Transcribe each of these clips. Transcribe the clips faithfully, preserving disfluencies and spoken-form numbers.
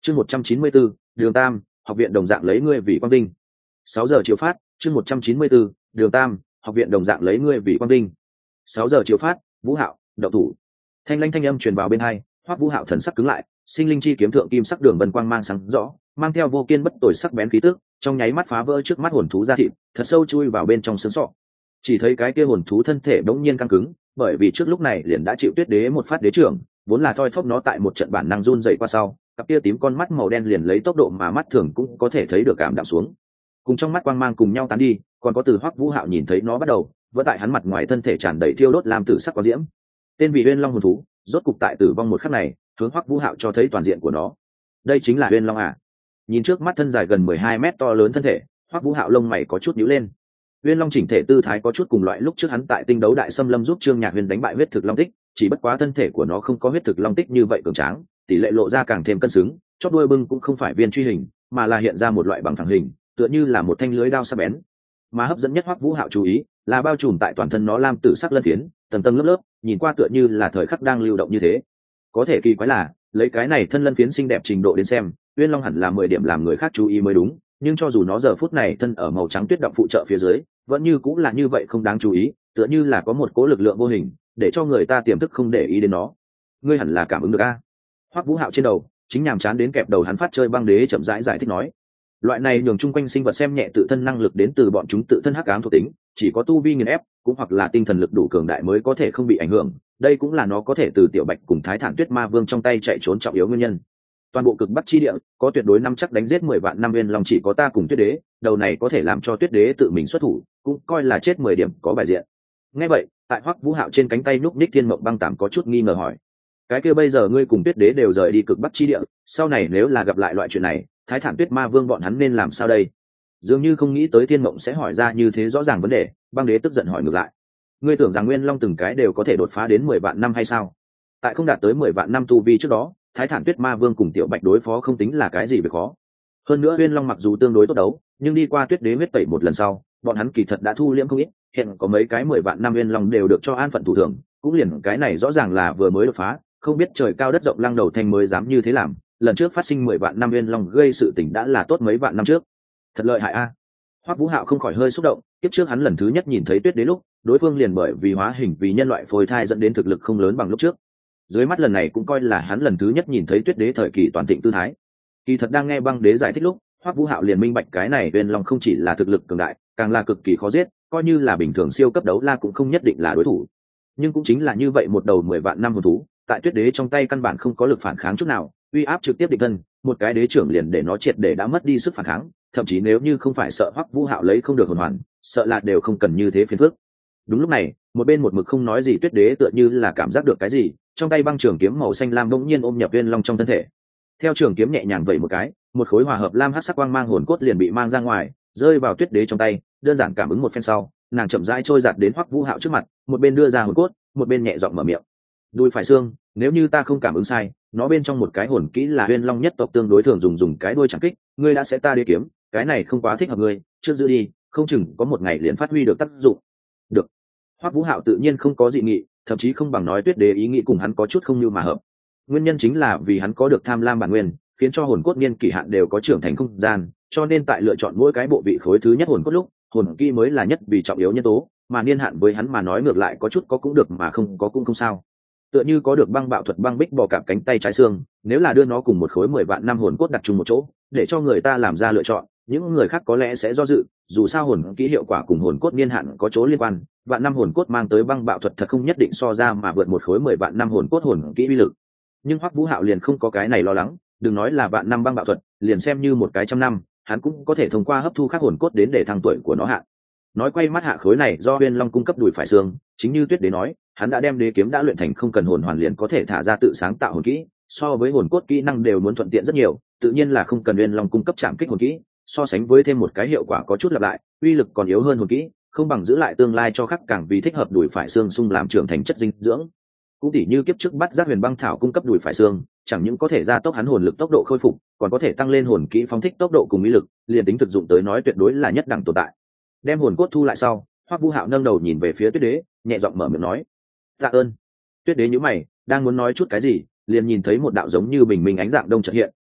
chương một trăm chín mươi bốn, đường tam, học viện đồng dạng lấy ngươi vì quang vinh. Sáu giờ chiều phát, chương một trăm chín mươi bốn, đường tam, học viện đồng dạng lấy ngươi vì quang vinh. Sáu giờ chiều phát, Vũ Hạo, động thủ. Thanh lãnh thanh âm truyền vào bên hai, Hoắc Vũ Hạo thần sắc cứng lại, sinh linh chi kiếm thượng kim sắc đường vân quang mang sáng rõ, mang theo vô kiên bất tồi sắc bén khí tức, trong nháy mắt phá vỡ trước mắt hồn thú ra thịt, thật sâu chui vào bên trong xương sọ. Chỉ thấy cái kia hồn thú thân thể bỗng nhiên căng cứng, bởi vì trước lúc này liền đã chịu Tuyết Đế một phát đế trưởng, vốn là thoi thóp nó tại một trận bản năng run dậy qua sau, cặp kia tím con mắt màu đen liền lấy tốc độ mà mắt thường cũng có thể thấy được cảm đạm xuống. Cùng trong mắt quang mang cùng nhau tán đi, còn có từ Hoắc Vũ Hạo nhìn thấy nó bắt đầu, vẫn tại hắn mặt ngoài thân thể tràn đầy thiêu đốt làm tử sắc quá diễm. Tên vị Uyên Long hồn thú, rốt cục tại tử vong một khắc này, hướng Hoắc Vũ Hạo cho thấy toàn diện của nó. Đây chính là Uyên Long à? Nhìn trước mắt thân dài gần mười hai mét to lớn thân thể, Hoắc Vũ Hạo lông mày có chút nhíu lên. Uyên Long chỉnh thể tư thái có chút cùng loại lúc trước hắn tại tinh đấu đại xâm lâm giúp Trương Nhạc Huyền đánh bại huyết thực long tích, chỉ bất quá thân thể của nó không có huyết thực long tích như vậy cường tráng, tỷ lệ lộ ra càng thêm cân xứng, chót đuôi bưng cũng không phải viên truy hình, mà là hiện ra một loại bằng thẳng hình, tựa như là một thanh lưới đao sắc bén. Mà hấp dẫn nhất Hoắc Vũ Hạo chú ý là bao trùm tại toàn thân nó lam tử sắc lân phiến, tầng tầng lớp lớp, nhìn qua tựa như là thời khắc đang lưu động như thế. Có thể kỳ quái là, lấy cái này thân lân phiến xinh đẹp trình độ đến xem, Uyên Long hẳn là mười điểm làm người khác chú ý mới đúng, nhưng cho dù nó giờ phút này thân ở màu trắng tuyết động phụ trợ phía dưới, vẫn như cũng là như vậy không đáng chú ý, tựa như là có một cỗ lực lượng vô hình, để cho người ta tiềm thức không để ý đến nó. Ngươi hẳn là cảm ứng được a? Hoắc Vũ Hạo trên đầu, chính nhàm chán đến kẹp đầu hắn phát chơi băng đế chậm rãi giải thích nói. Loại này nhường chung quanh sinh vật xem nhẹ tự thân năng lực đến từ bọn chúng tự thân hắc ám thuộc tính, chỉ có tu vi nghiền ép, cũng hoặc là tinh thần lực đủ cường đại mới có thể không bị ảnh hưởng, đây cũng là nó có thể từ Tiểu Bạch cùng Thái Thản Tuyết Ma Vương trong tay chạy trốn trọng yếu nguyên nhân. Toàn bộ cực Bắc chi địa, có tuyệt đối năm chắc đánh giết mười vạn năm Uyên Long chỉ có ta cùng Tuyết Đế, đầu này có thể làm cho Tuyết Đế tự mình xuất thủ, cũng coi là chết mười điểm có bài diện. Nghe vậy, tại Hoắc Vũ Hạo trên cánh tay núp ních Thiên Mộng Băng Tạm có chút nghi ngờ hỏi: cái kia bây giờ ngươi cùng Tuyết Đế đều rời đi cực Bắc chi địa, sau này nếu là gặp lại loại chuyện này, Thái Thản Tuyết Ma Vương bọn hắn nên làm sao đây? Dường như không nghĩ tới Thiên Mộng sẽ hỏi ra như thế rõ ràng vấn đề, Băng Đế tức giận hỏi ngược lại: ngươi tưởng rằng Nguyên Long từng cái đều có thể đột phá đến mười vạn năm hay sao? Tại không đạt tới mười vạn năm tu vi trước đó, Thái Thản Tuyết Ma Vương cùng Tiểu Bạch đối phó không tính là cái gì việc khó. Hơn nữa Nguyên Long mặc dù tương đối tốt đấu, nhưng đi qua Tuyết Đế huyết tẩy một lần sau, bọn hắn kỳ thật đã thu liễm không ít, hiện có mấy cái mười vạn năm Nguyên Long đều được cho an phận thủ thường, cũng liền cái này rõ ràng là vừa mới đột phá, không biết trời cao đất rộng Lăng Đầu Thanh mới dám như thế làm, lần trước phát sinh mười vạn năm Nguyên Long gây sự tình đã là tốt mấy vạn năm trước. Thật lợi hại a. Hoắc Vũ Hạo không khỏi hơi xúc động, kiếp trước hắn lần thứ nhất nhìn thấy Tuyết Đế lúc, đối phương liền bởi vì hóa hình vì nhân loại phôi thai dẫn đến thực lực không lớn bằng lúc trước. Dưới mắt lần này cũng coi là hắn lần thứ nhất nhìn thấy Tuyết Đế thời kỳ toàn thịnh tư thái. Kỳ thật đang nghe Băng Đế giải thích lúc, Hoắc Vũ Hạo liền minh bạch cái này Uyên Long không chỉ là thực lực cường đại, càng là cực kỳ khó giết, coi như là bình thường siêu cấp đấu la cũng không nhất định là đối thủ. Nhưng cũng chính là như vậy một đầu mười vạn năm hồn thú, tại Tuyết Đế trong tay căn bản không có lực phản kháng chút nào, uy áp trực tiếp địch thân, một cái đế trưởng liền để nó triệt để đã mất đi sức phản kháng, thậm chí nếu như không phải sợ Hoắc Vũ Hạo lấy không được hồn hoàn, sợ là đều không cần như thế phiền phức. Đúng lúc này, một bên một mực không nói gì Tuyết Đế tựa như là cảm giác được cái gì, trong tay băng trường kiếm màu xanh lam bỗng nhiên ôm nhập Uyên Long trong thân thể. Theo trường kiếm nhẹ nhàng vẩy một cái, một khối hòa hợp lam hắc sắc quang mang hồn cốt liền bị mang ra ngoài, rơi vào Tuyết Đế trong tay, đơn giản cảm ứng một phen sau, nàng chậm rãi trôi giạt đến Hoắc Vũ Hạo trước mặt, một bên đưa ra hồn cốt, một bên nhẹ giọng mở miệng: đùi phải xương, nếu như ta không cảm ứng sai, nó bên trong một cái hồn kỹ là Uyên Long nhất tộc tương đối thường dùng dùng cái đuôi chẳng kích, ngươi đã sẽ ta đế kiếm, cái này không quá thích hợp ngươi, trước giữ đi, không chừng có một ngày liền phát huy được tác dụng. Được. Hoắc Vũ Hạo tự nhiên không có dị nghị, thậm chí không bằng nói Tuyết Đế ý nghĩ cùng hắn có chút không như mà hợp. Nguyên nhân chính là vì hắn có được tham lam bản nguyên, khiến cho hồn cốt niên kỳ hạn đều có trưởng thành không gian, cho nên tại lựa chọn mỗi cái bộ vị khối thứ nhất hồn cốt lúc, hồn kỹ mới là nhất vì trọng yếu nhân tố, mà niên hạn với hắn mà nói ngược lại có chút có cũng được mà không có cũng không sao. Tựa như có được băng bạo thuật băng bích bò cạp cánh tay trái xương, nếu là đưa nó cùng một khối mười vạn năm hồn cốt đặt chung một chỗ, để cho người ta làm ra lựa chọn, những người khác có lẽ sẽ do dự, dù sao hồn kỹ hiệu quả cùng hồn cốt niên hạn có chỗ liên quan, vạn năm hồn cốt mang tới băng bạo thuật thật không nhất định so ra mà vượt một khối mười vạn năm hồn cốt hồn kỹ uy lực. Nhưng Hoắc Vũ Hạo liền không có cái này lo lắng, đừng nói là vạn năm băng bạo thuật, liền xem như một cái trăm năm, hắn cũng có thể thông qua hấp thu các hồn cốt đến để thăng tuổi của nó hạ. Nói quay mắt hạ khối này do Uyên Long cung cấp đùi phải xương, chính như Tuyết Đế nói, hắn đã đem đế kiếm đã luyện thành không cần hồn hoàn liền có thể thả ra tự sáng tạo hồn kỹ, so với hồn cốt kỹ năng đều muốn thuận tiện rất nhiều, tự nhiên là không cần Uyên Long cung cấp chạm kích hồn kỹ, so sánh với thêm một cái hiệu quả có chút lặp lại, uy lực còn yếu hơn hồn kỹ, không bằng giữ lại tương lai cho khắc càng vì thích hợp đùi phải xương sung làm trưởng thành chất dinh dưỡng. Cũng tỉ như kiếp trước bắt giác huyền băng thảo cung cấp đùi phải xương, chẳng những có thể gia tốc hắn hồn lực tốc độ khôi phục, còn có thể tăng lên hồn kỹ phóng thích tốc độ cùng uy lực, liền tính thực dụng tới nói tuyệt đối là nhất đẳng tồn tại. Đem hồn cốt thu lại sau, Hoắc Vũ Hạo nâng đầu nhìn về phía Tuyết Đế, nhẹ giọng mở miệng nói: tạ ơn. Tuyết Đế nhíu mày, đang muốn nói chút cái gì, liền nhìn thấy một đạo giống như bình minh ánh dạng đông chợt hiện,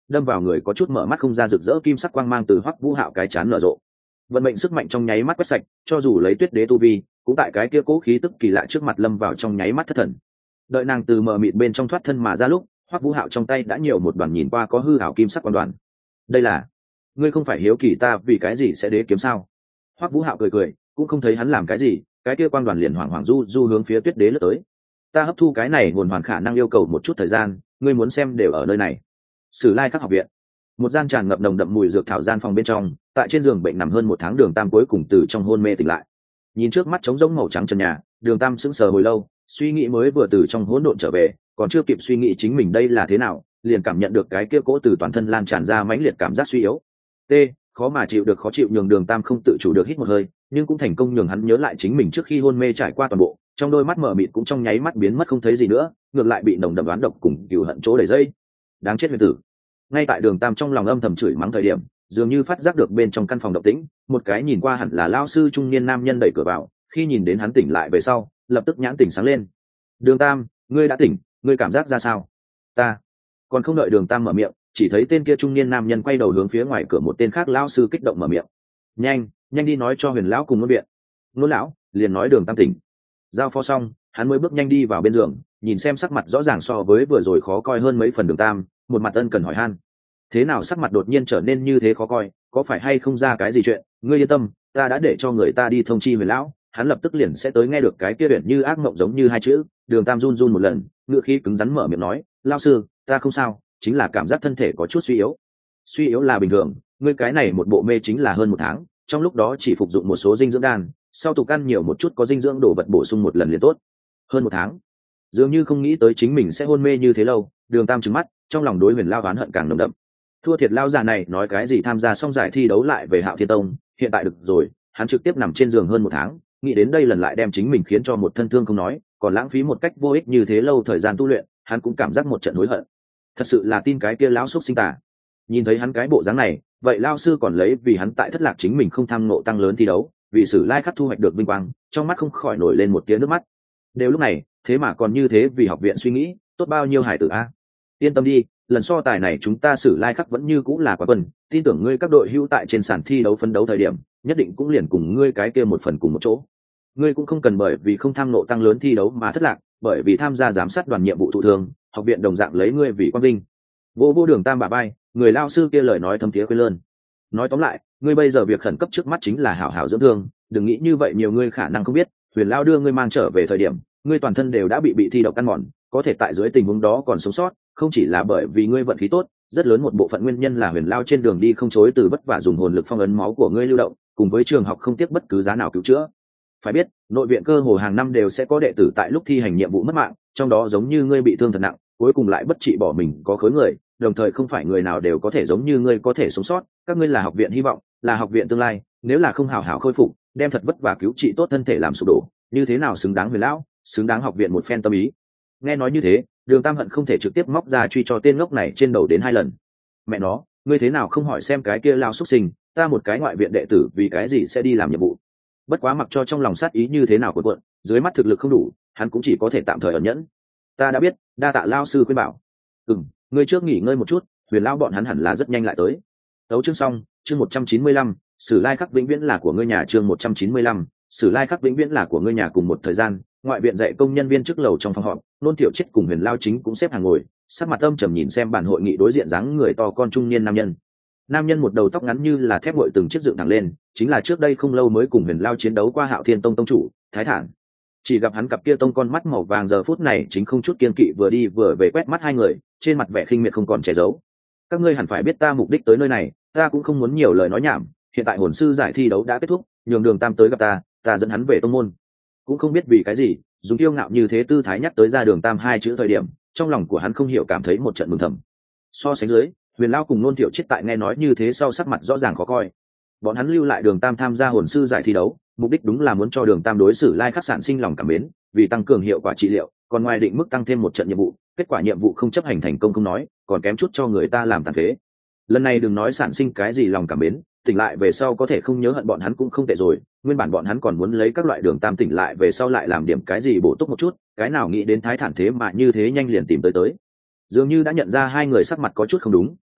đâm vào người có chút mở mắt không ra, rực rỡ kim sắc quang mang từ Hoắc Vũ Hạo cái chán nở rộ. Vận mệnh sức mạnh trong nháy mắt quét sạch, cho dù lấy tuyết đế tu vi, cũng tại cái kia cố khí tức kỳ lạ trước mặt lâm vào trong nháy mắt thất thần. Đợi nàng từ mờ mịt bên trong thoát thân mà ra lúc, Hoắc Vũ Hạo trong tay đã nhiều một đoàn nhìn qua có hư ảo kim sắc quan đoàn. Đây là, ngươi không phải hiếu kỳ ta vì cái gì sẽ đế kiếm sao? Hoắc Vũ Hạo cười cười, cũng không thấy hắn làm cái gì, cái kia quang đoàn liền hoảng hoảng du du hướng phía tuyết đế lướt tới. Ta hấp thu cái này hồn hoàn khả năng yêu cầu một chút thời gian, ngươi muốn xem đều ở nơi này. Sử Lai Khắc học viện, một gian tràn ngập nồng đậm mùi dược thảo gian phòng bên trong, tại trên giường bệnh nằm hơn một tháng Đường Tam cuối cùng từ trong hôn mê tỉnh lại. Nhìn trước mắt trống rỗng màu trắng trần nhà, Đường Tam sững sờ hồi lâu, suy nghĩ mới vừa từ trong hỗn độn trở về, còn chưa kịp suy nghĩ chính mình đây là thế nào, liền cảm nhận được cái kia cỗ từ toàn thân lan tràn ra mãnh liệt cảm giác suy yếu. T, khó mà chịu được khó chịu nhường Đường Tam không tự chủ được hít một hơi, nhưng cũng thành công nhường hắn nhớ lại chính mình trước khi hôn mê trải qua toàn bộ, trong đôi mắt mở mịt cũng trong nháy mắt biến mất không thấy gì nữa, ngược lại bị nồng đậm đoán độc cùng cừu hận chỗ đầy dây. Đáng chết huyền tử. Ngay tại Đường Tam trong lòng âm thầm chửi mắng thời điểm, dường như phát giác được bên trong căn phòng động tĩnh, một cái nhìn qua hẳn là lão sư trung niên nam nhân đẩy cửa vào, khi nhìn đến hắn tỉnh lại về sau, lập tức nhãn tỉnh sáng lên. Đường Tam, ngươi đã tỉnh, ngươi cảm giác ra sao? Ta. Còn không đợi Đường Tam mở miệng, chỉ thấy tên kia trung niên nam nhân quay đầu hướng phía ngoài cửa một tên khác lão sư kích động mở miệng. Nhanh, nhanh đi nói cho Huyền lão cùng ngôn viện. Ngôn lão liền nói Đường Tam tỉnh. Giao phó xong, hắn mới bước nhanh đi vào bên giường, nhìn xem sắc mặt rõ ràng so với vừa rồi khó coi hơn mấy phần Đường Tam, một mặt ân cần hỏi han. Thế nào sắc mặt đột nhiên trở nên như thế khó coi, có phải hay không ra cái gì chuyện? Ngươi yên tâm, ta đã để cho người ta đi thông chi Huyền lão, hắn lập tức liền sẽ tới. Nghe được cái kia biển như ác mộng giống như hai chữ, Đường Tam run run một lần, ngựa khí cứng rắn mở miệng nói, lão sư, ta không sao, chính là cảm giác thân thể có chút suy yếu. Suy yếu là bình thường, ngươi cái này một bộ mê chính là hơn một tháng, trong lúc đó chỉ phục dụng một số dinh dưỡng đan, sau tục ăn nhiều một chút có dinh dưỡng đồ vật bổ sung một lần liền tốt. Hơn một tháng, dường như không nghĩ tới chính mình sẽ hôn mê như thế lâu. Đường Tam trừng mắt, trong lòng đối Huyền lao oán hận càng nồng đậm. Thua thiệt lao già này nói cái gì tham gia xong giải thi đấu lại về Hạo Thiên Tông, hiện tại được rồi, hắn trực tiếp nằm trên giường hơn một tháng, nghĩ đến đây lần lại đem chính mình khiến cho một thân thương không nói, còn lãng phí một cách vô ích như thế lâu thời gian tu luyện, hắn cũng cảm giác một trận hối hận. Thật sự là tin cái kia lão xúc sinh tà. Nhìn thấy hắn cái bộ dáng này, vậy lao sư còn lấy vì hắn tại thất lạc chính mình không tham nộ tăng lớn thi đấu, vì Sử Lai Khắc thu hoạch được vinh quang, trong mắt không khỏi nổi lên một tia nước mắt. Đều lúc này, thế mà còn như thế vì học viện suy nghĩ, tốt bao nhiêu hải tử a. Yên tâm đi, lần so tài này chúng ta Sử Lai Khắc vẫn như cũng là quán quân, tin tưởng ngươi các đội hữu tại trên sàn thi đấu phấn đấu thời điểm, nhất định cũng liền cùng ngươi cái kia một phần cùng một chỗ. Ngươi cũng không cần bởi vì không tham nộ tăng lớn thi đấu mà thất lạc, bởi vì tham gia giám sát đoàn nhiệm vụ thụ thường, học viện đồng dạng lấy ngươi vì quang vinh. Vô vô Đường Tam bả vai, người lao sư kia lời nói thâm thiế quên lơn. Nói tóm lại, ngươi bây giờ việc khẩn cấp trước mắt chính là hảo hảo dưỡng thương, đừng nghĩ như vậy nhiều ngươi khả năng không biết, Huyền lao đưa ngươi mang trở về thời điểm, ngươi toàn thân đều đã bị bị thi độc ăn mòn, có thể tại dưới tình huống đó còn sống sót, không chỉ là bởi vì ngươi vận khí tốt, rất lớn một bộ phận nguyên nhân là Huyền lao trên đường đi không chối từ vất vả dùng hồn lực phong ấn máu của ngươi lưu động, cùng với trường học không tiếc bất cứ giá nào cứu chữa. Phải biết, nội viện cơ hồ hàng năm đều sẽ có đệ tử tại lúc thi hành nhiệm vụ mất mạng, trong đó giống như ngươi bị thương thật nặng, cuối cùng lại bất trị bỏ mình có khối người, đồng thời không phải người nào đều có thể giống như ngươi có thể sống sót, các ngươi là học viện hy vọng, là học viện tương lai, nếu là không hào hảo khôi phục, đem thật vất vả cứu trị tốt thân thể làm sụp đổ, như thế nào xứng đáng Huyền lão, xứng đáng học viện một phen tâm ý. Nghe nói như thế, Đường Tam hận không thể trực tiếp móc ra truy cho tên ngốc này trên đầu đến hai lần. Mẹ nó, ngươi thế nào không hỏi xem cái kia lao xuất sinh, ta một cái ngoại viện đệ tử vì cái gì sẽ đi làm nhiệm vụ. Bất quá mặc cho trong lòng sát ý như thế nào của quận, dưới mắt thực lực không đủ, hắn cũng chỉ có thể tạm thời ẩn nhẫn. Ta đã biết, đa tạ lao sư khuyên bảo. Ừm, ngươi trước nghỉ ngơi một chút, Huyền lão bọn hắn hẳn là rất nhanh lại tới. Đấu chương xong, chương một trăm chín mươi lăm, Sử Lai Khắc vĩnh viễn là của ngươi nhà. Chương một trăm chín mươi lăm, Sử Lai Khắc vĩnh viễn là của ngươi nhà. Cùng một thời gian, ngoại viện dạy công nhân viên trước lầu trong phòng họp, Nôn Tiểu Chiết cùng Huyền lao chính cũng xếp hàng ngồi, sắc mặt âm trầm nhìn xem bản hội nghị đối diện dáng người to con trung niên nam nhân. Nam nhân một đầu tóc ngắn như là thép nguội từng chiếc dựng thẳng lên, chính là trước đây không lâu mới cùng Huyền lao chiến đấu qua Hạo Thiên Tông tông chủ Thái Thản. Chỉ gặp hắn cặp kia tông con mắt màu vàng giờ phút này chính không chút kiên kỵ vừa đi vừa về quét mắt hai người, trên mặt vẻ khinh miệt không còn che giấu. Các ngươi hẳn phải biết ta mục đích tới nơi này, ta cũng không muốn nhiều lời nói nhảm, hiện tại hồn sư giải thi đấu đã kết thúc, nhường Đường Tam tới gặp ta, ta dẫn hắn về tông môn. Cũng không biết vì cái gì, dùng kiêu ngạo như thế tư thái nhắc tới ra Đường Tam hai chữ thời điểm, trong lòng của hắn không hiểu cảm thấy một trận mừng thầm. So sánh dưới, Huyền lao cùng Nôn Tiểu Chiết tại nghe nói như thế sau sắc mặt rõ ràng khó coi. Bọn hắn lưu lại Đường Tam tham gia hồn sư giải thi đấu, mục đích đúng là muốn cho Đường Tam đối xử Lai Khắc sản sinh lòng cảm mến, vì tăng cường hiệu quả trị liệu, còn ngoài định mức tăng thêm một trận nhiệm vụ, kết quả nhiệm vụ không chấp hành thành công không nói, còn kém chút cho người ta làm tàn phế. Lần này đừng nói sản sinh cái gì lòng cảm mến, tỉnh lại về sau có thể không nhớ hận bọn hắn cũng không tệ rồi, nguyên bản bọn hắn còn muốn lấy các loại Đường Tam tỉnh lại về sau lại làm điểm cái gì bổ túc một chút, cái nào nghĩ đến Thái Thản thế mà như thế nhanh liền tìm tới tới. Dường như đã nhận ra hai người sắc mặt có chút không đúng,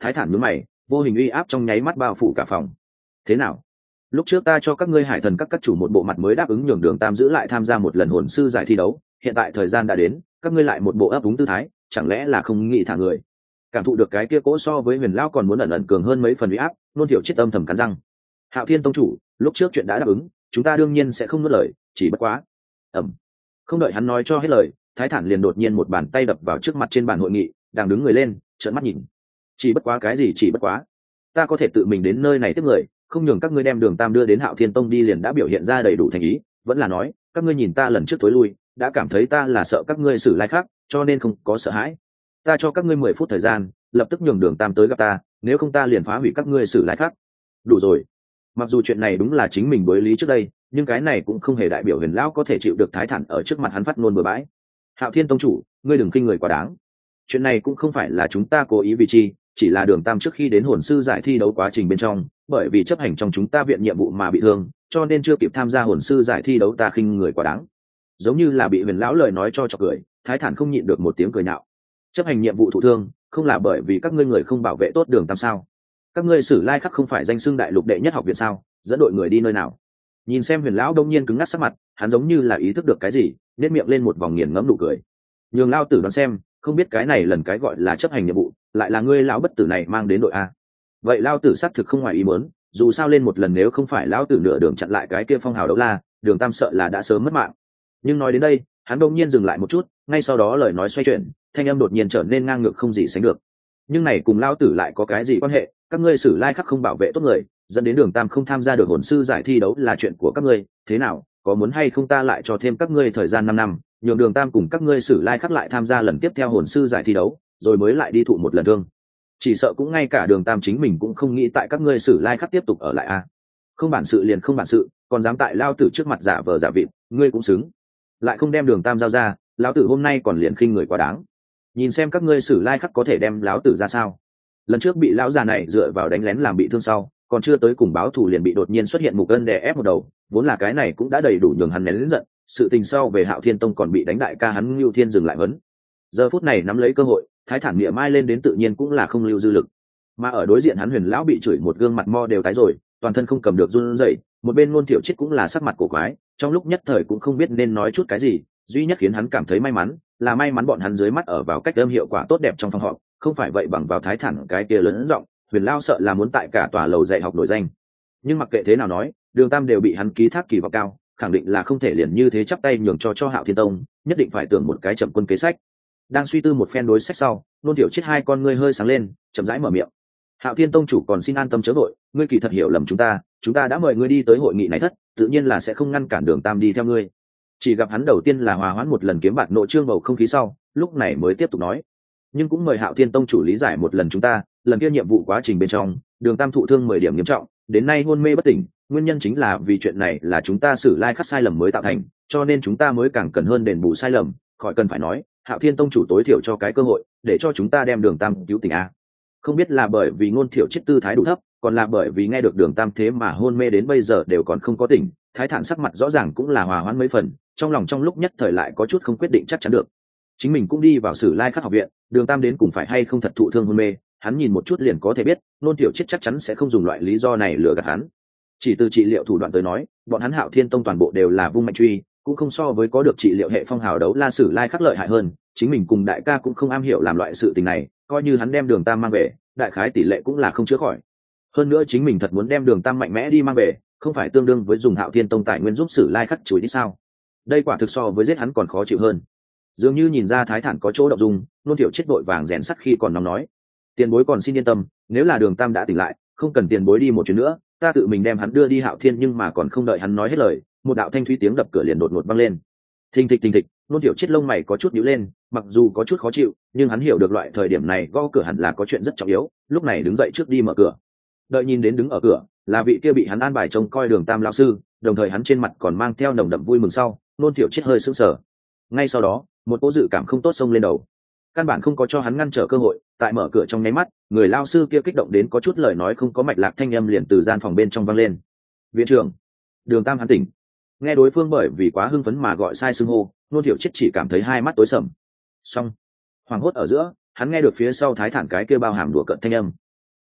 Thái Thản nhướng mày, vô hình uy áp trong nháy mắt bao phủ cả phòng. Thế nào? Lúc trước ta cho các ngươi hải thần các các chủ một bộ mặt mới đáp ứng nhường Đường Tam giữ lại tham gia một lần hồn sư giải thi đấu, hiện tại thời gian đã đến, các ngươi lại một bộ ấp úng tư thái, chẳng lẽ là không nghĩ thả người? Cảm thụ được cái kia cỗ so với Huyền lão còn muốn ẩn ẩn cường hơn mấy phần uy áp, Nôn Thiểu Triết âm thầm cắn răng. Hạo Thiên tông chủ, lúc trước chuyện đã đáp ứng, chúng ta đương nhiên sẽ không nuốt lời, chỉ bất quá. Ẩm. Không đợi hắn nói cho hết lời, Thái Thản liền đột nhiên một bàn tay đập vào trước mặt trên bàn hội nghị, đang đứng người lên, trợn mắt nhìn. Chỉ bất quá cái gì chỉ bất quá? Ta có thể tự mình đến nơi này tiếp người, không nhường các ngươi đem Đường Tam đưa đến Hạo Thiên tông đi liền đã biểu hiện ra đầy đủ thành ý, vẫn là nói, các ngươi nhìn ta lần trước tối lui, đã cảm thấy ta là sợ các ngươi xử lai khác, cho nên không có sợ hãi. Ta cho các ngươi mười phút thời gian, lập tức nhường Đường Tam tới gặp ta, nếu không ta liền phá hủy các ngươi xử lai khác. Đủ rồi. Mặc dù chuyện này đúng là chính mình đối lý trước đây, nhưng cái này cũng không hề đại biểu Huyền lão có thể chịu được Thái Thản ở trước mặt hắn phát ngôn bừa bãi. Hạo Thiên tông chủ, ngươi đừng khinh người quá đáng. Chuyện này cũng không phải là chúng ta cố ý vì chi, chỉ là Đường Tam trước khi đến hồn sư giải thi đấu quá trình bên trong, bởi vì chấp hành trong chúng ta viện nhiệm vụ mà bị thương, cho nên chưa kịp tham gia hồn sư giải thi đấu, ta khinh người quá đáng. Giống như là bị Huyền lão lời nói cho chọc cười, Thái Thản không nhịn được một tiếng cười nhạo. Chấp hành nhiệm vụ thụ thương, không là bởi vì các ngươi người không bảo vệ tốt Đường Tam sao? Các ngươi Sử Lai Khắc không phải danh xưng đại lục đệ nhất học viện sao? Dẫn đội người đi nơi nào? Nhìn xem Huyền lão đông nhiên cứng ngắc sắc mặt, hắn giống như là ý thức được cái gì, nét miệng lên một vòng nghiền ngẫm nụ cười. Nhường lao tử đoán xem, không biết cái này lần cái gọi là chấp hành nhiệm vụ, lại là ngươi lão bất tử này mang đến đội a? Vậy lao tử xác thực không ngoài ý muốn, dù sao lên một lần nếu không phải lão tử nửa đường chặn lại cái kia phong hào đấu la, Đường Tam sợ là đã sớm mất mạng. Nhưng nói đến đây, hắn đông nhiên dừng lại một chút, ngay sau đó lời nói xoay chuyển, thanh âm đột nhiên trở nên ngang ngược không gì sánh được. Nhưng này cùng lao tử lại có cái gì quan hệ? Các ngươi Sử Lai Khắc không bảo vệ tốt người, dẫn đến Đường Tam không tham gia được hồn sư giải thi đấu là chuyện của các ngươi, thế nào, có muốn hay không ta lại cho thêm các ngươi thời gian năm năm, nhường Đường Tam cùng các ngươi Sử Lai Khắc lại tham gia lần tiếp theo hồn sư giải thi đấu, rồi mới lại đi thụ một lần thương. Chỉ sợ cũng ngay cả Đường Tam chính mình cũng không nghĩ tại các ngươi Sử Lai Khắc tiếp tục ở lại a. À. Không bản sự liền không bản sự, còn dám tại lao tử trước mặt giả vờ giả vịt, ngươi cũng xứng. Lại không đem Đường Tam giao ra, lão tử hôm nay còn liền khinh người quá đáng. Nhìn xem các ngươi Sử Lai Khắc có thể đem lão tử ra sao? Lần trước bị lão già này dựa vào đánh lén làm bị thương sau, còn chưa tới cùng báo thù liền bị đột nhiên xuất hiện Mục Ân đè ép một đầu, vốn là cái này cũng đã đầy đủ nhường hắn nén lớn giận, sự tình sau về Hạo Thiên tông còn bị đánh đại ca hắn Nưu Thiên dừng lại vấn. Giờ phút này nắm lấy cơ hội, Thái Thản miệng mai lên đến tự nhiên cũng là không lưu dư lực. Mà ở đối diện hắn Huyền lão bị chửi một gương mặt mo đều tái rồi, toàn thân không cầm được run rẩy, một bên Nôn Thiểu Triết cũng là sắc mặt cổ quái, trong lúc nhất thời cũng không biết nên nói chút cái gì, duy nhất khiến hắn cảm thấy may mắn, là may mắn bọn hắn dưới mắt ở vào cách âm hiệu quả tốt đẹp trong phòng họp, không phải vậy bằng vào Thái Thản cái kia lớn giọng, Huyền lão sợ là muốn tại cả tòa lầu dạy học nổi danh. Nhưng mặc kệ thế nào nói, Đường Tam đều bị hắn ký thác kỳ vọng cao, khẳng định là không thể liền như thế chắp tay nhường cho cho Hạo Thiên tông, nhất định phải tưởng một cái chậm quân kế sách. Đang suy tư một phen đối sách sau, Nôn Thiểu Triết hai con ngươi hơi sáng lên, chậm rãi mở miệng. Hạo Thiên tông chủ còn xin an tâm chớ vội, ngươi kỳ thật hiểu lầm chúng ta, chúng ta đã mời ngươi đi tới hội nghị này thất, tự nhiên là sẽ không ngăn cản Đường Tam đi theo ngươi. Chỉ gặp hắn đầu tiên là hòa hoãn một lần kiếm bạt nội trương bầu không khí sau, lúc này mới tiếp tục nói. Nhưng cũng mời Hạo Thiên tông chủ lý giải một lần chúng ta, lần kia nhiệm vụ quá trình bên trong, Đường Tam thụ thương mười điểm nghiêm trọng, đến nay hôn mê bất tỉnh, nguyên nhân chính là vì chuyện này là chúng ta Sử Lai Khắc sai lầm mới tạo thành, cho nên chúng ta mới càng cần hơn đền bù sai lầm, khỏi cần phải nói, Hạo Thiên tông chủ tối thiểu cho cái cơ hội để cho chúng ta đem Đường Tam cứu tỉnh a. Không biết là bởi vì Nôn Thiểu Triết tư thái đủ thấp, còn là bởi vì nghe được Đường Tam thế mà hôn mê đến bây giờ đều còn không có tỉnh, Thái Thản sắc mặt rõ ràng cũng là hòa hoãn mấy phần, trong lòng trong lúc nhất thời lại có chút không quyết định chắc chắn được. Chính mình cũng đi vào Sử Lai Khắc học viện, Đường Tam đến cùng phải hay không thật thụ thương hôn mê, hắn nhìn một chút liền có thể biết, Nôn Thiểu Triết chắc chắn sẽ không dùng loại lý do này lừa gạt hắn. Chỉ từ trị liệu thủ đoạn tới nói, bọn hắn Hạo Thiên tông toàn bộ đều là vung mạnh truy, cũng không so với có được trị liệu hệ phong hào đấu la Sử Lai Khắc lợi hại hơn, chính mình cùng đại ca cũng không am hiểu làm loại sự tình này, coi như hắn đem Đường Tam mang về, đại khái tỷ lệ cũng là không chữa khỏi. Hơn nữa chính mình thật muốn đem Đường Tam mạnh mẽ đi mang về, không phải tương đương với dùng Hạo Thiên tông tài nguyên giúp Sử Lai Khắc chùi đi sao? Đây quả thực so với giết hắn còn khó chịu hơn. Dường như nhìn ra Thái Thản có chỗ động dung, Nôn Thiểu Triết vội vàng rèn sắt khi còn nóng nói: tiền bối còn xin yên tâm, nếu là Đường Tam đã tỉnh lại, không cần tiền bối đi một chuyến nữa, ta tự mình đem hắn đưa đi Hạo Thiên. Nhưng mà còn không đợi hắn nói hết lời, một đạo thanh thúy tiếng đập cửa liền đột ngột vang lên. Thình thịch thình thịch, Nôn Thiểu Triết lông mày có chút nhíu lên, mặc dù có chút khó chịu, nhưng hắn hiểu được loại thời điểm này gõ cửa hẳn là có chuyện rất trọng yếu, lúc này đứng dậy trước đi mở cửa. Đợi nhìn đến đứng ở cửa, là vị kia bị hắn an bài trông coi Đường Tam lão sư, đồng thời hắn trên mặt còn mang theo nồng đậm vui mừng sau, Nôn Thiểu Triết hơi sững sờ. Ngay sau đó, một cỗ dự cảm không tốt xông lên đầu. Căn bản không có cho hắn ngăn trở cơ hội, tại mở cửa trong nháy mắt, người lão sư kia kích động đến có chút lời nói không có mạch lạc thanh âm liền từ gian phòng bên trong vang lên. "Viện trưởng, Đường Tam hắn tỉnh." Nghe đối phương bởi vì quá hưng phấn mà gọi sai xưng hô, Nôn Thiểu Triết chỉ cảm thấy hai mắt tối sầm. Xong, hoảng hốt ở giữa, hắn nghe được phía sau Thái Thản cái kia bao hàm đùa cợt thanh âm.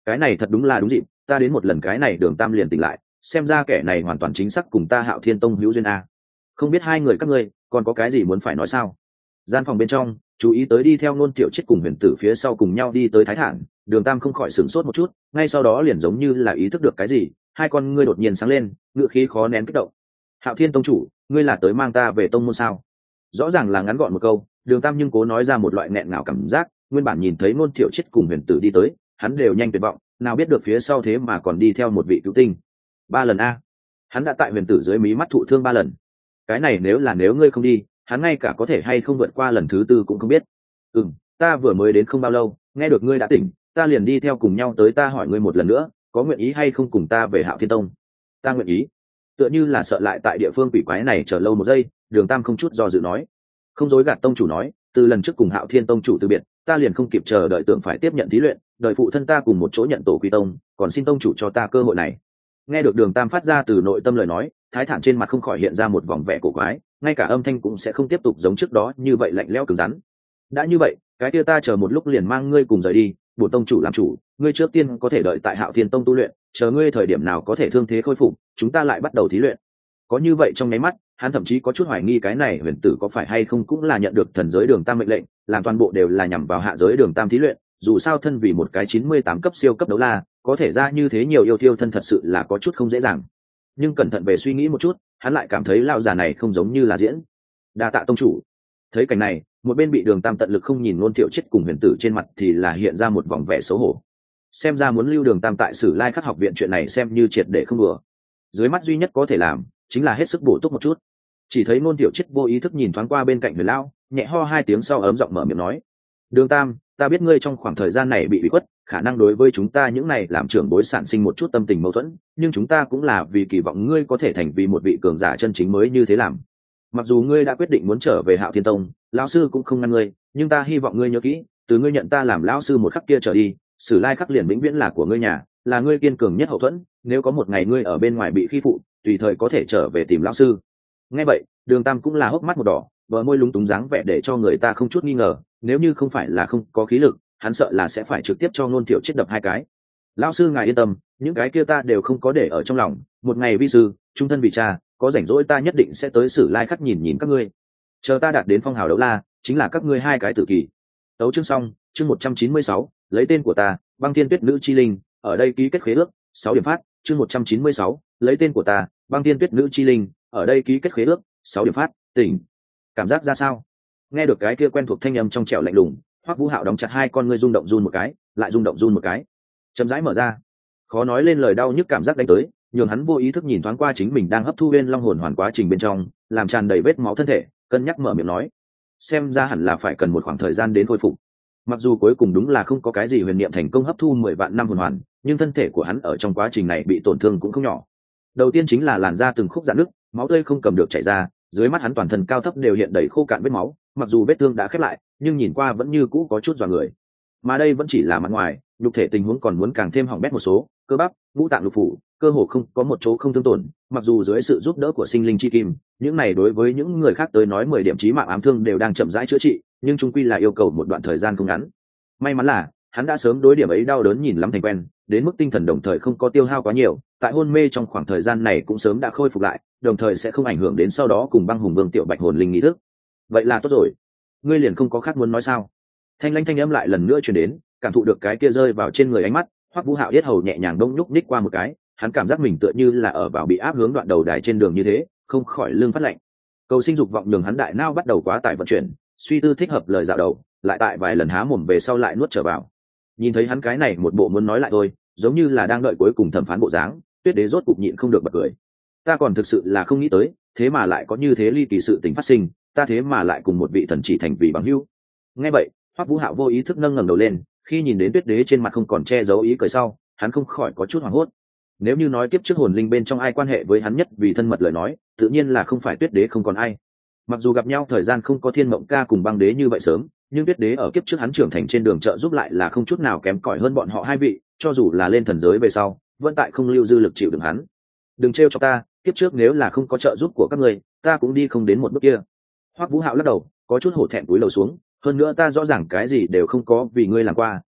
cái này thật đúng là đúng dịp, ta đến một lần cái này Đường Tam liền tỉnh lại, xem ra kẻ này hoàn toàn chính xác cùng ta Hạo Thiên Tông hữu duyên a. Không biết hai người các ngươi còn có cái gì muốn phải nói sao? Gian phòng bên trong, chú ý tới đi theo Nôn Tiểu Chết cùng Huyền Tử phía sau cùng nhau đi tới Thái Thản, Đường Tam không khỏi sửng sốt một chút, ngay sau đó liền giống như là ý thức được cái gì, hai con ngươi đột nhiên sáng lên, ngựa khí khó nén kích động. Hạo Thiên Tông chủ, ngươi là tới mang ta về tông môn sao? Rõ ràng là ngắn gọn một câu, Đường Tam nhưng cố nói ra một loại nghẹn ngào cảm giác, nguyên bản nhìn thấy Nôn Tiểu Chết cùng Huyền Tử đi tới, hắn đều nhanh tuyệt vọng, nào biết được phía sau thế mà còn đi theo một vị cứu tinh. Ba lần a. Hắn đã tại Huyền Tử dưới mí mắt thụ thương ba lần. Cái này nếu là nếu ngươi không đi, hắn ngay cả có thể hay không vượt qua lần thứ tư cũng không biết. Ừ, ta vừa mới đến không bao lâu, nghe được ngươi đã tỉnh, ta liền đi theo cùng nhau tới, ta hỏi ngươi một lần nữa, có nguyện ý hay không cùng ta về Hạo Thiên Tông? Ta nguyện ý. Tựa như là sợ lại tại địa phương quỷ quái này chờ lâu một giây, Đường Tam không chút do dự nói. Không dối gạt tông chủ nói, từ lần trước cùng Hạo Thiên Tông chủ từ biệt, ta liền không kịp chờ đợi tưởng phải tiếp nhận thí luyện, đợi phụ thân ta cùng một chỗ nhận tổ quy tông, còn xin tông chủ cho ta cơ hội này. Nghe được Đường Tam phát ra từ nội tâm lời nói, Thái Thản trên mặt không khỏi hiện ra một vòng vẻ cổ quái, ngay cả âm thanh cũng sẽ không tiếp tục giống trước đó như vậy lạnh lẽo cứng rắn. Đã như vậy, cái kia ta chờ một lúc liền mang ngươi cùng rời đi, bổn tông chủ làm chủ, ngươi trước tiên có thể đợi tại Hạo Thiên Tông tu luyện, chờ ngươi thời điểm nào có thể thương thế khôi phục, chúng ta lại bắt đầu thí luyện. Có như vậy trong nháy mắt, hắn thậm chí có chút hoài nghi cái này Huyền Tử có phải hay không cũng là nhận được thần giới Đường Tam mệnh lệnh, làm toàn bộ đều là nhằm vào hạ giới Đường Tam thí luyện, dù sao thân vì một cái chín mươi tám cấp siêu cấp đấu la, có thể ra như thế nhiều yêu thiêu thân thật sự là có chút không dễ dàng. Nhưng cẩn thận về suy nghĩ một chút, hắn lại cảm thấy lão già này không giống như là diễn. Đa tạ tông chủ. Thấy cảnh này, một bên bị Đường Tam tận lực không nhìn Nôn Tiểu Chết cùng Huyền Tử trên mặt thì là hiện ra một vòng vẻ xấu hổ. Xem ra muốn lưu Đường Tam tại Sử Lai Khắc học viện chuyện này xem như triệt để không đùa. Dưới mắt duy nhất có thể làm chính là hết sức bổ túc một chút. Chỉ thấy Nôn Tiểu Chết vô ý thức nhìn thoáng qua bên cạnh Huyền lão, nhẹ ho hai tiếng sau ấm giọng mở miệng nói: "Đường Tam, ta biết ngươi trong khoảng thời gian này bị bị khuất, khả năng đối với chúng ta những này làm trưởng bối sản sinh một chút tâm tình mâu thuẫn, nhưng chúng ta cũng là vì kỳ vọng ngươi có thể thành vì một vị cường giả chân chính mới như thế làm. Mặc dù ngươi đã quyết định muốn trở về Hạo Thiên Tông, lão sư cũng không ngăn ngươi, nhưng ta hy vọng ngươi nhớ kỹ, từ ngươi nhận ta làm lão sư một khắc kia trở đi, Sử Lai Khắc liền vĩnh viễn là của ngươi nhà, là ngươi kiên cường nhất hậu thuẫn, nếu có một ngày ngươi ở bên ngoài bị khi phụ, tùy thời có thể trở về tìm lão sư." Nghe vậy, Đường Tam cũng là hốc mắt một đỏ, bờ môi lúng túng dáng vẻ để cho người ta không chút nghi ngờ, nếu như không phải là không có khí lực, hắn sợ là sẽ phải trực tiếp cho Nôn Tiểu Chết đập hai cái. "Lão sư ngài yên tâm, những cái kia ta đều không có để ở trong lòng, một ngày vi sư, trung thân vì cha, có rảnh rỗi ta nhất định sẽ tới Sử Lai Khắc nhìn nhìn các ngươi. Chờ ta đạt đến phong hào đấu la, chính là các ngươi hai cái tử kỳ." Tấu chương xong, chương một trăm chín mươi sáu, lấy tên của ta, Băng Thiên Tuyết Nữ Chi Linh, ở đây ký kết khế ước, sáu điểm phát, chương một trăm chín mươi sáu, lấy tên của ta, Băng Thiên Tuyết Nữ Chi Linh, ở đây ký kết khế ước, sáu điểm phát, tỉnh. Cảm giác ra sao? Nghe được cái kia quen thuộc thanh âm trong trẻo lạnh lùng, Hoắc Vũ Hạo đóng chặt hai con ngươi, rung động run một cái, lại rung động run một cái, chậm rãi mở ra. Khó nói lên lời đau nhức cảm giác đánh tới, nhường hắn vô ý thức nhìn thoáng qua chính mình đang hấp thu Nguyên Long hồn hoàn quá trình bên trong, làm tràn đầy vết máu thân thể, cân nhắc mở miệng nói: "Xem ra hẳn là phải cần một khoảng thời gian đến khôi phục." Mặc dù cuối cùng đúng là không có cái gì huyền niệm thành công hấp thu mười vạn năm hồn hoàn, nhưng thân thể của hắn ở trong quá trình này bị tổn thương cũng không nhỏ. Đầu tiên chính là làn da từng khúc rạn nứt, máu tươi không cầm được chảy ra, dưới mắt hắn toàn thân cao thấp đều hiện đầy khô cạn vết máu, mặc dù vết thương đã khép lại, nhưng nhìn qua vẫn như cũ có chút dọa người. Mà đây vẫn chỉ là mặt ngoài, nhục thể tình huống còn muốn càng thêm hỏng bét một số, cơ bắp, ngũ tạng lục phủ, cơ hồ không có một chỗ không thương tổn, mặc dù dưới sự giúp đỡ của sinh linh chi kim, những này đối với những người khác tới nói mười điểm chí mạng ám thương đều đang chậm rãi chữa trị, nhưng chung quy là yêu cầu một đoạn thời gian không ngắn. May mắn là hắn đã sớm đối điểm ấy đau đớn nhìn lắm thành quen, đến mức tinh thần đồng thời không có tiêu hao quá nhiều, tại hôn mê trong khoảng thời gian này cũng sớm đã khôi phục lại, đồng thời sẽ không ảnh hưởng đến sau đó cùng Băng Hùng Vương Tiểu Bạch hồn linh nghi thức. Vậy là tốt rồi. Ngươi liền không có khác muốn nói sao? Thanh lãnh thanh âm lại lần nữa truyền đến, cảm thụ được cái kia rơi vào trên người ánh mắt, Hoắc Vũ Hạo yết hầu nhẹ nhàng đông nhúc ních qua một cái, hắn cảm giác mình tựa như là ở vào bị áp hướng đoạn đầu đài trên đường như thế, không khỏi lưng phát lạnh. Cầu sinh dục vọng nhường hắn đại não bắt đầu quá tải vận chuyển, suy tư thích hợp lời dạo đầu, lại tại vài lần há mồm về sau lại nuốt trở vào. Nhìn thấy hắn cái này một bộ muốn nói lại thôi, giống như là đang đợi cuối cùng thẩm phán bộ dáng, Tuyết Đế rốt cục nhịn không được bật cười. Ta còn thực sự là không nghĩ tới, thế mà lại có như thế ly kỳ sự tình phát sinh, ta thế mà lại cùng một vị thần chỉ thành vì bằng hữu. Nghe vậy, Hoắc Vũ Hạo vô ý thức nâng ngẩng đầu lên, khi nhìn đến Tuyết Đế trên mặt không còn che giấu ý cười sau, hắn không khỏi có chút hoảng hốt. Nếu như nói kiếp trước hồn linh bên trong ai quan hệ với hắn nhất vì thân mật lời nói, tự nhiên là không phải Tuyết Đế không còn ai. Mặc dù gặp nhau thời gian không có Thiên Mộng Ca cùng Băng Đế như vậy sớm, nhưng Tuyết Đế ở kiếp trước hắn trưởng thành trên đường trợ giúp lại là không chút nào kém cỏi hơn bọn họ hai vị, cho dù là lên thần giới về sau, vẫn tại không lưu dư lực chịu đựng hắn. Đừng trêu cho ta, kiếp trước nếu là không có trợ giúp của các ngươi, ta cũng đi không đến một bước kia. Hoắc Vũ Hạo lắc đầu, có chút hổ thẹn cúi đầu xuống, hơn nữa ta rõ ràng cái gì đều không có vì ngươi làm qua,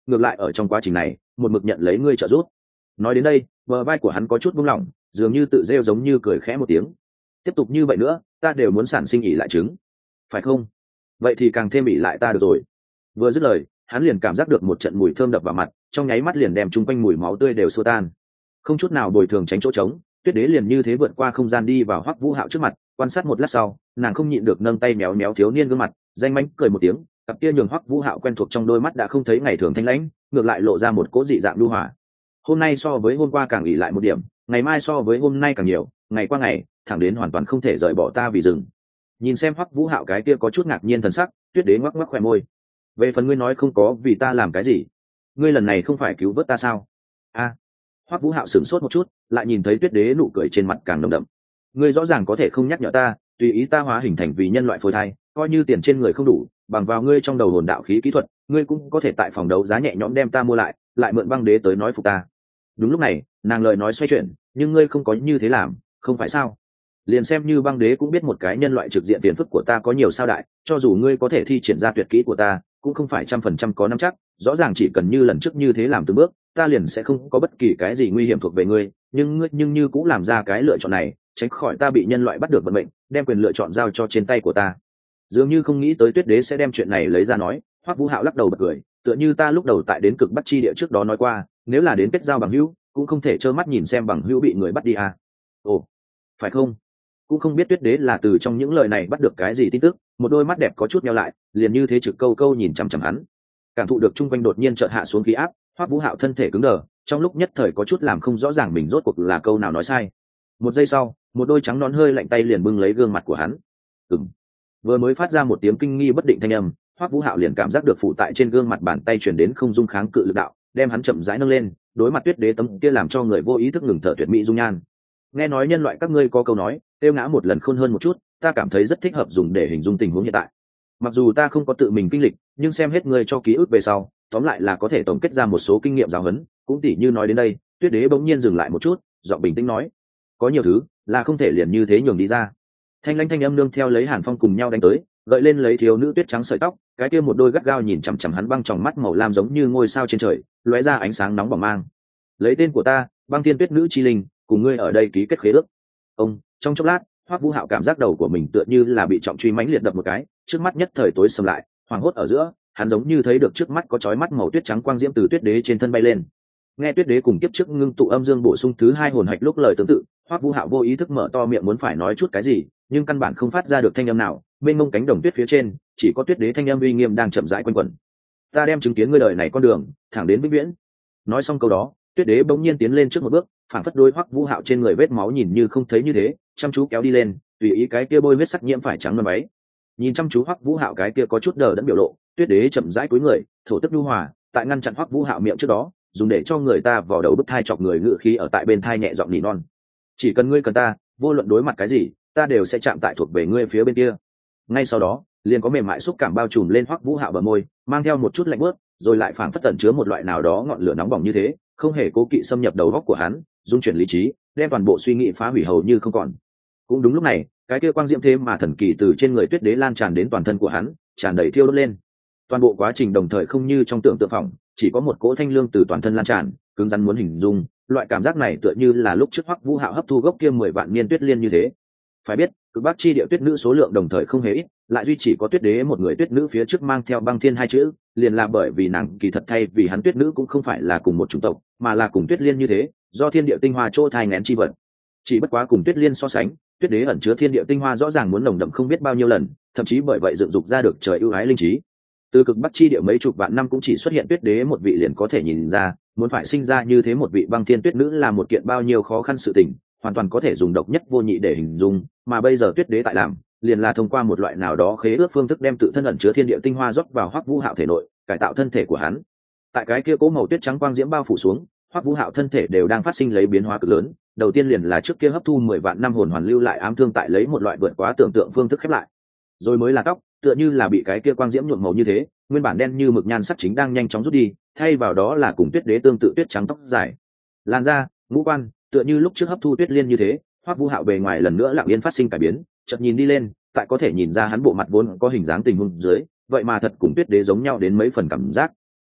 ngược lại ở trong quá trình này một mực nhận lấy ngươi trợ giúp. Nói đến đây bờ vai của hắn có chút buông lỏng, dường như tự rêu giống như cười khẽ một tiếng. Tiếp tục như vậy nữa ta đều muốn sản sinh ỉ lại trứng, phải không? Vậy thì càng thêm ỉ lại ta được rồi. Vừa dứt lời hắn liền cảm giác được một trận mùi thơm đập vào mặt, trong nháy mắt liền đem chung quanh mùi máu tươi đều xua tan. Không chút nào bồi thường tránh chỗ trống, Tuyết Đế liền như thế vượt qua không gian đi vào Hoắc Vũ Hạo trước mặt, quan sát một lát sau nàng không nhịn được nâng tay méo méo thiếu niên gương mặt, danh mánh cười một tiếng, cặp kia nhường Hoắc Vũ Hạo quen thuộc trong đôi mắt đã không thấy ngày thường thanh lãnh, ngược lại lộ ra một cỗ dị dạng lưu hòa. Hôm nay so với hôm qua càng ỉ lại một điểm, ngày mai so với hôm nay càng nhiều, ngày qua ngày thẳng đến hoàn toàn không thể rời bỏ ta vì rừng. Nhìn xem Hoắc Vũ Hạo cái kia có chút ngạc nhiên thần sắc, Tuyết Đế ngoắc ngoắc khóe môi. Về phần ngươi nói không có vì ta làm cái gì, ngươi lần này không phải cứu vớt ta sao? A. À, Hoắc Vũ Hạo sửng sốt một chút, lại nhìn thấy Tuyết Đế nụ cười trên mặt càng nồng đậm. Ngươi rõ ràng có thể không nhắc nhở ta, tùy ý ta hóa hình thành vì nhân loại phôi thai, coi như tiền trên người không đủ, bằng vào ngươi trong đầu hồn đạo khí kỹ thuật, ngươi cũng có thể tại phòng đấu giá nhẹ nhõm đem ta mua lại, lại mượn băng đế tới nói phục ta. Đúng lúc này nàng lời nói xoay chuyển, nhưng ngươi không có như thế làm, không phải sao? Liền xem như băng đế cũng biết một cái nhân loại trực diện phiền phức của ta có nhiều sao đại, cho dù ngươi có thể thi triển ra tuyệt kỹ của ta cũng không phải trăm phần trăm có nắm chắc. Rõ ràng chỉ cần như lần trước như thế làm từng bước, ta liền sẽ không có bất kỳ cái gì nguy hiểm thuộc về ngươi, nhưng ngươi nhưng như cũng làm ra cái lựa chọn này, tránh khỏi ta bị nhân loại bắt được vận mệnh, đem quyền lựa chọn giao cho trên tay của ta. Dường như không nghĩ tới Tuyết Đế sẽ đem chuyện này lấy ra nói, Hoắc Vũ Hạo lắc đầu bật cười, tựa như ta lúc đầu tại đến cực Bắc chi địa trước đó nói qua, nếu là đến kết giao bằng hữu, cũng không thể trơ mắt nhìn xem bằng hữu bị người bắt đi à. Ồ, phải không? Cũng không biết Tuyết Đế là từ trong những lời này bắt được cái gì tin tức, một đôi mắt đẹp có chút nheo lại, liền như thế trực câu câu nhìn chằm chằm hắn. Cảm thụ được chung quanh đột nhiên chợt hạ xuống khí áp, Hoắc Vũ Hạo thân thể cứng đờ, trong lúc nhất thời có chút làm không rõ ràng mình rốt cuộc là câu nào nói sai. Một giây sau, một đôi trắng nón hơi lạnh tay liền bưng lấy gương mặt của hắn. Ừm. Vừa mới phát ra một tiếng kinh nghi bất định thanh âm, Hoắc Vũ Hạo liền cảm giác được phụ tại trên gương mặt bàn tay truyền đến không dung kháng cự lực đạo, đem hắn chậm rãi nâng lên, đối mặt Tuyết Đế tấm kia làm cho người vô ý thức ngừng thở tuyệt mỹ dung nhan. Nghe nói nhân loại các ngươi có câu nói, tiêu ngã một lần khôn hơn một chút, ta cảm thấy rất thích hợp dùng để hình dung tình huống hiện tại. Mặc dù ta không có tự mình kinh lịch, nhưng xem hết ngươi cho ký ức về sau, tóm lại là có thể tổng kết ra một số kinh nghiệm giáo huấn. Cũng tỉ như nói đến đây, Tuyết Đế bỗng nhiên dừng lại một chút, giọng bình tĩnh nói, có nhiều thứ là không thể liền như thế nhường đi ra. Thanh lãnh thanh âm nương theo lấy Hàn Phong cùng nhau đánh tới, gợi lên lấy thiếu nữ tuyết trắng sợi tóc, cái kia một đôi gắt gao nhìn chằm chằm hắn băng tròng mắt màu lam giống như ngôi sao trên trời, lóe ra ánh sáng nóng bỏng mang. Lấy tên của ta, Băng Thiên Tuyết Nữ chi linh, cùng ngươi ở đây ký kết khế ước. Ông, trong chốc lát, Hoắc Vũ Hạo cảm giác đầu của mình tựa như là bị trọng truy mãnh liệt đập một cái, trước mắt nhất thời tối sầm lại, hoảng hốt ở giữa, hắn giống như thấy được trước mắt có chói mắt màu tuyết trắng quang diễm từ Tuyết Đế trên thân bay lên. Nghe Tuyết Đế cùng kiếp trước ngưng tụ âm dương bổ sung thứ hai hồn hạch lúc lời tương tự, Hoắc Vũ Hạo vô ý thức mở to miệng muốn phải nói chút cái gì, nhưng căn bản không phát ra được thanh âm nào. Bên mông cánh đồng tuyết phía trên, chỉ có Tuyết Đế thanh âm uy nghiêm đang chậm rãi quanh quẩn. Ta đem chứng kiến ngươi đời này con đường, thẳng đến vĩnh viễn. Nói xong câu đó, Tuyết Đế bỗng nhiên tiến lên trước một bước, phản phất đôi Hoắc Vũ Hạo trên người vết máu nhìn như không thấy như thế, chăm chú kéo đi lên, tùy ý cái kia bôi huyết sắc nhiễm phải trắng mơn váy. Nhìn chăm chú Hoắc Vũ Hạo cái kia có chút đờ đẫn biểu lộ, Tuyết Đế chậm rãi cúi người, thổ tức nhu hòa, tại ngăn chặn Hoắc Vũ Hạo miệng trước đó, dùng để cho người ta vò đầu bứt thai chọc người ngự khí ở tại bên thai nhẹ giọng nỉ non. Chỉ cần ngươi cần ta, vô luận đối mặt cái gì, ta đều sẽ chạm tại thuộc về ngươi phía bên kia. Ngay sau đó, liền có mềm mại xúc cảm bao trùm lên Hoắc Vũ Hạo bờ môi, mang theo một chút lạnh buốt, rồi lại phảng phất tẩn chứa một loại nào đó ngọn lửa nóng bỏng như thế, không hề cố kỵ xâm nhập đầu óc của hắn, dung chuyển lý trí, đem toàn bộ suy nghĩ phá hủy hầu như không còn. Cũng đúng lúc này, cái kia quang diễm thế mà thần kỳ từ trên người Tuyết Đế lan tràn đến toàn thân của hắn, tràn đầy thiêu đốt lên. Toàn bộ quá trình đồng thời không như trong tưởng tượng phỏng, chỉ có một cỗ thanh lương từ toàn thân lan tràn, cứng rắn muốn hình dung, loại cảm giác này tựa như là lúc trước Hoắc Vũ Hạo hấp thu gốc kia mười vạn niên tuyết liên như thế. Phải biết, cực Bắc chi địa tuyết nữ số lượng đồng thời không hề ít, lại duy chỉ có Tuyết Đế một người tuyết nữ phía trước mang theo băng thiên hai chữ, liền là bởi vì nàng kỳ thật thay vì hắn tuyết nữ cũng không phải là cùng một chủng tộc, mà là cùng tuyết liên như thế, do thiên địa tinh hoa chỗ thai nghén chi vật. Chỉ bất quá cùng tuyết liên so sánh, Tuyết Đế ẩn chứa thiên địa tinh hoa rõ ràng muốn nồng đậm không biết bao nhiêu lần, thậm chí bởi vậy dựng dục ra được trời ưu ái linh trí. Từ cực Bắc chi địa mấy chục vạn năm cũng chỉ xuất hiện Tuyết Đế một vị liền có thể nhìn ra, muốn phải sinh ra như thế một vị băng thiên tuyết nữ là một kiện bao nhiêu khó khăn sự tình, hoàn toàn có thể dùng độc nhất vô nhị để hình dung, mà bây giờ Tuyết Đế tại làm, liền là thông qua một loại nào đó khế ước phương thức đem tự thân ẩn chứa thiên địa tinh hoa rót vào Hoắc Vũ Hạo thể nội, cải tạo thân thể của hắn. Tại cái kia cố màu tuyết trắng quang diễm bao phủ xuống, Hoắc Vũ Hạo thân thể đều đang phát sinh lấy biến hóa cực lớn, đầu tiên liền là trước kia hấp thu mười vạn năm hồn hoàn lưu lại ám thương tại lấy một loại vượt quá tưởng tượng phương thức khép lại. Rồi mới là tóc, tựa như là bị cái kia quang diễm nhuộm màu như thế, nguyên bản đen như mực nhan sắc chính đang nhanh chóng rút đi, thay vào đó là cùng Tuyết Đế tương tự tuyết trắng tóc dài. Làn da, ngũ quan, tựa như lúc trước hấp thu tuyết liên như thế, Hoắc Vũ Hạo bề ngoài lần nữa lặng yên phát sinh cải biến, chợt nhìn đi lên, tại có thể nhìn ra hắn bộ mặt vốn có hình dáng tình huống dưới, vậy mà thật cùng Tuyết Đế giống nhau đến mấy phần cảm giác.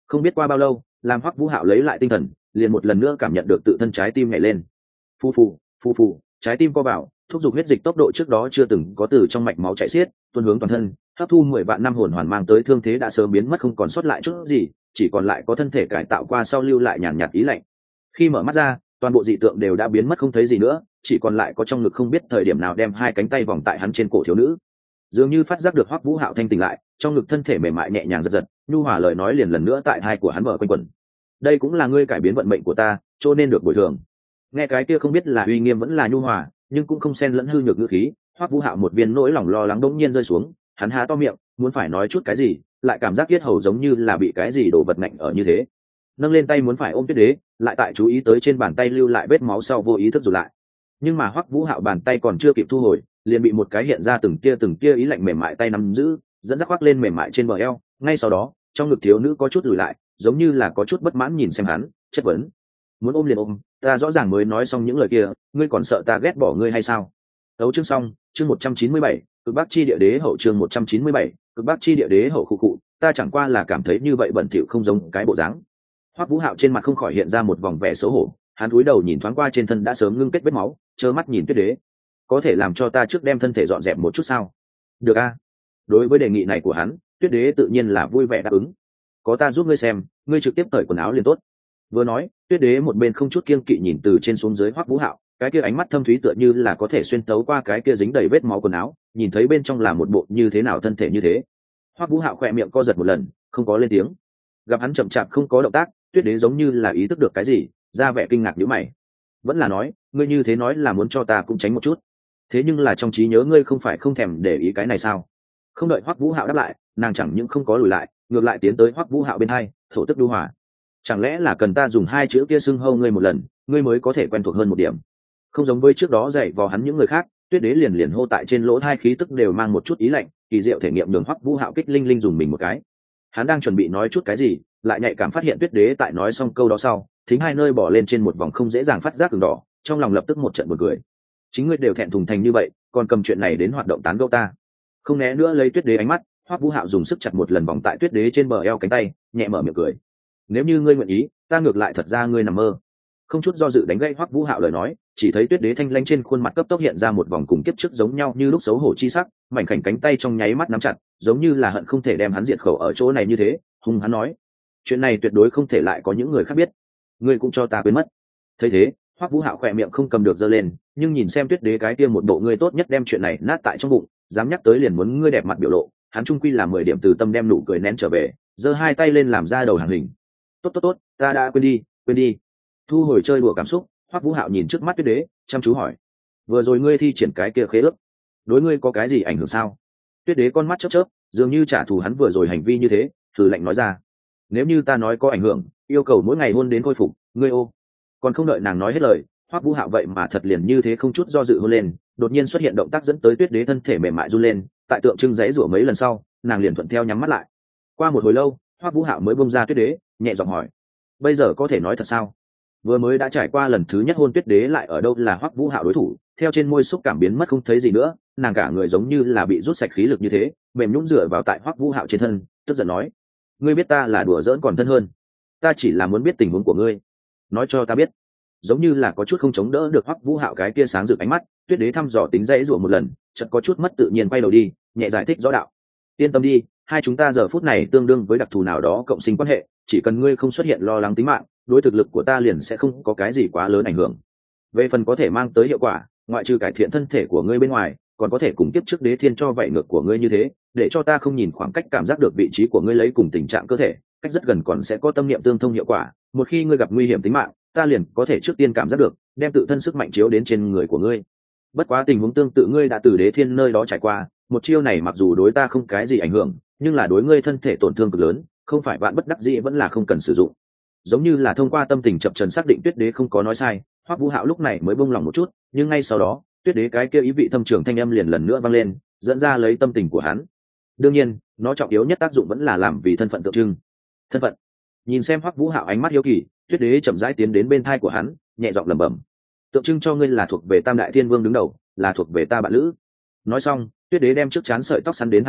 Không biết qua bao lâu, làm Hoắc Vũ Hạo lấy lại tinh thần, liền một lần nữa cảm nhận được tự thân trái tim nhảy lên. Phu phù, phu phù, trái tim co vào, thúc giục huyết dịch tốc độ trước đó chưa từng có từ trong mạch máu chảy xiết, tuôn hướng toàn thân, hấp thu mười vạn năm hồn hoàn mang tới thương thế đã sớm biến mất không còn sót lại chút gì, chỉ còn lại có thân thể cải tạo qua sau lưu lại nhàn nhạt ý lạnh. Khi mở mắt ra, toàn bộ dị tượng đều đã biến mất không thấy gì nữa, chỉ còn lại có trong ngực không biết thời điểm nào đem hai cánh tay vòng tại hắn trên cổ thiếu nữ. Dường như phát giác được Hoắc Vũ Hạo thanh tỉnh lại, trong ngực thân thể mềm mại nhẹ nhàng giật giật, nhu hòa lời nói liền lần nữa tại hai của hắn mở quanh quẩn. Đây cũng là ngươi cải biến vận mệnh của ta, cho nên được bồi thường. Nghe cái kia không biết là uy nghiêm vẫn là nhu hòa, nhưng cũng không xen lẫn hư nhược ngữ khí, Hoắc Vũ Hạo một viên nỗi lòng lo lắng đột nhiên rơi xuống, hắn há to miệng, muốn phải nói chút cái gì, lại cảm giác yết hầu giống như là bị cái gì đổ vật ngạnh ở như thế. Nâng lên tay muốn phải ôm Tuyết Đế, lại tại chú ý tới trên bàn tay lưu lại vết máu sau vô ý thức rụt lại. Nhưng mà Hoắc Vũ Hạo bàn tay còn chưa kịp thu hồi, liền bị một cái hiện ra từng tia từng tia ý lạnh mềm mại tay nắm giữ, dẫn dắt khoác lên mềm mại trên bờ eo. Ngay sau đó, trong ngực thiếu nữ có chút lùi lại, giống như là có chút bất mãn nhìn xem hắn, chất vấn: muốn ôm liền ôm, ta rõ ràng mới nói xong những lời kia, ngươi còn sợ ta ghét bỏ ngươi hay sao? Đấu chương xong, chương một trăm chín mươi bảy, cực bắc chi địa đế hậu chương một trăm chín mươi bảy, cực bắc chi địa đế hậu khụ khụ, ta chẳng qua là cảm thấy như vậy bẩn thỉu không giống cái bộ dáng. Hoắc Vũ Hạo trên mặt không khỏi hiện ra một vòng vẻ xấu hổ, hắn cúi đầu nhìn thoáng qua trên thân đã sớm ngưng kết vết máu, trơ mắt nhìn Tuyết Đế. Có thể làm cho ta trước đem thân thể dọn dẹp một chút sao? Được a. Đối với đề nghị này của hắn, Tuyết Đế tự nhiên là vui vẻ đáp ứng. Có ta giúp ngươi xem, ngươi trực tiếp cởi quần áo liền tốt. Vừa nói, Tuyết Đế một bên không chút kiêng kỵ nhìn từ trên xuống dưới Hoắc Vũ Hạo, cái kia ánh mắt thâm thúy tựa như là có thể xuyên tấu qua cái kia dính đầy vết máu quần áo, nhìn thấy bên trong là một bộ như thế nào thân thể như thế. Hoắc Vũ Hạo khẽ miệng co giật một lần, không có lên tiếng. Gặp hắn chậm chạp không có động tác, Tuyết Đế giống như là ý thức được cái gì, ra vẻ kinh ngạc nhíu mày. Vẫn là nói, ngươi như thế nói là muốn cho ta cũng tránh một chút. Thế nhưng là trong trí nhớ ngươi không phải không thèm để ý cái này sao? Không đợi Hoắc Vũ Hạo đáp lại, nàng chẳng những không có lùi lại, ngược lại tiến tới Hoắc Vũ Hạo bên hai, thổ tức đu hòa. Chẳng lẽ là cần ta dùng hai chữ kia xưng hô ngươi một lần, ngươi mới có thể quen thuộc hơn một điểm? Không giống với trước đó dạy vò hắn những người khác, Tuyết Đế liền liền hô tại trên lỗ hai khí tức đều mang một chút ý lạnh, kỳ diệu thể nghiệm đường Hoắc Vũ Hạo kích linh linh dùng mình một cái. Hắn đang chuẩn bị nói chút cái gì, lại nhạy cảm phát hiện Tuyết Đế tại nói xong câu đó sau, thính hai nơi bỏ lên trên một vòng không dễ dàng phát giác đường đỏ, trong lòng lập tức một trận buồn cười. Chính ngươi đều thẹn thùng thành như vậy, còn cầm chuyện này đến hoạt động tán gẫu ta. Không né nữa lấy Tuyết Đế ánh mắt, Hoắc Vũ Hạo dùng sức chặt một lần vòng tại Tuyết Đế trên bờ eo cánh tay, nhẹ mở miệng cười. Nếu như ngươi nguyện ý, ta ngược lại thật ra ngươi nằm mơ. Không chút do dự đánh gãy Hoắc Vũ Hạo lời nói, chỉ thấy Tuyết Đế thanh lãnh trên khuôn mặt cấp tốc hiện ra một vòng cùng kiếp trước giống nhau như lúc xấu hổ chi sắc, mảnh khảnh cánh tay trong nháy mắt nắm chặt, giống như là hận không thể đem hắn diệt khẩu ở chỗ này như thế. Hùng hắn nói, chuyện này tuyệt đối không thể lại có những người khác biết, ngươi cũng cho ta quên mất. Thấy thế, Hoắc Vũ Hạo khỏe miệng không cầm được giơ lên, nhưng nhìn xem Tuyết Đế cái kia một bộ ngươi tốt nhất đem chuyện này nát tại trong bụng, dám nhắc tới liền muốn ngươi đẹp mặt biểu lộ, hắn trung quy là mười điểm từ tâm đem nụ cười nén trở về, giơ hai tay lên làm ra đầu hàng hình. Tốt tốt tốt, ta đã quên đi, quên đi. Thu hồi chơi đùa cảm xúc, Hoắc Vũ Hạo nhìn trước mắt Tuyết Đế, chăm chú hỏi: vừa rồi ngươi thi triển cái kia khế ước, đối ngươi có cái gì ảnh hưởng sao? Tuyết Đế con mắt chớp chớp, dường như trả thù hắn vừa rồi hành vi như thế, thử lạnh nói ra: nếu như ta nói có ảnh hưởng, yêu cầu mỗi ngày hôn đến khôi phục, ngươi ô. Còn không đợi nàng nói hết lời, Hoắc Vũ Hạo vậy mà thật liền như thế không chút do dự hôn lên, đột nhiên xuất hiện động tác dẫn tới Tuyết Đế thân thể mềm mại run lên, tại tượng trưng giãy giụa mấy lần sau, nàng liền thuận theo nhắm mắt lại. Qua một hồi lâu, Hoắc Vũ Hạo mới buông ra Tuyết Đế, nhẹ giọng hỏi: bây giờ có thể nói thật sao? Vừa mới đã trải qua lần thứ nhất hôn Tuyết Đế lại ở đâu là Hoắc Vũ Hạo đối thủ, theo trên môi xúc cảm biến mất không thấy gì nữa, nàng cả người giống như là bị rút sạch khí lực như thế, mềm nhũn dựa vào tại Hoắc Vũ Hạo trên thân, tức giận nói: ngươi biết ta là đùa giỡn còn thân hơn, ta chỉ là muốn biết tình huống của ngươi, nói cho ta biết. Giống như là có chút không chống đỡ được Hoắc Vũ Hạo cái kia sáng rực ánh mắt, Tuyết Đế thăm dò tính dãy rủa một lần, chợt có chút mất tự nhiên quay đầu đi, nhẹ giải thích rõ đạo: yên tâm đi, hai chúng ta giờ phút này tương đương với đặc thù nào đó cộng sinh quan hệ, chỉ cần ngươi không xuất hiện lo lắng tính mạng, đối thực lực của ta liền sẽ không có cái gì quá lớn ảnh hưởng. Về phần có thể mang tới hiệu quả, ngoại trừ cải thiện thân thể của ngươi bên ngoài, còn có thể cùng tiếp trước Đế Thiên cho vậy ngược của ngươi như thế, để cho ta không nhìn khoảng cách cảm giác được vị trí của ngươi lấy cùng tình trạng cơ thể, cách rất gần còn sẽ có tâm niệm tương thông hiệu quả, một khi ngươi gặp nguy hiểm tính mạng, ta liền có thể trước tiên cảm giác được, đem tự thân sức mạnh chiếu đến trên người của ngươi. Bất quá tình huống tương tự ngươi đã từ Đế Thiên nơi đó trải qua, một chiêu này mặc dù đối ta không cái gì ảnh hưởng, nhưng là đối ngươi thân thể tổn thương cực lớn, không phải bạn bất đắc dĩ vẫn là không cần sử dụng. Giống như là thông qua tâm tình chập chờn xác định Tuyết Đế không có nói sai, Hoắc Vũ Hạo lúc này mới buông lòng một chút, nhưng ngay sau đó, Tuyết Đế cái kia ý vị thâm trường thanh âm liền lần nữa vang lên, dẫn ra lấy tâm tình của hắn. Đương nhiên, nó trọng yếu nhất tác dụng vẫn là làm vì thân phận tượng trưng. Thân phận. Nhìn xem Hoắc Vũ Hạo ánh mắt hiếu kỳ, Tuyết Đế chậm rãi tiến đến bên thai của hắn, nhẹ giọng lẩm bẩm: tượng trưng cho ngươi là thuộc về Tam Đại Thiên Vương đứng đầu, là thuộc về ta bạn lữ. Nói xong, Tuyết Đế đem trước chán sợi tóc sắn đến hai sau,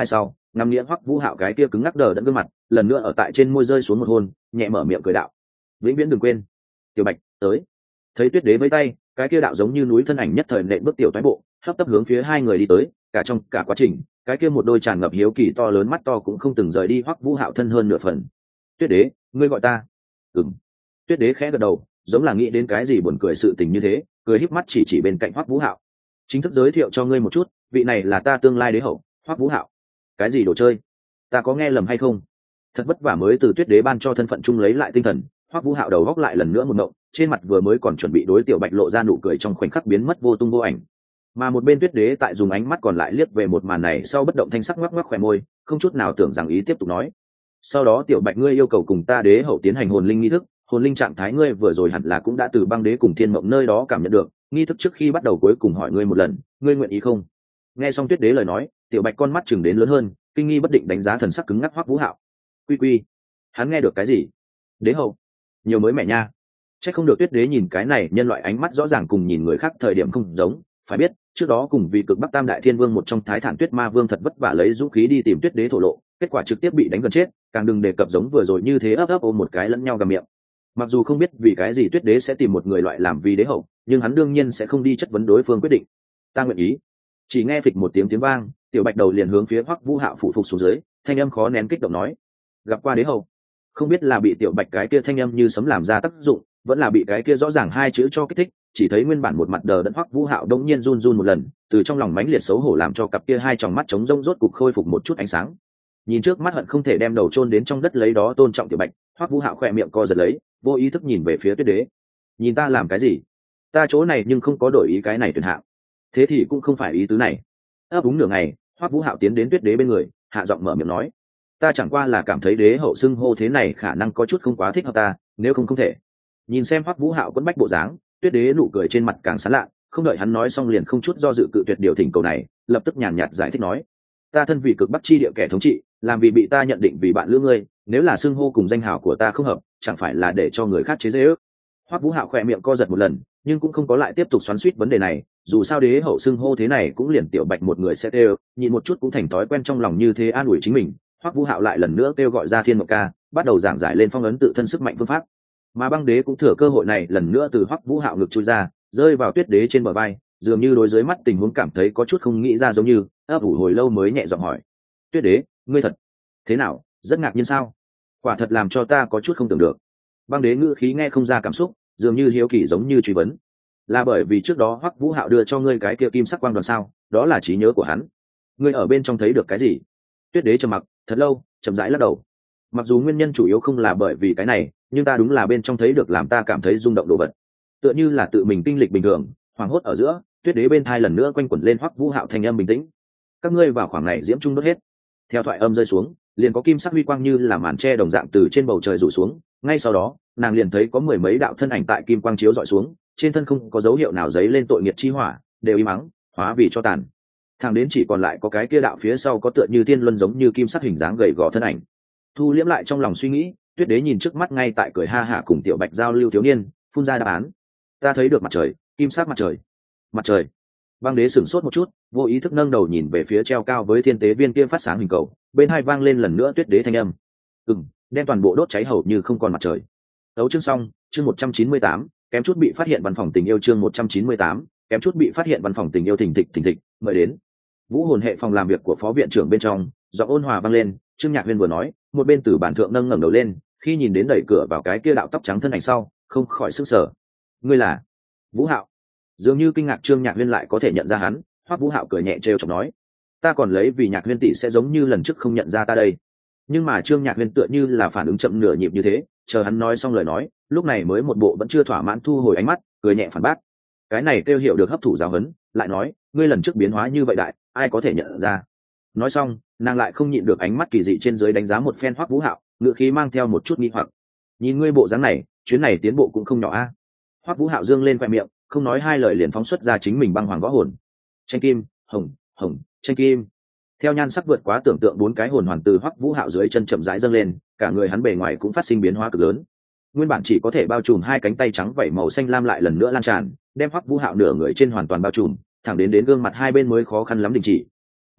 ngắm nghĩa hoắc vũ hạo cái kia cứng ngắc đờ đẫn gương mặt, lần nữa ở tại trên môi rơi xuống một hôn, nhẹ mở miệng cười đạo: vĩnh viễn đừng quên, tiểu bạch tới. Thấy tuyết đế với tay, cái kia đạo giống như núi thân ảnh nhất thời nện bước tiểu toái bộ, hấp tấp hướng phía hai người đi tới. Cả trong cả quá trình, cái kia một đôi tràn ngập hiếu kỳ to lớn mắt to cũng không từng rời đi hoắc vũ hạo thân hơn nửa phần. Tuyết đế, ngươi gọi ta? Ừm. Tuyết đế khẽ gật đầu, giống là nghĩ đến cái gì buồn cười sự tình như thế, cười híp mắt chỉ chỉ bên cạnh hoắc vũ hạo: chính thức giới thiệu cho ngươi một chút, vị này là ta tương lai đế hậu, hoắc vũ hạo. Cái gì đồ chơi? Ta có nghe lầm hay không? Thật vất vả mới từ tuyết đế ban cho thân phận chung lấy lại tinh thần, hoắc vũ hạo đầu góc lại lần nữa một mộng, trên mặt vừa mới còn chuẩn bị đối tiểu bạch lộ ra nụ cười trong khoảnh khắc biến mất vô tung vô ảnh. Mà một bên tuyết đế tại dùng ánh mắt còn lại liếc về một màn này sau bất động thanh sắc ngoắc ngoắc khỏe môi, không chút nào tưởng rằng ý tiếp tục nói: sau đó tiểu bạch ngươi yêu cầu cùng ta đế hậu tiến hành hồn linh nghi thức, hồn linh trạng thái ngươi vừa rồi hẳn là cũng đã từ băng đế cùng thiên mộng nơi đó cảm nhận được, nghi thức trước khi bắt đầu cuối cùng hỏi ngươi một lần, ngươi nguyện ý không? Nghe xong tuyết đế lời nói, tiểu bạch con mắt chừng đến lớn hơn, kinh nghi bất định đánh giá thần sắc cứng ngắc hoắc vũ hạo. Quy quy, hắn nghe được cái gì? Đế hậu? Nhiều mới mẹ nha. Chắc không được tuyết đế nhìn cái này nhân loại ánh mắt rõ ràng cùng nhìn người khác thời điểm không giống, phải biết trước đó cùng vì cực bắc tam đại thiên vương một trong thái thản tuyết ma vương thật vất vả lấy dũng khí đi tìm tuyết đế thổ lộ, kết quả trực tiếp bị đánh gần chết, càng đừng đề cập giống vừa rồi như thế ấp ấp ôm một cái lẫn nhau gầm miệng. Mặc dù không biết vì cái gì tuyết đế sẽ tìm một người loại làm vì đế hậu, nhưng hắn đương nhiên sẽ không đi chất vấn đối phương quyết định. Ta nguyện ý. Chỉ nghe phịch một tiếng tiếng vang, tiểu bạch đầu liền hướng phía hoắc vũ hạo phụ phục xuống dưới, thanh âm khó nén kích động nói: gặp qua đế hậu. Không biết là bị tiểu bạch cái kia thanh âm như sấm làm ra tác dụng, vẫn là bị cái kia rõ ràng hai chữ cho kích thích, chỉ thấy nguyên bản một mặt đờ đẫn hoắc vũ hạo đống nhiên run run một lần, từ trong lòng mãnh liệt xấu hổ làm cho cặp kia hai tròng mắt trống rỗng rốt cục khôi phục một chút ánh sáng. Nhìn trước mắt hận không thể đem đầu chôn đến trong đất lấy đó tôn trọng tiểu bạch, hoắc vũ hạo khỏe miệng co giật lấy, vô ý thức nhìn về phía tuyết đế. Nhìn ta làm cái gì? Ta chỗ này nhưng không có đổi ý cái này tuyển hạng. Thế thì cũng không phải ý tứ này. ấp úng nửa ngày, hoắc vũ hạo tiến đến tuyết đế bên người, hạ giọng mở miệng nói: ta chẳng qua là cảm thấy đế hậu xưng hô thế này khả năng có chút không quá thích hợp ta, nếu không không thể. Nhìn xem hoắc vũ hạo quấn bách bộ dáng, tuyết đế nụ cười trên mặt càng sán lạ, không đợi hắn nói xong liền không chút do dự cự tuyệt điều thỉnh cầu này, lập tức nhàn nhạt giải thích nói: ta thân vì cực bắc chi địa kẻ thống trị, làm vì bị ta nhận định vì bạn lữ ngươi, nếu là xưng hô cùng danh hào của ta không hợp, chẳng phải là để cho người khác chế giễu. hoắc vũ hạo khỏe miệng co giật một lần, nhưng cũng không có lại tiếp tục xoắn xuýt vấn đề này, dù sao đế hậu xưng hô thế này cũng liền tiểu bạch một người sẽ kêu, nhịn một chút cũng thành thói quen trong lòng như thế, an ủi chính mình. hoắc vũ hạo lại lần nữa kêu gọi ra thiên mộng ca, bắt đầu giảng giải lên phong ấn tự thân sức mạnh phương pháp. Mà băng đế cũng thừa cơ hội này lần nữa từ hoắc vũ hạo ngực chui ra, rơi vào tuyết đế trên bờ vai, dường như đối dưới mắt tình huống cảm thấy có chút không nghĩ ra, giống như ấp ủ hồi lâu mới nhẹ giọng hỏi: tuyết đế, ngươi thật thế nào, rất ngạc nhiên sao? Quả thật làm cho ta có chút không tưởng được. Băng đế ngữ khí nghe không ra cảm xúc, dường như hiếu kỳ giống như truy vấn: là bởi vì trước đó hoắc vũ hạo đưa cho ngươi cái kia kim sắc quang đoàn sao? Đó là trí nhớ của hắn. Ngươi ở bên trong thấy được cái gì? Tuyết đế trầm mặc thật lâu, chậm rãi lắc đầu. Mặc dù nguyên nhân chủ yếu không là bởi vì cái này, nhưng ta đúng là bên trong thấy được làm ta cảm thấy rung động đồ vật, tựa như là tự mình kinh lịch bình thường. Hoảng hốt ở giữa, tuyết đế bên thai lần nữa quanh quẩn lên hoắc vũ hạo thanh âm bình tĩnh: các ngươi vào khoảng này diễm trung đốt hết. Theo thoại âm rơi xuống, liền có kim sắc huy quang như là màn tre đồng dạng từ trên bầu trời rủ xuống, ngay sau đó nàng liền thấy có mười mấy đạo thân ảnh tại kim quang chiếu dọi xuống, trên thân không có dấu hiệu nào dấy lên tội nghiệt chi hỏa, đều im mắng hóa vì cho tàn. Thẳng đến chỉ còn lại có cái kia đạo phía sau có tựa như tiên luân giống như kim sắc hình dáng gầy gò thân ảnh. Thu liễm lại trong lòng suy nghĩ, tuyết đế nhìn trước mắt ngay tại cười ha hả cùng tiểu bạch giao lưu thiếu niên, phun ra đáp án: ta thấy được mặt trời, kim sắc mặt trời. Mặt trời. Băng đế sửng sốt một chút, vô ý thức nâng đầu nhìn về phía treo cao với thiên tế viên kia phát sáng hình cầu, bên hai vang lên lần nữa tuyết đế thanh âm: ừm, đem toàn bộ đốt cháy hầu như không còn mặt trời. Đấu chương xong, chương một trăm chín mươi tám, kém chút bị phát hiện văn phòng tình yêu. Chương một trăm chín mươi tám, kém chút bị phát hiện văn phòng tình yêu. Thình thịch thình thịch, mời đến. Vũ hồn hệ phòng làm việc của phó viện trưởng bên trong, giọng ôn hòa vang lên, Trương Nhạc Huyên vừa nói, một bên từ bản thượng nâng ngẩng đầu lên, khi nhìn đến đẩy cửa vào cái kia đạo tóc trắng thân ảnh sau, không khỏi sức sở. Ngươi là Vũ Hạo? Dường như kinh ngạc Trương Nhạc Huyên lại có thể nhận ra hắn, Hoắc Vũ Hạo cười nhẹ trêu chọc nói: ta còn lấy vì Nhạc Huyên tỷ sẽ giống như lần trước không nhận ra ta đây. Nhưng mà Trương Nhạc Huyên tựa như là phản ứng chậm nửa nhịp như thế, chờ hắn nói xong lời nói, lúc này mới một bộ vẫn chưa thỏa mãn thu hồi ánh mắt, cười nhẹ phản bác: cái này kêu hiểu được hấp thụ giáo huấn, lại nói, ngươi lần trước biến hóa như vậy đại, ai có thể nhận ra. Nói xong, nàng lại không nhịn được ánh mắt kỳ dị trên dưới đánh giá một phen Hoắc Vũ Hạo, ngữ khí mang theo một chút nghi hoặc: nhìn ngươi bộ dáng này, chuyến này tiến bộ cũng không nhỏ a. À? Hoắc Vũ Hạo dương lên khoe miệng, không nói hai lời liền phóng xuất ra chính mình băng hoàng võ hồn. Tranh kim, hồng, hồng, tranh kim. Theo nhan sắc vượt quá tưởng tượng, bốn cái hồn hoàn từ Hoắc Vũ Hạo dưới chân chậm rãi dâng lên, cả người hắn bề ngoài cũng phát sinh biến hóa cực lớn. Nguyên bản chỉ có thể bao trùm hai cánh tay trắng vảy màu xanh lam lại lần nữa lan tràn, đem Hoắc Vũ Hạo nửa người trên hoàn toàn bao trùm, thẳng đến đến gương mặt hai bên mới khó khăn lắm đình chỉ.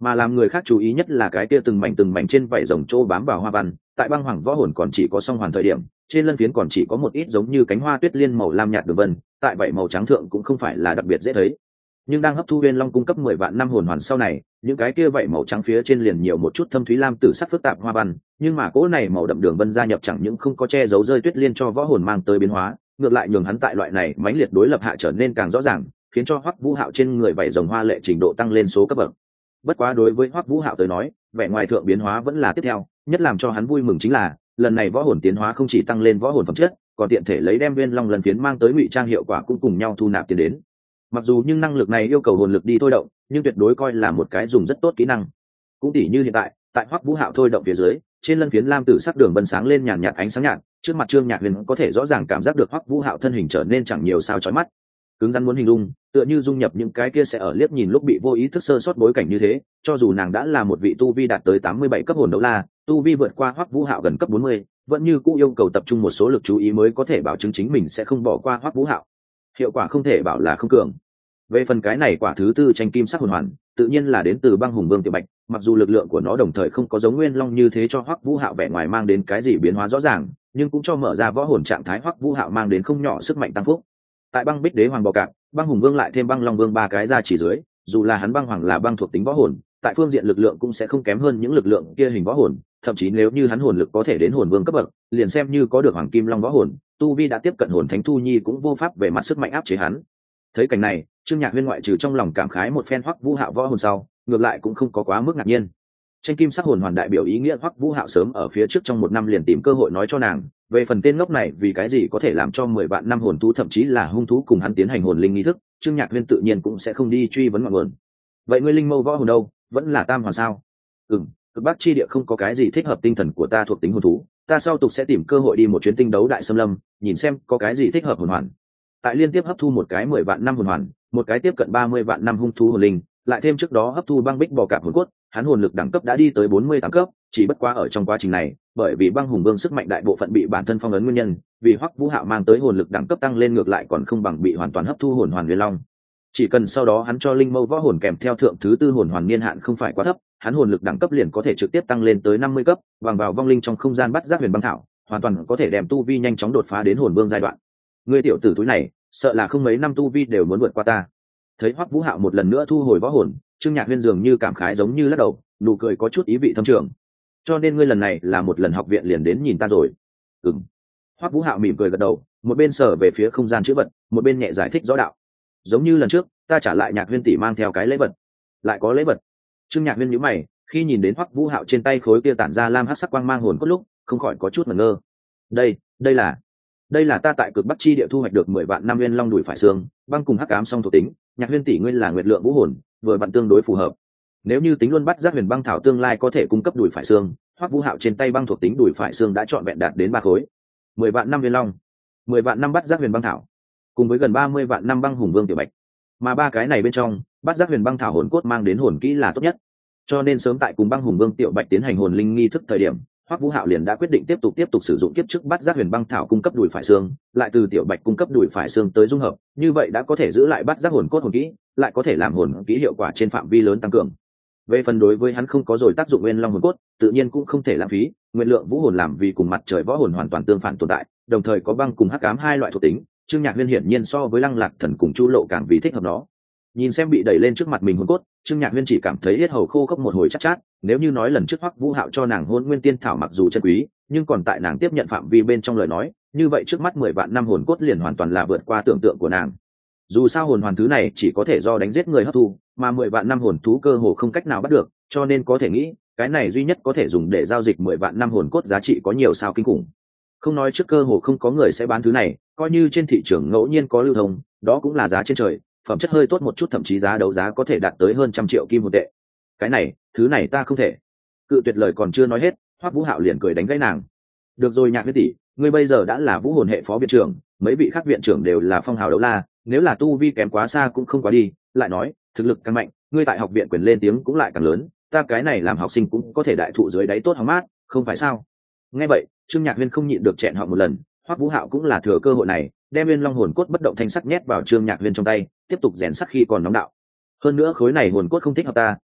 mà làm người khác chú ý nhất là cái kia từng mảnh từng mảnh trên vảy rồng trô bám vào hoa văn. Tại băng hoàng võ hồn còn chỉ có song hoàn thời điểm, trên lân phiến còn chỉ có một ít giống như cánh hoa tuyết liên màu lam nhạt đường vân, tại vảy màu trắng thượng cũng không phải là đặc biệt dễ thấy. Nhưng đang hấp thu Nguyên Long cung cấp mười vạn năm hồn hoàn sau này, những cái kia vảy màu trắng phía trên liền nhiều một chút thâm thúy lam tử sắc phức tạp hoa văn, nhưng mà cỗ này màu đậm đường vân gia nhập chẳng những không có che giấu rơi tuyết liên cho võ hồn mang tới biến hóa, ngược lại nhường hắn tại loại này mãnh liệt đối lập hạ trở nên càng rõ ràng, khiến cho Hoắc Vũ Hạo trên người vảy rồng hoa lệ trình độ tăng lên số cấp bậc. Bất quá đối với Hoắc Vũ Hạo tới nói, vẻ ngoài thượng biến hóa vẫn là tiếp theo, nhất làm cho hắn vui mừng chính là, lần này võ hồn tiến hóa không chỉ tăng lên võ hồn phẩm chất, còn tiện thể lấy đem Nguyên Long lần phiến mang tới ngụy trang hiệu quả cũng cùng nhau thu nạp tiền đến. Mặc dù nhưng năng lực này yêu cầu hồn lực đi thôi động, nhưng tuyệt đối coi là một cái dùng rất tốt kỹ năng. Cũng tỉ như hiện tại, tại Hoắc Vũ Hạo thôi động phía dưới, trên lân phiến lam tử sắc đường vân sáng lên nhàn nhạt ánh sáng nhạt, trước mặt Trương Nhạc Huyền có thể rõ ràng cảm giác được Hoắc Vũ Hạo thân hình trở nên chẳng nhiều sao chói mắt. Cứng rắn muốn hình dung, tựa như dung nhập những cái kia sẽ ở liếc nhìn lúc bị vô ý thức sơ sót bối cảnh như thế, cho dù nàng đã là một vị tu vi đạt tới tám mươi bảy cấp hồn đấu la, tu vi vượt qua Hoắc Vũ Hạo gần cấp bốn mươi, vẫn như cũ yêu cầu tập trung một số lực chú ý mới có thể bảo chứng chính mình sẽ không bỏ qua Hoắc Vũ Hạo. Hiệu quả không thể bảo là không cường. Về phần cái này quả thứ tư tranh kim sắc hồn hoàn, tự nhiên là đến từ băng hùng vương tiểu bạch, mặc dù lực lượng của nó đồng thời không có giống Nguyên Long như thế cho Hoắc Vũ Hạo vẻ ngoài mang đến cái gì biến hóa rõ ràng, nhưng cũng cho mở ra võ hồn trạng thái Hoắc Vũ Hạo mang đến không nhỏ sức mạnh tăng phúc. Tại băng bích đế hoàng bò cạp, băng hùng vương lại thêm băng long vương ba cái ra chỉ dưới, dù là hắn băng hoàng là băng thuộc tính võ hồn, tại phương diện lực lượng cũng sẽ không kém hơn những lực lượng kia hình võ hồn, thậm chí nếu như hắn hồn lực có thể đến hồn vương cấp bậc, liền xem như có được hoàng kim long võ hồn, tu vi đã tiếp cận hồn thánh thu nhi cũng vô pháp về mặt sức mạnh áp chế hắn. Thấy cảnh này, Trương Nhạc Huyên ngoại trừ trong lòng cảm khái một phen Hoắc Vũ Hạo võ hồn sau, ngược lại cũng không có quá mức ngạc nhiên. Tranh kim sắc hồn hoàn đại biểu ý nghĩa Hoắc Vũ Hạo sớm ở phía trước trong một năm liền tìm cơ hội nói cho nàng, về phần tên ngốc này vì cái gì có thể làm cho mười vạn năm hồn thú thậm chí là hung thú cùng hắn tiến hành hồn linh nghi thức, Trương Nhạc Huyên tự nhiên cũng sẽ không đi truy vấn ngọn nguồn. Vậy ngươi linh mâu võ hồn đâu, vẫn là tam hoàn sao? Ừm, cực bắc chi địa không có cái gì thích hợp tinh thần của ta thuộc tính hồn thú, ta sau tục sẽ tìm cơ hội đi một chuyến tinh đấu đại xâm lâm, nhìn xem có cái gì thích hợp hồn hoàn. Tại liên tiếp hấp thu một cái mười vạn năm hồn hoàn, một cái tiếp cận ba mươi vạn năm hung thú hồn linh, lại thêm trước đó hấp thu băng bích bò cạp hồn cốt, hắn hồn lực đẳng cấp đã đi tới bốn mươi tám cấp, chỉ bất quá ở trong quá trình này, bởi vì băng hùng vương sức mạnh đại bộ phận bị bản thân phong ấn nguyên nhân, vì Hoắc Vũ Hạo mang tới hồn lực đẳng cấp tăng lên ngược lại còn không bằng bị hoàn toàn hấp thu hồn hoàn Nguyên Long. Chỉ cần sau đó hắn cho linh mâu võ hồn kèm theo thượng thứ tư hồn hoàn niên hạn không phải quá thấp, hắn hồn lực đẳng cấp liền có thể trực tiếp tăng lên tới năm mươi cấp, bằng vào vong linh trong không gian bắt giác huyền băng thảo, hoàn toàn có thể đem tu vi nhanh chóng đột phá đến hồn vương giai đoạn. Ngươi tiểu tử túi này, sợ là không mấy năm tu vi đều muốn vượt qua ta. Thấy Hoắc Vũ Hạo một lần nữa thu hồi võ hồn, Trương Nhạc Huyên dường như cảm khái giống như lắc đầu, nụ cười có chút ý vị thâm trường. Cho nên ngươi lần này là một lần học viện liền đến nhìn ta rồi. Ừm. Hoắc Vũ Hạo mỉm cười gật đầu, một bên sở về phía không gian chữ vật, một bên nhẹ giải thích rõ đạo. Giống như lần trước, ta trả lại Nhạc Huyên tỷ mang theo cái lễ vật. Lại có lễ vật? Trương Nhạc Huyên nhíu mày, khi nhìn đến Hoắc Vũ Hạo trên tay khối kia tản ra lam hắc sắc quang mang hồn cốt lúc, không khỏi có chút ngẩn ngơ. Đây, đây là đây là ta tại cực bắc chi địa thu hoạch được mười vạn năm nguyên long đùi phải xương, băng cùng hắc ám song thuộc tính, Nhạc Huyên tỷ ngươi là nguyệt lượng vũ hồn, vừa vặn tương đối phù hợp. Nếu như tính luôn bắt giác huyền băng thảo tương lai có thể cung cấp đùi phải xương, Hoắc Vũ Hạo trên tay băng thuộc tính đùi phải xương đã trọn vẹn đạt đến ba khối. mười vạn năm nguyên long, mười vạn năm bắt giác huyền băng thảo, cùng với gần ba mươi vạn năm băng hùng vương tiểu bạch. Mà ba cái này bên trong, bắt giác huyền băng thảo hồn cốt mang đến hồn kỹ là tốt nhất. Cho nên sớm tại cùng băng hùng vương tiểu bạch tiến hành hồn linh nghi thức thời điểm, Hoắc Vũ Hạo liền đã quyết định tiếp tục tiếp tục sử dụng kiếp trước bắt giác huyền băng thảo cung cấp đùi phải xương, lại từ tiểu bạch cung cấp đùi phải xương tới dung hợp, như vậy đã có thể giữ lại bắt giác hồn cốt hồn kỹ, lại có thể làm hồn kỹ hiệu quả trên phạm vi lớn tăng cường. Về phần đối với hắn không có rồi tác dụng nguyên long hồn cốt, tự nhiên cũng không thể lãng phí, nguyên lượng vũ hồn làm vì cùng mặt trời võ hồn hoàn toàn tương phản tồn tại, đồng thời có băng cùng hắc ám hai loại thuộc tính, Trương Nhạc Huyên hiển nhiên so với Lăng Lạc Thần cùng Chu Lộ càng vì thích hợp nó. Nhìn xem bị đẩy lên trước mặt mình hồn cốt, Trương Nhạc Huyên chỉ cảm thấy yết hầu khô khốc một hồi chát chát, nếu như nói lần trước Hoắc Vũ Hạo cho nàng hồn nguyên tiên thảo mặc dù chân quý, nhưng còn tại nàng tiếp nhận phạm vi bên trong lời nói, như vậy trước mắt mười vạn năm hồn cốt liền hoàn toàn là vượt qua tưởng tượng của nàng. Dù sao hồn hoàn thứ này chỉ có thể do đánh giết người hấp thu, mà mười vạn năm hồn thú cơ hồ không cách nào bắt được, cho nên có thể nghĩ, cái này duy nhất có thể dùng để giao dịch mười vạn năm hồn cốt giá trị có nhiều sao kinh khủng. Không nói trước cơ hồ không có người sẽ bán thứ này, coi như trên thị trường ngẫu nhiên có lưu thông, đó cũng là giá trên trời, phẩm chất hơi tốt một chút thậm chí giá đấu giá có thể đạt tới hơn trăm triệu kim một tệ. Cái này, thứ này ta không thể. Cự tuyệt lời còn chưa nói hết, Hoắc Vũ Hạo liền cười đánh gãy nàng. Được rồi Nhạc Huyên tỷ, ngươi bây giờ đã là vũ hồn hệ phó viện trưởng, mấy vị khác viện trưởng đều là phong hào đấu la, nếu là tu vi kém quá xa cũng không quá đi, lại nói, thực lực càng mạnh, ngươi tại học viện quyền lên tiếng cũng lại càng lớn, ta cái này làm học sinh cũng có thể đại thụ dưới đáy tốt hóng mát, không phải sao? Nghe vậy, Trương Nhạc Huyên không nhịn được chẹn họ một lần, Hoắc Vũ Hạo cũng là thừa cơ hội này, đem Nguyên Long hồn cốt bất động thanh sắc nhét vào Trương Nhạc Huyên trong tay, tiếp tục rèn sắt khi còn nóng đạo. Hơn nữa khối này hồn cốt không thích hợp ta,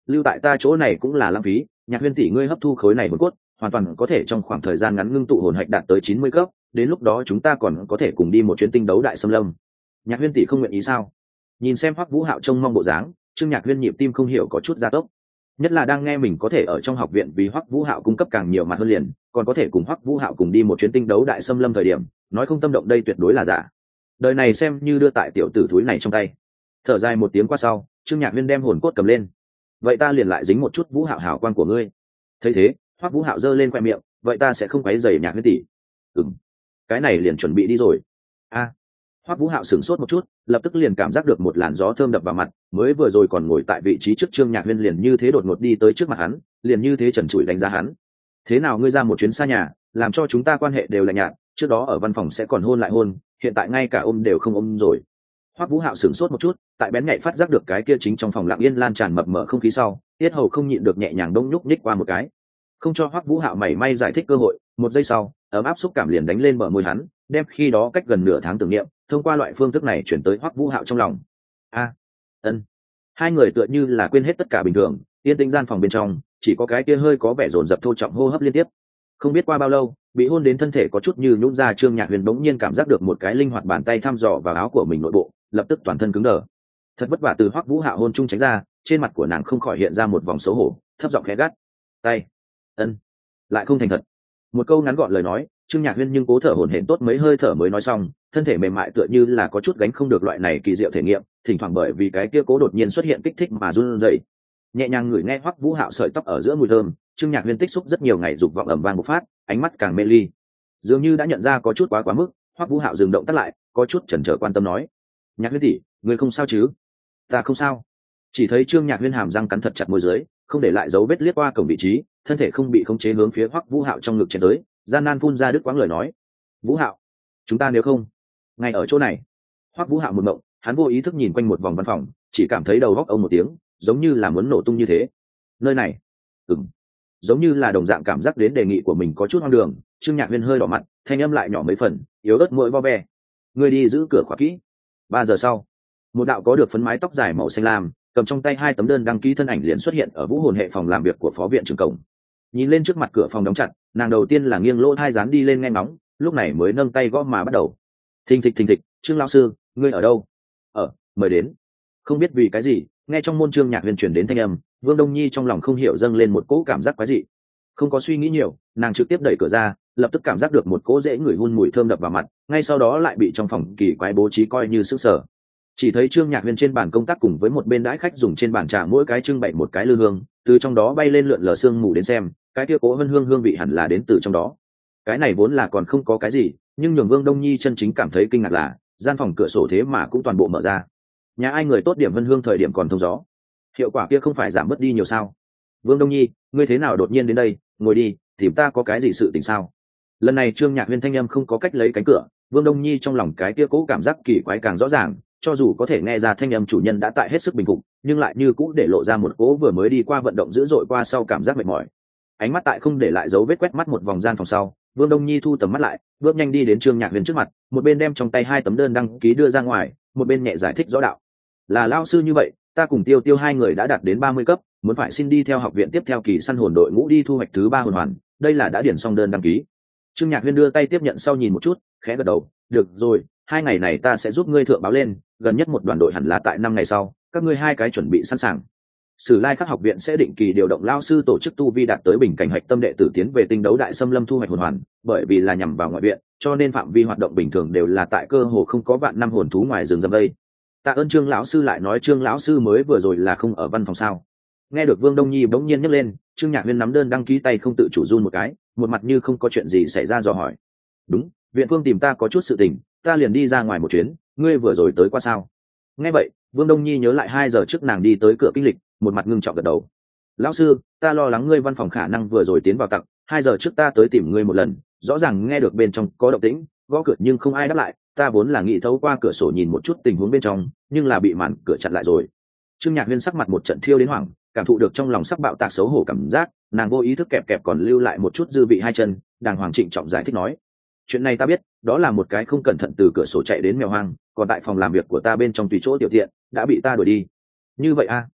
lưu tại ta chỗ này cũng là lãng phí. Nhạc Huyên tỷ ngươi hấp thu khối này hồn cốt hoàn toàn có thể trong khoảng thời gian ngắn ngưng tụ hồn hạch đạt tới chín mươi cấp, đến lúc đó chúng ta còn có thể cùng đi một chuyến tinh đấu đại xâm lâm. Nhạc Huyên tỷ không nguyện ý sao? Nhìn xem Hoắc Vũ Hạo trông mong bộ dáng, Trương Nhạc Huyên nhịp tim không hiểu có chút gia tốc, nhất là đang nghe mình có thể ở trong học viện vì Hoắc Vũ Hạo cung cấp càng nhiều mặt hơn liền, còn có thể cùng Hoắc Vũ Hạo cùng đi một chuyến tinh đấu đại xâm lâm thời điểm, nói không tâm động đây tuyệt đối là giả. Đời này xem như đưa tại tiểu tử thúi này trong tay. Thở dài một tiếng qua sau, Trương Nhạc Huyên đem hồn cốt cầm lên. Vậy ta liền lại dính một chút Vũ Hạo hảo quan của ngươi. Thấy thế, Hoắc Vũ Hạo giơ lên khoe miệng, vậy ta sẽ không quấy rầy Nhạc Huyên tỷ. Ừm, cái này liền chuẩn bị đi rồi. A. À. Hoắc Vũ Hạo sửng sốt một chút, lập tức liền cảm giác được một làn gió thơm đập vào mặt, mới vừa rồi còn ngồi tại vị trí trước Trương Nhạc Huyên liền như thế đột ngột đi tới trước mặt hắn, liền như thế trần trụi đánh giá hắn. Thế nào ngươi ra một chuyến xa nhà, làm cho chúng ta quan hệ đều là nhạt, trước đó ở văn phòng sẽ còn hôn lại hôn, hiện tại ngay cả ôm đều không ôm rồi. Hoắc Vũ Hạo sửng sốt một chút, tại bén nhạy phát giác được cái kia chính trong phòng lặng yên lan tràn mập mờ không khí sau, tiết hầu không nhịn được nhẹ nhàng đông nhúc nhích qua một cái, không cho Hoắc Vũ Hạo mảy may giải thích cơ hội. Một giây sau, ấm áp xúc cảm liền đánh lên bờ môi hắn, đem khi đó cách gần nửa tháng tưởng niệm thông qua loại phương thức này chuyển tới Hoắc Vũ Hạo trong lòng. A, ân. Hai người tựa như là quên hết tất cả bình thường, yên tĩnh gian phòng bên trong chỉ có cái kia hơi có vẻ rồn rập thô trọng hô hấp liên tiếp. Không biết qua bao lâu, bị hôn đến thân thể có chút như nhũn ra Trương Nhạc Huyền bỗng nhiên cảm giác được một cái linh hoạt bàn tay thăm dò vào áo của mình nội bộ, lập tức toàn thân cứng đờ. Thật vất vả từ Hoắc Vũ Hạo hôn chung tránh ra, trên mặt của nàng không khỏi hiện ra một vòng xấu hổ, thấp giọng khẽ gắt, tay, ân, lại không thành thật. Một câu ngắn gọn lời nói, Trương Nhạc Huyên nhưng cố thở hổn hển tốt mấy hơi thở mới nói xong, thân thể mềm mại tựa như là có chút gánh không được loại này kỳ diệu thể nghiệm, thỉnh thoảng bởi vì cái kia cố đột nhiên xuất hiện kích thích mà run rẩy. Nhẹ nhàng ngửi nghe Hoắc Vũ Hạo sợi tóc ở giữa mùi thơm, Trương Nhạc Huyên tích xúc rất nhiều ngày dục vọng ầm vang một phát, ánh mắt càng mê ly. Dường như đã nhận ra có chút quá quá mức, Hoắc Vũ Hạo dừng động tác lại, có chút chần chờ quan tâm nói: "Nhạc Huyên tỷ, ngươi không sao chứ?" "Ta không sao." Chỉ thấy Trương Nhạc Huyên hàm răng cắn thật chặt môi dưới, không để lại dấu vết liếc qua cổng vị trí, thân thể không bị khống chế hướng phía Hoắc Vũ Hạo trong ngực chém tới, gian nan phun ra đứt quãng lời nói: "Vũ Hạo, chúng ta nếu không, ngay ở chỗ này." Hoắc Vũ Hạo một mộng, hắn vô ý thức nhìn quanh một vòng văn phòng, chỉ cảm thấy đầu góc ông một tiếng, giống như là muốn nổ tung như thế. Nơi này, ừm, giống như là đồng dạng cảm giác đến đề nghị của mình có chút hoang đường. Trương Nhạc Huyên hơi đỏ mặt, thanh âm lại nhỏ mấy phần, yếu ớt mũi vo ve. "Ngươi đi giữ cửa khóa kỹ." Ba giờ sau, một đạo có được phấn mái tóc dài màu xanh lam, cầm trong tay hai tấm đơn đăng ký thân ảnh liền xuất hiện ở vũ hồn hệ phòng làm việc của phó viện trưởng cổng. Nhìn lên trước mặt cửa phòng đóng chặt, nàng đầu tiên là nghiêng lỗ thai dán đi lên nghe ngóng, lúc này mới nâng tay gõ mà bắt đầu. Thình thịch thình thịch, "Trương lão sư, ngươi ở đâu?" "Ở, mời đến." Không biết vì cái gì, nghe trong môn Trương Nhạc Huyền truyền đến thanh âm, Vương Đông Nhi trong lòng không hiểu dâng lên một cỗ cảm giác quái dị. Không có suy nghĩ nhiều, nàng trực tiếp đẩy cửa ra, lập tức cảm giác được một cỗ dễ ngửi hun mùi thơm đập vào mặt, ngay sau đó lại bị trong phòng kỳ quái bố trí coi như sức sở. Chỉ thấy Trương Nhạc Huyền trên bàn công tác cùng với một bên đãi khách dùng trên bàn trà mỗi cái trưng bày một cái lư hương, từ trong đó bay lên lượn lờ sương mù đến xem, cái kia cố hương hương hương vị hẳn là đến từ trong đó. Cái này vốn là còn không có cái gì, nhưng nhường Vương Đông Nhi chân chính cảm thấy kinh ngạc là, gian phòng cửa sổ thế mà cũng toàn bộ mở ra. Nhà ai người tốt điểm vân hương thời điểm còn thông gió, hiệu quả kia không phải giảm mất đi nhiều sao? Vương Đông Nhi, ngươi thế nào đột nhiên đến đây, ngồi đi, tìm ta có cái gì sự tình sao? Lần này Trương Nhạc Huyền thanh âm không có cách lấy cánh cửa, Vương Đông Nhi trong lòng cái kia cố cảm giác kỳ quái càng rõ ràng, cho dù có thể nghe ra thanh âm chủ nhân đã tại hết sức bình phục, nhưng lại như cũ để lộ ra một cố vừa mới đi qua vận động dữ dội qua sau cảm giác mệt mỏi. Ánh mắt tại không để lại dấu vết quét mắt một vòng gian phòng sau, Vương Đông Nhi thu tầm mắt lại, bước nhanh đi đến Trương Nhạc Huyền trước mặt, một bên đem trong tay hai tấm đơn đăng ký đưa ra ngoài, một bên nhẹ giải thích rõ đạo: "Là lao sư như vậy, ta cùng Tiêu Tiêu hai người đã đạt đến ba mươi cấp, muốn phải xin đi theo học viện tiếp theo kỳ săn hồn đội ngũ đi thu hoạch thứ ba hồn hoàn, đây là đã điền xong đơn đăng ký." Trương Nhạc Huyền đưa tay tiếp nhận sau nhìn một chút, khẽ gật đầu: "Được rồi, hai ngày này ta sẽ giúp ngươi thượng báo lên, gần nhất một đoàn đội hẳn là tại năm ngày sau, các ngươi hai cái chuẩn bị sẵn sàng." Sử Lai Khắc học viện sẽ định kỳ điều động lao sư tổ chức tu vi đạt tới bình cảnh hạch tâm đệ tử tiến về tinh đấu đại xâm lâm thu hoạch hồn hoàn, bởi vì là nhằm vào ngoại viện, cho nên phạm vi hoạt động bình thường đều là tại cơ hồ không có vạn năm hồn thú ngoài rừng rậm đây. Tạ ơn Trương lão sư. Lại nói Trương lão sư mới vừa rồi là không ở văn phòng sao? Nghe được Vương Đông Nhi bỗng nhiên nhấc lên, Trương Nhạc Huyền nắm đơn đăng ký tay không tự chủ run một cái, một mặt như không có chuyện gì xảy ra dò hỏi: "Đúng, viện phương tìm ta có chút sự tình, ta liền đi ra ngoài một chuyến, ngươi vừa rồi tới qua sao?" Nghe vậy, Vương Đông Nhi nhớ lại hai giờ trước nàng đi tới cửa kinh lịch, một mặt ngưng trọng gật đầu: "Lão sư, ta lo lắng ngươi văn phòng khả năng vừa rồi tiến vào tặc, hai giờ trước ta tới tìm ngươi một lần, rõ ràng nghe được bên trong có động tĩnh, gõ cửa nhưng không ai đáp lại, ta vốn là nghĩ thấu qua cửa sổ nhìn một chút tình huống bên trong, nhưng là bị màn cửa chặn lại rồi." Trương Nhạc Huyền sắc mặt một trận thiêu đến hoảng, cảm thụ được trong lòng sắc bạo tạc xấu hổ cảm giác, nàng vô ý thức kẹp kẹp còn lưu lại một chút dư vị hai chân, đàng hoàng trịnh trọng giải thích nói: "Chuyện này ta biết, đó là một cái không cẩn thận từ cửa sổ chạy đến mèo hoang, còn tại phòng làm việc của ta bên trong tùy chỗ tiểu thiện đã bị ta đuổi đi." "Như vậy a?"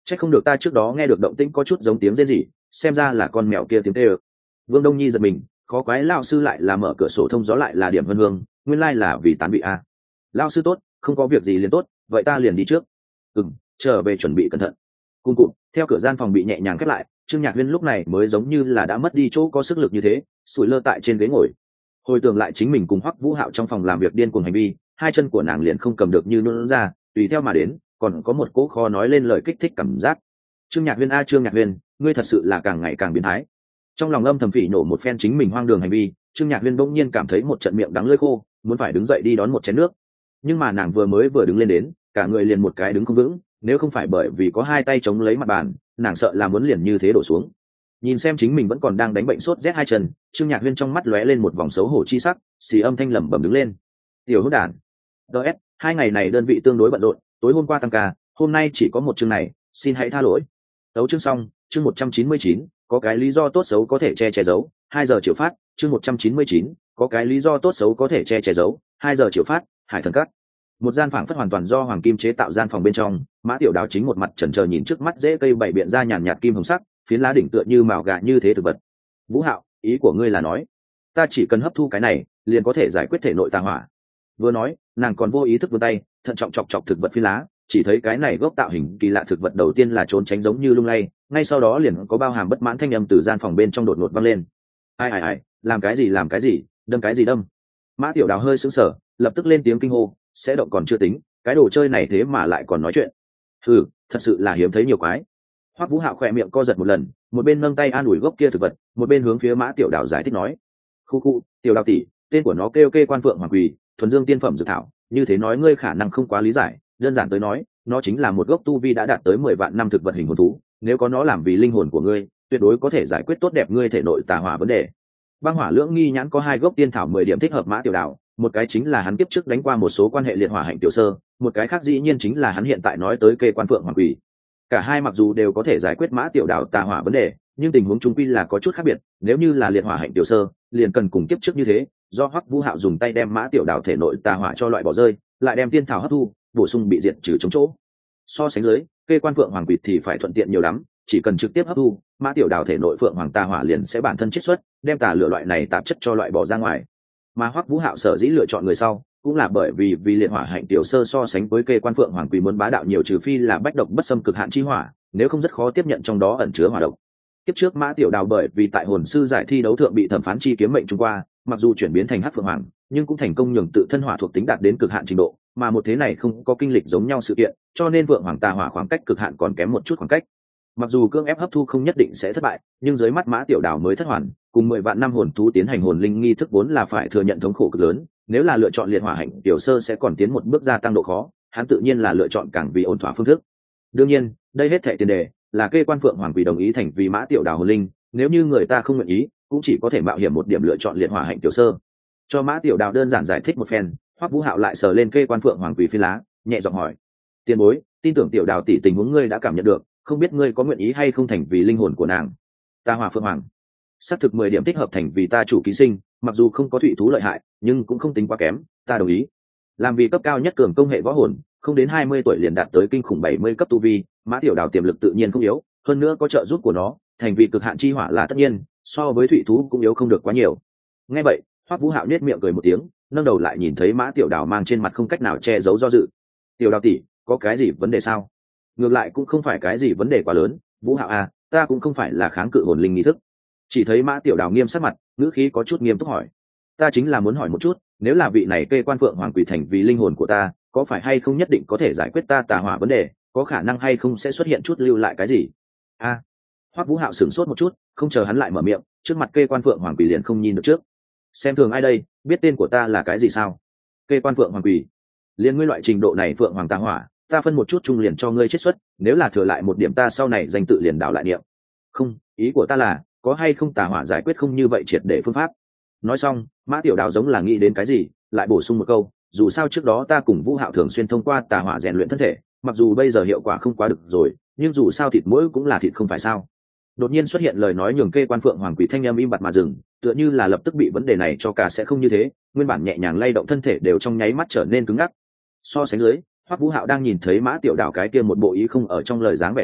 Chắc không được ta trước đó nghe được động tĩnh có chút giống tiếng rên rỉ, xem ra là con mèo kia tiếng tê ơ. Vương Đông Nhi giật mình, khó quái lao sư lại là mở cửa sổ thông gió lại là điểm vân hương, nguyên lai là vì tán bị a. Lao sư tốt, không có việc gì liền tốt, vậy ta liền đi trước. Ừm, trở về chuẩn bị cẩn thận. Cung cụt, theo cửa gian phòng bị nhẹ nhàng khép lại, Trương Nhạc Huyên lúc này mới giống như là đã mất đi chỗ có sức lực như thế, sủi lơ tại trên ghế ngồi. Hồi tưởng lại chính mình cùng Hoắc Vũ Hạo trong phòng làm việc điên cuồng hành vi, hai chân của nàng liền không cầm được như nhũn ra, tùy theo mà đến, còn có một cỗ khó nói lên lời kích thích cảm giác. Trương Nhạc Huyên a Trương Nhạc Huyên, ngươi thật sự là càng ngày càng biến thái. Trong lòng âm thầm phỉ nổ một phen chính mình hoang đường hành vi, Trương Nhạc Huyên bỗng nhiên cảm thấy một trận miệng đắng lưỡi khô, muốn phải đứng dậy đi đón một chén nước. Nhưng mà nàng vừa mới vừa đứng lên đến, cả người liền một cái đứng không vững, nếu không phải bởi vì có hai tay chống lấy mặt bàn, nàng sợ là muốn liền như thế đổ xuống. Nhìn xem chính mình vẫn còn đang đánh bệnh sốt rét hai chân, Trương Nhạc Huyên trong mắt lóe lên một vòng xấu hổ chi sắc, xì âm thanh lẩm bẩm đứng lên. Tiểu hỗn đản. ds hai ngày này đơn vị tương đối bận rộn, tối hôm qua tăng ca, hôm nay chỉ có một chương này, xin hãy tha lỗi. Tấu chương xong, chương một trăm chín mươi chín, có cái lý do tốt xấu có thể che che giấu, hai giờ chiều phát, chương một trăm chín mươi chín, có cái lý do tốt xấu có thể che che giấu, hai giờ chiều phát, Hải Thần Các. Một gian phảng phất hoàn toàn do hoàng kim chế tạo gian phòng bên trong, Mã Tiểu Đào chính một mặt chần chờ nhìn trước mắt rễ cây bảy biện ra nhàn nhạt kim hồng sắc, phiến lá đỉnh tựa như mào gà như thế thực vật. Vũ Hạo, ý của ngươi là nói, ta chỉ cần hấp thu cái này, liền có thể giải quyết thể nội tà hỏa. Vừa nói, nàng còn vô ý thức vươn tay, thận trọng chọc chọc thực vật phiến lá, chỉ thấy cái này gốc tạo hình kỳ lạ thực vật đầu tiên là trốn tránh giống như lung lay, ngay sau đó liền có bao hàm bất mãn thanh âm từ gian phòng bên trong đột ngột vang lên. Ai ai ai, làm cái gì làm cái gì, đâm cái gì đâm. Mã Tiểu Đào hơi sững sờ, lập tức lên tiếng kinh hô, sẽ động còn chưa tính, cái đồ chơi này thế mà lại còn nói chuyện. Ừ, thật sự là hiếm thấy nhiều quái. Hoắc Vũ Hạo khỏe miệng co giật một lần, một bên nâng tay an ủi gốc kia thực vật, một bên hướng phía Mã Tiểu Đào giải thích nói: khu khu, Tiểu Đào tỷ, tên của nó kêu kê quan phượng hoàng quỳ, thuần dương tiên phẩm dược thảo, như thế nói ngươi khả năng không quá lý giải, đơn giản tới nói, nó chính là một gốc tu vi đã đạt tới mười vạn năm thực vật hình hồn thú, nếu có nó làm vì linh hồn của ngươi, tuyệt đối có thể giải quyết tốt đẹp ngươi thể nội tà hỏa vấn đề. Băng Hỏa Lưỡng Nghi nhãn có hai gốc tiên thảo mười điểm thích hợp Mã Tiểu Đào, một cái chính là hắn kiếp trước đánh qua một số quan hệ liệt hỏa hạnh tiểu sơ, một cái khác dĩ nhiên chính là hắn hiện tại nói tới kê quan phượng hoàng quỷ. Cả hai mặc dù đều có thể giải quyết Mã Tiểu Đào tà hỏa vấn đề, nhưng tình huống chung quy là có chút khác biệt, nếu như là liệt hỏa hạnh tiểu sơ, liền cần cùng kiếp trước như thế, do Hoắc Vũ Hạo dùng tay đem Mã Tiểu Đào thể nội tà hỏa cho loại bỏ rơi, lại đem tiên thảo hấp thu, bổ sung bị diệt trừ chống chỗ. So sánh dưới, kê quan phượng hoàng quỷ thì phải thuận tiện nhiều lắm, chỉ cần trực tiếp hấp thu, Mã Tiểu Đào thể nội phượng hoàng tà hỏa liền sẽ bản thân chiết xuất, đem tà lửa loại này tạp chất cho loại bỏ ra ngoài. Mà Hoắc Vũ Hạo sở dĩ lựa chọn người sau, cũng là bởi vì vì liệt hỏa hạnh tiểu sơ so sánh với kê quan phượng hoàng quỷ muốn bá đạo nhiều, trừ phi là bách độc bất xâm cực hạn chi hỏa, nếu không rất khó tiếp nhận trong đó ẩn chứa hỏa độc. Tiếp trước Mã Tiểu Đào bởi vì tại hồn sư giải thi đấu thượng bị thẩm phán chi kiếm mệnh trung qua, mặc dù chuyển biến thành hắc phượng hoàng, nhưng cũng thành công nhường tự thân hỏa thuộc tính đạt đến cực hạn trình độ, mà một thế này không có kinh lịch giống nhau sự kiện, cho nên vượng hoàng tà hỏa khoảng cách cực hạn còn kém một chút khoảng cách. Mặc dù cưỡng ép hấp thu không nhất định sẽ thất bại, nhưng dưới mắt Mã Tiểu Đào mới thất hoàn, cùng mười vạn năm hồn thú tiến hành hồn linh nghi thức vốn là phải thừa nhận thống khổ cực lớn, nếu là lựa chọn liệt hỏa hạnh tiểu sơ sẽ còn tiến một bước gia tăng độ khó, hắn tự nhiên là lựa chọn càng vì ổn thỏa phương thức. Đương nhiên, đây hết thảy tiền đề là kê quan phượng hoàng quỷ đồng ý thành vì Mã Tiểu Đào hồn linh, nếu như người ta không nguyện ý, cũng chỉ có thể mạo hiểm một điểm lựa chọn liệt hỏa hạnh tiểu sơ. Cho Mã Tiểu Đào đơn giản giải thích một phen, Hoắc Vũ Hạo lại sờ lên kê quan phượng hoàng quỷ phi lá, nhẹ giọng hỏi: "Tiền bối, tin tưởng Tiểu Đào tỷ tình huống ngươi đã cảm nhận được, không biết ngươi có nguyện ý hay không thành vì linh hồn của nàng?" Ta Hỏa Phượng Hoàng, xác thực mười điểm thích hợp thành vì ta chủ ký sinh, mặc dù không có thủy thú lợi hại, nhưng cũng không tính quá kém, ta đồng ý. Làm vì cấp cao nhất cường công hệ võ hồn, không đến hai mươi tuổi liền đạt tới kinh khủng bảy mươi cấp tu vi, Mã Tiểu Đào tiềm lực tự nhiên không yếu, hơn nữa có trợ giúp của nó, thành vì cực hạn chi hỏa là tất nhiên, so với thủy thú cũng yếu không được quá nhiều. Nghe vậy, Hoắc Vũ Hạo nhếch miệng cười một tiếng, nâng đầu lại nhìn thấy Mã Tiểu Đào mang trên mặt không cách nào che giấu do dự. "Tiểu Đào tỷ, có cái gì vấn đề sao?" "Ngược lại cũng không phải cái gì vấn đề quá lớn, Vũ Hạo à, ta cũng không phải là kháng cự hồn linh nghi thức." Chỉ thấy Mã Tiểu Đào nghiêm sắc mặt, ngữ khí có chút nghiêm túc hỏi: "Ta chính là muốn hỏi một chút, nếu là vị này kê quan phượng hoàng quỷ thành vì linh hồn của ta, có phải hay không nhất định có thể giải quyết ta tà hỏa vấn đề, có khả năng hay không sẽ xuất hiện chút lưu lại cái gì?" A. À, Hoắc Vũ Hạo sửng sốt một chút, không chờ hắn lại mở miệng, trước mặt kê quan phượng hoàng quỷ liền không nhìn được trước. "Xem thường ai đây, biết tên của ta là cái gì sao?" "Kê quan phượng hoàng quỷ? Liên ngươi loại trình độ này phượng hoàng tà hỏa, ta phân một chút chung liền cho ngươi chết xuất, nếu là thừa lại một điểm ta sau này danh tự liền đảo lại niệm." "Không, ý của ta là, có hay không tà hỏa giải quyết không như vậy triệt để phương pháp." Nói xong, Mã Tiểu Đào giống là nghĩ đến cái gì, lại bổ sung một câu: "Dù sao trước đó ta cùng Vũ Hạo thường xuyên thông qua tà hỏa rèn luyện thân thể, mặc dù bây giờ hiệu quả không quá được rồi, nhưng dù sao thịt mỗi cũng là thịt không phải sao." Đột nhiên xuất hiện lời nói nhường kê quan phượng hoàng quỷ thanh âm im bặt mà dừng, tựa như là lập tức bị vấn đề này cho cả sẽ không như thế, nguyên bản nhẹ nhàng lay động thân thể đều trong nháy mắt trở nên cứng ngắc. So sánh dưới, Hoắc Vũ Hạo đang nhìn thấy Mã Tiểu Đào cái kia một bộ ý không ở trong lời dáng vẻ sau,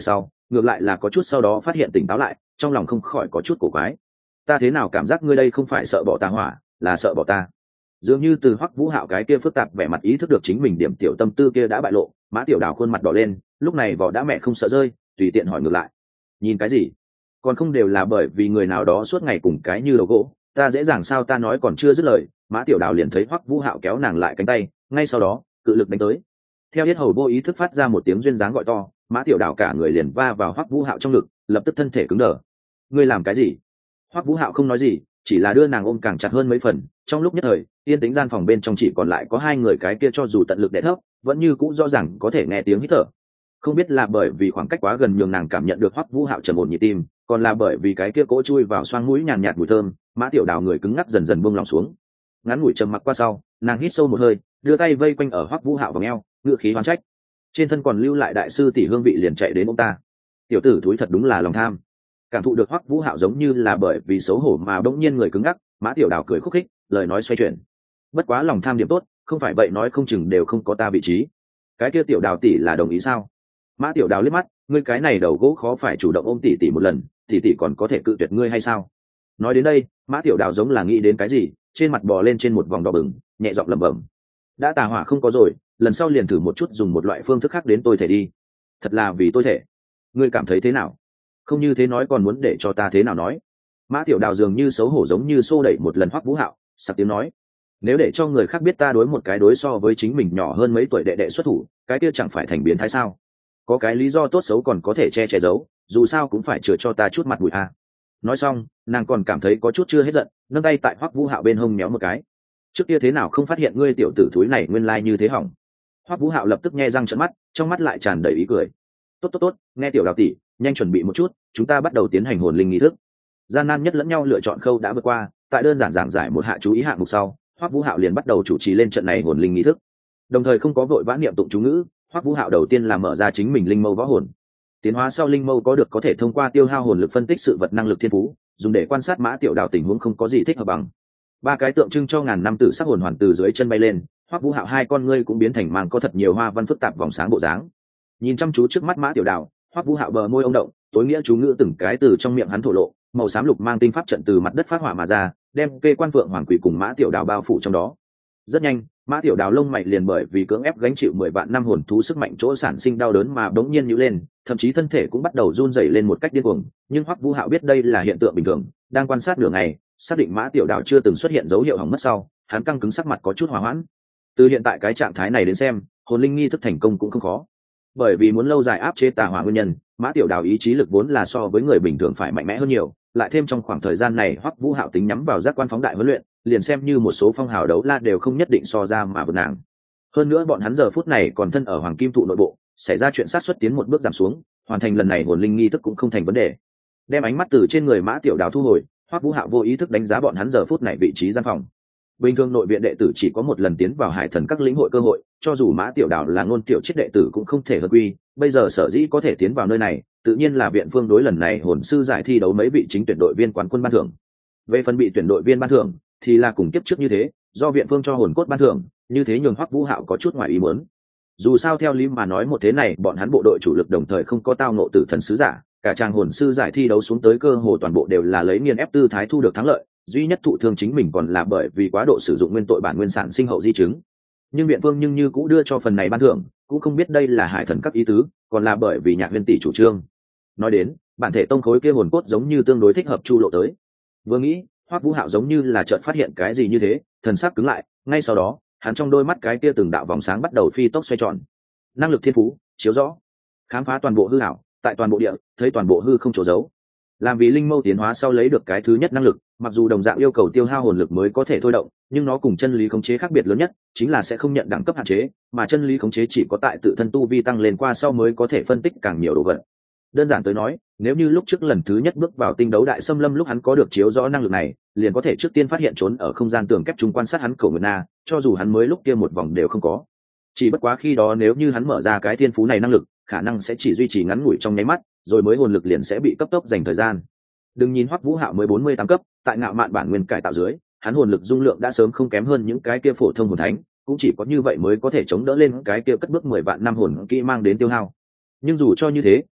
ngược lại là có chút sau đó phát hiện tỉnh táo lại, trong lòng không khỏi có chút cổ quái. Ta thế nào cảm giác ngươi đây không phải sợ bỏ ta hỏa, là sợ bỏ ta? Dường như từ Hoắc Vũ Hạo cái kia phức tạp vẻ mặt ý thức được chính mình điểm tiểu tâm tư kia đã bại lộ, Mã Tiểu Đào khuôn mặt đỏ lên, lúc này vỏ đã mẹ không sợ rơi, tùy tiện hỏi ngược lại. Nhìn cái gì? Còn không đều là bởi vì người nào đó suốt ngày cùng cái như đầu gỗ, ta dễ dàng sao? Ta nói còn chưa dứt lời, Mã Tiểu Đào liền thấy Hoắc Vũ Hạo kéo nàng lại cánh tay, ngay sau đó, cự lực đánh tới. Theo yết hầu vô ý thức phát ra một tiếng duyên dáng gọi to, Mã Tiểu Đào cả người liền va vào Hoắc Vũ Hạo trong ngực, lập tức thân thể cứng đờ. Ngươi làm cái gì? Hoắc Vũ Hạo không nói gì, chỉ là đưa nàng ôm càng chặt hơn mấy phần. Trong lúc nhất thời, yên tĩnh gian phòng bên trong chỉ còn lại có hai người, cái kia cho dù tận lực đè thấp, vẫn như cũ rõ ràng có thể nghe tiếng hít thở. Không biết là bởi vì khoảng cách quá gần nhường nàng cảm nhận được Hoắc Vũ Hạo trầm ổn nhịp tim, còn là bởi vì cái kia cỗ chui vào xoang mũi nhàn nhạt mùi thơm, Mã Tiểu Đào người cứng ngắc dần dần buông lòng xuống. Ngắn ngủi trầm mặc qua sau, nàng hít sâu một hơi, đưa tay vây quanh ở Hoắc Vũ Hạo vòng eo, ngựa khí oán trách. Trên thân còn lưu lại đại sư tỷ hương vị liền chạy đến ông ta. Tiểu tử thúi thật đúng là lòng tham. Cảm thụ được Hoắc Vũ Hạo giống như là bởi vì xấu hổ mà bỗng nhiên người cứng ngắc, Mã Tiểu Đào cười khúc khích, lời nói xoay chuyển. Bất quá lòng tham điểm tốt, không phải vậy nói không chừng đều không có ta vị trí. Cái kia Tiểu Đào tỷ là đồng ý sao? Mã Tiểu Đào liếc mắt, ngươi cái này đầu gỗ khó phải chủ động ôm tỷ tỷ một lần, tỷ tỷ còn có thể cự tuyệt ngươi hay sao? Nói đến đây, Mã Tiểu Đào giống là nghĩ đến cái gì, trên mặt bò lên trên một vòng đỏ bừng, nhẹ giọng lẩm bẩm. Đã tà hỏa không có rồi, lần sau liền thử một chút dùng một loại phương thức khác đến tôi thể đi. Thật là vì tôi thể. Ngươi cảm thấy thế nào? Không như thế nói còn muốn để cho ta thế nào nói? Mã Tiểu Đào dường như xấu hổ giống như xô đẩy một lần Hoắc Vũ Hạo, sặc tiếng nói. Nếu để cho người khác biết ta đối một cái đối so với chính mình nhỏ hơn mấy tuổi đệ đệ xuất thủ, cái kia chẳng phải thành biến thái sao? Có cái lý do tốt xấu còn có thể che che giấu, dù sao cũng phải chừa cho ta chút mặt mũi a. Nói xong, nàng còn cảm thấy có chút chưa hết giận, nâng tay tại Hoắc Vũ Hạo bên hông méo một cái. Trước kia thế nào không phát hiện ngươi tiểu tử thúi này nguyên lai như thế hỏng? Hoắc Vũ Hạo lập tức nhe răng trợn mắt, trong mắt lại tràn đầy ý cười. Tốt tốt tốt, nghe Tiểu Đào tỷ, nhanh chuẩn bị một chút, chúng ta bắt đầu tiến hành hồn linh nghi thức. Gian nan nhất lẫn nhau lựa chọn khâu đã vượt qua, tại đơn giản giảng giải một hạ chú ý hạng mục sau, Hoắc Vũ Hạo liền bắt đầu chủ trì lên trận này hồn linh nghi thức. Đồng thời không có vội vã niệm tụng chú ngữ, Hoắc Vũ Hạo đầu tiên là mở ra chính mình linh mâu võ hồn. Tiến hóa sau linh mâu có được có thể thông qua tiêu hao hồn lực phân tích sự vật năng lực thiên phú, dùng để quan sát Mã Tiểu Đào tình huống không có gì thích hợp bằng. Ba cái tượng trưng cho ngàn năm tử sắc hồn hoàn từ dưới chân bay lên, Hoắc Vũ Hạo hai con ngươi cũng biến thành mang có thật nhiều hoa văn phức tạp vòng sáng bộ dáng. Nhìn chăm chú trước mắt Mã Tiểu Đào, Hoắc Vũ Hạo bờ môi ông động, tối nghĩa chú ngữ từng cái từ trong miệng hắn thổ lộ, màu xám lục mang tinh pháp trận từ mặt đất phát hỏa mà ra, đem kê quan vượng hoàng quỷ cùng Mã Tiểu Đào bao phủ trong đó. Rất nhanh, Mã Tiểu Đào lông mày liền bởi vì cưỡng ép gánh chịu mười vạn năm hồn thú sức mạnh chỗ sản sinh đau đớn mà bỗng nhiên nhíu lên, thậm chí thân thể cũng bắt đầu run rẩy lên một cách điên cuồng, nhưng Hoắc Vũ Hạo biết đây là hiện tượng bình thường, đang quan sát nửa ngày, xác định Mã Tiểu Đào chưa từng xuất hiện dấu hiệu hỏng mất sau, hắn căng cứng sắc mặt có chút hòa hoãn. Từ hiện tại cái trạng thái này đến xem, hồn linh nghi thức thành công cũng không khó. Bởi vì muốn lâu dài áp chế tà hỏa nguyên nhân, Mã Tiểu Đào ý chí lực vốn là so với người bình thường phải mạnh mẽ hơn nhiều, lại thêm trong khoảng thời gian này Hoắc Vũ Hạo tính nhắm vào giác quan phóng đại huấn luyện, liền xem như một số phong hào đấu la đều không nhất định so ra mà vượt nàng. Hơn nữa bọn hắn giờ phút này còn thân ở Hoàng Kim Thụ nội bộ, xảy ra chuyện sát suất tiến một bước giảm xuống, hoàn thành lần này hồn linh nghi thức cũng không thành vấn đề. Đem ánh mắt từ trên người Mã Tiểu Đào thu hồi, Hoắc Vũ Hạo vô ý thức đánh giá bọn hắn giờ phút này vị trí gian phòng. Bình thường nội viện đệ tử chỉ có một lần tiến vào Hải Thần các lĩnh hội cơ hội, cho dù Mã Tiểu Đào là ngôn tiểu chiết đệ tử cũng không thể hợp quy, bây giờ sở dĩ có thể tiến vào nơi này, tự nhiên là viện phương đối lần này hồn sư giải thi đấu mấy vị chính tuyển đội viên quán quân ban thưởng. Về phần bị tuyển đội viên ban thưởng, thì là cùng kiếp trước như thế, do viện phương cho hồn cốt ban thưởng, như thế nhường Hoắc Vũ Hạo có chút ngoài ý muốn. Dù sao theo lý mà nói một thế này, bọn hắn bộ đội chủ lực đồng thời không có tao ngộ tử thần sứ giả, cả trang hồn sư giải thi đấu xuống tới cơ hồ toàn bộ đều là lấy nghiền ép tư thái thu được thắng lợi, duy nhất thụ thương chính mình còn là bởi vì quá độ sử dụng nguyên tội bản nguyên sản sinh hậu di chứng. Nhưng viện phương nhưng như cũng đưa cho phần này ban thưởng, cũng không biết đây là Hải Thần các ý tứ, còn là bởi vì Nhạc Viên tỷ chủ trương. Nói đến, bản thể tông khối kia hồn cốt giống như tương đối thích hợp chu lộ tới. Vừa nghĩ, Hoắc Vũ Hạo giống như là chợt phát hiện cái gì như thế, thần sắc cứng lại, ngay sau đó, hắn trong đôi mắt cái kia từng đạo vòng sáng bắt đầu phi tốc xoay tròn. Năng lực thiên phú, chiếu rõ, khám phá toàn bộ hư ảo, tại toàn bộ địa, thấy toàn bộ hư không chỗ giấu. Làm vì linh mâu tiến hóa sau lấy được cái thứ nhất năng lực, mặc dù đồng dạng yêu cầu tiêu hao hồn lực mới có thể thôi động, nhưng nó cùng chân lý khống chế khác biệt lớn nhất, chính là sẽ không nhận đẳng cấp hạn chế, mà chân lý khống chế chỉ có tại tự thân tu vi tăng lên qua sau mới có thể phân tích càng nhiều đồ vật. Đơn giản tới nói, nếu như lúc trước lần thứ nhất bước vào tinh đấu đại xâm lâm lúc hắn có được chiếu rõ năng lực này, liền có thể trước tiên phát hiện trốn ở không gian tường kép chung quan sát hắn Cổ Nguyệt Na, cho dù hắn mới lúc kia một vòng đều không có. Chỉ bất quá khi đó nếu như hắn mở ra cái thiên phú này năng lực, khả năng sẽ chỉ duy trì ngắn ngủi trong nháy mắt, rồi mới hồn lực liền sẽ bị cấp tốc dành thời gian. Đừng nhìn Hoắc Vũ Hạo mới bốn mươi tám cấp, tại ngạo mạn bản nguyên cải tạo dưới, hắn hồn lực dung lượng đã sớm không kém hơn những cái kia phổ thông hồn thánh, cũng chỉ có như vậy mới có thể chống đỡ lên cái kia cất bước mười vạn năm hồn kỹ mang đến tiêu hao. Nhưng dù cho như thế,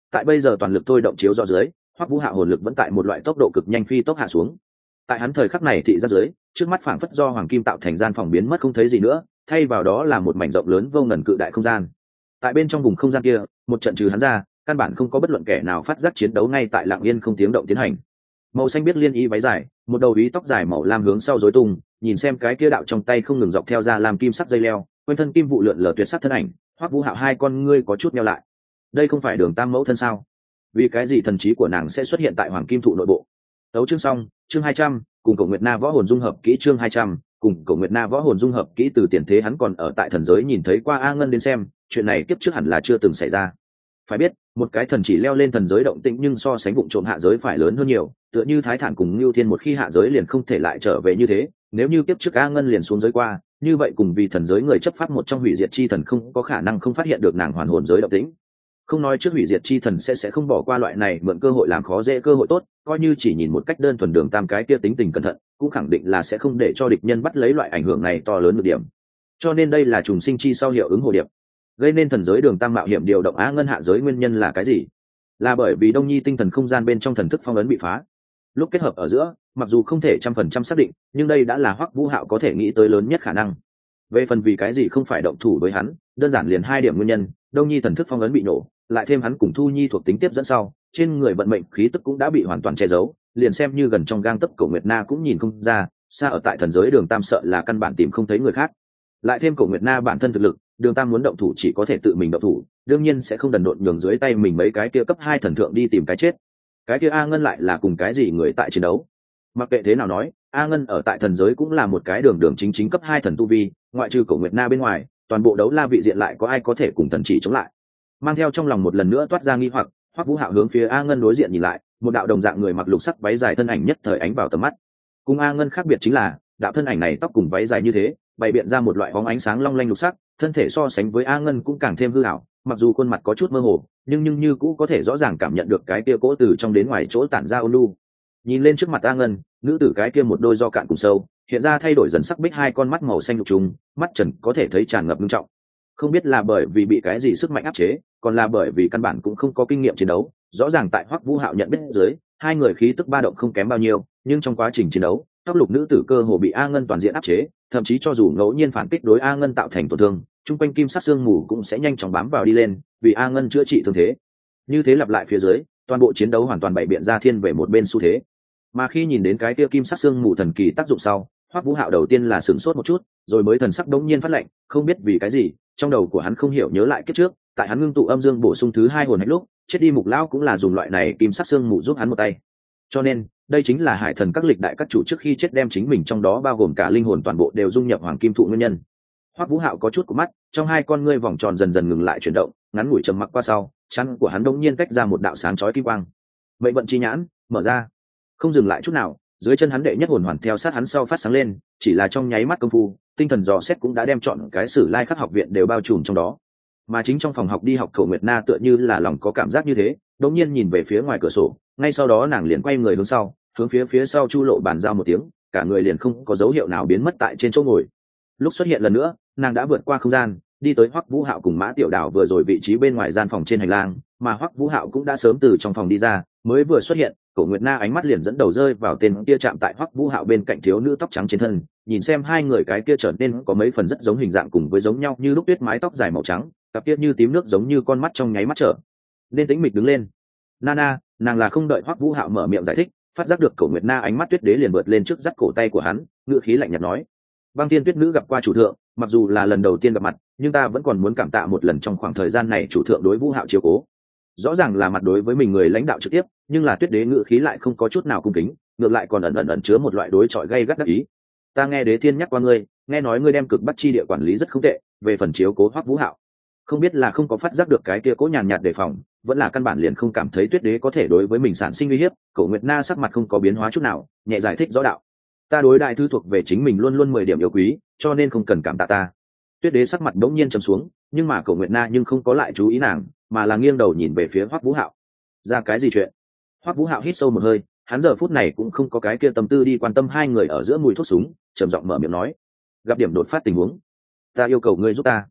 tại bây giờ toàn lực thôi động chiếu rõ dưới, Hoắc Vũ Hạo hồn lực vẫn tại một loại tốc độ cực nhanh phi tốc hạ xuống. Tại hắn thời khắc này thị giác dưới, trước mắt phảng phất do hoàng kim tạo thành gian phòng biến mất không thấy gì nữa, thay vào đó là một mảnh rộng lớn vô ngần cự đại không gian. Tại bên trong vùng không gian kia, một trận trừ hắn ra, căn bản không có bất luận kẻ nào phát giác chiến đấu ngay tại lặng yên không tiếng động tiến hành. Màu xanh biết liên y váy dài, một đầu ý tóc dài màu lam hướng sau rối tung, nhìn xem cái kia đạo trong tay không ngừng dọc theo ra làm kim sắc dây leo, quanh thân kim vụ lượn lờ tuyệt sắc thân ảnh, Hoắc Vũ Hạo hai con ngươi có chút nheo lại. Đây không phải Đường Tam mẫu thân sao? Vì cái gì thần trí của nàng sẽ xuất hiện tại hoàng kim thụ nội bộ? Đấu chương xong, chương hai trăm, cùng Cổ Nguyệt Na võ hồn dung hợp kỹ chương hai trăm, cùng Cổ Nguyệt Na võ hồn dung hợp kỹ từ tiền thế hắn còn ở tại thần giới nhìn thấy qua A Ngân đến xem, chuyện này kiếp trước hẳn là chưa từng xảy ra. Phải biết, một cái thần chỉ leo lên thần giới động tĩnh nhưng so sánh vụng trộm hạ giới phải lớn hơn nhiều, tựa như Thái Thản cùng Nưu Thiên một khi hạ giới liền không thể lại trở về như thế, nếu như kiếp trước A Ngân liền xuống giới qua, như vậy cùng vì thần giới người chấp pháp một trong hủy diệt chi thần không có khả năng không phát hiện được nàng hoàn hồn giới động tĩnh. Không nói trước hủy diệt chi thần sẽ sẽ không bỏ qua loại này mượn cơ hội làm khó dễ cơ hội tốt, coi như chỉ nhìn một cách đơn thuần Đường Tam cái kia tính tình cẩn thận, cũng khẳng định là sẽ không để cho địch nhân bắt lấy loại ảnh hưởng này to lớn được điểm. Cho nên đây là trùng sinh chi sau hiệu ứng hồ điệp. Gây nên thần giới Đường Tam mạo hiểm điều động Á Ngân hạ giới nguyên nhân là cái gì? Là bởi vì Đông Nhi tinh thần không gian bên trong thần thức phong ấn bị phá. Lúc kết hợp ở giữa, mặc dù không thể trăm phần trăm xác định, nhưng đây đã là Hoắc Vũ Hạo có thể nghĩ tới lớn nhất khả năng. Về phần vì cái gì không phải động thủ với hắn, đơn giản liền hai điểm nguyên nhân: Đông Nhi thần thức phong ấn bị nổ, lại thêm hắn cùng Thu Nhi thuộc tính tiếp dẫn sau, trên người vận mệnh khí tức cũng đã bị hoàn toàn che giấu, liền xem như gần trong gang tấc Cổ Nguyệt Na cũng nhìn không ra, xa ở tại thần giới Đường Tam sợ là căn bản tìm không thấy người khác. Lại thêm Cổ Nguyệt Na bản thân thực lực, Đường Tam muốn động thủ chỉ có thể tự mình động thủ, đương nhiên sẽ không đần độn nhường dưới tay mình mấy cái kia cấp hai thần thượng đi tìm cái chết. Cái kia A Ngân lại là cùng cái gì người tại chiến đấu? Mặc kệ thế nào nói, A Ngân ở tại thần giới cũng là một cái đường đường chính chính cấp hai thần tu vi, ngoại trừ Cổ Nguyệt Na bên ngoài, toàn bộ đấu la vị diện lại có ai có thể cùng thần chỉ chống lại. Mang theo trong lòng một lần nữa toát ra nghi hoặc, Hoắc Vũ Hạo hướng phía A Ngân đối diện nhìn lại, một đạo đồng dạng người mặc lục sắc váy dài thân ảnh nhất thời ánh vào tầm mắt. Cùng A Ngân khác biệt chính là, đạo thân ảnh này tóc cùng váy dài như thế, bày biện ra một loại bóng ánh sáng long lanh lục sắc, thân thể so sánh với A Ngân cũng càng thêm hư ảo, mặc dù khuôn mặt có chút mơ hồ, nhưng nhưng như cũ có thể rõ ràng cảm nhận được cái kia cỗ từ trong đến ngoài chỗ tản ra ôn nhu. Nhìn lên trước mặt A Ngân, nữ tử cái kia một đôi do cạn cùng sâu, hiện ra thay đổi dần sắc bích hai con mắt màu xanh lục trùng, mắt trần có thể thấy tràn ngập nghiêm trọng. Không biết là bởi vì bị cái gì sức mạnh áp chế, còn là bởi vì căn bản cũng không có kinh nghiệm chiến đấu, rõ ràng tại Hoắc Vũ Hạo nhận biết dưới, hai người khí tức ba động không kém bao nhiêu, nhưng trong quá trình chiến đấu, tóc lục nữ tử cơ hồ bị A Ngân toàn diện áp chế, thậm chí cho dù ngẫu nhiên phản kích đối A Ngân tạo thành tổn thương, trung quanh kim sắc xương mù cũng sẽ nhanh chóng bám vào đi lên, vì A Ngân chữa trị thương thế. Như thế lặp lại phía dưới, toàn bộ chiến đấu hoàn toàn bày biện ra thiên về một bên xu thế. Mà khi nhìn đến cái kia kim sắc xương mù thần kỳ tác dụng sau, Hoắc Vũ Hạo đầu tiên là sửng sốt một chút, rồi mới thần sắc đống nhiên phát lạnh, không biết vì cái gì, trong đầu của hắn không hiểu nhớ lại kiếp trước, tại hắn ngưng tụ âm dương bổ sung thứ hai hồn hạch lúc, chết đi Mục lão cũng là dùng loại này kim sắc xương mù giúp hắn một tay. Cho nên, đây chính là Hải Thần các lịch đại các chủ trước khi chết đem chính mình trong đó bao gồm cả linh hồn toàn bộ đều dung nhập hoàng kim thụ nguyên nhân. Hoắc Vũ Hạo có chút của mắt, trong hai con ngươi vòng tròn dần dần ngừng lại chuyển động, ngắn ngủi trầm mặc qua sau, chắn của hắn đống nhiên tách ra một đạo sáng chói kim quang. Mệnh vận chi nhãn, mở ra. Không dừng lại chút nào, dưới chân hắn đệ nhất hồn hoàn theo sát hắn sau phát sáng lên, chỉ là trong nháy mắt công phu, tinh thần dò xét cũng đã đem chọn cái Sử Lai Khắc học viện đều bao trùm trong đó. Mà chính trong phòng học đi học Cổ Nguyệt Na tựa như là lòng có cảm giác như thế, đột nhiên nhìn về phía ngoài cửa sổ, ngay sau đó nàng liền quay người hướng sau, hướng phía phía sau Chu Lộ bàn giao một tiếng, cả người liền không có dấu hiệu nào biến mất tại trên chỗ ngồi. Lúc xuất hiện lần nữa, nàng đã vượt qua không gian, đi tới Hoắc Vũ Hạo cùng Mã Tiểu Đào vừa rồi vị trí bên ngoài gian phòng trên hành lang, mà Hoắc Vũ Hạo cũng đã sớm từ trong phòng đi ra, mới vừa xuất hiện, Cổ Nguyệt Na ánh mắt liền dẫn đầu rơi vào tên kia chạm tại Hoắc Vũ Hạo bên cạnh thiếu nữ tóc trắng trên thân, nhìn xem hai người cái kia trở nên có mấy phần rất giống hình dạng cùng với giống nhau như lúc tuyết mái tóc dài màu trắng, cặp kia như tím nước giống như con mắt trong nháy mắt trở nên tĩnh mịch đứng lên. Nana, nàng là không đợi Hoắc Vũ Hạo mở miệng giải thích, phát giác được Cổ Nguyệt Na ánh mắt tuyết đế liền vượt lên trước dắt cổ tay của hắn, ngữ khí lạnh nhạt nói: Băng Thiên Tuyết nữ gặp qua chủ thượng, mặc dù là lần đầu tiên gặp mặt, nhưng ta vẫn còn muốn cảm tạ một lần trong khoảng thời gian này chủ thượng đối Vũ Hạo chiếu cố. Rõ ràng là mặt đối với mình người lãnh đạo trực tiếp, nhưng là tuyết đế ngữ khí lại không có chút nào cung kính, ngược lại còn ẩn ẩn ẩn chứa một loại đối chọi gay gắt đắc ý. Ta nghe đế thiên nhắc qua ngươi, nghe nói ngươi đem cực bắc chi địa quản lý rất không tệ, về phần chiếu cố Hoắc Vũ Hạo, không biết là không có phát giác được cái kia cố nhàn nhạt đề phòng, vẫn là căn bản liền không cảm thấy tuyết đế có thể đối với mình sản sinh uy hiếp. Cổ Nguyệt Na sắc mặt không có biến hóa chút nào, nhẹ giải thích rõ đạo: ta đối đại thư thuộc về chính mình luôn luôn mười điểm yêu quý, cho nên không cần cảm tạ ta. Tuyết đế sắc mặt đống nhiên trầm xuống, nhưng mà Cổ Nguyệt Na nhưng không có lại chú ý nàng, mà là nghiêng đầu nhìn về phía Hoắc Vũ Hạo. Ra cái gì chuyện? Hoắc Vũ Hạo hít sâu một hơi, hắn giờ phút này cũng không có cái kia tâm tư đi quan tâm hai người ở giữa mùi thuốc súng, trầm giọng mở miệng nói: gặp điểm đột phát tình huống, ta yêu cầu ngươi giúp ta.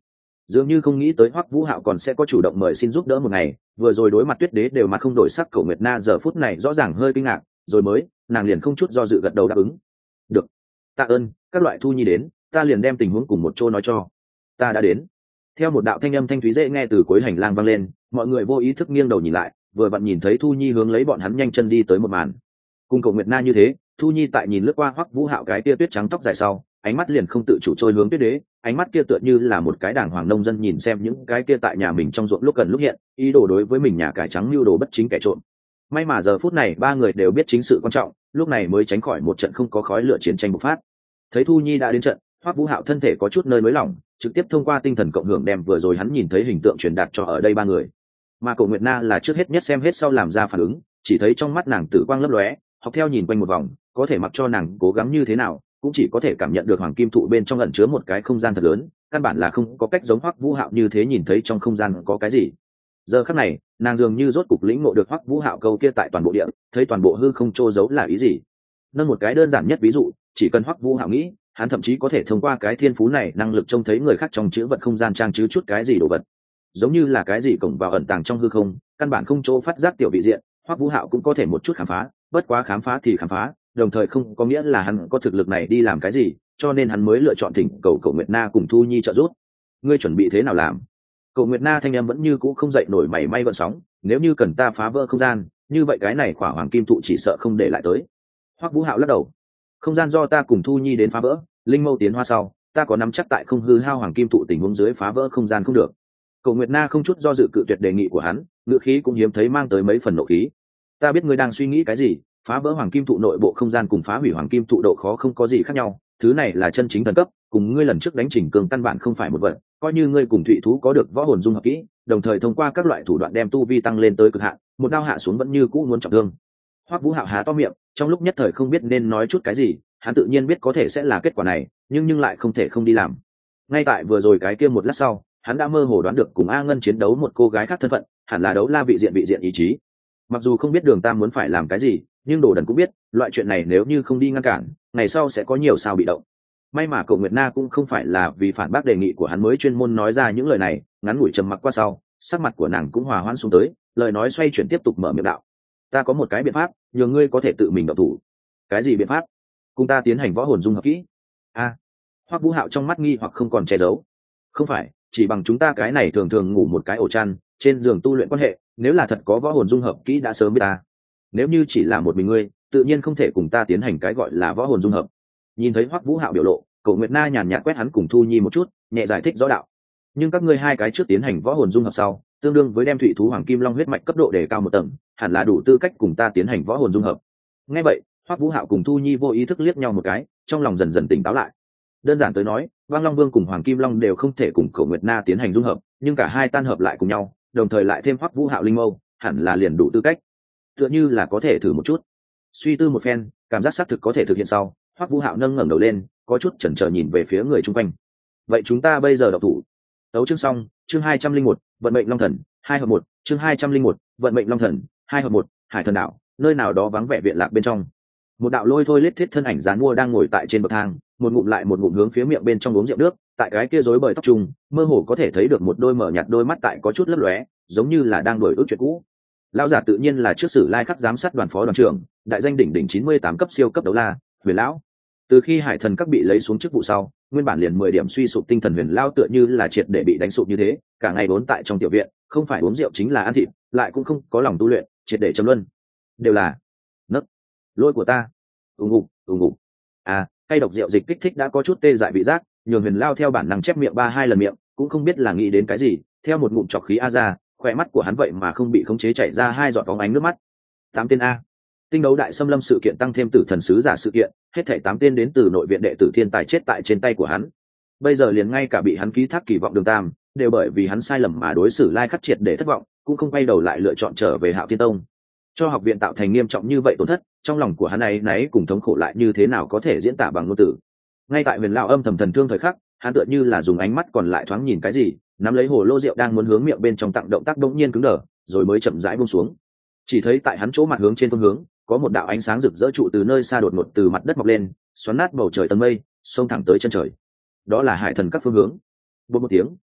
dường như không nghĩ tới Hoắc Vũ Hạo còn sẽ có chủ động mời xin giúp đỡ một ngày. Vừa rồi đối mặt Tuyết Đế đều mặt không đổi sắc, Cổ Nguyệt Na giờ phút này rõ ràng hơi kinh ngạc, rồi mới nàng liền không chút do dự gật đầu đáp ứng. Được, tạ ơn, các loại Thu Nhi đến, ta liền đem tình huống cùng một chỗ nói cho. Ta đã đến. Theo một đạo thanh âm thanh thúy dễ nghe từ cuối hành lang vang lên, mọi người vô ý thức nghiêng đầu nhìn lại, vừa vặn nhìn thấy Thu Nhi hướng lấy bọn hắn nhanh chân đi tới một màn. Cùng Cổ Nguyệt Na như thế, Thu Nhi tại nhìn lướt qua Hoắc Vũ Hạo cái tia tuyết trắng tóc dài sau, ánh mắt liền không tự chủ trôi hướng Tuyết Đế, ánh mắt kia tựa như là một cái đàng hoàng nông dân nhìn xem những cái kia tại nhà mình trong ruộng lúc gần lúc hiện, ý đồ đối với mình nhà cải trắng mưu đồ bất chính kẻ trộm. May mà giờ phút này ba người đều biết chính sự quan trọng, lúc này mới tránh khỏi một trận không có khói lửa chiến tranh bộc phát. Thấy Thu Nhi đã đến trận, Hoắc Vũ Hạo thân thể có chút nơi nới lỏng, trực tiếp thông qua tinh thần cộng hưởng đem vừa rồi hắn nhìn thấy hình tượng truyền đạt cho ở đây ba người. Mà Cổ Nguyệt Na là trước hết nhất xem hết sau làm ra phản ứng, chỉ thấy trong mắt nàng tử quang lấp lóe, học theo nhìn quanh một vòng, có thể mặc cho nàng cố gắng như thế nào, cũng chỉ có thể cảm nhận được hoàng kim thụ bên trong ẩn chứa một cái không gian thật lớn, căn bản là không có cách giống Hoắc Vũ Hạo như thế nhìn thấy trong không gian có cái gì. Giờ khắc này, nàng dường như rốt cục lĩnh ngộ được Hoắc Vũ Hạo câu kia tại toàn bộ địa, thấy toàn bộ hư không trô giấu là ý gì. Nâng một cái đơn giản nhất ví dụ, chỉ cần Hoắc Vũ Hạo nghĩ, hắn thậm chí có thể thông qua cái thiên phú này năng lực trông thấy người khác trong chữ vật không gian trang chứa chút cái gì đồ vật, giống như là cái gì cổng vào ẩn tàng trong hư không, căn bản không chỗ phát giác tiểu vị diện, Hoắc Vũ Hạo cũng có thể một chút khám phá, bất quá khám phá thì khám phá, đồng thời không có nghĩa là hắn có thực lực này đi làm cái gì, cho nên hắn mới lựa chọn thỉnh cầu Cổ Nguyệt Na cùng Thu Nhi trợ giúp. Ngươi chuẩn bị thế nào làm? Cổ Nguyệt Na thanh âm vẫn như cũ không dậy nổi mảy may gợn sóng, nếu như cần ta phá vỡ không gian, như vậy cái này khỏa hoàng kim thụ chỉ sợ không để lại tới. Hoắc Vũ Hạo lắc đầu, không gian do ta cùng Thu Nhi đến phá vỡ, linh mâu tiến hoa sau, ta có nắm chắc tại không hư hao hoàng kim thụ tình huống dưới phá vỡ không gian không được. Cổ Nguyệt Na không chút do dự cự tuyệt đề nghị của hắn, ngữ khí cũng hiếm thấy mang tới mấy phần nộ khí. Ta biết ngươi đang suy nghĩ cái gì, phá vỡ hoàng kim thụ nội bộ không gian cùng phá hủy hoàng kim thụ độ khó không có gì khác nhau, thứ này là chân chính thần cấp, cùng ngươi lần trước đánh chỉnh cường căn bản không phải một vật, coi như ngươi cùng thụy thú có được võ hồn dung hợp kỹ, đồng thời thông qua các loại thủ đoạn đem tu vi tăng lên tới cực hạn, một đao hạ xuống vẫn như cũ muốn trọng thương. Hoắc Vũ Hạo há to miệng, trong lúc nhất thời không biết nên nói chút cái gì, hắn tự nhiên biết có thể sẽ là kết quả này, nhưng nhưng lại không thể không đi làm. Ngay tại vừa rồi cái kia một lát sau, hắn đã mơ hồ đoán được cùng A Ngân chiến đấu một cô gái khác thân phận, hẳn là đấu la vị diện vị diện ý chí. Mặc dù không biết Đường Tam muốn phải làm cái gì, nhưng Đồ Đần cũng biết, loại chuyện này nếu như không đi ngăn cản, ngày sau sẽ có nhiều sao bị động. May mà Cổ Nguyệt Na cũng không phải là vì phản bác đề nghị của hắn mới chuyên môn nói ra những lời này, ngắn ngủi trầm mặc qua sau, sắc mặt của nàng cũng hòa hoãn xuống tới, lời nói xoay chuyển tiếp tục mở miệng đạo: "Ta có một cái biện pháp, nhờ ngươi có thể tự mình động thủ." "Cái gì biện pháp?" "Cùng ta tiến hành võ hồn dung hợp kỹ." "A." Hoắc Vũ Hạo trong mắt nghi hoặc không còn che giấu. "Không phải, chỉ bằng chúng ta cái này thường thường ngủ một cái ổ chăn, trên giường tu luyện quan hệ, nếu là thật có võ hồn dung hợp kỹ đã sớm biết ta. Nếu như chỉ là một mình ngươi, tự nhiên không thể cùng ta tiến hành cái gọi là võ hồn dung hợp." Nhìn thấy Hoắc Vũ Hạo biểu lộ, Cổ Nguyệt Na nhàn nhạt quét hắn cùng Thu Nhi một chút, nhẹ giải thích rõ đạo: "Nhưng các ngươi hai cái trước tiến hành võ hồn dung hợp sau, tương đương với đem thủy thú hoàng kim long huyết mạch cấp độ đề cao một tầng, hẳn là đủ tư cách cùng ta tiến hành võ hồn dung hợp." Nghe vậy, Hoắc Vũ Hạo cùng Thu Nhi vô ý thức liếc nhau một cái, trong lòng dần dần tỉnh táo lại. Đơn giản tới nói, Vang Long Vương cùng Hoàng Kim Long đều không thể cùng Cổ Nguyệt Na tiến hành dung hợp, nhưng cả hai tan hợp lại cùng nhau, đồng thời lại thêm Hoắc Vũ Hạo linh mâu, hẳn là liền đủ tư cách. Tựa như là có thể thử một chút. Suy tư một phen, cảm giác xác thực có thể thực hiện sau, Hoắc Vũ Hạo nâng ngẩng đầu lên, có chút chần chờ nhìn về phía người chung quanh. "Vậy chúng ta bây giờ đọc thủ." Tấu chương xong, chương hai trăm linh một, vận mệnh long thần, hai hợp một, chương hai trăm linh một, vận mệnh long thần, hai hợp một, Hải Thần đảo, nơi nào đó vắng vẻ viện lạc bên trong. Một đạo lôi thôi lết thiết thân ảnh dán mua đang ngồi tại trên bậc thang, một ngụm lại một ngụm hướng phía miệng bên trong uống rượu nước, tại cái kia rối bời tóc trùng, mơ hồ có thể thấy được một đôi mở nhạt đôi mắt tại có chút lấp lóe, giống như là đang đổi ước chuyện cũ. Lão giả tự nhiên là trước Sử Lai Khắc giám sát đoàn phó đoàn trưởng, đại danh đỉnh đỉnh chín mươi tám cấp siêu cấp đấu la, Huyền lão. Từ khi Hải Thần các bị lấy xuống chức vụ sau, nguyên bản liền mười điểm suy sụp tinh thần Huyền lão tựa như là triệt để bị đánh sụp như thế, cả ngày vốn tại trong tiểu viện, không phải uống rượu chính là ăn thịt, lại cũng không có lòng tu luyện, triệt để trầm luân. Đều là nấc lỗi của ta. Ùng ục, ùng ục. À, cây độc rượu dịch kích thích đã có chút tê dại vị giác, nhường Huyền lão theo bản năng chép miệng ba hai lần miệng, cũng không biết là nghĩ đến cái gì, theo một ngụm trọc khí a ra, khỏe mắt của hắn vậy mà không bị khống chế chảy ra hai giọt bóng ánh nước mắt. Tám tên a. Tinh đấu đại xâm lâm sự kiện tăng thêm tử thần sứ giả sự kiện, hết thảy tám tên đến từ nội viện đệ tử thiên tài chết tại trên tay của hắn. Bây giờ liền ngay cả bị hắn ký thác kỳ vọng Đường Tam, đều bởi vì hắn sai lầm mà đối xử Lai Khắc triệt để thất vọng, cũng không quay đầu lại lựa chọn trở về Hạo Thiên Tông. Cho học viện tạo thành nghiêm trọng như vậy tổn thất, trong lòng của hắn ấy nấy cùng thống khổ lại như thế nào có thể diễn tả bằng ngôn từ. Ngay tại Huyền lão âm thầm thần thương thời khắc, hắn tựa như là dùng ánh mắt còn lại thoáng nhìn cái gì, nắm lấy hồ lô rượu đang muốn hướng miệng bên trong tặng động tác đột nhiên cứng đờ, rồi mới chậm rãi buông xuống. Chỉ thấy tại hắn chỗ mặt hướng trên phương hướng, có một đạo ánh sáng rực rỡ trụ từ nơi xa đột ngột từ mặt đất mọc lên, xoắn nát bầu trời tầng mây, xông thẳng tới chân trời. Đó là Hải Thần các phương hướng. Bột một tiếng,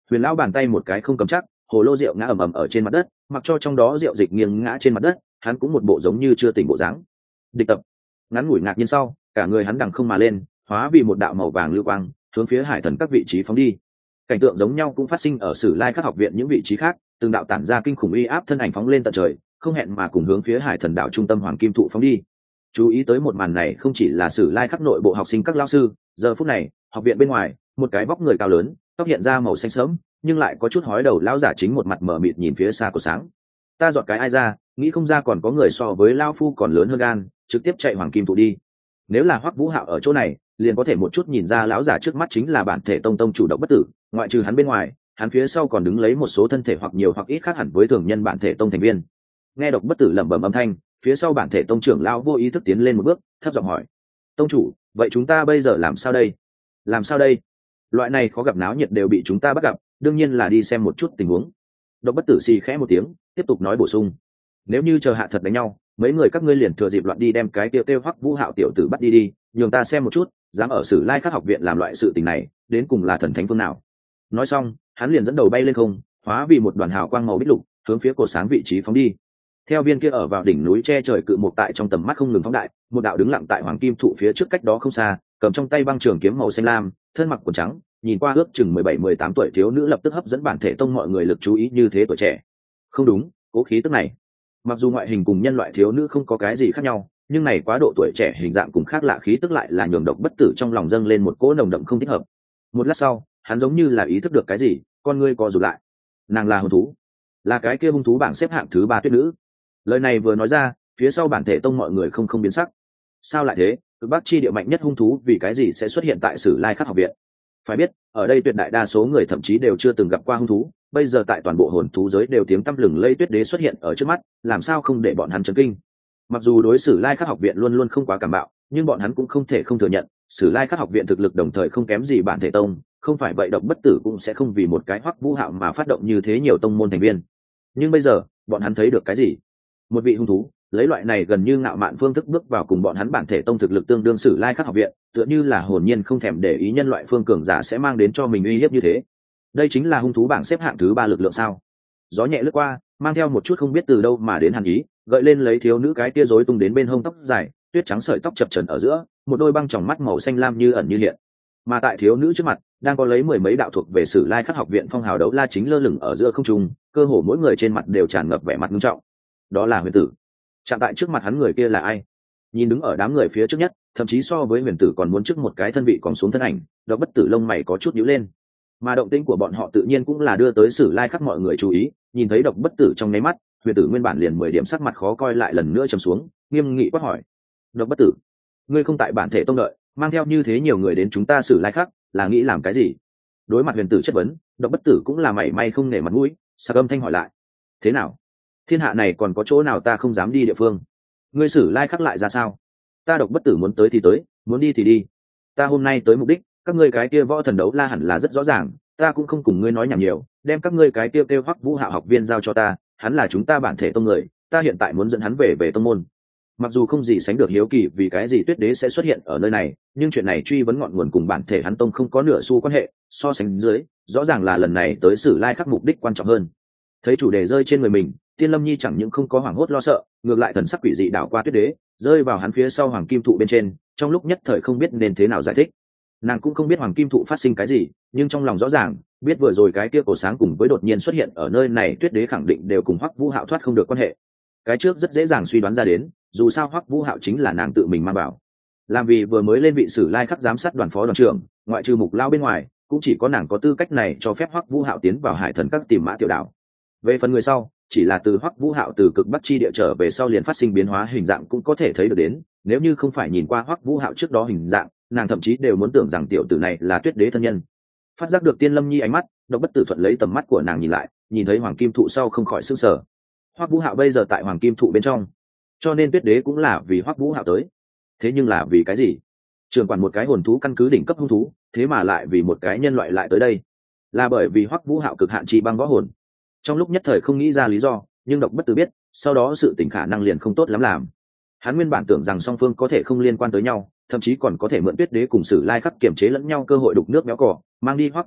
Huyền lão bàn tay một cái không cầm chắc, hồ lô rượu ngã ầm ầm ở trên mặt đất, mặc cho trong đó rượu dịch nghiêng ngã trên mặt đất, hắn cũng một bộ giống như chưa tỉnh bộ dáng. Địch tập. Ngắn ngủi ngạc nhiên sau, cả người hắn đằng không mà lên, hóa vì một đạo màu vàng lưu quang, hướng phía hải thần các vị trí phóng đi. Cảnh tượng giống nhau cũng phát sinh ở Sử Lai Khắc học viện những vị trí khác, từng đạo tản ra kinh khủng uy áp thân ảnh phóng lên tận trời, không hẹn mà cùng hướng phía hải thần đạo trung tâm hoàng kim thụ phóng đi. Chú ý tới một màn này không chỉ là Sử Lai Khắc nội bộ học sinh các lão sư, giờ phút này, học viện bên ngoài, một cái vóc người cao lớn, tóc hiện ra màu xanh sẫm, nhưng lại có chút hói đầu lão giả chính một mặt mờ mịt nhìn phía xa của sáng. Ta dọn cái ai ra, nghĩ không ra còn có người so với lão phu còn lớn hơn gan, trực tiếp chạy hoàng kim thụ đi. Nếu là Hoắc Vũ Hạo ở chỗ này, liền có thể một chút nhìn ra lão giả trước mắt chính là bản thể tông tông chủ Độc Bất Tử, ngoại trừ hắn bên ngoài, hắn phía sau còn đứng lấy một số thân thể hoặc nhiều hoặc ít khác hẳn với thường nhân bản thể tông thành viên. Nghe Độc Bất Tử lẩm bẩm âm thanh, phía sau bản thể tông trưởng lão vô ý thức tiến lên một bước, thấp giọng hỏi: "Tông chủ, vậy chúng ta bây giờ làm sao đây?" "Làm sao đây? Loại này khó gặp náo nhiệt đều bị chúng ta bắt gặp, đương nhiên là đi xem một chút tình huống." Độc Bất Tử xì khẽ một tiếng, tiếp tục nói bổ sung: "Nếu như chờ hạ thật đánh nhau, mấy người các ngươi liền thừa dịp loạn đi đem cái tiêu tiêu Hoắc Vũ Hạo tiểu tử bắt đi đi, nhường ta xem một chút, dám ở Sử Lai Khắc học viện làm loại sự tình này, đến cùng là thần thánh phương nào." Nói xong, hắn liền dẫn đầu bay lên không, hóa vì một đoàn hào quang màu bích lục, hướng phía cột sáng vị trí phóng đi. Theo viên kia ở vào đỉnh núi che trời cự mục tại trong tầm mắt không ngừng phóng đại, một đạo đứng lặng tại hoàng kim thụ phía trước cách đó không xa, cầm trong tay băng trường kiếm màu xanh lam, thân mặc quần trắng, nhìn qua ước chừng mười bảy mười tám tuổi thiếu nữ lập tức hấp dẫn bản thể tông mọi người lực chú ý như thế tuổi trẻ. Không đúng, cố khí tức này. Mặc dù ngoại hình cùng nhân loại thiếu nữ không có cái gì khác nhau, nhưng này quá độ tuổi trẻ hình dạng cùng khác lạ khí tức lại là nhường Độc Bất Tử trong lòng dâng lên một cỗ nồng đậm không thích hợp. Một lát sau, hắn giống như là ý thức được cái gì, con ngươi co rụt lại. Nàng là hung thú, là cái kia hung thú bảng xếp hạng thứ ba tuyết nữ. Lời này vừa nói ra, phía sau bản thể tông mọi người không không biến sắc. Sao lại thế? Cực Bắc chi địa mạnh nhất hung thú vì cái gì sẽ xuất hiện tại Sử Lai Khắc học viện? Phải biết, ở đây tuyệt đại đa số người thậm chí đều chưa từng gặp qua hung thú, bây giờ tại toàn bộ hồn thú giới đều tiếng tăm lừng lây tuyết đế xuất hiện ở trước mắt, làm sao không để bọn hắn chấn kinh? Mặc dù đối Sử Lai Khắc học viện luôn luôn không quá cảm bạo, nhưng bọn hắn cũng không thể không thừa nhận, Sử Lai Khắc học viện thực lực đồng thời không kém gì bản thể tông, không phải vậy Độc Bất Tử cũng sẽ không vì một cái Hoắc Vũ Hạo mà phát động như thế nhiều tông môn thành viên. Nhưng bây giờ, bọn hắn thấy được cái gì? Một vị hung thú, lấy loại này gần như ngạo mạn phương thức bước vào cùng bọn hắn bản thể tông thực lực tương đương Sử Lai Khắc học viện, tựa như là hồn nhiên không thèm để ý nhân loại phương cường giả sẽ mang đến cho mình uy hiếp như thế. Đây chính là hung thú bảng xếp hạng thứ ba lực lượng sao? Gió nhẹ lướt qua, mang theo một chút không biết từ đâu mà đến hàn ý, gợi lên lấy thiếu nữ cái tia rối tung đến bên hông tóc dài, tuyết trắng sợi tóc chập chờn ở giữa, một đôi băng tròng mắt màu xanh lam như ẩn như hiện. Mà tại thiếu nữ trước mặt, đang có lấy mười mấy đạo thuộc về Sử Lai Khắc học viện phong hào đấu la chính lơ lửng ở giữa không trung, cơ hồ mỗi người trên mặt đều tràn ngập vẻ mặt nghiêm trọng. Đó là Huyền Tử. Chạm tại trước mặt hắn người kia là ai? Nhìn đứng ở đám người phía trước nhất, thậm chí so với Huyền Tử còn muốn trước một cái thân vị còn xuống thân ảnh, Độc Bất Tử lông mày có chút nhíu lên. Mà động tĩnh của bọn họ tự nhiên cũng là đưa tới Sử Lai Khắc mọi người chú ý, nhìn thấy Độc Bất Tử trong nháy mắt, Huyền Tử nguyên bản liền mười điểm sắc mặt khó coi lại lần nữa trầm xuống, nghiêm nghị quát hỏi: "Độc Bất Tử, ngươi không tại bản thể tông đợi, mang theo như thế nhiều người đến chúng ta Sử Lai Khắc, là nghĩ làm cái gì?" Đối mặt Huyền Tử chất vấn, Độc Bất Tử cũng là mảy may không nể mặt mũi, sắc âm thanh hỏi lại: "Thế nào? Thiên hạ này còn có chỗ nào ta không dám đi địa phương? Ngươi Sử Lai Khắc lại ra sao? Ta Độc Bất Tử muốn tới thì tới, muốn đi thì đi. Ta hôm nay tới mục đích, các ngươi cái kia võ thần đấu la hẳn là rất rõ ràng, ta cũng không cùng ngươi nói nhảm nhiều, đem các ngươi cái kia kêu Hoắc Vũ Hạo học viên giao cho ta, hắn là chúng ta bản thể tông người, ta hiện tại muốn dẫn hắn về về tông môn." Mặc dù không gì sánh được hiếu kỳ vì cái gì Tuyết Đế sẽ xuất hiện ở nơi này, nhưng chuyện này truy vấn ngọn nguồn cùng bản thể hắn tông không có nửa xu quan hệ, so sánh dưới, rõ ràng là lần này tới Sử Lai Khắc mục đích quan trọng hơn. Thấy chủ đề rơi trên người mình, Tiên Lâm Nhi chẳng những không có hoảng hốt lo sợ, ngược lại thần sắc quỷ dị đảo qua Tuyết Đế, rơi vào hắn phía sau hoàng kim thụ bên trên, trong lúc nhất thời không biết nên thế nào giải thích. Nàng cũng không biết hoàng kim thụ phát sinh cái gì, nhưng trong lòng rõ ràng biết vừa rồi cái kia cổ sáng cùng với đột nhiên xuất hiện ở nơi này Tuyết Đế khẳng định đều cùng Hoắc Vũ Hạo thoát không được quan hệ. Cái trước rất dễ dàng suy đoán ra đến, dù sao Hoắc Vũ Hạo chính là nàng tự mình mang vào. Làm vì vừa mới lên vị Sử Lai Khắc giám sát đoàn phó đoàn trưởng, ngoại trừ Mục Lao bên ngoài, cũng chỉ có nàng có tư cách này cho phép Hoắc Vũ Hạo tiến vào Hải Thần Các tìm Mã Tiểu Đảo. Về phần người sau, chỉ là từ Hoắc Vũ Hạo từ cực Bắc chi địa trở về sau liền phát sinh biến hóa hình dạng cũng có thể thấy được đến, nếu như không phải nhìn qua Hoắc Vũ Hạo trước đó hình dạng, nàng thậm chí đều muốn tưởng rằng tiểu tử này là Tuyết Đế thân nhân. Phát giác được Tiên Lâm Nhi ánh mắt, Độc Bất Tử thuận lấy tầm mắt của nàng nhìn lại, nhìn thấy hoàng kim thụ sau không khỏi sửng sở. Hoắc Vũ Hạo bây giờ tại hoàng kim thụ bên trong, cho nên Tuyết Đế cũng là vì Hoắc Vũ Hạo tới. Thế nhưng là vì cái gì? Trường quản một cái hồn thú căn cứ đỉnh cấp hung thú, thế mà lại vì một cái nhân loại lại tới đây? Là bởi vì Hoắc Vũ Hạo cực hạn chi băng võ hồn. Trong lúc nhất thời không nghĩ ra lý do, nhưng Độc Bất Tử biết, sau đó sự tình khả năng liền không tốt lắm làm. Hắn nguyên bản tưởng rằng song phương có thể không liên quan tới nhau, thậm chí còn có thể mượn Tuyết Đế cùng Sử Lai Khắc kiểm chế lẫn nhau cơ hội đục nước béo cỏ, mang đi Hoắc Vũ Hạo,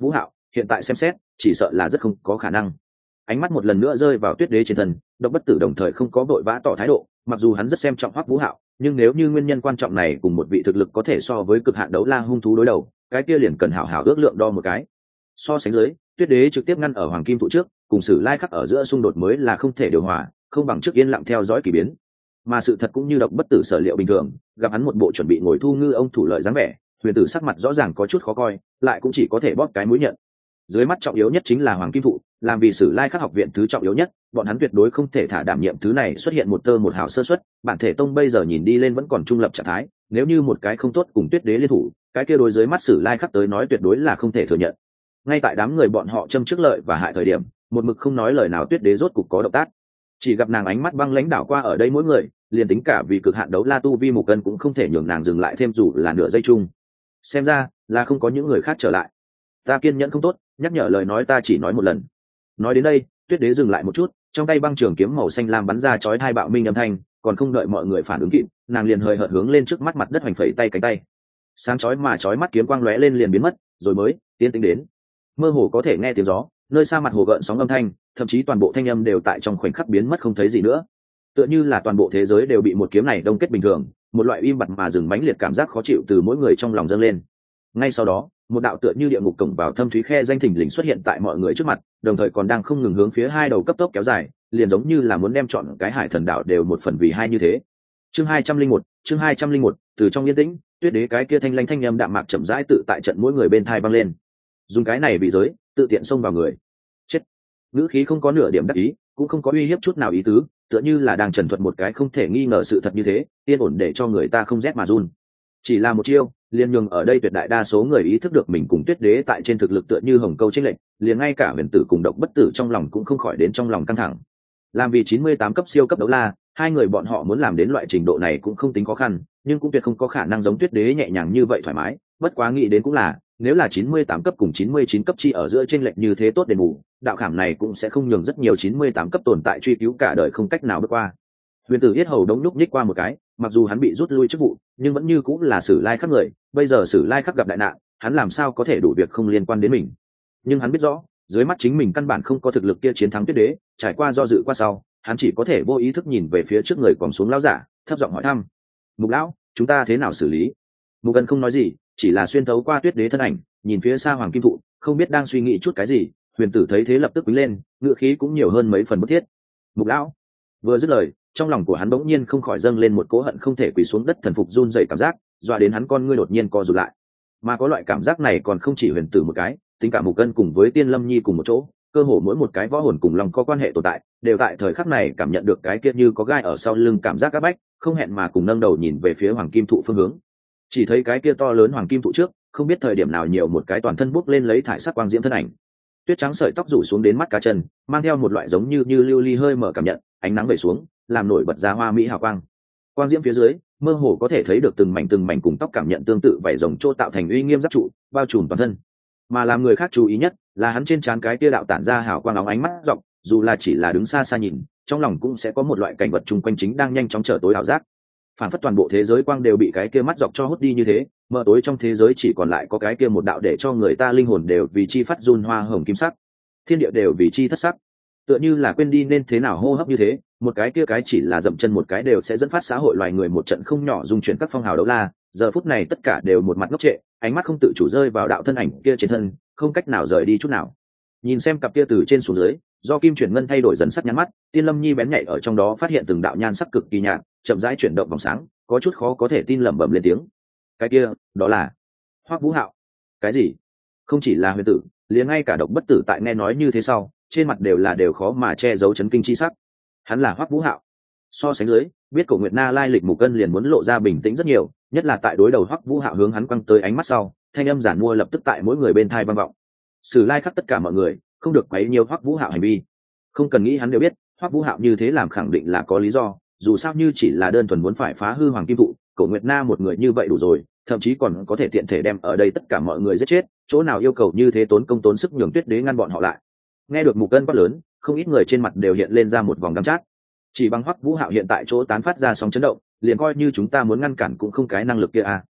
hiện tại xem xét chỉ sợ là rất không có khả năng. Ánh mắt một lần nữa rơi vào Tuyết Đế trên thân, Độc Bất Tử đồng thời không có vội vã tỏ thái độ, mặc dù hắn rất xem trọng Hoắc Vũ Hạo, nhưng nếu như nguyên nhân quan trọng này cùng một vị thực lực có thể so với cực hạn đấu la hung thú đối đầu, cái kia liền cần hảo hảo ước lượng đo một cái. So sánh dưới, Tuyết Đế trực tiếp ngăn ở Hoàng Kim Thụ trước, cùng Sử Lai Khắc ở giữa xung đột mới là không thể điều hòa, không bằng trước yên lặng theo dõi kỳ biến. Mà sự thật cũng như Độc Bất Tử sở liệu bình thường, gặp hắn một bộ chuẩn bị ngồi thu ngư ông thủ lợi dáng vẻ, Huyền Tử sắc mặt rõ ràng có chút khó coi, lại cũng chỉ có thể bóp cái mũi nhận. Dưới mắt trọng yếu nhất chính là Hoàng Kim Thụ, làm vì Sử Lai Khắc học viện thứ trọng yếu nhất, bọn hắn tuyệt đối không thể thả đảm nhiệm thứ này xuất hiện một tơ một hào sơ suất. Bản thể tông bây giờ nhìn đi lên vẫn còn trung lập trạng thái, nếu như một cái không tốt cùng Tuyết Đế liên thủ, cái kia đối dưới mắt Sử Lai Khắc tới nói tuyệt đối là không thể thừa nhận. Ngay tại đám người bọn họ châm trước lợi và hại thời điểm, một mực không nói lời nào Tuyết Đế rốt cục có động tác. Chỉ gặp nàng ánh mắt băng lãnh đảo qua ở đây mỗi người, liền tính cả vì cực hạn đấu la tu vi Mục Cân cũng không thể nhường nàng dừng lại thêm dù là nửa giây chung. Xem ra là không có những người khác trở lại. Ta kiên nhẫn không tốt, nhắc nhở lời nói ta chỉ nói một lần. Nói đến đây, Tuyết Đế dừng lại một chút, trong tay băng trường kiếm màu xanh lam bắn ra chói hai bạo minh âm thanh, còn không đợi mọi người phản ứng kịp, nàng liền hơi hợt hướng lên trước mắt mặt đất hoành phẩy tay cánh tay. Sáng chói mà chói mắt kiếm quang lóe lên liền biến mất, rồi mới tiến tính đến. Mơ hồ có thể nghe tiếng gió, nơi xa mặt hồ gợn sóng âm thanh, thậm chí toàn bộ thanh âm đều tại trong khoảnh khắc biến mất không thấy gì nữa. Tựa như là toàn bộ thế giới đều bị một kiếm này đông kết bình thường, một loại im bặt mà dừng mãnh liệt cảm giác khó chịu từ mỗi người trong lòng dâng lên. Ngay sau đó, một đạo tựa như địa ngục cổng vào thâm thúy khe danh thình lình xuất hiện tại mọi người trước mặt, đồng thời còn đang không ngừng hướng phía hai đầu cấp tốc kéo dài, liền giống như là muốn đem chọn cái hải thần đảo đều một phần vì hai như thế. Chương hai trăm linh một, chương hai trăm linh một, từ trong yên tĩnh, Tuyết Đế cái kia thanh lanh thanh âm đạm mạc chậm rãi tự tại trận mỗi người bên thai vang lên. Dùng cái này bị giới, tự tiện xông vào người. Chết. Ngữ khí không có nửa điểm đắc ý, cũng không có uy hiếp chút nào ý tứ, tựa như là đang trần thuật một cái không thể nghi ngờ sự thật như thế, yên ổn để cho người ta không rét mà run. Chỉ là một chiêu, liền nhường ở đây tuyệt đại đa số người ý thức được mình cùng Tuyết Đế tại trên thực lực tựa như hồng câu chênh lệch, liền ngay cả Huyền Tử cùng Độc Bất Tử trong lòng cũng không khỏi đến trong lòng căng thẳng. Làm vì chín mươi tám cấp siêu cấp đấu la, hai người bọn họ muốn làm đến loại trình độ này cũng không tính khó khăn, nhưng cũng tuyệt không có khả năng giống Tuyết Đế nhẹ nhàng như vậy thoải mái, bất quá nghĩ đến cũng là, nếu là chín mươi tám cấp cùng chín mươi chín cấp chi ở giữa chênh lệch như thế tốt đền bù, đạo khảm này cũng sẽ không nhường rất nhiều chín mươi tám cấp tồn tại truy cứu cả đời không cách nào bước qua. Huyền Tử yết hầu đống nhúc nhích qua một cái, mặc dù hắn bị rút lui chức vụ, nhưng vẫn như cũng là Sử Lai Khắc người, bây giờ Sử Lai Khắc gặp đại nạn, hắn làm sao có thể đủ việc không liên quan đến mình. Nhưng hắn biết rõ, dưới mắt chính mình căn bản không có thực lực kia chiến thắng Tuyết Đế, trải qua do dự qua sau, hắn chỉ có thể vô ý thức nhìn về phía trước người còn xuống lão giả, thấp giọng hỏi thăm: "Mục lão, chúng ta thế nào xử lý?" Mục Ân không nói gì, chỉ là xuyên thấu qua Tuyết Đế thân ảnh, nhìn phía xa Hoàng Kim Thụ, không biết đang suy nghĩ chút cái gì. Huyền Tử thấy thế lập tức quýnh lên, ngựa khí cũng nhiều hơn mấy phần bức thiết. "Mục lão." Vừa dứt lời, trong lòng của hắn bỗng nhiên không khỏi dâng lên một cỗ hận không thể quỳ xuống đất thần phục run rẩy cảm giác, dọa đến hắn con ngươi đột nhiên co rụt lại. Mà có loại cảm giác này còn không chỉ Huyền Tử một cái, tính cả Mục Ân cùng với Tiên Lâm Nhi cùng một chỗ, cơ hồ mỗi một cái võ hồn cùng lòng có quan hệ tồn tại, đều tại thời khắc này cảm nhận được cái kia như có gai ở sau lưng cảm giác áp bách, không hẹn mà cùng nâng đầu nhìn về phía Hoàng Kim Thụ phương hướng. Chỉ thấy cái kia to lớn Hoàng Kim Thụ trước, không biết thời điểm nào nhiều một cái toàn thân bốc lên lấy thải sắc quang diễm thân ảnh. Tuyết trắng sợi tóc rủ xuống đến mắt cá chân, mang theo một loại giống như như lưu ly hơi mở cảm nhận, ánh nắng về xuống, làm nổi bật ra hoa mỹ hào quang. Quang diễm phía dưới, mơ hồ có thể thấy được từng mảnh từng mảnh cùng tóc cảm nhận tương tự vảy rồng trô tạo thành uy nghiêm giáp trụ, bao trùm toàn thân. Mà làm người khác chú ý nhất, là hắn trên trán cái kia đạo tản ra hào quang óng ánh mắt rộng, dù là chỉ là đứng xa xa nhìn, trong lòng cũng sẽ có một loại cảnh vật chung quanh chính đang nhanh chóng trở tối ảo giác. Phản phất toàn bộ thế giới quang đều bị cái kia mắt dọc cho hút đi như thế, mờ tối trong thế giới chỉ còn lại có cái kia một đạo để cho người ta linh hồn đều vì chi phát run hoa hồng kim sắc, thiên địa đều vì chi thất sắc, tựa như là quên đi nên thế nào hô hấp như thế, một cái kia cái chỉ là dậm chân một cái đều sẽ dẫn phát xã hội loài người một trận không nhỏ dung chuyển các phong hào đấu la, giờ phút này tất cả đều một mặt ngốc trệ, ánh mắt không tự chủ rơi vào đạo thân ảnh kia trên thân, không cách nào rời đi chút nào. Nhìn xem cặp kia từ trên xuống dưới, do kim chuyển ngân thay đổi dần sắc nhăn mắt, Tiên Lâm Nhi bén nhạy ở trong đó phát hiện từng đạo nhan sắc cực kỳ nhạt, chậm rãi chuyển động vòng sáng, có chút khó có thể tin lẩm bẩm lên tiếng. Cái kia, đó là Hoắc Vũ Hạo. Cái gì? Không chỉ là Huyền Tử, liền ngay cả Độc Bất Tử tại nghe nói như thế sau, trên mặt đều là đều khó mà che giấu chấn kinh chi sắc. Hắn là Hoắc Vũ Hạo. So sánh dưới, biết Cổ Nguyệt Na lai lịch Mục Cân liền muốn lộ ra bình tĩnh rất nhiều, nhất là tại đối đầu Hoắc Vũ Hạo hướng hắn quăng tới ánh mắt sau, thanh âm giản mua lập tức tại mỗi người bên tai vang vọng. Sử Lai Khắc tất cả mọi người, không được quấy nhiều Hoắc Vũ Hạo hành vi. Không cần nghĩ hắn đều biết, Hoắc Vũ Hạo như thế làm khẳng định là có lý do, dù sao như chỉ là đơn thuần muốn phải phá hư Hoàng Kim Thụ, Cổ Nguyệt Na một người như vậy đủ rồi, thậm chí còn có thể tiện thể đem ở đây tất cả mọi người giết chết, chỗ nào yêu cầu như thế tốn công tốn sức nhường Tuyết Đế ngăn bọn họ lại. Nghe được Mục Cân quát lớn, không ít người trên mặt đều hiện lên ra một vòng đăm chát. Chỉ bằng Hoắc Vũ Hạo hiện tại chỗ tán phát ra sóng chấn động, liền coi như chúng ta muốn ngăn cản cũng không cái năng lực kia à.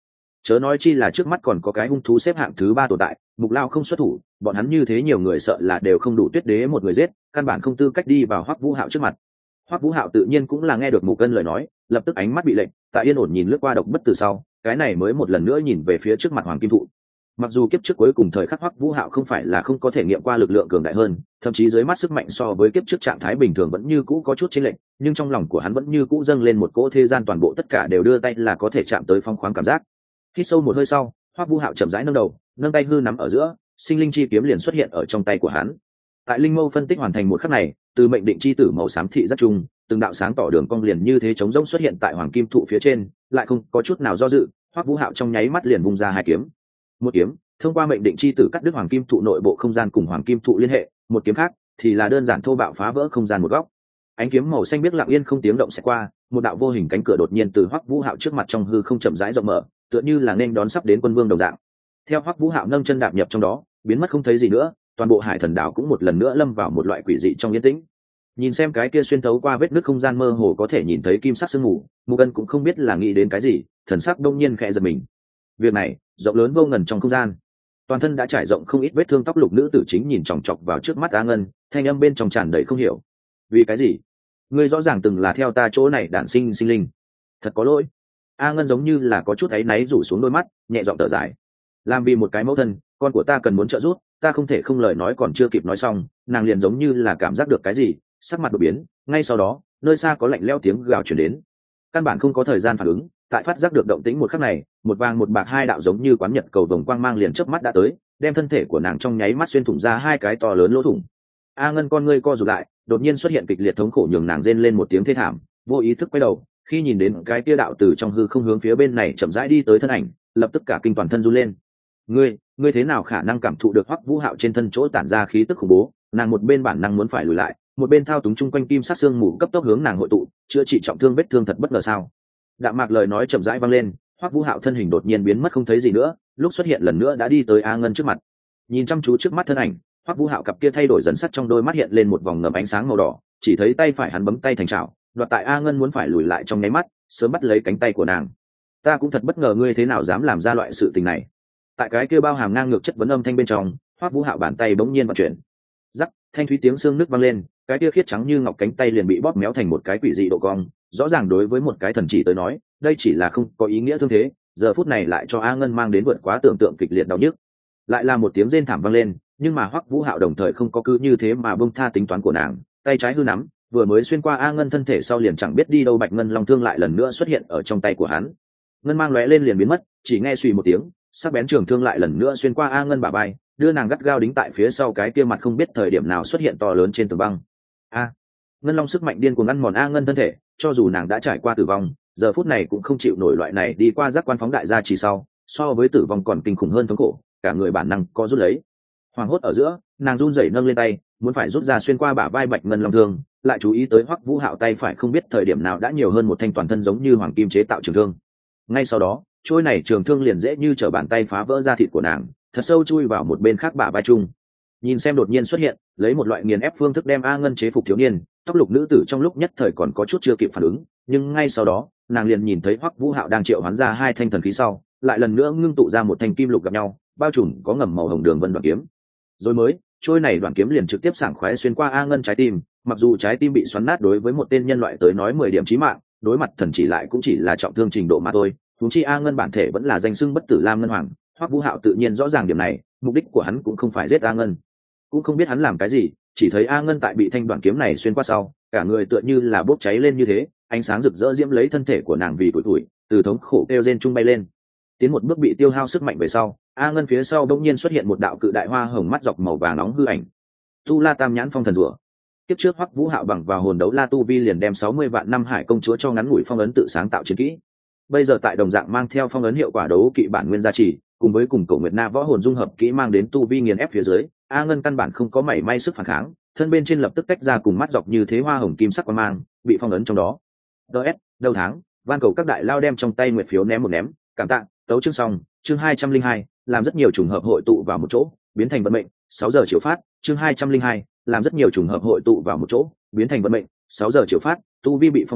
chớ nói chi là trước mắt còn có cái hung thú xếp hạng thứ ba tồn tại. Mục Lao không xuất thủ, bọn hắn như thế nhiều người sợ là đều không đủ Tuyết Đế một người giết, căn bản không tư cách đi vào Hoắc Vũ Hạo trước mặt. Hoắc Vũ Hạo tự nhiên cũng là nghe được Mục Cân lời nói, lập tức ánh mắt bị lệnh, tại yên ổn nhìn lướt qua độc bất từ sau, cái này mới một lần nữa nhìn về phía trước mặt Hoàng Kim Thụ. Mặc dù kiếp trước cuối cùng thời khắc Hoắc Vũ Hạo không phải là không có thể nghiệm qua lực lượng cường đại hơn, thậm chí dưới mắt sức mạnh so với kiếp trước trạng thái bình thường vẫn như cũ có chút chênh lệch, nhưng trong lòng của hắn vẫn như cũ dâng lên một cỗ thế gian toàn bộ tất cả đều đưa tay là có thể chạm tới phong khoáng cảm giác. Hít sâu một hơi sau, Hoắc Vũ Hạo chậm rãi nâng đầu, nâng tay hư nắm ở giữa, sinh linh chi kiếm liền xuất hiện ở trong tay của hắn. Tại linh mâu phân tích hoàn thành một khắc này, từ mệnh định chi tử màu xám thị rất trung, từng đạo sáng tỏ đường cong liền như thế chống rỗng xuất hiện tại Hoàng Kim Thụ phía trên, lại không có chút nào do dự, Hoắc Vũ Hạo trong nháy mắt liền vung ra hai kiếm. Một kiếm thông qua mệnh định chi tử cắt đứt Hoàng Kim Thụ nội bộ không gian cùng Hoàng Kim Thụ liên hệ, một kiếm khác thì là đơn giản thô bạo phá vỡ không gian một góc. Ánh kiếm màu xanh biếc lặng yên không tiếng động sẽ qua, một đạo vô hình cánh cửa đột nhiên từ Hoắc Vũ Hạo trước mặt trong hư không chậm rãi rộng mở, tựa như là nên đón sắp đến quân vương đồng dạng. Theo Hoắc Vũ Hạo nâng chân đạp nhập trong đó, biến mất không thấy gì nữa, toàn bộ Hải Thần đảo cũng một lần nữa lâm vào một loại quỷ dị trong yên tĩnh. Nhìn xem cái kia xuyên thấu qua vết nứt không gian mơ hồ có thể nhìn thấy kim sắc sương mù, Mục Ân cũng không biết là nghĩ đến cái gì, thần sắc đông nhiên khẽ giật mình. Việc này, rộng lớn vô ngần trong không gian, toàn thân đã trải rộng không ít vết thương tóc lục nữ tử chính nhìn chòng chọc vào trước mắt A Ngân, thanh âm bên trong tràn đầy không hiểu. Vì cái gì? Ngươi rõ ràng từng là theo ta chỗ này đản sinh sinh linh. Thật có lỗi. A Ngân giống như là có chút áy náy rủ xuống đôi mắt, nhẹ giọng thở dài. Làm vì một cái mẫu thân, con của ta cần muốn trợ giúp, ta không thể không lời nói còn chưa kịp nói xong, nàng liền giống như là cảm giác được cái gì, sắc mặt đột biến, ngay sau đó, nơi xa có lạnh lẽo tiếng gào truyền đến. Căn bản không có thời gian phản ứng, tại phát giác được động tĩnh một khắc này, một vàng một bạc hai đạo giống như quán nhật cầu vồng quang mang liền chớp mắt đã tới, đem thân thể của nàng trong nháy mắt xuyên thủng ra hai cái to lớn lỗ thủng. A Ngân con ngươi co rụt lại, đột nhiên xuất hiện kịch liệt thống khổ nhường nàng rên lên một tiếng thê thảm, vô ý thức quay đầu, khi nhìn đến cái kia đạo từ trong hư không hướng phía bên này chậm rãi đi tới thân ảnh, lập tức cả kinh toàn thân run lên. Ngươi, ngươi thế nào khả năng cảm thụ được Hoắc Vũ Hạo trên thân chỗ tản ra khí tức khủng bố? Nàng một bên bản năng muốn phải lùi lại, một bên thao túng chung quanh kim sắc xương mù cấp tốc hướng nàng hội tụ, chữa trị trọng thương vết thương thật bất ngờ sao? Đạm mạc lời nói chậm rãi vang lên, Hoắc Vũ Hạo thân hình đột nhiên biến mất không thấy gì nữa, lúc xuất hiện lần nữa đã đi tới A Ngân trước mặt. Nhìn chăm chú trước mắt thân ảnh, Hoắc Vũ Hạo cặp kia thay đổi dần sắc trong đôi mắt hiện lên một vòng ngầm ánh sáng màu đỏ, chỉ thấy tay phải hắn bấm tay thành chảo, đoạt tại A Ngân muốn phải lùi lại trong nháy mắt, sớm bắt lấy cánh tay của nàng. Ta cũng thật bất ngờ ngươi thế nào dám làm ra loại sự tình này. Tại cái kia bao hàm ngang ngược chất vấn âm thanh bên trong, Hoắc Vũ Hạo bàn tay bỗng nhiên vận chuyển. Rắc, thanh thúy tiếng xương nước vang lên, cái kia khiết trắng như ngọc cánh tay liền bị bóp méo thành một cái quỷ dị độ cong, rõ ràng đối với một cái thần chỉ tới nói, đây chỉ là không có ý nghĩa thương thế, giờ phút này lại cho A Ngân mang đến vượt quá tưởng tượng kịch liệt đau nhức. Lại là một tiếng rên thảm vang lên, nhưng mà Hoắc Vũ Hạo đồng thời không có cứ như thế mà bông tha tính toán của nàng, tay trái hư nắm, vừa mới xuyên qua A Ngân thân thể sau liền chẳng biết đi đâu bạch ngân long thương lại lần nữa xuất hiện ở trong tay của hắn. Ngân mang lóe lên liền biến mất, chỉ nghe suy một tiếng, sắc bén trường thương lại lần nữa xuyên qua A Ngân bả vai, đưa nàng gắt gao đính tại phía sau cái kia mặt không biết thời điểm nào xuất hiện to lớn trên tường băng. A, ngân long sức mạnh điên cuồng ăn mòn A Ngân thân thể, cho dù nàng đã trải qua tử vong, giờ phút này cũng không chịu nổi loại này đi qua giác quan phóng đại gia chỉ sau, so với tử vong còn kinh khủng hơn thống khổ, cả người bản năng co rút lấy. Hoàng hốt ở giữa, nàng run rẩy nâng lên tay, muốn phải rút ra xuyên qua bả vai bạch ngân long thương, lại chú ý tới Hoắc Vũ Hạo tay phải không biết thời điểm nào đã nhiều hơn một thanh toàn thân giống như hoàng kim chế tạo trường thương. Ngay sau đó, trôi này trường thương liền dễ như trở bàn tay phá vỡ da thịt của nàng, thật sâu chui vào một bên khác bả vai chung. Nhìn xem đột nhiên xuất hiện, lấy một loại nghiền ép phương thức đem A Ngân chế phục thiếu niên, tóc lục nữ tử trong lúc nhất thời còn có chút chưa kịp phản ứng, nhưng ngay sau đó, nàng liền nhìn thấy Hoắc Vũ Hạo đang triệu hoán ra hai thanh thần khí sau, lại lần nữa ngưng tụ ra một thanh kim lục gặp nhau, bao trùm có ngầm màu hồng đường vân đoạn kiếm. Rồi mới, trôi này đoạn kiếm liền trực tiếp sảng khoái xuyên qua A Ngân trái tim, mặc dù trái tim bị xoắn nát đối với một tên nhân loại tới nói mười điểm chí mạng, đối mặt thần chỉ lại cũng chỉ là trọng thương trình độ mà thôi. Huống chi A Ngân bản thể vẫn là danh xưng bất tử Lam Ngân Hoàng, Hoắc Vũ Hạo tự nhiên rõ ràng điểm này, mục đích của hắn cũng không phải giết A Ngân, cũng không biết hắn làm cái gì, chỉ thấy A Ngân tại bị thanh đoạn kiếm này xuyên qua sau, cả người tựa như là bốc cháy lên như thế, ánh sáng rực rỡ diễm lấy thân thể của nàng vì tuổi tuổi, từ thống khổ kêu rên trung bay lên. Tiến một bước bị tiêu hao sức mạnh về sau, A Ngân phía sau bỗng nhiên xuất hiện một đạo cự đại hoa hồng mắt dọc màu vàng nóng hư ảnh. Tu La Tam Nhãn Phong Thần Rùa. Tiếp trước Hoắc Vũ Hạo bằng vào hồn đấu La Tu Vi liền đem sáu mươi vạn năm hải công chúa cho ngắn ngủi phong ấn tự sáng tạo chiến kỹ. Bây giờ tại đồng dạng mang theo phong ấn hiệu quả đấu kỵ bản nguyên gia trì, cùng với cùng Cổ Nguyệt Na võ hồn dung hợp kỹ mang đến tu vi nghiền ép phía dưới, A Ngân căn bản không có mảy may sức phản kháng, thân bên trên lập tức tách ra cùng mắt dọc như thế hoa hồng kim sắc quang mang, bị phong ấn trong đó. ds đầu tháng, van cầu các đại lao đem trong tay nguyệt phiếu ném một ném, cảm tạ. Tấu chương xong, chương hai trăm linh hai, làm rất nhiều trùng hợp hội tụ vào một chỗ, biến thành vận mệnh. Sáu giờ chiều phát, chương hai trăm linh hai, làm rất nhiều trùng hợp hội tụ vào một chỗ, biến thành vận mệnh. Sáu giờ chiều phát, tu vi bị phong ấn,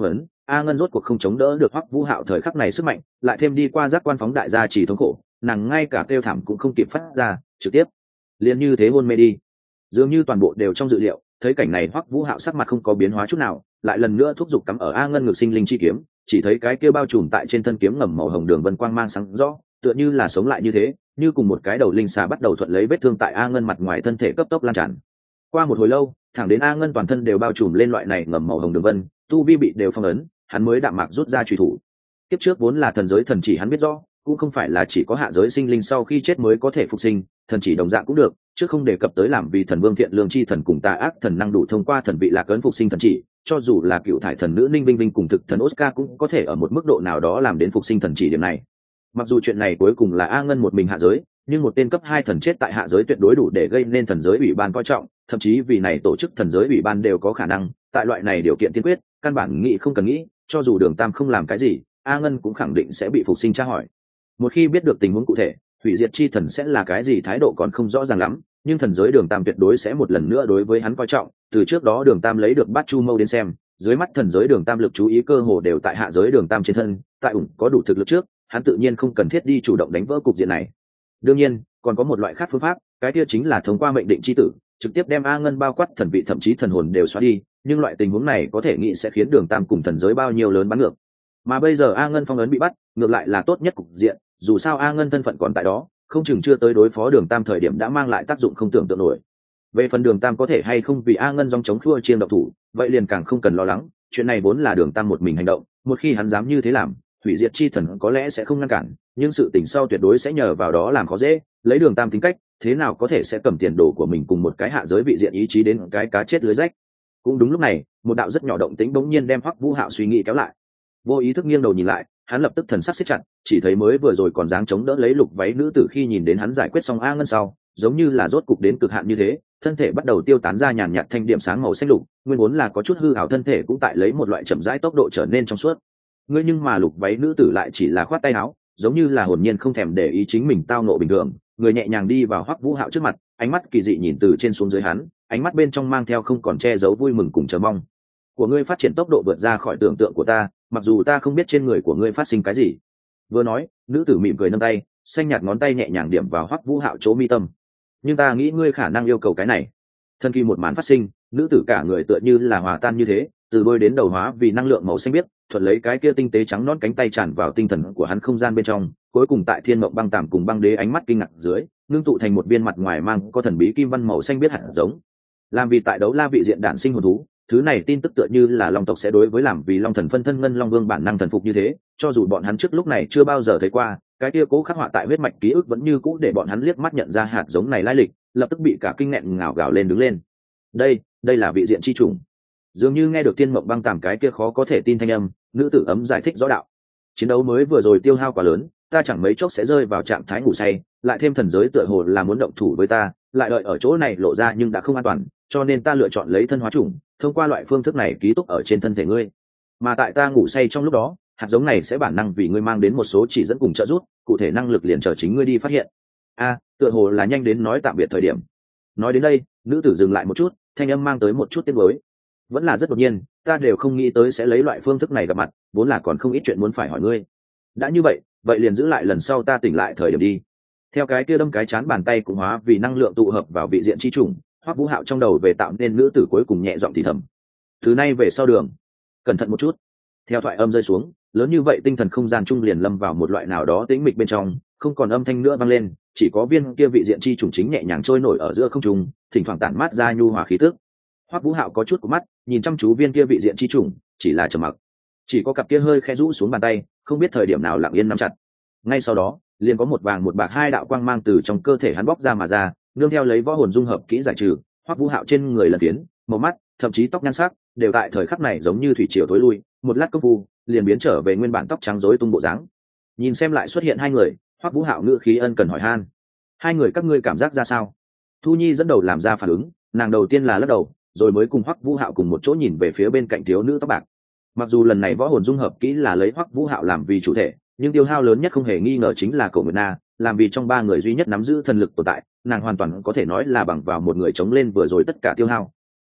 A Ngân rốt cuộc không chống đỡ được Hoắc Vũ Hạo thời khắc này sức mạnh, lại thêm đi qua giác quan phóng đại gia chỉ thống khổ, nàng ngay cả kêu thảm cũng không kịp phát ra, trực tiếp liền như thế hôn mê đi. Dường như toàn bộ đều trong dự liệu, thấy cảnh này Hoắc Vũ Hạo sắc mặt không có biến hóa chút nào, lại lần nữa thúc giục cắm ở A Ngân ngực sinh linh chi kiếm, chỉ thấy cái kia bao trùm tại trên thân kiếm ngầm màu hồng đường vân quang mang sáng rõ, tựa như là sống lại như thế, như cùng một cái đầu linh xà bắt đầu thuận lấy vết thương tại A Ngân mặt ngoài thân thể cấp tốc lan tràn. Qua một hồi lâu, thẳng đến A Ngân toàn thân đều bao trùm lên loại này ngầm màu hồng đường vân, tu vi bị đều phong ấn, hắn mới đạm mạc rút ra truy thủ. Tiếp trước vốn là thần giới thần chỉ hắn biết rõ, cũng không phải là chỉ có hạ giới sinh linh sau khi chết mới có thể phục sinh, thần chỉ đồng dạng cũng được, chứ không đề cập tới làm vì thần vương thiện lương chi thần cùng tà ác thần năng đủ thông qua thần vị lạc ấn phục sinh thần chỉ, cho dù là cựu thải thần nữ Ninh Vinh Vinh cùng thực thần Oscar cũng có thể ở một mức độ nào đó làm đến phục sinh thần chỉ điểm này. Mặc dù chuyện này cuối cùng là A Ngân một mình hạ giới, nhưng một tên cấp hai thần chết tại hạ giới tuyệt đối đủ để gây nên thần giới ủy ban coi trọng, thậm chí vì này tổ chức thần giới ủy ban đều có khả năng, tại loại này điều kiện tiên quyết, căn bản nghĩ không cần nghĩ, cho dù Đường Tam không làm cái gì, A Ngân cũng khẳng định sẽ bị phục sinh tra hỏi. Một khi biết được tình huống cụ thể, hủy diệt chi thần sẽ là cái gì thái độ còn không rõ ràng lắm, nhưng thần giới Đường Tam tuyệt đối sẽ một lần nữa đối với hắn coi trọng, từ trước đó Đường Tam lấy được Bát Chu Mâu đến xem, dưới mắt thần giới Đường Tam lực chú ý cơ hồ đều tại hạ giới Đường Tam trên thân, tại ủng có đủ thực lực trước, hắn tự nhiên không cần thiết đi chủ động đánh vỡ cục diện này. Đương nhiên, còn có một loại khác phương pháp, cái kia chính là thông qua mệnh định chi tử, trực tiếp đem A Ngân bao quát thần vị thậm chí thần hồn đều xóa đi, nhưng loại tình huống này có thể nghĩ sẽ khiến Đường Tam cùng thần giới bao nhiêu lớn bắn ngược. Mà bây giờ A Ngân phong ấn bị bắt, ngược lại là tốt nhất cục diện, dù sao A Ngân thân phận còn tại đó, không chừng chưa tới đối phó Đường Tam thời điểm đã mang lại tác dụng không tưởng tượng nổi. Về phần Đường Tam có thể hay không vì A Ngân dòng chống khua chiêng độc thủ, vậy liền càng không cần lo lắng, chuyện này vốn là Đường Tam một mình hành động, một khi hắn dám như thế làm, hủy diệt chi thần có lẽ sẽ không ngăn cản, nhưng sự tình sau tuyệt đối sẽ nhờ vào đó làm khó dễ, lấy Đường Tam tính cách, thế nào có thể sẽ cầm tiền đồ của mình cùng một cái hạ giới vị diện ý chí đến cái cá chết lưới rách. Cũng đúng lúc này, một đạo rất nhỏ động tĩnh bỗng nhiên đem Hoắc Vũ Hạo suy nghĩ kéo lại. Vô ý thức nghiêng đầu nhìn lại, hắn lập tức thần sắc siết chặt, chỉ thấy mới vừa rồi còn dáng chống đỡ lấy lục váy nữ tử khi nhìn đến hắn giải quyết xong A Ngân sau, giống như là rốt cục đến cực hạn như thế, thân thể bắt đầu tiêu tán ra nhàn nhạt thanh điểm sáng màu xanh lục, nguyên vốn là có chút hư ảo thân thể cũng tại lấy một loại chậm rãi tốc độ trở nên trong suốt. Ngươi nhưng mà lục váy nữ tử lại chỉ là khoát tay áo, giống như là hồn nhiên không thèm để ý chính mình tao nộ bình thường, người nhẹ nhàng đi vào Hoắc Vũ Hạo trước mặt, ánh mắt kỳ dị nhìn từ trên xuống dưới hắn, ánh mắt bên trong mang theo không còn che giấu vui mừng cùng chờ mong. Của ngươi phát triển tốc độ vượt ra khỏi tưởng tượng của ta, mặc dù ta không biết trên người của ngươi phát sinh cái gì. Vừa nói, nữ tử mỉm cười nâng tay, xanh nhạt ngón tay nhẹ nhàng điểm vào Hoắc Vũ Hạo chỗ mi tâm. Nhưng ta nghĩ ngươi khả năng yêu cầu cái này. Thân kỳ một màn phát sinh, nữ tử cả người tựa như là hòa tan như thế, từ đôi đến đầu hóa vì năng lượng màu xanh biếc, thuận lấy cái kia tinh tế trắng nõn cánh tay tràn vào tinh thần của hắn không gian bên trong, cuối cùng tại thiên mộng băng tạm cùng băng đế ánh mắt kinh ngạc dưới, ngưng tụ thành một viên mặt ngoài mang có thần bí kim văn màu xanh biếc hạt giống. Làm vì tại đấu la vị diện đản sinh hồn thú, thứ này tin tức tựa như là long tộc sẽ đối với làm vì long thần phân thân ngân long vương bản năng thần phục như thế, cho dù bọn hắn trước lúc này chưa bao giờ thấy qua, cái kia cố khắc họa tại huyết mạch ký ức vẫn như cũ để bọn hắn liếc mắt nhận ra hạt giống này lai lịch, lập tức bị cả kinh nghẹn ngào gào lên đứng lên. Đây, đây là vị diện chi trùng. Dường như nghe được thiên mộng băng tạm cái kia khó có thể tin thanh âm, nữ tử ấm giải thích rõ đạo. Chiến đấu mới vừa rồi tiêu hao quá lớn, ta chẳng mấy chốc sẽ rơi vào trạng thái ngủ say, lại thêm thần giới tựa hồ là muốn động thủ với ta, lại đợi ở chỗ này lộ ra nhưng đã không an toàn, cho nên ta lựa chọn lấy thân hóa trùng, thông qua loại phương thức này ký túc ở trên thân thể ngươi. Mà tại ta ngủ say trong lúc đó, hạt giống này sẽ bản năng vì ngươi mang đến một số chỉ dẫn cùng trợ giúp, cụ thể năng lực liền chờ chính ngươi đi phát hiện. A, tựa hồ là nhanh đến nói tạm biệt thời điểm. Nói đến đây, nữ tử dừng lại một chút, thanh âm mang tới một chút tiếc nuối. Vẫn là rất đột nhiên, ta đều không nghĩ tới sẽ lấy loại phương thức này gặp mặt, vốn là còn không ít chuyện muốn phải hỏi ngươi. Đã như vậy, vậy liền giữ lại lần sau ta tỉnh lại thời điểm đi. Theo cái kia đâm cái chán bàn tay cũng hóa vì năng lượng tụ hợp vào vị diện chi trùng, Hoắc Vũ Hạo trong đầu về tạo nên nữ tử cuối cùng nhẹ giọng thì thầm. Từ nay về sau đường, cẩn thận một chút. Theo thoại âm rơi xuống, lớn như vậy tinh thần không gian trung liền lâm vào một loại nào đó tĩnh mịch bên trong, không còn âm thanh nữa vang lên, chỉ có viên kia vị diện chi trùng chính nhẹ nhàng trôi nổi ở giữa không trung, thỉnh thoảng tản mát ra nhu hòa khí tức. Hoắc Vũ Hạo có chút của mắt, nhìn chăm chú viên kia vị diện chi trùng, chỉ là trầm mặc. Chỉ có cặp kia hơi khẽ rũ xuống bàn tay, không biết thời điểm nào lặng yên nắm chặt. Ngay sau đó, liền có một vàng một bạc hai đạo quang mang từ trong cơ thể hắn bóc ra mà ra, nương theo lấy võ hồn dung hợp kỹ giải trừ, Hoắc Vũ Hạo trên người lần tiến, màu mắt, thậm chí tóc nhan sắc, đều tại thời khắc này giống như thủy triều tối lui, một lát công phu, liền biến trở về nguyên bản tóc trắng rối tung bộ dáng. Nhìn xem lại xuất hiện hai người, Hoắc Vũ Hạo ngữ khí ân cần hỏi han: hai người các ngươi cảm giác ra sao? Thu Nhi dẫn đầu làm ra phản ứng, nàng đầu tiên là lắc đầu, rồi mới cùng Hoắc Vũ Hạo cùng một chỗ nhìn về phía bên cạnh thiếu nữ tóc bạc. Mặc dù lần này võ hồn dung hợp kỹ là lấy Hoắc Vũ Hạo làm vì chủ thể, nhưng tiêu hao lớn nhất không hề nghi ngờ chính là Cổ Nguyệt Na, làm vì trong ba người duy nhất nắm giữ thần lực tồn tại, nàng hoàn toàn có thể nói là bằng vào một người chống lên vừa rồi tất cả tiêu hao.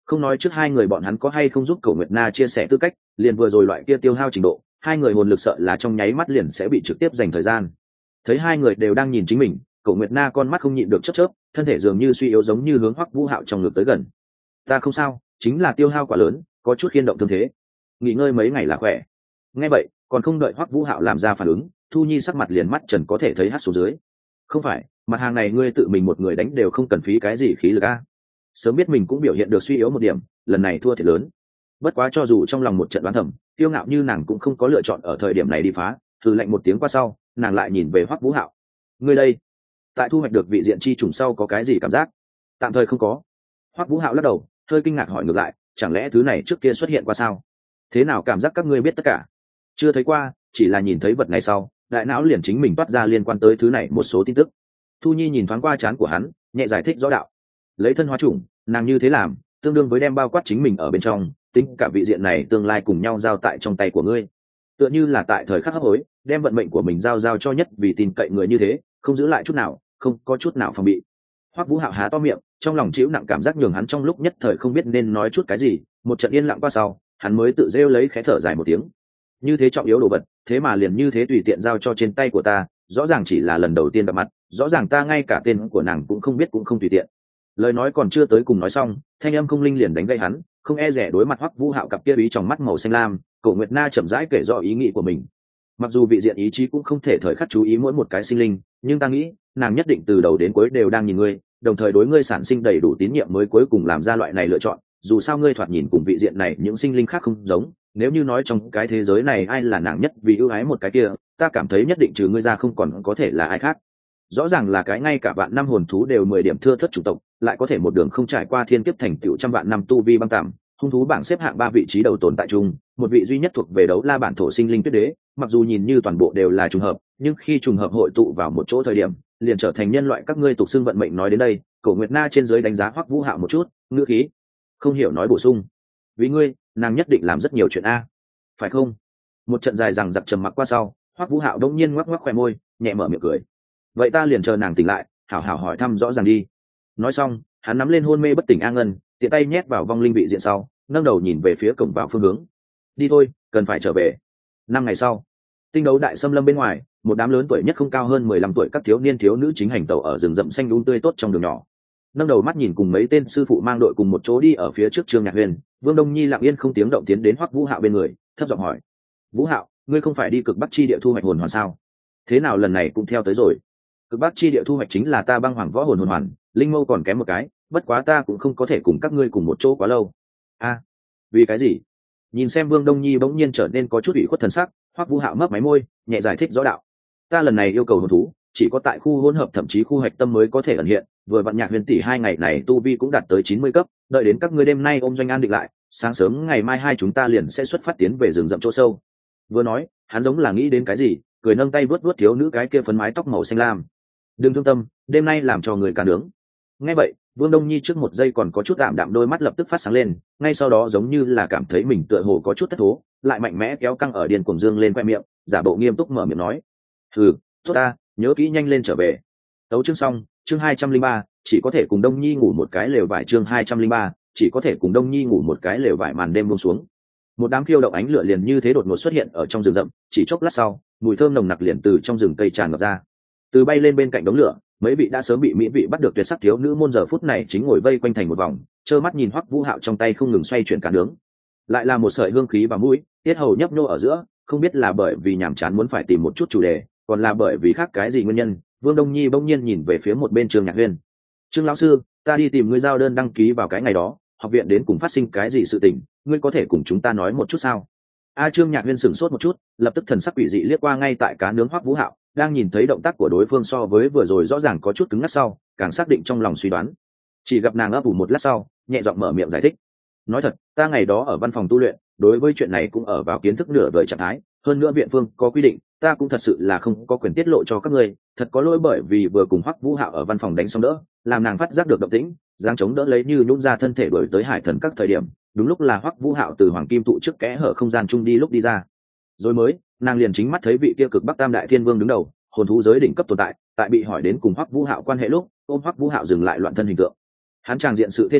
Không nói trước hai người bọn hắn có hay không giúp Cổ Nguyệt Na chia sẻ tư cách, liền vừa rồi loại kia tiêu hao trình độ, hai người hồn lực sợ là trong nháy mắt liền sẽ bị trực tiếp dành thời gian. Thấy hai người đều đang nhìn chính mình, Cổ Nguyệt Na con mắt không nhịn được chớp chớp, thân thể dường như suy yếu giống như hướng Hoắc Vũ Hạo trong ngực tới gần. Ta không sao, chính là tiêu hao quá lớn, có chút khiên động thương thế, nghỉ ngơi mấy ngày là khỏe. Nghe vậy, còn không đợi Hoắc Vũ Hạo làm ra phản ứng, Thu Nhi sắc mặt liền mắt trần có thể thấy hắt xuống dưới. Không phải, mặt hàng này ngươi tự mình một người đánh đều không cần phí cái gì khí lực a. Sớm biết mình cũng biểu hiện được suy yếu một điểm, lần này thua thiệt lớn. Bất quá cho dù trong lòng một trận đoán thầm, kiêu ngạo như nàng cũng không có lựa chọn ở thời điểm này đi phá. Từ lệnh một tiếng qua sau, nàng lại nhìn về Hoắc Vũ Hạo. Ngươi đây, tại thu hoạch được vị diện chi trùng sau có cái gì cảm giác? Tạm thời không có. Hoắc Vũ Hạo lắc đầu, hơi kinh ngạc hỏi ngược lại, chẳng lẽ thứ này trước kia xuất hiện qua sao? Thế nào cảm giác các ngươi biết tất cả? Chưa thấy qua, chỉ là nhìn thấy vật này sau, đại não liền chính mình toát ra liên quan tới thứ này một số tin tức. Thu Nhi nhìn thoáng qua trán của hắn, nhẹ giải thích rõ đạo. Lấy thân hóa chủng, nàng như thế làm, tương đương với đem bao quát chính mình ở bên trong, tính cả vị diện này tương lai cùng nhau giao tại trong tay của ngươi. Tựa như là tại thời khắc hấp hối, đem vận mệnh của mình giao giao cho nhất vì tin cậy người như thế, không giữ lại chút nào, không có chút nào phòng bị. Hoắc Vũ Hạo há to miệng, trong lòng chịu nặng cảm giác nhường hắn trong lúc nhất thời không biết nên nói chút cái gì, một trận yên lặng qua sau, hắn mới tự rêu lấy khẽ thở dài một tiếng. Như thế trọng yếu đồ vật, thế mà liền như thế tùy tiện giao cho trên tay của ta, rõ ràng chỉ là lần đầu tiên gặp mặt, rõ ràng ta ngay cả tên của nàng cũng không biết cũng không tùy tiện. Lời nói còn chưa tới cùng nói xong, thanh âm không linh liền đánh gãy hắn, không e dè đối mặt Hoắc Vũ Hạo cặp kia bí trong mắt màu xanh lam, Cổ Nguyệt Na chậm rãi kể rõ ý nghĩ của mình. Mặc dù vị diện ý chí cũng không thể thời khắc chú ý mỗi một cái sinh linh, nhưng ta nghĩ, nàng nhất định từ đầu đến cuối đều đang nhìn ngươi, đồng thời đối ngươi sản sinh đầy đủ tín nhiệm mới cuối cùng làm ra loại này lựa chọn. Dù sao ngươi thoạt nhìn cùng vị diện này những sinh linh khác không giống, nếu như nói trong cái thế giới này ai là nàng nhất vì ưu ái một cái kia, ta cảm thấy nhất định trừ ngươi ra không còn có thể là ai khác. Rõ ràng là cái ngay cả vạn năm hồn thú đều mười điểm thưa thất chủng tộc, lại có thể một đường không trải qua thiên kiếp thành tựu trăm vạn năm tu vi băng tạm, hung thú bảng xếp hạng ba vị trí đầu tồn tại chung, một vị duy nhất thuộc về đấu la bản thổ sinh linh tuyết đế, mặc dù nhìn như toàn bộ đều là trùng hợp, nhưng khi trùng hợp hội tụ vào một chỗ thời điểm, liền trở thành nhân loại các ngươi tục xưng vận mệnh. Nói đến đây, Cổ Nguyệt Na trên dưới đánh giá Hoắc Vũ Hạo một chút, ngữ khí không hiểu nói bổ sung, vì ngươi, nàng nhất định làm rất nhiều chuyện a, phải không? Một trận dài rằng giặc trầm mặc qua sau, Hoắc Vũ Hạo đống nhiên ngoắc ngoắc khóe môi, nhẹ mở miệng cười. Vậy ta liền chờ nàng tỉnh lại, hảo hảo hỏi thăm rõ ràng đi. Nói xong, hắn nắm lên hôn mê bất tỉnh A Ngân, tiện tay nhét vào vong linh vị diện sau, nâng đầu nhìn về phía cổng vào phương hướng. Đi thôi, cần phải trở về. Năm ngày sau, tinh đấu đại xâm lâm bên ngoài, một đám lớn tuổi nhất không cao hơn mười lăm tuổi các thiếu niên thiếu nữ chính hành tẩu ở rừng rậm xanh um tươi tốt trong đường nhỏ. Nâng đầu mắt nhìn cùng mấy tên sư phụ mang đội cùng một chỗ đi ở phía trước Trương Nhạc Huyền, Vương Đông Nhi lặng yên không tiếng động tiến đến Hoắc Vũ Hạo bên người, thấp giọng hỏi: "Vũ Hạo, ngươi không phải đi cực Bắc chi địa thu hoạch hồn hoàn sao? Thế nào lần này cũng theo tới rồi?" Cực Bắc chi địa thu hoạch chính là ta băng hoàng võ hồn hồn hoàn, linh mâu còn kém một cái, bất quá ta cũng không có thể cùng các ngươi cùng một chỗ quá lâu. A, à, vì cái gì? Nhìn xem Vương Đông Nhi bỗng nhiên trở nên có chút ủy khuất thần sắc, Hoắc Vũ Hạo mấp máy môi, nhẹ giải thích rõ đạo: ta lần này yêu cầu hồn thú, chỉ có tại khu hỗn hợp thậm chí khu hạch tâm mới có thể ẩn hiện, vừa vặn Nhạc Huyền tỷ hai ngày này tu vi cũng đạt tới chín mươi cấp, đợi đến các ngươi đêm nay ôm doanh an định lại, sáng sớm ngày mai hai chúng ta liền sẽ xuất phát tiến về rừng rậm chỗ sâu. Vừa nói, hắn giống là nghĩ đến cái gì, cười nâng tay vuốt vuốt thiếu nữ cái kia phấn mái tóc màu xanh lam. Đừng thương tâm, đêm nay làm cho người cả nướng. Nghe vậy, Vương Đông Nhi trước một giây còn có chút đạm đạm, đôi mắt lập tức phát sáng lên, ngay sau đó giống như là cảm thấy mình tựa hồ có chút thất thố, lại mạnh mẽ kéo căng ở điên cuồng dương lên khoe miệng, giả bộ nghiêm túc mở miệng nói: "Hừ, tốt ta, nhớ kỹ nhanh lên trở về." Tấu chương xong, chương hai trăm linh ba, chỉ có thể cùng Đông Nhi ngủ một cái lều vải. Chương hai trăm linh ba, chỉ có thể cùng Đông Nhi ngủ một cái lều vải. Màn đêm buông xuống, một đám khiêu động ánh lửa liền như thế đột ngột xuất hiện ở trong rừng rậm, chỉ chốc lát sau, mùi thơm nồng nặc liền từ trong rừng cây tràn ngập ra. Từ bay lên bên cạnh đống lửa, mấy vị đã sớm bị mỹ vị bắt được tuyệt sắc thiếu nữ môn giờ phút này chính ngồi vây quanh thành một vòng, trơ mắt nhìn Hoắc Vũ Hạo trong tay không ngừng xoay chuyển cá nướng, lại là một sợi hương khí và mũi, tiết hầu nhấp nhô ở giữa, không biết là bởi vì nhàm chán muốn phải tìm một chút chủ đề, còn là bởi vì khác cái gì nguyên nhân, Vương Đông Nhi bỗng nhiên nhìn về phía một bên Trương Nhạc Huyên. "Trương lão sư, ta đi tìm ngươi giao đơn đăng ký vào cái ngày đó, học viện đến cùng phát sinh cái gì sự tình, ngươi có thể cùng chúng ta nói một chút sao?" A Trương Nhạc Huyên sửng sốt một chút, lập tức thần sắc quỷ dị liếc qua ngay tại cá nướng Hoắc Vũ Hạo, đang nhìn thấy động tác của đối phương so với vừa rồi rõ ràng có chút cứng ngắc sau, càng xác định trong lòng suy đoán. Chỉ gặp nàng ấp ủ một lát sau, nhẹ giọng mở miệng giải thích: "Nói thật, ta ngày đó ở văn phòng tu luyện, đối với chuyện này cũng ở vào kiến thức nửa vời trạng thái, hơn nữa viện phương có quy định, ta cũng thật sự là không có quyền tiết lộ cho các ngươi, thật có lỗi bởi vì vừa cùng Hoắc Vũ Hạo ở văn phòng đánh xong đỡ, làm nàng phát giác được động tĩnh, giáng chống đỡ lấy như nhũn ra thân thể đuổi tới Hải Thần các thời điểm, đúng lúc là Hoắc Vũ Hạo từ Hoàng Kim tụ trước kẽ hở không gian chung đi lúc đi ra. Rồi mới, nàng liền chính mắt thấy vị kia cực Bắc Tam Đại Thiên Vương đứng đầu, hồn thú giới đỉnh cấp tồn tại, tại bị hỏi đến cùng Hoắc Vũ Hạo quan hệ lúc, ôm Hoắc Vũ Hạo dừng lại loạn thân hình tượng. Hắn tràng diện sự thê thảm,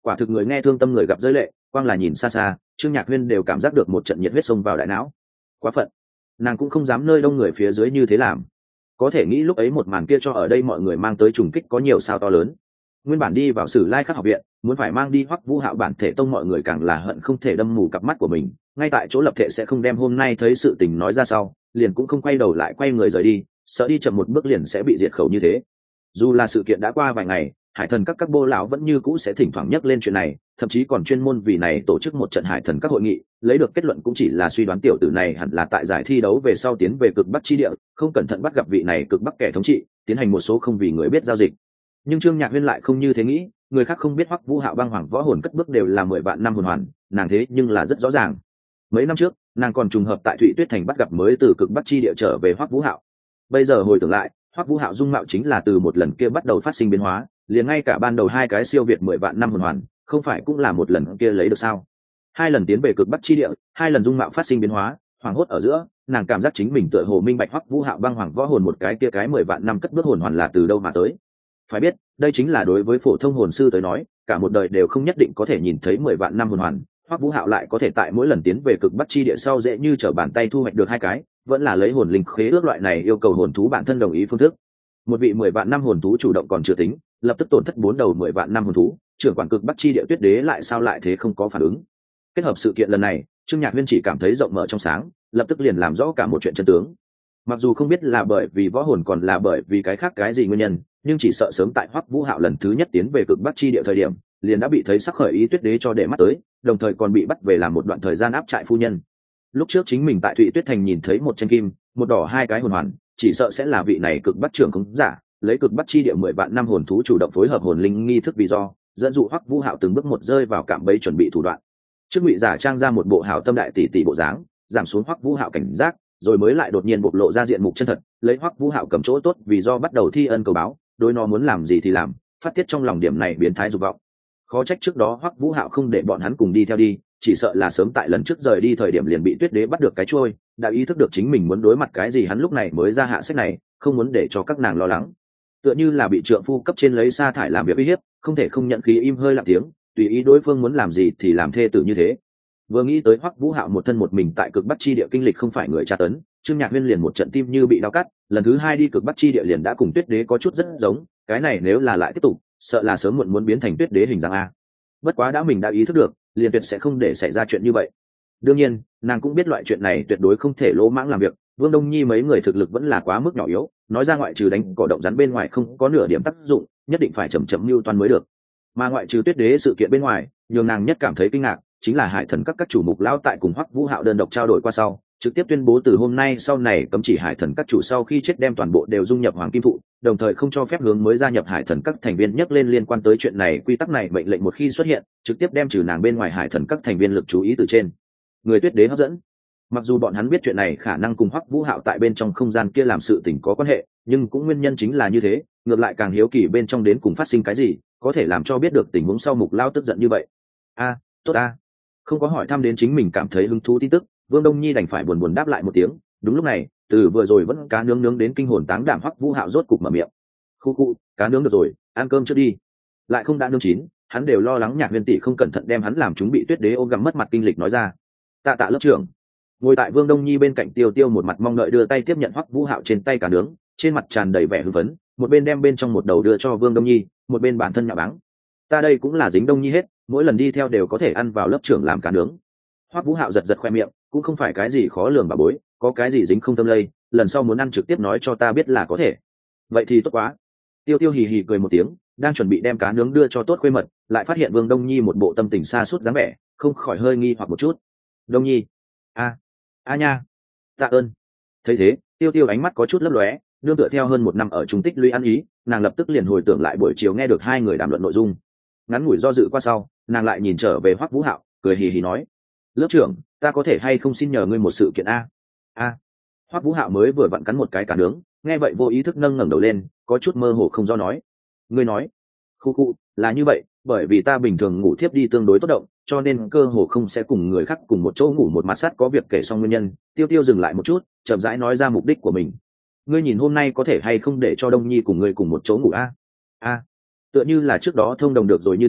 quả thực người nghe thương tâm người gặp rơi lệ, quang là nhìn xa xa Trương Nhạc Huyên đều cảm giác được một trận nhiệt huyết xông vào đại não. Quá phận, nàng cũng không dám nơi đông người phía dưới như thế làm. Có thể nghĩ lúc ấy một màn kia cho ở đây mọi người mang tới trùng kích có nhiều sao to lớn. Nguyên bản đi vào Sử Lai Khắc học viện muốn phải mang đi Hoắc Vũ Hạo bản thể tông, mọi người càng là hận không thể đâm mù cặp mắt của mình, ngay tại chỗ lập thể sẽ không đem hôm nay thấy sự tình nói ra sau, liền cũng không quay đầu lại quay người rời đi, sợ đi chậm một bước liền sẽ bị diệt khẩu như thế. Dù là sự kiện đã qua vài ngày, hải thần các các bô lão vẫn như cũ sẽ thỉnh thoảng nhắc lên chuyện này, thậm chí còn chuyên môn vì này tổ chức một trận hải thần các hội nghị, lấy được kết luận cũng chỉ là suy đoán tiểu tử này hẳn là tại giải thi đấu về sau tiến về cực bắc chi địa, không cẩn thận bắt gặp vị này cực bắc kẻ thống trị, tiến hành một số không vì người biết giao dịch. Nhưng Trương Nhạc Huyên lại không như thế nghĩ, người khác không biết Hoắc Vũ Hạo băng hoàng võ hồn cất bước đều là mười vạn năm hồn hoàn, nàng thế nhưng là rất rõ ràng. Mấy năm trước, nàng còn trùng hợp tại Thụy Tuyết Thành bắt gặp mới từ cực bắc chi địa trở về Hoắc Vũ Hạo. Bây giờ hồi tưởng lại, Hoắc Vũ Hạo dung mạo chính là từ một lần kia bắt đầu phát sinh biến hóa, liền ngay cả ban đầu hai cái siêu việt mười vạn năm hồn hoàn, không phải cũng là một lần kia lấy được sao? Hai lần tiến về cực bắc chi địa, hai lần dung mạo phát sinh biến hóa, hoàng hốt ở giữa, nàng cảm giác chính mình tựa hồ minh bạch Hoắc Vũ Hạo băng hoàng võ hồn một cái kia cái mười vạn năm cất bước hồn hoàn là từ đâu mà tới. Phải biết, đây chính là đối với phổ thông hồn sư tới nói, cả một đời đều không nhất định có thể nhìn thấy mười vạn năm hồn hoàn, Hoắc Vũ Hạo lại có thể tại mỗi lần tiến về cực bắc chi địa sau dễ như trở bàn tay thu hoạch được hai cái, vẫn là lấy hồn linh khế ước loại này yêu cầu hồn thú bản thân đồng ý phương thức. Một vị mười vạn năm hồn thú chủ động còn chưa tính, lập tức tổn thất bốn đầu mười vạn năm hồn thú, trưởng quản cực bắc chi địa Tuyết Đế lại sao lại thế không có phản ứng. Kết hợp sự kiện lần này, Trương Nhạc Huyên chỉ cảm thấy rộng mở trong sáng, lập tức liền làm rõ cả một chuyện chân tướng. Mặc dù không biết là bởi vì võ hồn còn là bởi vì cái khác cái gì nguyên nhân, nhưng chỉ sợ sớm tại Hoắc Vũ Hạo lần thứ nhất tiến về cực bắc chi địa thời điểm, liền đã bị thấy sắc khởi ý Tuyết Đế cho để mắt tới, đồng thời còn bị bắt về làm một đoạn thời gian áp trại phu nhân. Lúc trước chính mình tại Thụy Tuyết Thành nhìn thấy một tranh kim, một đỏ hai cái hồn hoàn, chỉ sợ sẽ là vị này cực bắc trưởng không giả, lấy cực bắc chi địa mười vạn năm hồn thú chủ động phối hợp hồn linh nghi thức vì do, dẫn dụ Hoắc Vũ Hạo từng bước một rơi vào cạm bẫy chuẩn bị thủ đoạn. Trước ngụy giả trang ra một bộ hảo tâm đại tỷ tỷ bộ dáng, giảm xuống Hoắc Vũ Hạo cảnh giác, rồi mới lại đột nhiên bộc lộ ra diện mục chân thật, lấy Hoắc Vũ Hạo cầm chỗ tốt vì do bắt đầu thi ân cầu báo, đối nó muốn làm gì thì làm, phát tiết trong lòng điểm này biến thái dục vọng. Khó trách trước đó Hoắc Vũ Hạo không để bọn hắn cùng đi theo đi, chỉ sợ là sớm tại lần trước rời đi thời điểm liền bị Tuyết Đế bắt được cái trôi, đã ý thức được chính mình muốn đối mặt cái gì, hắn lúc này mới ra hạ sách này, không muốn để cho các nàng lo lắng. Tựa như là bị trượng phu cấp trên lấy sa thải làm việc uy hiếp, không thể không nhận khí im hơi lặng tiếng, tùy ý đối phương muốn làm gì thì làm thê tử như thế. Vừa nghĩ tới Hoắc Vũ Hạo một thân một mình tại cực bắc chi địa kinh lịch không phải người tra tấn, Trương Nhạc Huyên liền một trận tim như bị đau cắt, lần thứ hai đi cực bắc chi địa liền đã cùng Tuyết Đế có chút rất giống, cái này nếu là lại tiếp tục, sợ là sớm muộn muốn biến thành Tuyết Đế hình dáng a. Bất quá đã mình đã ý thức được, liền tuyệt sẽ không để xảy ra chuyện như vậy. Đương nhiên, nàng cũng biết loại chuyện này tuyệt đối không thể lỗ mãng làm việc, Vương Đông Nhi mấy người thực lực vẫn là quá mức nhỏ yếu, nói ra ngoại trừ đánh cỏ động rắn bên ngoài không có nửa điểm tác dụng, nhất định phải chậm chậm mưu toan mới được. Mà ngoại trừ Tuyết Đế sự kiện bên ngoài, nhường nàng nhất cảm thấy kinh ngạc chính là hải thần các các chủ mục lão tại cùng Hoắc Vũ Hạo đơn độc trao đổi qua sau, trực tiếp tuyên bố từ hôm nay sau này cấm chỉ hải thần các chủ sau khi chết đem toàn bộ đều dung nhập hoàng kim thụ, đồng thời không cho phép hướng mới gia nhập hải thần các thành viên nhắc lên liên quan tới chuyện này quy tắc này, mệnh lệnh một khi xuất hiện trực tiếp đem trừ nàng bên ngoài hải thần các thành viên lực chú ý từ trên người Tuyết Đế hấp dẫn. Mặc dù bọn hắn biết chuyện này khả năng cùng Hoắc Vũ Hạo tại bên trong không gian kia làm sự tình có quan hệ, nhưng cũng nguyên nhân chính là như thế, ngược lại càng hiếu kỳ bên trong đến cùng phát sinh cái gì, có thể làm cho biết được tình huống sau mục lao tức giận như vậy. A, tốt a. Không có hỏi thăm đến chính mình cảm thấy hứng thú tin tức, Vương Đông Nhi đành phải buồn buồn đáp lại một tiếng. Đúng lúc này, từ vừa rồi vẫn cá nướng nướng đến kinh hồn táng đảm Hoắc Vũ Hạo rốt cục mở miệng. Khu khu, cá nướng được rồi, ăn cơm trước đi. Lại không đã nướng chín, hắn đều lo lắng Nhạc Huyên tỷ không cẩn thận đem hắn làm chúng bị Tuyết Đế ôm gặm mất mặt kinh lịch nói ra. Tạ tạ lớp trưởng. Ngồi tại Vương Đông Nhi bên cạnh Tiêu Tiêu một mặt mong đợi đưa tay tiếp nhận Hoắc Vũ Hạo trên tay cá nướng, trên mặt tràn đầy vẻ hưng phấn, một bên đem bên trong một đầu đưa cho Vương Đông Nhi, một bên bản thân nhạo báng. Ta đây cũng là dính Đông Nhi hết, mỗi lần đi theo đều có thể ăn vào lớp trưởng làm cá nướng. Hoắc Vũ Hạo giật giật khoe miệng, cũng không phải cái gì khó lường bà bối, có cái gì dính không tâm lây, lần sau muốn ăn trực tiếp nói cho ta biết là có thể. Vậy thì tốt quá. Tiêu Tiêu hì hì cười một tiếng, đang chuẩn bị đem cá nướng đưa cho tốt khuê mật, lại phát hiện Vương Đông Nhi một bộ tâm tình xa suốt dáng vẻ, không khỏi hơi nghi hoặc một chút. Đông Nhi, a, a nha, tạ ơn. Thấy thế, Tiêu Tiêu ánh mắt có chút lấp lóe, nương tựa theo hơn một năm ở trung tích lũy ăn ý, nàng lập tức liền hồi tưởng lại buổi chiều nghe được hai người đàm luận nội dung. Ngắn ngủi do dự qua sau, nàng lại nhìn trở về Hoắc Vũ Hạo, cười hì hì nói: lớp trưởng, ta có thể hay không xin nhờ ngươi một sự kiện a? A. Hoắc Vũ Hạo mới vừa vặn cắn một cái cá nướng, nghe vậy vô ý thức nâng ngẩng đầu lên, có chút mơ hồ không do nói: ngươi nói? Khu khu, là như vậy, bởi vì ta bình thường ngủ thiếp đi tương đối tốt động, cho nên cơ hồ không sẽ cùng người khác cùng một chỗ ngủ một mặt sát có việc kể xong nguyên nhân. Tiêu Tiêu dừng lại một chút, chậm rãi nói ra mục đích của mình. Ngươi nhìn hôm nay có thể hay không để cho Đông Nhi cùng ngươi cùng một chỗ ngủ a? A. Tựa như là trước đó thông đồng được rồi như thế,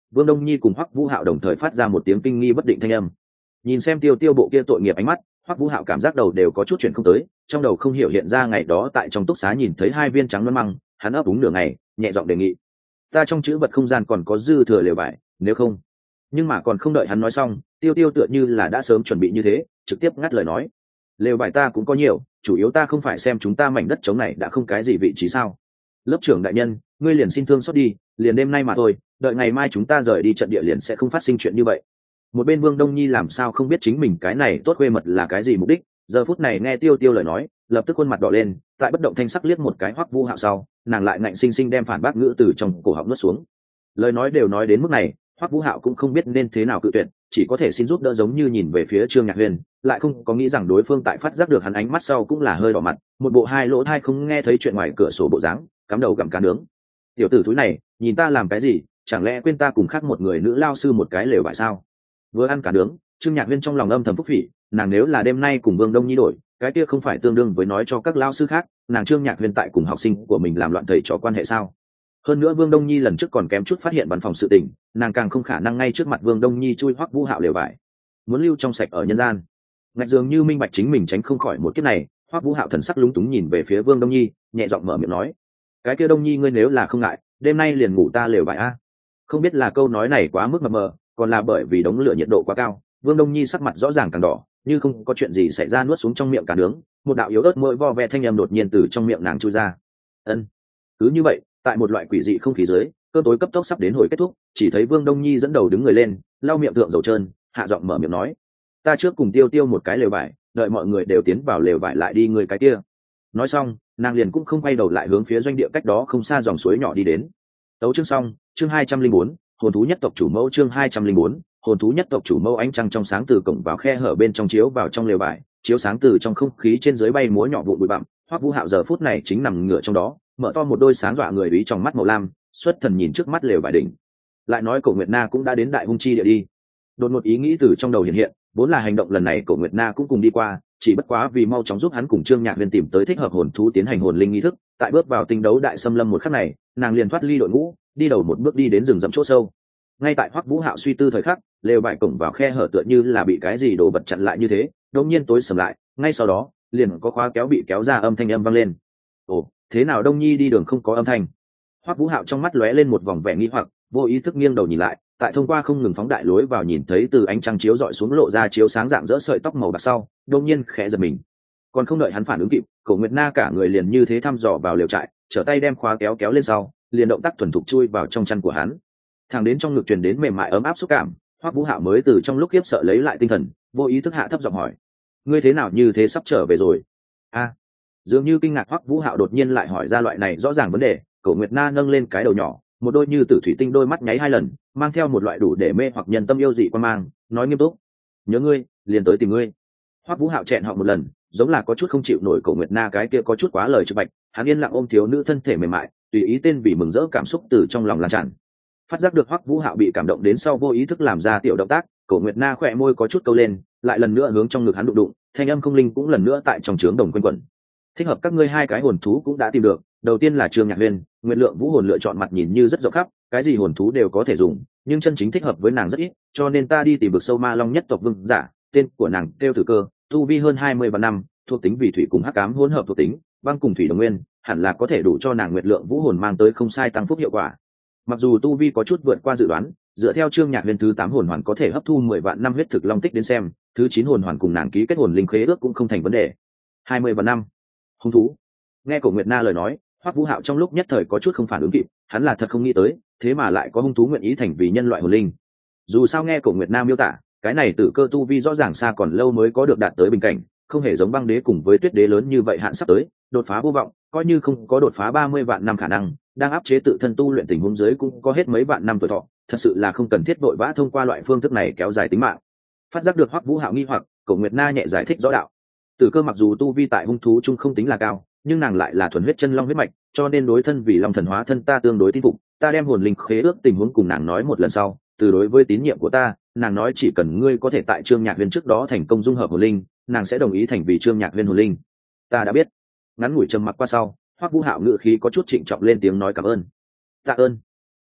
Vương Đông Nhi cùng Hoắc Vũ Hạo đồng thời phát ra một tiếng kinh nghi bất định thanh âm. Nhìn xem tiêu tiêu bộ kia tội nghiệp ánh mắt, Hoắc Vũ Hạo cảm giác đầu đều có chút chuyện không tới, trong đầu không hiểu hiện ra ngày đó tại trong túc xá nhìn thấy hai viên trắng loăn măng, hắn ấp úng nửa ngày, nhẹ giọng đề nghị: ta trong chữ vật không gian còn có dư thừa lều vải, nếu không. Nhưng mà còn không đợi hắn nói xong, tiêu tiêu tựa như là đã sớm chuẩn bị như thế, trực tiếp ngắt lời nói: lều vải ta cũng có nhiều, chủ yếu ta không phải xem chúng ta mảnh đất trống này đã không cái gì vị trí sao. Lớp trưởng đại nhân, ngươi liền xin thương xót đi, liền đêm nay mà thôi, đợi ngày mai chúng ta rời đi trận địa liền sẽ không phát sinh chuyện như vậy. Một bên Vương Đông Nhi làm sao không biết chính mình cái này tốt khuê mật là cái gì mục đích, giờ phút này nghe tiêu tiêu lời nói, lập tức khuôn mặt đỏ lên, tại bất động thanh sắc liếc một cái Hoắc Vũ Hạo sau, nàng lại ngạnh sinh sinh đem phản bác ngữ từ trong cổ họng nuốt xuống. Lời nói đều nói đến mức này, Hoắc Vũ Hạo cũng không biết nên thế nào cự tuyệt, chỉ có thể xin giúp đỡ, giống như nhìn về phía Trương Nhạc Huyền, lại không có nghĩ rằng đối phương tại phát giác được hắn ánh mắt sau cũng là hơi đỏ mặt, một bộ hai lỗ tai không nghe thấy chuyện ngoài cửa sổ bộ dáng, cắm đầu gặm cá nướng. Tiểu tử thúi này, nhìn ta làm cái gì, chẳng lẽ quên ta cùng khác một người nữ lao sư một cái lều vải sao? Vừa ăn cá nướng, Trương Nhạc Huyền trong lòng âm thầm phúc phỉ, nàng nếu là đêm nay cùng Vương Đông Nhi đổi, cái kia không phải tương đương với nói cho các lao sư khác, nàng Trương Nhạc Huyền tại cùng học sinh của mình làm loạn thầy trò quan hệ sao? Hơn nữa Vương Đông Nhi lần trước còn kém chút phát hiện văn phòng sự tình, nàng càng không khả năng ngay trước mặt Vương Đông Nhi chui Hoắc Vũ Hạo lều vải, muốn lưu trong sạch ở nhân gian. Ngạch dường như minh bạch chính mình tránh không khỏi một kiếp này, Hoắc Vũ Hạo thần sắc lúng túng nhìn về phía Vương Đông Nhi, nhẹ giọng mở miệng nói: cái kia Đông Nhi ngươi nếu là không ngại, đêm nay liền ngủ ta lều vải a. Không biết là câu nói này quá mức mập mờ, còn là bởi vì đống lửa nhiệt độ quá cao, Vương Đông Nhi sắc mặt rõ ràng càng đỏ, như không có chuyện gì xảy ra nuốt xuống trong miệng cá nướng, một đạo yếu ớt môi vo ve thanh âm đột nhiên từ trong miệng nàng chui ra. Ân. Cứ như vậy, tại một loại quỷ dị không khí dưới, cơn tối cấp tốc sắp đến hồi kết thúc, chỉ thấy Vương Đông Nhi dẫn đầu đứng người lên, lau miệng thượng dầu trơn, hạ giọng mở miệng nói: ta trước cùng tiêu tiêu một cái lều vải, đợi mọi người đều tiến vào lều vải lại đi người cái kia. Nói xong, nàng liền cũng không quay đầu lại hướng phía doanh địa cách đó không xa dòng suối nhỏ đi đến. Tấu chương xong, chương hai trăm linh bốn, hồn thú nhất tộc chủ mẫu, chương hai trăm linh bốn, hồn thú nhất tộc chủ mẫu. Ánh trăng trong sáng từ cổng vào khe hở bên trong chiếu vào trong lều vải, chiếu sáng từ trong không khí trên dưới bay múa nhỏ vụn bụi bặm. Hoắc Vũ Hạo giờ phút này chính nằm ngửa trong đó, mở to một đôi sáng dọa người ý trong mắt màu lam, xuất thần nhìn trước mắt lều vải đỉnh. Lại nói Cổ Nguyệt Na cũng đã đến Đại Hung Chi địa đi. Đột ngột ý nghĩ từ trong đầu hiện hiện, vốn là hành động lần này Cổ Nguyệt Na cũng cùng đi qua, chỉ bất quá vì mau chóng giúp hắn cùng Trương Nhạc Huyền tìm tới thích hợp hồn thú tiến hành hồn linh nghi thức, tại bước vào tinh đấu đại xâm lâm một khắc này, nàng liền thoát ly đội ngũ, đi đầu một bước đi đến rừng rậm chỗ sâu. Ngay tại Hoắc Vũ Hạo suy tư thời khắc, lều vải cổng vào khe hở tựa như là bị cái gì đồ vật chặn lại như thế, đột nhiên tối sầm lại, ngay sau đó, liền có khóa kéo bị kéo ra, âm thanh âm vang lên. Ồ, thế nào Đông Nhi đi đường không có âm thanh? Hoắc Vũ Hạo trong mắt lóe lên một vòng vẻ nghi hoặc, vô ý thức nghiêng đầu nhìn lại, tại thông qua không ngừng phóng đại lối vào nhìn thấy từ ánh trăng chiếu rọi xuống lộ ra chiếu sáng dạng dỡ sợi tóc màu bạc sau, đột nhiên khẽ giật mình. Còn không đợi hắn phản ứng kịp, Cổ Nguyệt Na cả người liền như thế thăm dò vào lều trại, trở tay đem khóa kéo kéo lên sau, liền động tác thuần thục chui vào trong chăn của hắn. Thẳng đến trong ngực truyền đến mềm mại ấm áp xúc cảm, Hoắc Vũ Hạo mới từ trong lúc khiếp sợ lấy lại tinh thần, vô ý thức hạ thấp giọng hỏi: ngươi thế nào như thế, sắp trở về rồi? A. À, dường như kinh ngạc Hoắc Vũ Hạo đột nhiên lại hỏi ra loại này rõ ràng vấn đề, Cổ Nguyệt Na nâng lên cái đầu nhỏ, một đôi như tử thủy tinh đôi mắt nháy hai lần, mang theo một loại đủ để mê hoặc nhân tâm yêu dị quan mang, nói nghiêm túc: nhớ ngươi, liền tới tìm ngươi. Hoắc Vũ Hạo chẹn họng một lần, giống là có chút không chịu nổi Cổ Nguyệt Na cái kia có chút quá lời trực bạch, hắn yên lặng ôm thiếu nữ thân thể mềm mại, tùy ý tên vì mừng rỡ cảm xúc từ trong lòng lan tràn. Phát giác được Hoắc Vũ Hạo bị cảm động đến sau vô ý thức làm ra tiểu động tác, Cổ Nguyệt Na khỏe môi có chút câu lên, lại lần nữa hướng trong ngực hắn đụng đụng, thanh âm không linh cũng lần nữa tại trong trướng đồng quanh quẩn. Thích hợp các ngươi hai cái hồn thú cũng đã tìm được, đầu tiên là Trương Nhạc Huyền, Nguyệt Lượng Vũ hồn lựa chọn mặt nhìn như rất rộng khắp, cái gì hồn thú đều có thể dùng, nhưng chân chính thích hợp với nàng rất ít, cho nên ta đi tìm vực sâu ma long nhất tộc vương giả, tên của nàng Tiêu Tử Cơ, tu vi hơn hai mươi vạn năm, thuộc tính vì thủy cùng hắc ám hỗn hợp thuộc tính, băng cùng thủy đồng nguyên, hẳn là có thể đủ cho nàng Nguyệt Lượng Vũ hồn mang tới không sai tăng phúc hiệu quả. Mặc dù tu vi có chút vượt qua dự đoán, dựa theo Trương Nhạc Huyền thứ tám hồn hoàn có thể hấp thu mười vạn năm huyết thực long tích đến xem, thứ chín hồn hoàn cùng nàng ký kết hồn linh khế ước cũng không thành vấn đề. hai mươi vạn năm. Hung thú. Nghe Cổ Nguyệt Na lời nói, Hoắc Vũ Hạo trong lúc nhất thời có chút không phản ứng kịp, hắn là thật không nghĩ tới, thế mà lại có hung thú nguyện ý thành vì nhân loại hồn linh. Dù sao nghe Cổ Nguyệt Na miêu tả, cái này Tử Cơ tu vi rõ ràng xa còn lâu mới có được đạt tới bình cảnh, không hề giống Băng Đế cùng với Tuyết Đế lớn như vậy hạn sắp tới, đột phá vô vọng, coi như không có đột phá ba mươi vạn năm khả năng, đang áp chế tự thân tu luyện tình huống dưới cũng có hết mấy vạn năm tuổi thọ, thật sự là không cần thiết vội vã thông qua loại phương thức này kéo dài tính mạng. Phát giác được Hoắc Vũ Hạo nghi hoặc, Cổ Nguyệt Na nhẹ giải thích rõ đạo. Tử Cơ mặc dù tu vi tại hung thú chung không tính là cao, nhưng nàng lại là thuần huyết chân long huyết mạch, cho nên đối thân vì long thần hóa thân ta tương đối tin phục. Ta đem hồn linh khế ước tình huống cùng nàng nói một lần sau, từ đối với tín nhiệm của ta, nàng nói chỉ cần ngươi có thể tại Trương Nhạc Huyền trước đó thành công dung hợp hồn linh, nàng sẽ đồng ý thành vì Trương Nhạc Huyền hồn linh. Ta đã biết. Ngắn ngủi trầm mặc qua sau, Hoắc Vũ Hạo ngữ khí có chút trịnh trọng lên tiếng nói cảm ơn. Tạ ơn.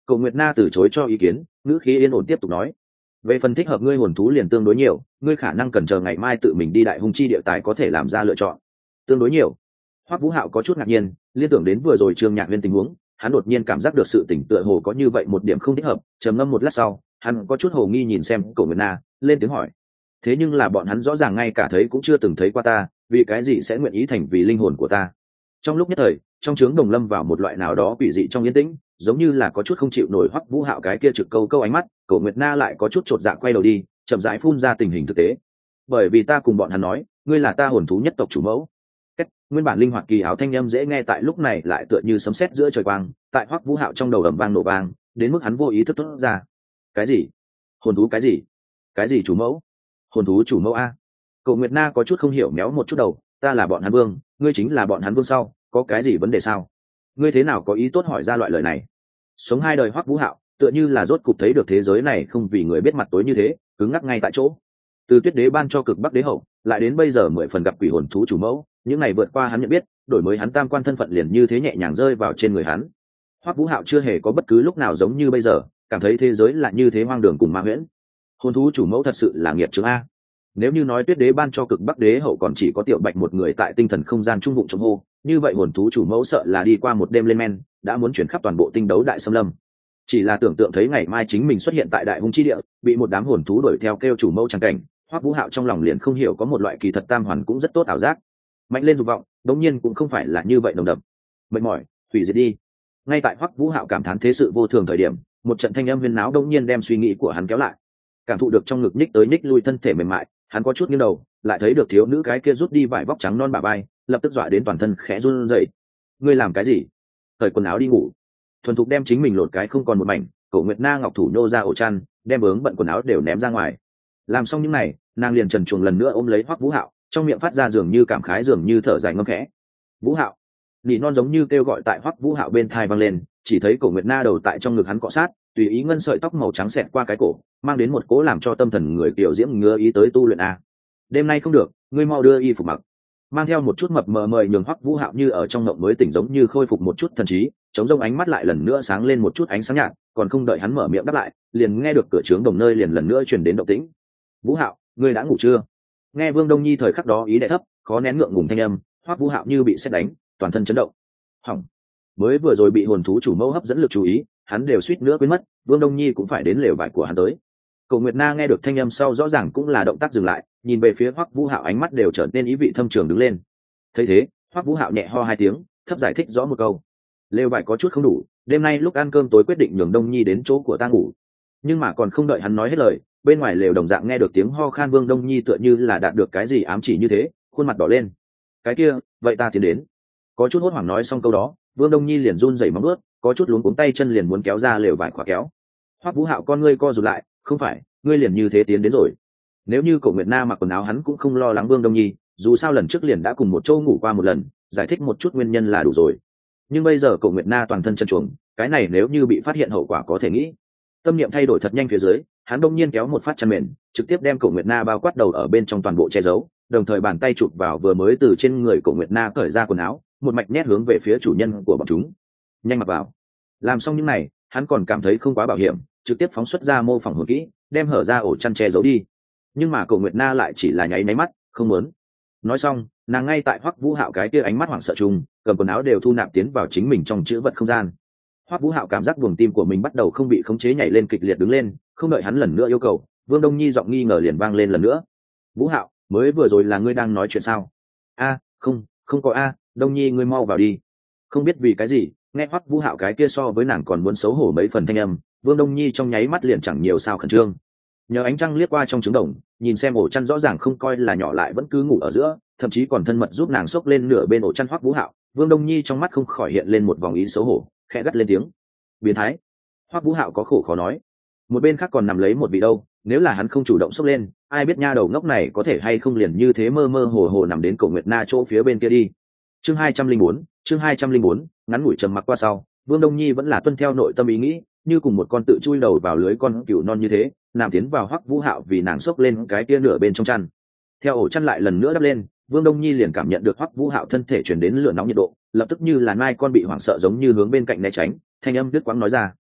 Cổ Nguyệt Na từ chối cho ý kiến, ngữ khí yên ổn tiếp tục nói: về phần thích hợp ngươi hồn thú liền tương đối nhiều, ngươi khả năng cần chờ ngày mai tự mình đi đại hung chi địa tài có thể làm ra lựa chọn. Tương đối nhiều? Hoắc Vũ Hạo có chút ngạc nhiên, liên tưởng đến vừa rồi Trương Nhạc Viên tình huống, hắn đột nhiên cảm giác được sự tỉnh tựa hồ có như vậy một điểm không thích hợp, trầm ngâm một lát sau, hắn có chút hồ nghi nhìn xem Cổ Nguyệt Na, lên tiếng hỏi: thế nhưng là bọn hắn rõ ràng ngay cả thấy cũng chưa từng thấy qua ta, vì cái gì sẽ nguyện ý thành vì linh hồn của ta? Trong lúc nhất thời, trong trướng đồng lâm vào một loại nào đó quỷ dị trong yên tĩnh, giống như là có chút không chịu nổi Hoắc Vũ Hạo cái kia trực câu câu ánh mắt. Cổ Nguyệt Na lại có chút chột dạ quay đầu đi, chậm rãi phun ra tình hình thực tế. Bởi vì ta cùng bọn hắn nói, ngươi là ta hồn thú nhất tộc chủ mẫu. Cách, nguyên bản linh hoạt kỳ áo thanh âm dễ nghe tại lúc này lại tựa như sấm sét giữa trời quang, tại Hoắc Vũ Hạo trong đầu ầm vang nổ vang, đến mức hắn vô ý thức thốt ra. Cái gì? Hồn thú cái gì? Cái gì chủ mẫu? Hồn thú chủ mẫu a? Cổ Nguyệt Na có chút không hiểu méo một chút đầu, ta là bọn hắn vương, ngươi chính là bọn hắn vương sau, có cái gì vấn đề sao? Ngươi thế nào có ý tốt hỏi ra loại lời này? Sống hai đời Hoắc Vũ Hạo, tựa như là rốt cục thấy được thế giới này không vì người biết mặt tối như thế, cứng ngắc ngay tại chỗ. Từ Tuyết Đế ban cho cực Bắc Đế hậu, lại đến bây giờ mười phần gặp quỷ hồn thú chủ mẫu, những này vượt qua hắn nhận biết, đổi mới hắn tam quan thân phận liền như thế nhẹ nhàng rơi vào trên người hắn. Hoắc Vũ Hạo chưa hề có bất cứ lúc nào giống như bây giờ, cảm thấy thế giới là như thế hoang đường cùng ma huyễn. Hồn thú chủ mẫu thật sự là nghiệp chướng a. Nếu như nói Tuyết Đế ban cho cực Bắc Đế hậu còn chỉ có Tiểu Bạch một người tại tinh thần không gian trung vụng trong hô, như vậy hồn thú chủ mẫu sợ là đi qua một đêm lên men, đã muốn chuyển khắp toàn bộ tinh đấu đại xâm lâm. Chỉ là tưởng tượng thấy ngày mai chính mình xuất hiện tại đại hung chi địa, bị một đám hồn thú đuổi theo kêu chủ mẫu chẳng cảnh, Hoắc Vũ Hạo trong lòng liền không hiểu có một loại kỳ thật tam hoàn cũng rất tốt ảo giác. Mạnh lên dục vọng, đống nhiên cũng không phải là như vậy nồng đậm. Mệt mỏi, hủy diệt đi. Ngay tại Hoắc Vũ Hạo cảm thán thế sự vô thường thời điểm, một trận thanh âm huyên náo đống nhiên đem suy nghĩ của hắn kéo lại. Cảm thụ được trong ngực nhích tới nhích lui thân thể mềm mại, hắn có chút nghiêng đầu, lại thấy được thiếu nữ cái kia rút đi vải vóc trắng non bả vai, lập tức dọa đến toàn thân khẽ run rẩy. Ngươi làm cái gì? Cởi quần áo đi ngủ. Thuần thục đem chính mình lột cái không còn một mảnh, Cổ Nguyệt Na ngọc thủ nhô ra ổ chăn, đem vướng bận quần áo đều ném ra ngoài. Làm xong những này, nàng liền trần truồng lần nữa ôm lấy Hoắc Vũ Hạo, trong miệng phát ra dường như cảm khái dường như thở dài ngâm khẽ. Vũ Hạo, nỉ non giống như kêu gọi tại Hoắc Vũ Hạo bên tai vang lên, chỉ thấy Cổ Nguyệt Na đầu tại trong ngực hắn cọ sát, tùy ý ngân sợi tóc màu trắng xẹt qua cái cổ, mang đến một cố làm cho tâm thần người tiểu diễm ngứa ý tới tu luyện a. Đêm nay không được, ngươi mau đưa y phục mặc. Mang theo một chút mập mờ mời nhường Hoắc Vũ Hạo như ở trong ngộng mới tỉnh giống như khôi phục một chút thần trí, chống rông ánh mắt lại lần nữa sáng lên một chút ánh sáng nhạt, còn không đợi hắn mở miệng đáp lại, liền nghe được cửa trướng đồng nơi liền lần nữa truyền đến động tĩnh. Vũ Hạo, ngươi đã ngủ chưa? Nghe Vương Đông Nhi thời khắc đó ý đệ thấp, khó nén ngượng ngùng thanh âm, Hoắc Vũ Hạo như bị sét đánh, toàn thân chấn động. Hỏng, mới vừa rồi bị hồn thú chủ mẫu hấp dẫn lực chú ý, hắn đều suýt nữa quên mất, Vương Đông Nhi cũng phải đến lều vải của hắn tới. Cổ Nguyệt Na nghe được thanh âm sau rõ ràng cũng là động tác dừng lại, nhìn về phía Hoắc Vũ Hạo ánh mắt đều trở nên ý vị thâm trường đứng lên. Thấy thế, Hoắc Vũ Hạo nhẹ ho hai tiếng, thấp giải thích rõ một câu. Lều vải có chút không đủ, đêm nay lúc ăn cơm tối quyết định nhường Đông Nhi đến chỗ của ta ngủ. Nhưng mà còn không đợi hắn nói hết lời, bên ngoài lều đồng dạng nghe được tiếng ho khan, Vương Đông Nhi tựa như là đạt được cái gì ám chỉ như thế, khuôn mặt đỏ lên. Cái kia, vậy ta tiến đến. Có chút hốt hoảng nói xong câu đó, Vương Đông Nhi liền run rẩy móng vuốt, có chút luống cuống tay chân liền muốn kéo ra lều vải khóa kéo. Hoắc Vũ Hạo con ngươi co rụt lại, không phải, ngươi liền như thế tiến đến rồi. Nếu như Cổ Nguyệt Na mặc quần áo hắn cũng không lo lắng Vương Đông Nhi, dù sao lần trước liền đã cùng một chỗ ngủ qua một lần, giải thích một chút nguyên nhân là đủ rồi. Nhưng bây giờ Cổ Nguyệt Na toàn thân chân chuồng, cái này nếu như bị phát hiện hậu quả có thể nghĩ. Tâm niệm thay đổi thật nhanh phía dưới, hắn đông nhiên kéo một phát chăn mền, trực tiếp đem Cổ Nguyệt Na bao quát đầu ở bên trong toàn bộ che giấu, đồng thời bàn tay chụp vào vừa mới từ trên người Cổ Nguyệt Na cởi ra quần áo, một mạch nhét hướng về phía chủ nhân của bọn chúng. Nhanh mặc vào. Làm xong những này, hắn còn cảm thấy không quá bảo hiểm, trực tiếp phóng xuất ra mô phỏng hồn kỹ, đem hở ra ổ chăn che giấu đi. Nhưng mà Cổ Nguyệt Na lại chỉ là nháy máy mắt, không muốn. Nói xong, nàng ngay tại Hoắc Vũ Hạo cái kia ánh mắt hoảng sợ chung, cầm quần áo đều thu nạp tiến vào chính mình trong chữ vật không gian. Hoắc Vũ Hạo cảm giác buồng tim của mình bắt đầu không bị khống chế nhảy lên kịch liệt đứng lên, không đợi hắn lần nữa yêu cầu, Vương Đông Nhi giọng nghi ngờ liền vang lên lần nữa. Vũ Hạo, mới vừa rồi là ngươi đang nói chuyện sao? A, không, không có a, Đông Nhi ngươi mau vào đi. Không biết vì cái gì, nghe Hoắc Vũ Hạo cái kia so với nàng còn muốn xấu hổ mấy phần thanh âm, Vương Đông Nhi trong nháy mắt liền chẳng nhiều sao khẩn trương. Nhờ ánh trăng liếc qua trong trứng đồng, nhìn xem ổ chăn rõ ràng không coi là nhỏ lại vẫn cứ ngủ ở giữa, thậm chí còn thân mật giúp nàng xốc lên nửa bên ổ chăn Hoắc Vũ Hạo, Vương Đông Nhi trong mắt không khỏi hiện lên một vòng ý xấu hổ, khẽ gắt lên tiếng. Biến thái. Hoắc Vũ Hạo có khổ khó nói. Một bên khác còn nằm lấy một vị đâu, nếu là hắn không chủ động xốc lên, ai biết nha đầu ngốc này có thể hay không liền như thế mơ mơ hồ hồ nằm đến Cổ Nguyệt Na chỗ phía bên kia đi. Chương hai trăm linh bốn, chương hai trăm linh bốn, ngắn ngủi trầm mặc qua sau, Vương Đông Nhi vẫn là tuân theo nội tâm ý nghĩ, như cùng một con tự chui đầu vào lưới con cừu non như thế, nằm tiến vào Hoắc Vũ Hạo vì nàng xốc lên cái kia nửa bên trong chăn. Theo ổ chăn lại lần nữa đắp lên, Vương Đông Nhi liền cảm nhận được Hoắc Vũ Hạo thân thể truyền đến lửa nóng nhiệt độ, lập tức như là nai con bị hoảng sợ giống như hướng bên cạnh né tránh, thanh âm đứt quãng nói ra.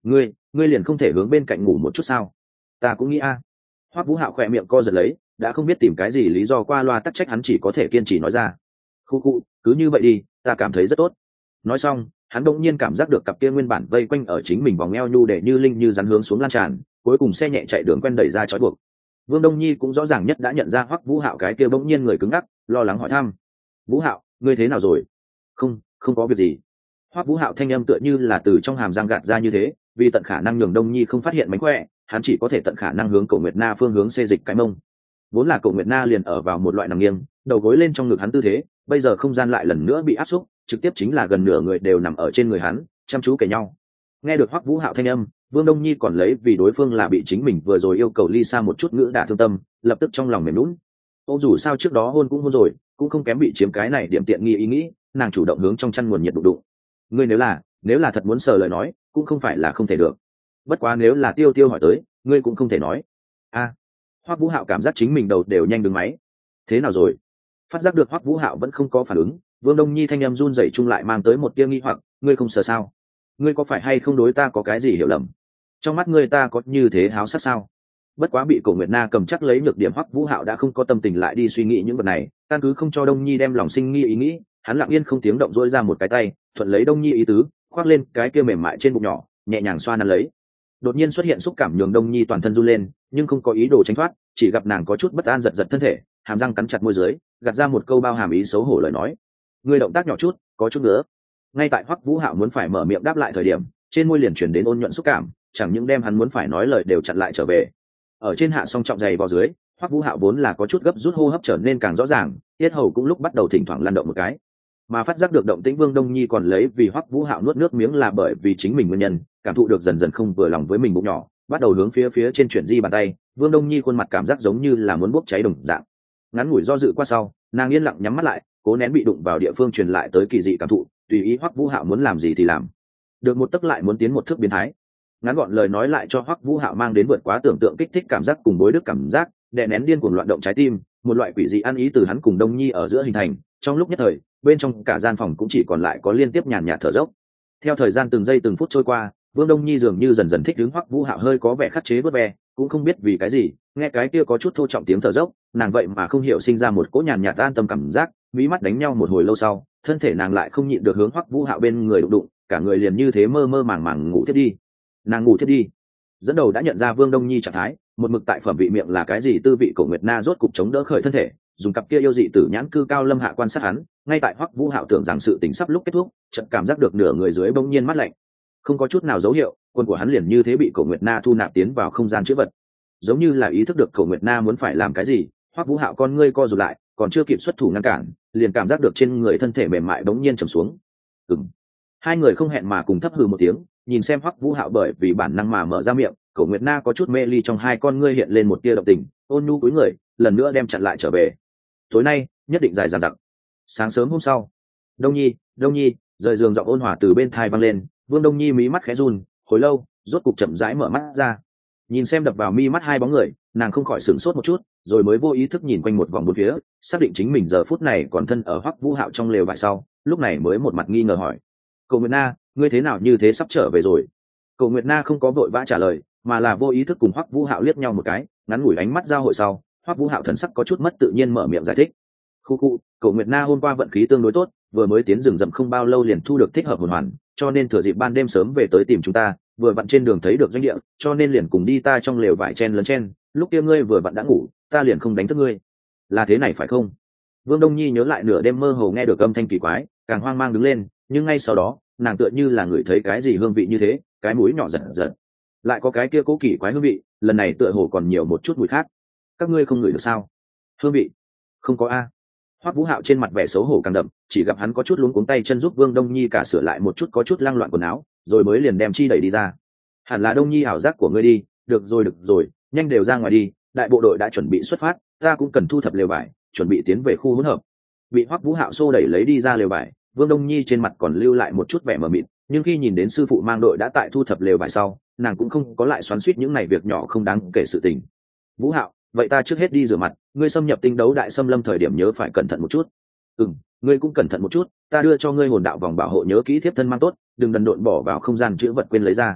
ngươi ngươi liền không thể hướng bên cạnh ngủ một chút sao? Ta cũng nghĩ a. Hoắc Vũ Hạo khỏe miệng co giật lấy, đã không biết tìm cái gì lý do qua loa tắc trách, hắn chỉ có thể kiên trì nói ra. Khu khu, cứ như vậy đi, ta cảm thấy rất tốt. Nói xong, hắn đột nhiên cảm giác được cặp kia nguyên bản vây quanh ở chính mình vòng eo nhu để như linh như rắn hướng xuống lan tràn, cuối cùng xe nhẹ chạy đường quen đẩy ra trói buộc. Vương Đông Nhi cũng rõ ràng nhất đã nhận ra Hoắc Vũ Hạo cái kia bỗng nhiên người cứng ngắc, lo lắng hỏi thăm: "Vũ Hạo, ngươi thế nào rồi?" "Không, không có việc gì." Hoắc Vũ Hạo thanh âm tựa như là từ trong hàm răng gạt ra như thế, vì tận khả năng nhường Đông Nhi không phát hiện mánh khỏe, hắn chỉ có thể tận khả năng hướng Cổ Nguyệt Na phương hướng xê dịch cái mông. Vốn là Cổ Nguyệt Na liền ở vào một loại nằm nghiêng, đầu gối lên trong ngực hắn tư thế, bây giờ không gian lại lần nữa bị áp xúc, trực tiếp chính là gần nửa người đều nằm ở trên người hắn, chăm chú kể nhau. Nghe được Hoắc Vũ Hạo thanh âm, Vương Đông Nhi còn lấy vì đối phương là bị chính mình vừa rồi yêu cầu ly xa một chút ngữ đả thương tâm, lập tức trong lòng mềm nhũn. Ô dù sao trước đó hôn cũng hôn rồi, cũng không kém bị chiếm cái này điểm tiện nghi ý nghĩ, nàng chủ động hướng trong chăn nguồn nhiệt đụng đụng. Ngươi nếu là, nếu là thật muốn sờ lời nói, cũng không phải là không thể được. Bất quá nếu là Tiêu Tiêu hỏi tới, ngươi cũng không thể nói. A. À, Hoắc Vũ Hạo cảm giác chính mình đầu đều nhanh đứng máy. Thế nào rồi? Phát giác được Hoắc Vũ Hạo vẫn không có phản ứng, Vương Đông Nhi thanh âm run rẩy chung lại mang tới một tia nghi hoặc, ngươi không sờ sao? Ngươi có phải hay không đối ta có cái gì hiểu lầm? Trong mắt ngươi ta có như thế háo sắc sao? Bất quá bị Cổ Nguyệt Na cầm chắc lấy nhược điểm, Hoắc Vũ Hạo đã không có tâm tình lại đi suy nghĩ những vật này, căn cứ không cho Đông Nhi đem lòng sinh nghi ý nghĩ, hắn lặng yên không tiếng động duỗi ra một cái tay, thuận lấy Đông Nhi ý tứ, khoác lên cái kia mềm mại trên bụng nhỏ, nhẹ nhàng xoa nắn lấy. Đột nhiên xuất hiện xúc cảm nhường Đông Nhi toàn thân run lên, nhưng không có ý đồ tránh thoát, chỉ gặp nàng có chút bất an giật giật thân thể, hàm răng cắn chặt môi dưới, gạt ra một câu bao hàm ý xấu hổ lời nói: "Ngươi động tác nhỏ chút, có chút nữa." Ngay tại Hoắc Vũ Hạo muốn phải mở miệng đáp lại thời điểm, trên môi liền chuyển đến ôn nhuận xúc cảm, chẳng những đem hắn muốn phải nói lời đều chặn lại trở về. Ở trên hạ song trọng dày vào dưới, Hoắc Vũ Hạo vốn là có chút gấp rút, hô hấp trở nên càng rõ ràng, tiết hầu cũng lúc bắt đầu thỉnh thoảng lăn động một cái. Mà phát giác được động tĩnh Vương Đông Nhi còn lấy vì Hoắc Vũ Hạo nuốt nước miếng là bởi vì chính mình nguyên nhân, cảm thụ được dần dần không vừa lòng với mình bụng nhỏ, bắt đầu hướng phía phía trên chuyển di bàn tay. Vương Đông Nhi khuôn mặt cảm giác giống như là muốn bốc cháy đồng dạng. Ngắn ngủi do dự qua sau, nàng yên lặng nhắm mắt lại, cố nén bị đụng vào địa phương truyền lại tới kỳ dị cảm thụ, tùy ý Hoắc Vũ Hạo muốn làm gì thì làm. Được một tấc lại muốn tiến một thước biến thái. Ngắn gọn lời nói lại cho Hoắc Vũ Hạo mang đến vượt quá tưởng tượng kích thích cảm giác cùng bối đức cảm giác, đè nén điên cuồng loạn động trái tim, một loại quỷ dị ăn ý từ hắn cùng Đông Nhi ở giữa hình thành. Trong lúc nhất thời, bên trong cả gian phòng cũng chỉ còn lại có liên tiếp nhàn nhạt thở dốc. Theo thời gian từng giây từng phút trôi qua, Vương Đông Nhi dường như dần dần thích ứng Hoắc Vũ Hạo hơi có vẻ khắc chế vớt ve, cũng không biết vì cái gì, nghe cái kia có chút thô trọng tiếng thở dốc, nàng vậy mà không hiểu sinh ra một cỗ nhàn nhạt an tâm cảm giác, mí mắt đánh nhau một hồi lâu sau, thân thể nàng lại không nhịn được hướng Hoắc Vũ Hạo bên người đụng đụng, cả người liền như thế mơ mơ màng màng ngủ thiết đi. Nàng ngủ thiết đi. Dẫn đầu đã nhận ra Vương Đông Nhi trạng thái, một mực tại phẩm vị miệng là cái gì tư vị, Cổ Nguyệt Na rốt cục chống đỡ khởi thân thể, dùng cặp kia yêu dị tử nhãn cư cao lâm hạ quan sát hắn, ngay tại Hoắc Vũ Hạo tưởng rằng sự tình sắp lúc kết thúc, chợt cảm giác được nửa người dưới bỗng nhiên mát lạnh. Không có chút nào dấu hiệu, quân của hắn liền như thế bị Cổ Nguyệt Na thu nạp tiến vào không gian chữ vật. Giống như là ý thức được Cổ Nguyệt Na muốn phải làm cái gì, Hoắc Vũ Hạo con ngươi co rụt lại, còn chưa kịp xuất thủ ngăn cản, liền cảm giác được trên người thân thể mềm mại bỗng nhiên trầm xuống. Ừm. Hai người không hẹn mà cùng thấp hừ một tiếng, nhìn xem Hoắc Vũ Hạo bởi vì bản năng mà mở ra miệng, Cổ Nguyệt Na có chút mê ly trong hai con ngươi hiện lên một tia động tình, ôn nhu cúi người, lần nữa đem chặn lại trở về. Tối nay, nhất định dài dằng dặc. Sáng sớm hôm sau, Đông Nhi, Đông Nhi, rời giường giọng ôn hòa từ bên tai vang lên, Vương Đông Nhi mí mắt khẽ run, hồi lâu, rốt cục chậm rãi mở mắt ra. Nhìn xem đập vào mi mắt hai bóng người, nàng không khỏi sửng sốt một chút, rồi mới vô ý thức nhìn quanh một vòng bốn phía, xác định chính mình giờ phút này còn thân ở Hoắc Vũ Hạo trong lều vải sau, lúc này mới một mặt nghi ngờ hỏi: "Cổ Nguyệt Na, ngươi thế nào như thế, sắp trở về rồi?" Cổ Nguyệt Na không có vội vã trả lời, mà là vô ý thức cùng Hoắc Vũ Hạo liếc nhau một cái, ngắn ngủi ánh mắt giao hội sau, Hoắc Vũ Hạo thần sắc có chút mất tự nhiên mở miệng giải thích: "Khu khu, Cổ Nguyệt Na hôm qua vận khí tương đối tốt, vừa mới tiến rừng rậm không bao lâu liền thu được thích hợp hồn hoàn, cho nên thừa dịp ban đêm sớm về tới tìm chúng ta, vừa vặn trên đường thấy được doanh địa, cho nên liền cùng đi ta trong lều vải chen lấn chen, lúc kia ngươi vừa vặn đã ngủ, ta liền không đánh thức ngươi. Là thế này phải không?" Vương Đông Nhi nhớ lại nửa đêm mơ hồ nghe được âm thanh kỳ quái, càng hoang mang đứng lên, nhưng ngay sau đó, nàng tựa như là ngửi thấy cái gì hương vị như thế, cái mũi nhỏ giật giật. Lại có cái kia cố kỳ quái hương vị, lần này tựa hồ còn nhiều một chút mùi khác. Các ngươi không ngửi được sao? Hương vị? Không có a. Hoắc Vũ Hạo trên mặt vẻ xấu hổ càng đậm, chỉ gặp hắn có chút luống cuống tay chân giúp Vương Đông Nhi cả sửa lại một chút có chút lang loạn quần áo, rồi mới liền đem chi đẩy đi ra. Hẳn là Đông Nhi ảo giác của ngươi đi, được rồi được rồi, nhanh đều ra ngoài đi, đại bộ đội đã chuẩn bị xuất phát, ta cũng cần thu thập lều vải, chuẩn bị tiến về khu hỗn hợp. Bị Hoắc Vũ Hạo xô đẩy lấy đi ra lều vải, Vương Đông Nhi trên mặt còn lưu lại một chút vẻ mờ mịt, nhưng khi nhìn đến sư phụ mang đội đã tại thu thập lều vải sau, nàng cũng không có lại xoắn xuýt những này việc nhỏ không đáng kể sự tình. Vũ Hạo, vậy ta trước hết đi rửa mặt, ngươi xâm nhập tinh đấu đại xâm lâm thời điểm nhớ phải cẩn thận một chút. Ừm, ngươi cũng cẩn thận một chút, ta đưa cho ngươi hồn đạo vòng bảo hộ nhớ kỹ thiếp thân mang tốt, đừng đần độn bỏ vào không gian chữ vật quên lấy ra.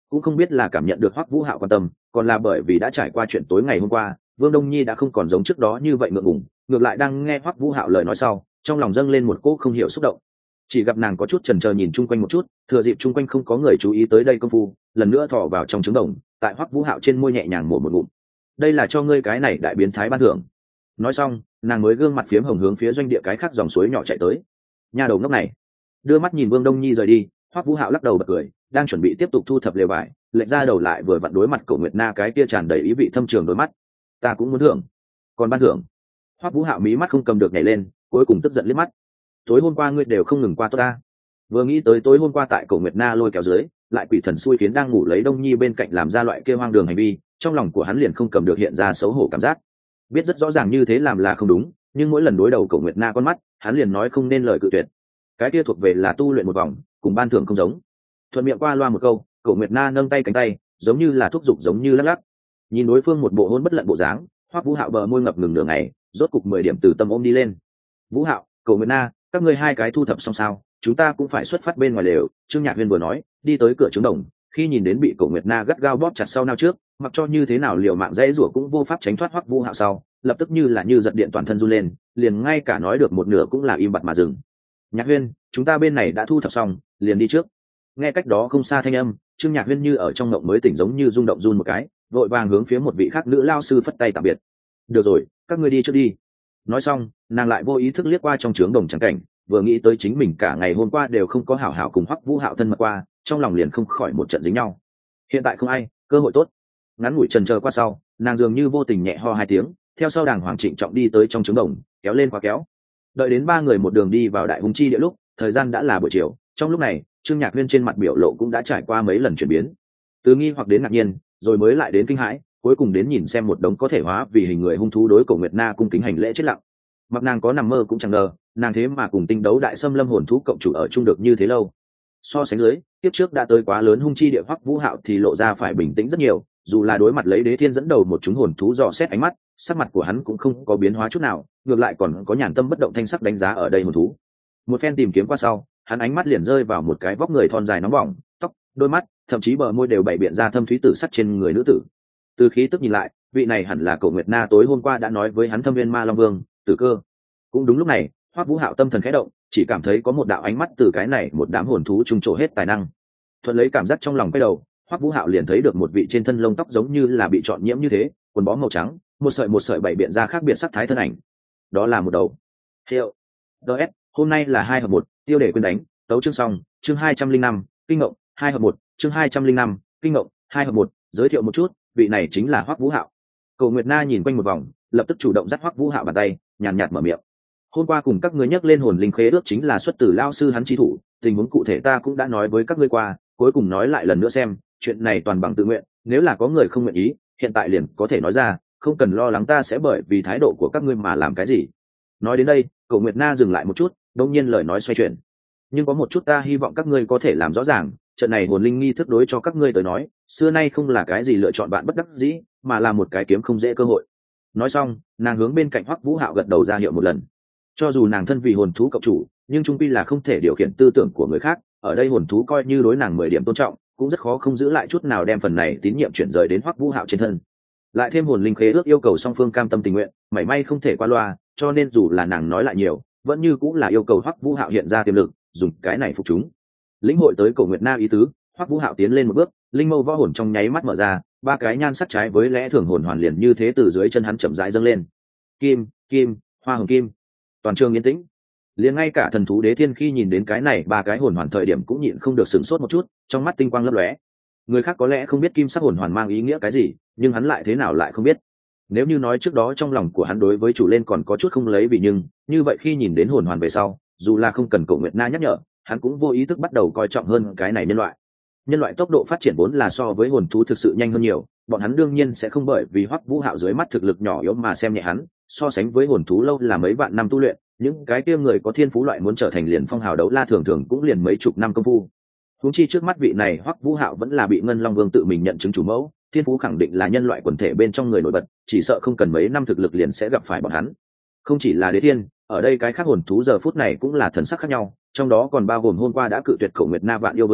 cũng không biết là cảm nhận được Hoắc Vũ Hạo quan tâm, còn là bởi vì đã trải qua chuyện tối ngày hôm qua, Vương Đông Nhi đã không còn giống trước đó như vậy ngượng ngùng, ngược lại đang nghe Hoắc Vũ Hạo lời nói sau, trong lòng dâng lên một cỗ không hiểu xúc động. Chỉ gặp nàng có chút chần chờ nhìn chung quanh một chút, thừa dịp chung quanh không có người chú ý tới đây công phu, lần nữa thò vào trong trứng đồng, tại Hoắc Vũ Hạo trên môi nhẹ nhàng mổ một ngụm. Đây là cho ngươi cái này đại biến thái ban thưởng. Nói xong, nàng mới gương mặt phiếm hồng hướng phía doanh địa cái khác dòng suối nhỏ chạy tới. Nha đầu ngốc này, đưa mắt nhìn Vương Đông Nhi rời đi, Hoắc Vũ Hạo lắc đầu bật cười, đang chuẩn bị tiếp tục thu thập lều vải, lệch ra đầu lại vừa vặn đối mặt Cổ Nguyệt Na cái kia tràn đầy ý vị thâm trường đôi mắt. Ta cũng muốn thưởng, còn ban thưởng. Hoắc Vũ Hạo mí mắt không cầm được nhảy lên, cuối cùng tức giận liếc mắt. Tối hôm qua ngươi đều không ngừng qua tốt ta. Vừa nghĩ tới tối hôm qua tại Cổ Nguyệt Na lôi kéo dưới, lại quỷ thần xui khiến đang ngủ lấy Đông Nhi bên cạnh làm ra loại kia hoang đường hành vi, trong lòng của hắn liền không cầm được hiện ra xấu hổ cảm giác. Biết rất rõ ràng như thế làm là không đúng, nhưng mỗi lần đối đầu Cổ Nguyệt Na con mắt, hắn liền nói không nên lời cự tuyệt. Cái kia thuộc về là tu luyện một vòng, cùng ban thưởng không giống. Thuận miệng qua loa một câu, Cổ Nguyệt Na nâng tay cánh tay, giống như là thúc giục giống như lắc lắc. Nhìn đối phương một bộ hôn bất lận bộ dáng, Hoắc Vũ Hạo bờ môi ngập ngừng nửa ngày, rốt cục mười điểm từ tâm ôm đi lên. Vũ Hạo, Cổ Nguyệt Na, các ngươi hai cái thu thập xong sao? Chúng ta cũng phải xuất phát bên ngoài lều. Trương Nhạc Huyên vừa nói, đi tới cửa trứng đồng, khi nhìn đến bị Cổ Nguyệt Na gắt gao bóp chặt sau nao trước, mặc cho như thế nào liều mạng dãy rủa cũng vô pháp tránh thoát Hoắc Vũ Hạo sau, lập tức như là như giật điện toàn thân run lên, liền ngay cả nói được một nửa cũng là im bặt mà dừng. Nhạc Huyên, chúng ta bên này đã thu thập xong, liền đi trước. Nghe cách đó không xa thanh âm, Trương Nhạc Huyên như ở trong ngộng mới tỉnh giống như rung động run một cái, vội vàng hướng phía một vị khác nữ lao sư phất tay tạm biệt. Được rồi, các ngươi đi trước đi. Nói xong, nàng lại vô ý thức liếc qua trong trướng đồng trắng cảnh, vừa nghĩ tới chính mình cả ngày hôm qua đều không có hảo hảo cùng Hoắc Vũ Hạo thân mật qua, trong lòng liền không khỏi một trận dính nhau. Hiện tại không ai, cơ hội tốt. Ngắn ngủi chần chờ qua sau, nàng dường như vô tình nhẹ ho hai tiếng, theo sau đàng hoàng trịnh trọng đi tới trong trướng đồng, kéo lên khóa kéo. Đợi đến ba người một đường đi vào đại hùng chi địa lúc, thời gian đã là buổi chiều. Trong lúc này, Trương Nhạc Huyên trên mặt biểu lộ cũng đã trải qua mấy lần chuyển biến, từ nghi hoặc đến ngạc nhiên, rồi mới lại đến kinh hãi, cuối cùng đến nhìn xem một đống có thể hóa vì hình người hung thú đối Cổ Nguyệt Na cung kính hành lễ chết lặng. Mặc nàng có nằm mơ cũng chẳng ngờ, nàng thế mà cùng tinh đấu đại xâm lâm hồn thú cộng chủ ở chung được như thế lâu. So sánh dưới, tiếp trước đã tới quá lớn hung chi địa Hoắc Vũ Hạo thì lộ ra phải bình tĩnh rất nhiều, dù là đối mặt lấy Đế Thiên dẫn đầu một chúng hồn thú dò xét ánh mắt, sắc mặt của hắn cũng không có biến hóa chút nào, ngược lại còn có nhàn tâm bất động thanh sắc đánh giá ở đây hồn thú. Một phen tìm kiếm qua sau, hắn ánh mắt liền rơi vào một cái vóc người thon dài nóng bỏng, tóc, đôi mắt, thậm chí bờ môi đều bày biện ra thâm thúy tử sắc trên người nữ tử. Từ khí tức nhìn lại, vị này hẳn là Cổ Nguyệt Na tối hôm qua đã nói với hắn Thâm Viên Ma Long Vương, Tử Cơ. Cũng đúng lúc này, Hoắc Vũ Hạo tâm thần khẽ động, chỉ cảm thấy có một đạo ánh mắt từ cái này một đám hồn thú trung trổ hết tài năng. Thuận lấy cảm giác trong lòng quay đầu, Hoắc Vũ Hạo liền thấy được một vị trên thân lông tóc giống như là bị trọn nhiễm như thế, quần bó màu trắng, một sợi một sợi bảy biện ra khác biệt sắc thái thân ảnh. Đó là một đầu hiệu. đê ét, hôm nay là hai hợp một, tiêu đề quên đánh, tấu chương xong, chương hai trăm linh năm, kinh ngộng, hai hợp một, chương hai trăm linh năm, kinh ngộng, hai hợp một, giới thiệu một chút, vị này chính là Hoắc Vũ Hạo. Cổ Nguyệt Na nhìn quanh một vòng, lập tức chủ động dắt Hoắc Vũ Hạo bàn tay, nhàn nhạt mở miệng. Hôm qua cùng các ngươi nhắc lên hồn linh khế ước chính là xuất từ lao sư hắn chi thủ, tình huống cụ thể ta cũng đã nói với các ngươi qua, cuối cùng nói lại lần nữa xem, chuyện này toàn bằng tự nguyện, nếu là có người không nguyện ý, hiện tại liền có thể nói ra, không cần lo lắng ta sẽ bởi vì thái độ của các ngươi mà làm cái gì. Nói đến đây, Cổ Nguyệt Na dừng lại một chút, đột nhiên lời nói xoay chuyển. Nhưng có một chút ta hy vọng các ngươi có thể làm rõ ràng, trận này hồn linh nghi thức đối cho các ngươi tới nói, xưa nay không là cái gì lựa chọn bạn bất đắc dĩ, mà là một cái kiếm không dễ cơ hội. Nói xong, nàng hướng bên cạnh Hoắc Vũ Hạo gật đầu ra hiệu một lần. Cho dù nàng thân vì hồn thú cộng chủ, nhưng trung quy là không thể điều khiển tư tưởng của người khác, ở đây hồn thú coi như đối nàng mười điểm tôn trọng, cũng rất khó không giữ lại chút nào đem phần này tín nhiệm chuyển rời đến Hoắc Vũ Hạo trên thân. Lại thêm hồn linh khế ước yêu cầu song phương cam tâm tình nguyện, mảy may không thể qua loa, cho nên dù là nàng nói lại nhiều, vẫn như cũng là yêu cầu Hoắc Vũ Hạo hiện ra tiềm lực, dùng cái này phục chúng. Lĩnh hội tới Cổ Nguyệt Na ý tứ, Hoắc Vũ Hạo tiến lên một bước, linh mâu võ hồn trong nháy mắt mở ra, ba cái nhan sắc trái với lẽ thường hồn hoàn liền như thế từ dưới chân hắn chậm rãi dâng lên. Kim, kim, hoa hồng kim. Toàn trường yên tĩnh. Liền ngay cả thần thú Đế Thiên khi nhìn đến cái này ba cái hồn hoàn thời điểm cũng nhịn không được sửng sốt một chút, trong mắt tinh quang lấp lóe. Người khác có lẽ không biết kim sắc hồn hoàn mang ý nghĩa cái gì, nhưng hắn lại thế nào lại không biết. Nếu như nói trước đó trong lòng của hắn đối với chủ lên còn có chút không lấy vì nhưng, như vậy khi nhìn đến hồn hoàn về sau, dù là không cần Cổ Nguyệt Na nhắc nhở, hắn cũng vô ý thức bắt đầu coi trọng hơn cái này nhân loại. Nhân loại tốc độ phát triển vốn là so với hồn thú thực sự nhanh hơn nhiều, bọn hắn đương nhiên sẽ không bởi vì Hoắc Vũ Hạo dưới mắt thực lực nhỏ yếu mà xem nhẹ hắn, so sánh với hồn thú lâu là mấy vạn năm tu luyện, những cái kia người có thiên phú loại muốn trở thành liền phong hào đấu la thường thường cũng liền mấy chục năm công phu. Huống chi trước mắt vị này Hoắc Vũ Hạo vẫn là bị Ngân Long Vương tự mình nhận chứng chủ mẫu, thiên phú khẳng định là nhân loại quần thể bên trong người nổi bật, chỉ sợ không cần mấy năm thực lực liền sẽ gặp phải bọn hắn. Không chỉ là Đế Thiên, ở đây cái khác hồn thú giờ phút này cũng là thần sắc khác nhau, trong đó còn bao gồm hôm qua đã cự tuyệt Cổ Nguyệt Na Vạn Yêu Vương,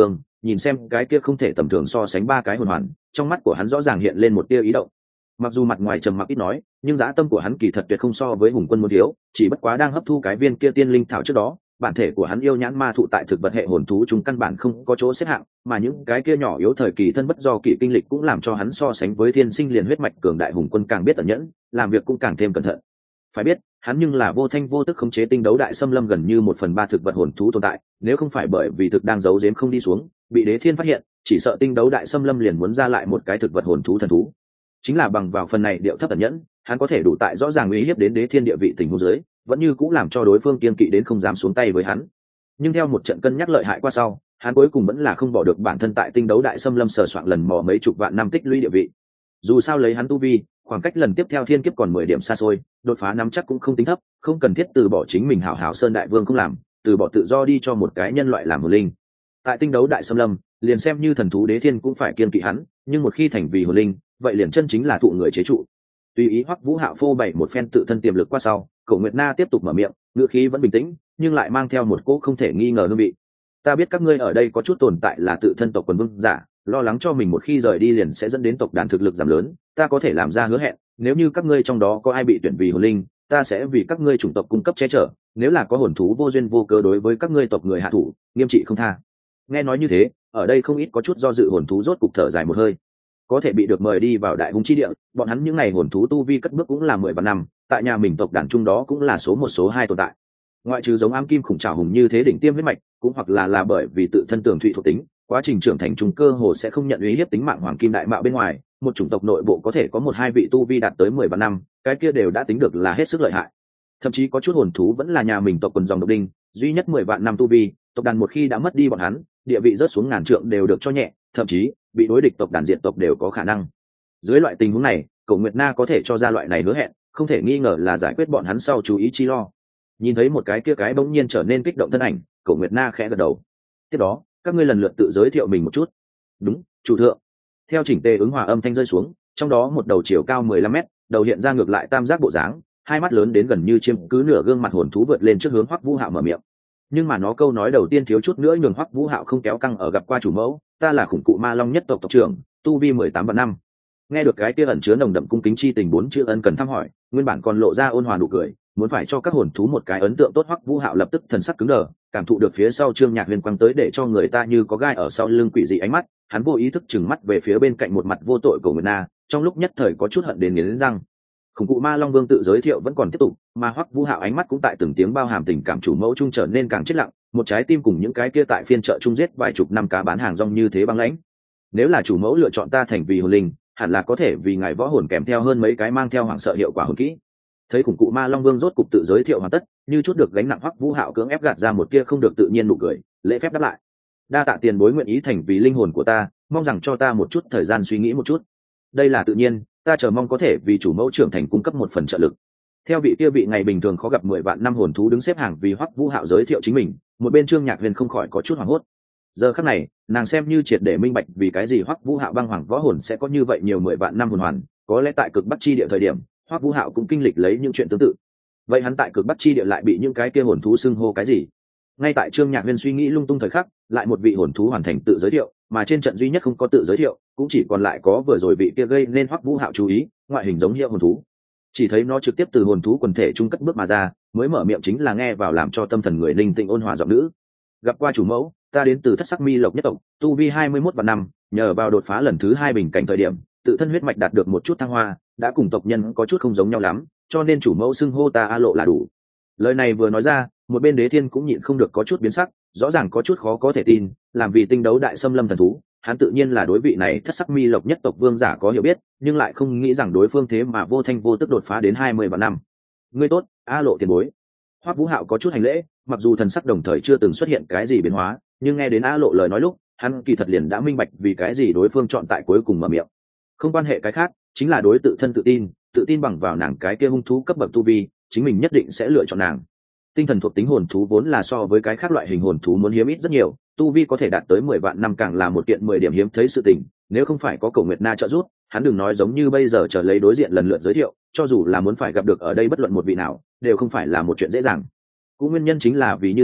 nhìn xem cái kia không thể tầm thường so sánh ba cái hồn hoàn, trong mắt của hắn rõ ràng hiện lên một tia ý động. Mặc dù mặt ngoài trầm mặc ít nói, nhưng dã tâm của hắn kỳ thật tuyệt không so với hùng quân muốn thiếu, chỉ bất quá đang hấp thu cái viên kia tiên linh thảo trước đó, bản thể của hắn yêu nhãn ma thụ tại thực vật hệ hồn thú chúng căn bản không có chỗ xếp hạng, mà những cái kia nhỏ yếu thời kỳ thân bất do kỳ kinh lịch cũng làm cho hắn so sánh với thiên sinh liền huyết mạch cường đại hùng quân càng biết tận nhẫn, làm việc cũng càng thêm cẩn thận. Phải biết, hắn nhưng là vô thanh vô tức khống chế tinh đấu đại xâm lâm gần như một phần ba thực vật hồn thú tồn tại, nếu không phải bởi vì thực đang giấu giếm không đi xuống, bị đế thiên phát hiện, chỉ sợ tinh đấu đại xâm lâm liền muốn ra lại một cái thực vật hồn thú thần thú. Chính là bằng vào phần này điệu thấp tận nhẫn, hắn có thể đủ tại rõ ràng uy hiếp đến đế thiên địa vị tình huống dưới, vẫn như cũng làm cho đối phương kiên kỵ đến không dám xuống tay với hắn. Nhưng theo một trận cân nhắc lợi hại qua sau, hắn cuối cùng vẫn là không bỏ được bản thân tại tinh đấu đại xâm lâm sờ soạn lần mò mấy chục vạn năm tích lũy địa vị. Dù sao lấy hắn tu vi, khoảng cách lần tiếp theo thiên kiếp còn mười điểm xa xôi, đột phá năm chắc cũng không tính thấp, không cần thiết từ bỏ chính mình hảo hảo sơn đại vương không làm, từ bỏ tự do đi cho một cái nhân loại làm hồn linh. Tại tinh đấu đại xâm lâm, liền xem như thần thú đế thiên cũng phải kiên kỵ hắn, nhưng một khi thành vì hồn linh, vậy liền chân chính là thụ người chế trụ. Tùy ý Hoắc Vũ Hạo phô bày một phen tự thân tiềm lực qua sau, Cổ Nguyệt Na tiếp tục mở miệng, ngữ khí vẫn bình tĩnh, nhưng lại mang theo một cỗ không thể nghi ngờ hương vị. Ta biết các ngươi ở đây có chút tồn tại là tự thân tộc quần vương giả, lo lắng cho mình một khi rời đi liền sẽ dẫn đến tộc đàn thực lực giảm lớn, ta có thể làm ra hứa hẹn, nếu như các ngươi trong đó có ai bị tuyển vì hồn linh, ta sẽ vì các ngươi chủng tộc cung cấp che chở, nếu là có hồn thú vô duyên vô cớ đối với các ngươi tộc người hạ thủ, nghiêm trị không tha. Nghe nói như thế, ở đây không ít có chút do dự hồn thú rốt cục thở dài một hơi. Có thể bị được mời đi vào đại hùng chi địa, bọn hắn những ngày hồn thú tu vi cất bước cũng là mười vạn năm, tại nhà mình tộc đàn trung đó cũng là số một số hai tồn tại. Ngoại trừ giống ám kim khủng trảo hùng như thế đỉnh tiêm huyết mạch, cũng hoặc là là bởi vì tự thân tường thụy thuộc tính, quá trình trưởng thành trung cơ hồ sẽ không nhận uy hiếp tính mạng hoàng kim đại mạo bên ngoài, một chủng tộc nội bộ có thể có một hai vị tu vi đạt tới mười vạn năm, cái kia đều đã tính được là hết sức lợi hại. Thậm chí có chút hồn thú vẫn là nhà mình tộc quần dòng độc đinh, duy nhất mười vạn năm tu vi, tộc đàn một khi đã mất đi bọn hắn, địa vị rớt xuống ngàn trượng đều được cho nhẹ, thậm chí bị đối địch tộc đàn diện tộc đều có khả năng. Dưới loại tình huống này, Cổ Nguyệt Na có thể cho ra loại này hứa hẹn, không thể nghi ngờ là giải quyết bọn hắn sau chú ý chi lo. Nhìn thấy một cái kia cái bỗng nhiên trở nên kích động thân ảnh, Cổ Nguyệt Na khẽ gật đầu. Tiếp đó, các ngươi lần lượt tự giới thiệu mình một chút. Đúng, chủ thượng. Theo chỉnh tề ứng hòa âm thanh rơi xuống, trong đó một đầu chiều cao mười lăm mét, đầu hiện ra ngược lại tam giác bộ dáng, hai mắt lớn đến gần như chiếm cứ nửa gương mặt hồn thú vượt lên trước hướng Hoắc Vũ Hạo mở miệng. Nhưng mà nó câu nói đầu tiên thiếu chút nữa nhường Hoắc Vũ Hạo không kéo căng ở gặp qua chủ mẫu, ta là khủng cụ ma long nhất tộc tộc trưởng, tu vi mười tám vạn năm. Nghe được cái kia ẩn chứa nồng đậm cung kính chi tình bốn chữ ân cần thăm hỏi, nguyên bản còn lộ ra ôn hòa nụ cười, muốn phải cho các hồn thú một cái ấn tượng tốt. Hoắc Vũ Hạo lập tức thần sắc cứng đờ, cảm thụ được phía sau Trương Nhạc Huyền quăng tới để cho người ta như có gai ở sau lưng quỷ dị ánh mắt, hắn vô ý thức chừng mắt về phía bên cạnh một mặt vô tội Cổ Nguyệt Na, trong lúc nhất thời có chút hận đến nghiến răng. Khủng cụ ma long vương tự giới thiệu vẫn còn tiếp tục, mà Hoắc Vũ Hạo ánh mắt cũng tại từng tiếng bao hàm tình cảm chủ mẫu trung trở nên càng chết lặng, một trái tim cùng những cái kia tại phiên chợ trung giết vài chục năm cá bán hàng rong như thế băng lãnh. Nếu là chủ mẫu lựa chọn ta thành vì hồn linh, hẳn là có thể vì ngài võ hồn kèm theo hơn mấy cái mang theo hoảng sợ hiệu quả hồn kỹ. Thấy khủng cụ ma long vương rốt cục tự giới thiệu hoàn tất, như chút được gánh nặng, Hoắc Vũ Hạo cưỡng ép gạt ra một tia không được tự nhiên nụ cười, lễ phép đáp lại. Đa tạ tiền bối nguyện ý thành vì linh hồn của ta, mong rằng cho ta một chút thời gian suy nghĩ một chút. Đây là tự nhiên, ta chờ mong có thể vì chủ mẫu trưởng thành cung cấp một phần trợ lực. Theo vị kia vị ngày bình thường khó gặp mười vạn năm hồn thú đứng xếp hàng vì Hoắc Vũ Hạo giới thiệu chính mình, một bên Trương Nhạc Huyền không khỏi có chút hoảng hốt. Giờ khắc này, nàng xem như triệt để minh bạch vì cái gì Hoắc Vũ Hạo băng hoàng võ hồn sẽ có như vậy nhiều mười vạn năm hồn hoàn, có lẽ tại cực bắc chi địa thời điểm, Hoắc Vũ Hạo cũng kinh lịch lấy những chuyện tương tự. Vậy hắn tại cực bắc chi địa lại bị những cái kia hồn thú xưng hô cái gì? Ngay tại Trương Nhạc Huyền suy nghĩ lung tung thời khắc, lại một vị hồn thú hoàn thành tự giới thiệu, mà trên trận duy nhất không có tự giới thiệu, cũng chỉ còn lại có vừa rồi vị kia gây nên Hoắc Vũ Hạo chú ý, ngoại hình giống hiệu hồn thú. Chỉ thấy nó trực tiếp từ hồn thú quần thể trung cất bước mà ra, mới mở miệng chính là nghe vào làm cho tâm thần người ninh tĩnh ôn hòa giọng nữ. Gặp qua chủ mẫu, ta đến từ Thất Sắc Mi Lộc nhất tộc, tu vi hai mươi mốt vạn năm, nhờ vào đột phá lần thứ hai bình cảnh thời điểm, tự thân huyết mạch đạt được một chút thăng hoa, đã cùng tộc nhân có chút không giống nhau lắm, cho nên chủ mẫu xưng hô ta A Lộ là đủ. Lời này vừa nói ra, một bên Đế Thiên cũng nhịn không được có chút biến sắc, rõ ràng có chút khó có thể tin, làm vì tinh đấu đại xâm lâm thần thú, hắn tự nhiên là đối vị này Thất Sắc Mi Lộc nhất tộc vương giả có hiểu biết, nhưng lại không nghĩ rằng đối phương thế mà vô thanh vô tức đột phá đến hai mươi vạn năm. Ngươi tốt, A Lộ tiền bối. Hoắc Vũ Hạo có chút hành lễ, mặc dù thần sắc đồng thời chưa từng xuất hiện cái gì biến hóa, nhưng nghe đến A Lộ lời nói lúc, hắn kỳ thật liền đã minh bạch vì cái gì đối phương chọn tại cuối cùng mở miệng. Không quan hệ cái khác, chính là đối tự thân tự tin, tự tin bằng vào nàng cái kia hung thú cấp bậc tu vi, chính mình nhất định sẽ lựa chọn nàng. Tinh thần thuộc tính hồn thú vốn là so với cái khác loại hình hồn thú muốn hiếm ít rất nhiều, tu vi có thể đạt tới mười vạn năm càng là một kiện mười điểm hiếm thấy sự tình, nếu không phải có Cổ Nguyệt Na trợ giúp, hắn đừng nói giống như bây giờ chờ lấy đối diện lần lượt giới thiệu, cho dù là muốn phải gặp được ở đây bất luận một vị nào, đều không phải là một chuyện dễ dàng. Cũng nguyên nhân chính là vì như thế,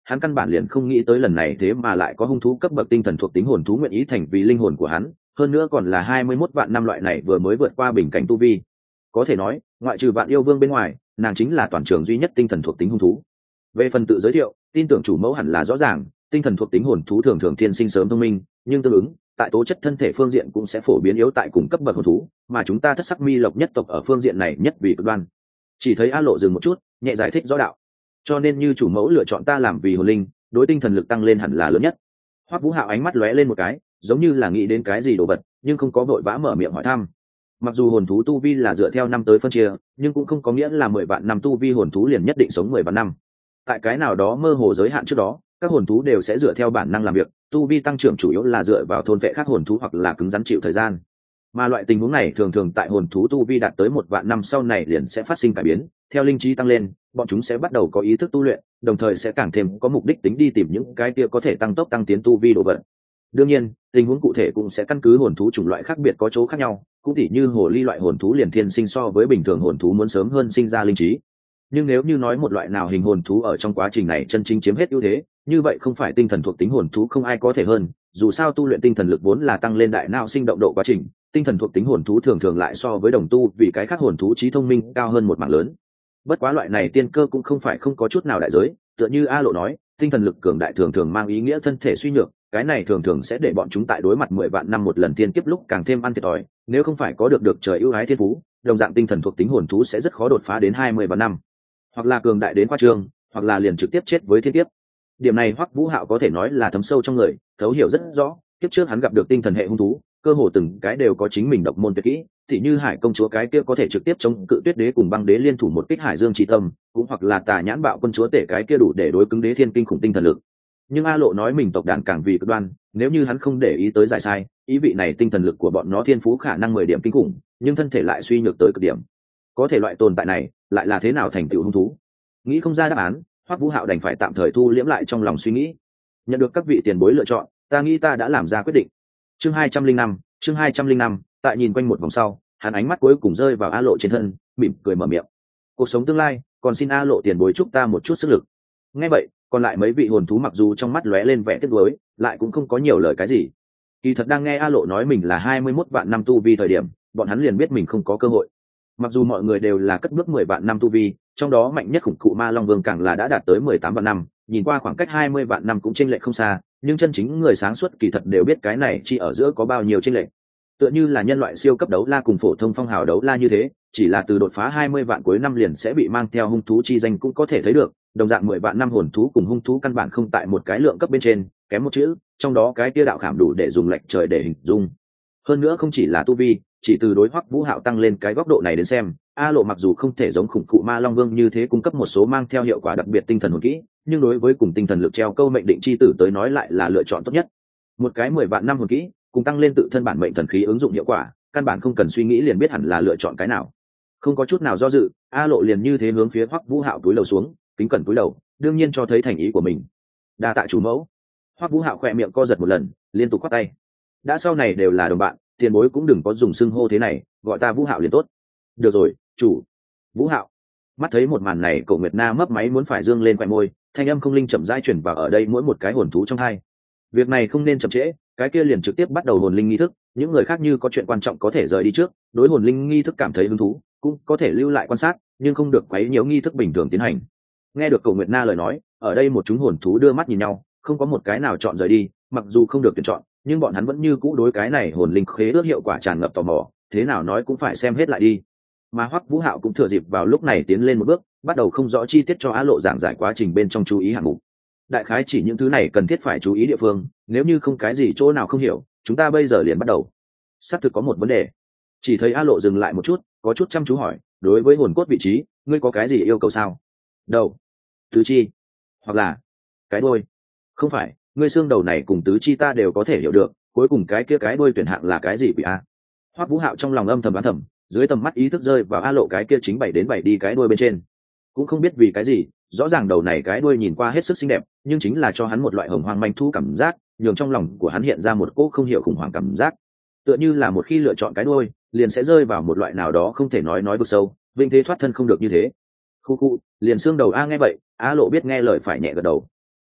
hắn căn bản liền không nghĩ tới lần này thế mà lại có hung thú cấp bậc tinh thần thuộc tính hồn thú nguyện ý thành vì linh hồn của hắn, hơn nữa còn là hai mươi mốt vạn năm loại này vừa mới vượt qua bình cảnh tu vi. Có thể nói ngoại trừ Vạn Yêu Vương bên ngoài, nàng chính là toàn trường duy nhất tinh thần thuộc tính hung thú. Về phần tự giới thiệu, tin tưởng chủ mẫu hẳn là rõ ràng, tinh thần thuộc tính hồn thú thường thường thiên sinh sớm thông minh, nhưng tương ứng tại tố chất thân thể phương diện cũng sẽ phổ biến yếu tại cùng cấp bậc hồn thú, mà chúng ta Thất Sắc Mi Lộc nhất tộc ở phương diện này nhất vì cực đoan. Chỉ thấy A Lộ dừng một chút, nhẹ giải thích rõ đạo. Cho nên như chủ mẫu lựa chọn ta làm vì hồn linh, đối tinh thần lực tăng lên hẳn là lớn nhất. Hoắc Vũ Hạo ánh mắt lóe lên một cái, giống như là nghĩ đến cái gì đồ vật, nhưng không có vội vã mở miệng hỏi thăm. Mặc dù hồn thú tu vi là dựa theo năm tới phân chia, nhưng cũng không có nghĩa là mười vạn năm tu vi hồn thú liền nhất định sống mười vạn năm. Tại cái nào đó mơ hồ giới hạn trước đó, các hồn thú đều sẽ dựa theo bản năng làm việc, tu vi tăng trưởng chủ yếu là dựa vào thôn vệ các hồn thú hoặc là cứng rắn chịu thời gian. Mà loại tình huống này thường thường tại hồn thú tu vi đạt tới một vạn năm sau này liền sẽ phát sinh cải biến, theo linh trí tăng lên, bọn chúng sẽ bắt đầu có ý thức tu luyện, đồng thời sẽ càng thêm có mục đích tính đi tìm những cái kia có thể tăng tốc tăng tiến tu vi độ vật. Đương nhiên, tình huống cụ thể cũng sẽ căn cứ hồn thú chủng loại khác biệt có chỗ khác nhau, cũng tỉ như hồ ly loại hồn thú liền thiên sinh so với bình thường hồn thú muốn sớm hơn sinh ra linh trí. Nhưng nếu như nói một loại nào hình hồn thú ở trong quá trình này chân chính chiếm hết ưu thế, như vậy không phải tinh thần thuộc tính hồn thú không ai có thể hơn, dù sao tu luyện tinh thần lực vốn là tăng lên đại não sinh động độ quá trình, tinh thần thuộc tính hồn thú thường thường lại so với đồng tu vì cái khác hồn thú trí thông minh cao hơn một mảng lớn. Bất quá loại này tiên cơ cũng không phải không có chút nào đại giới, tựa như A Lộ nói, tinh thần lực cường đại thường thường mang ý nghĩa thân thể suy nhược, cái này thường thường sẽ để bọn chúng tại đối mặt mười vạn năm một lần tiên kiếp lúc càng thêm ăn thiệt thòi, nếu không phải có được được trời ưu ái thiên phú, đồng dạng tinh thần thuộc tính hồn thú sẽ rất khó đột phá đến hai mươi vạn năm, hoặc là cường đại đến khoa trương, hoặc là liền trực tiếp chết với thiên kiếp. Điểm này Hoắc Vũ Hạo có thể nói là thấm sâu trong người, thấu hiểu rất rõ, kiếp trước hắn gặp được tinh thần hệ hung thú, cơ hồ từng cái đều có chính mình độc môn tuyệt kỹ, thì như Hải công chúa cái kia có thể trực tiếp chống cự Tuyết đế cùng Băng đế liên thủ một kích Hải Dương chi tâm, cũng hoặc là Tà Nhãn Bạo quân chúa tể cái kia đủ để đối cứng đế thiên kinh khủng tinh thần lực. Nhưng A Lộ nói mình tộc đàn càng vì cực đoan, nếu như hắn không để ý tới giải sai, ý vị này tinh thần lực của bọn nó thiên phú khả năng mười điểm kinh khủng, nhưng thân thể lại suy nhược tới cực điểm. Có thể loại tồn tại này, lại là thế nào thành tựu hung thú? Nghĩ không ra đáp án, Hoắc Vũ Hạo đành phải tạm thời thu liễm lại trong lòng suy nghĩ. Nhận được các vị tiền bối lựa chọn, ta nghĩ ta đã làm ra quyết định. Chương hai trăm linh năm, chương hai trăm linh năm, tại nhìn quanh một vòng sau, hắn ánh mắt cuối cùng rơi vào A Lộ trên thân, mỉm cười mở miệng. Cuộc sống tương lai, còn xin A Lộ tiền bối chúc ta một chút sức lực. Nghe vậy, còn lại mấy vị hồn thú mặc dù trong mắt lóe lên vẻ tiếc nuối, lại cũng không có nhiều lời cái gì. Kỳ thật đang nghe A Lộ nói mình là hai mươi mốt vạn năm tu vi thời điểm, bọn hắn liền biết mình không có cơ hội. Mặc dù mọi người đều là cất bước mười vạn năm tu vi, trong đó mạnh nhất khủng cụ Ma Long Vương càng là đã đạt tới mười tám vạn năm, nhìn qua khoảng cách hai mươi vạn năm cũng chênh lệch không xa, nhưng chân chính người sáng suốt kỳ thật đều biết cái này chỉ ở giữa có bao nhiêu chênh lệch. Tựa như là nhân loại siêu cấp đấu la cùng phổ thông phong hào đấu la như thế, chỉ là từ đột phá hai mươi vạn cuối năm liền sẽ bị mang theo hung thú chi danh cũng có thể thấy được, đồng dạng mười vạn năm hồn thú cùng hung thú căn bản không tại một cái lượng cấp bên trên, kém một chữ, trong đó cái kia đạo khảm đủ để dùng lệch trời để hình dung. Hơn nữa không chỉ là tu vi, chỉ từ đối Hoắc Vũ Hạo tăng lên cái góc độ này đến xem, A Lộ mặc dù không thể giống khủng cụ Ma Long Vương như thế cung cấp một số mang theo hiệu quả đặc biệt tinh thần hồn kỹ, nhưng đối với cùng tinh thần lực treo câu mệnh định chi tử tới nói lại là lựa chọn tốt nhất. Một cái mười vạn năm hồn kỹ, cùng tăng lên tự thân bản mệnh thần khí ứng dụng hiệu quả, căn bản không cần suy nghĩ liền biết hẳn là lựa chọn cái nào. Không có chút nào do dự, A Lộ liền như thế hướng phía Hoắc Vũ Hạo túi lầu xuống, kính cẩn túi lầu, đương nhiên cho thấy thành ý của mình. Đa tạ chủ mẫu. Hoắc Vũ Hạo khẽ miệng co giật một lần, liên tục quát tay. Đã sau này đều là đồng bạn, tiền bối cũng đừng có dùng xưng hô thế này, gọi ta Vũ Hạo liền tốt. Được rồi, chủ. Vũ Hạo. Mắt thấy một màn này, Cổ Nguyệt Na mấp máy muốn phải dương lên quẹt môi, thanh âm không linh chậm rãi chuyển vào ở đây mỗi một cái hồn thú trong hai. Việc này không nên chậm trễ, cái kia liền trực tiếp bắt đầu hồn linh nghi thức, những người khác như có chuyện quan trọng có thể rời đi trước, đối hồn linh nghi thức cảm thấy hứng thú, cũng có thể lưu lại quan sát, nhưng không được quấy nhiễu nghi thức bình thường tiến hành. Nghe được Cổ Nguyệt Na lời nói, ở đây một chúng hồn thú đưa mắt nhìn nhau, không có một cái nào chọn rời đi, mặc dù không được tuyển chọn, nhưng bọn hắn vẫn như cũ đối cái này hồn linh khế ước hiệu quả tràn ngập tò mò, thế nào nói cũng phải xem hết lại đi. Mà Hoắc Vũ Hạo cũng thừa dịp vào lúc này tiến lên một bước, bắt đầu không rõ chi tiết cho A Lộ giảng giải quá trình bên trong chú ý hạng mục. Đại khái chỉ những thứ này cần thiết phải chú ý địa phương, nếu như không cái gì chỗ nào không hiểu, chúng ta bây giờ liền bắt đầu. Xác thực có một vấn đề. Chỉ thấy A Lộ dừng lại một chút, có chút chăm chú hỏi, đối với hồn cốt vị trí, ngươi có cái gì yêu cầu sao? Đầu, tứ chi, hoặc là cái đuôi? Không phải, ngươi xương đầu này cùng tứ chi ta đều có thể hiểu được, cuối cùng cái kia cái đuôi tuyển hạng là cái gì quỷ a? Hoắc Vũ Hạo trong lòng âm thầm đoán thầm, dưới tầm mắt ý thức rơi vào A Lộ cái kia chính bảy đến bảy đi cái đuôi bên trên. Cũng không biết vì cái gì, rõ ràng đầu này cái đuôi nhìn qua hết sức xinh đẹp, nhưng chính là cho hắn một loại hồng hoang manh thu cảm giác, nhường trong lòng của hắn hiện ra một cỗ không hiểu khủng hoảng cảm giác. Tựa như là một khi lựa chọn cái đuôi, liền sẽ rơi vào một loại nào đó không thể nói nói vực sâu, vinh thế thoát thân không được như thế. Khu khu, liền xương đầu a nghe vậy, A Lộ biết nghe lời phải nhẹ gật đầu.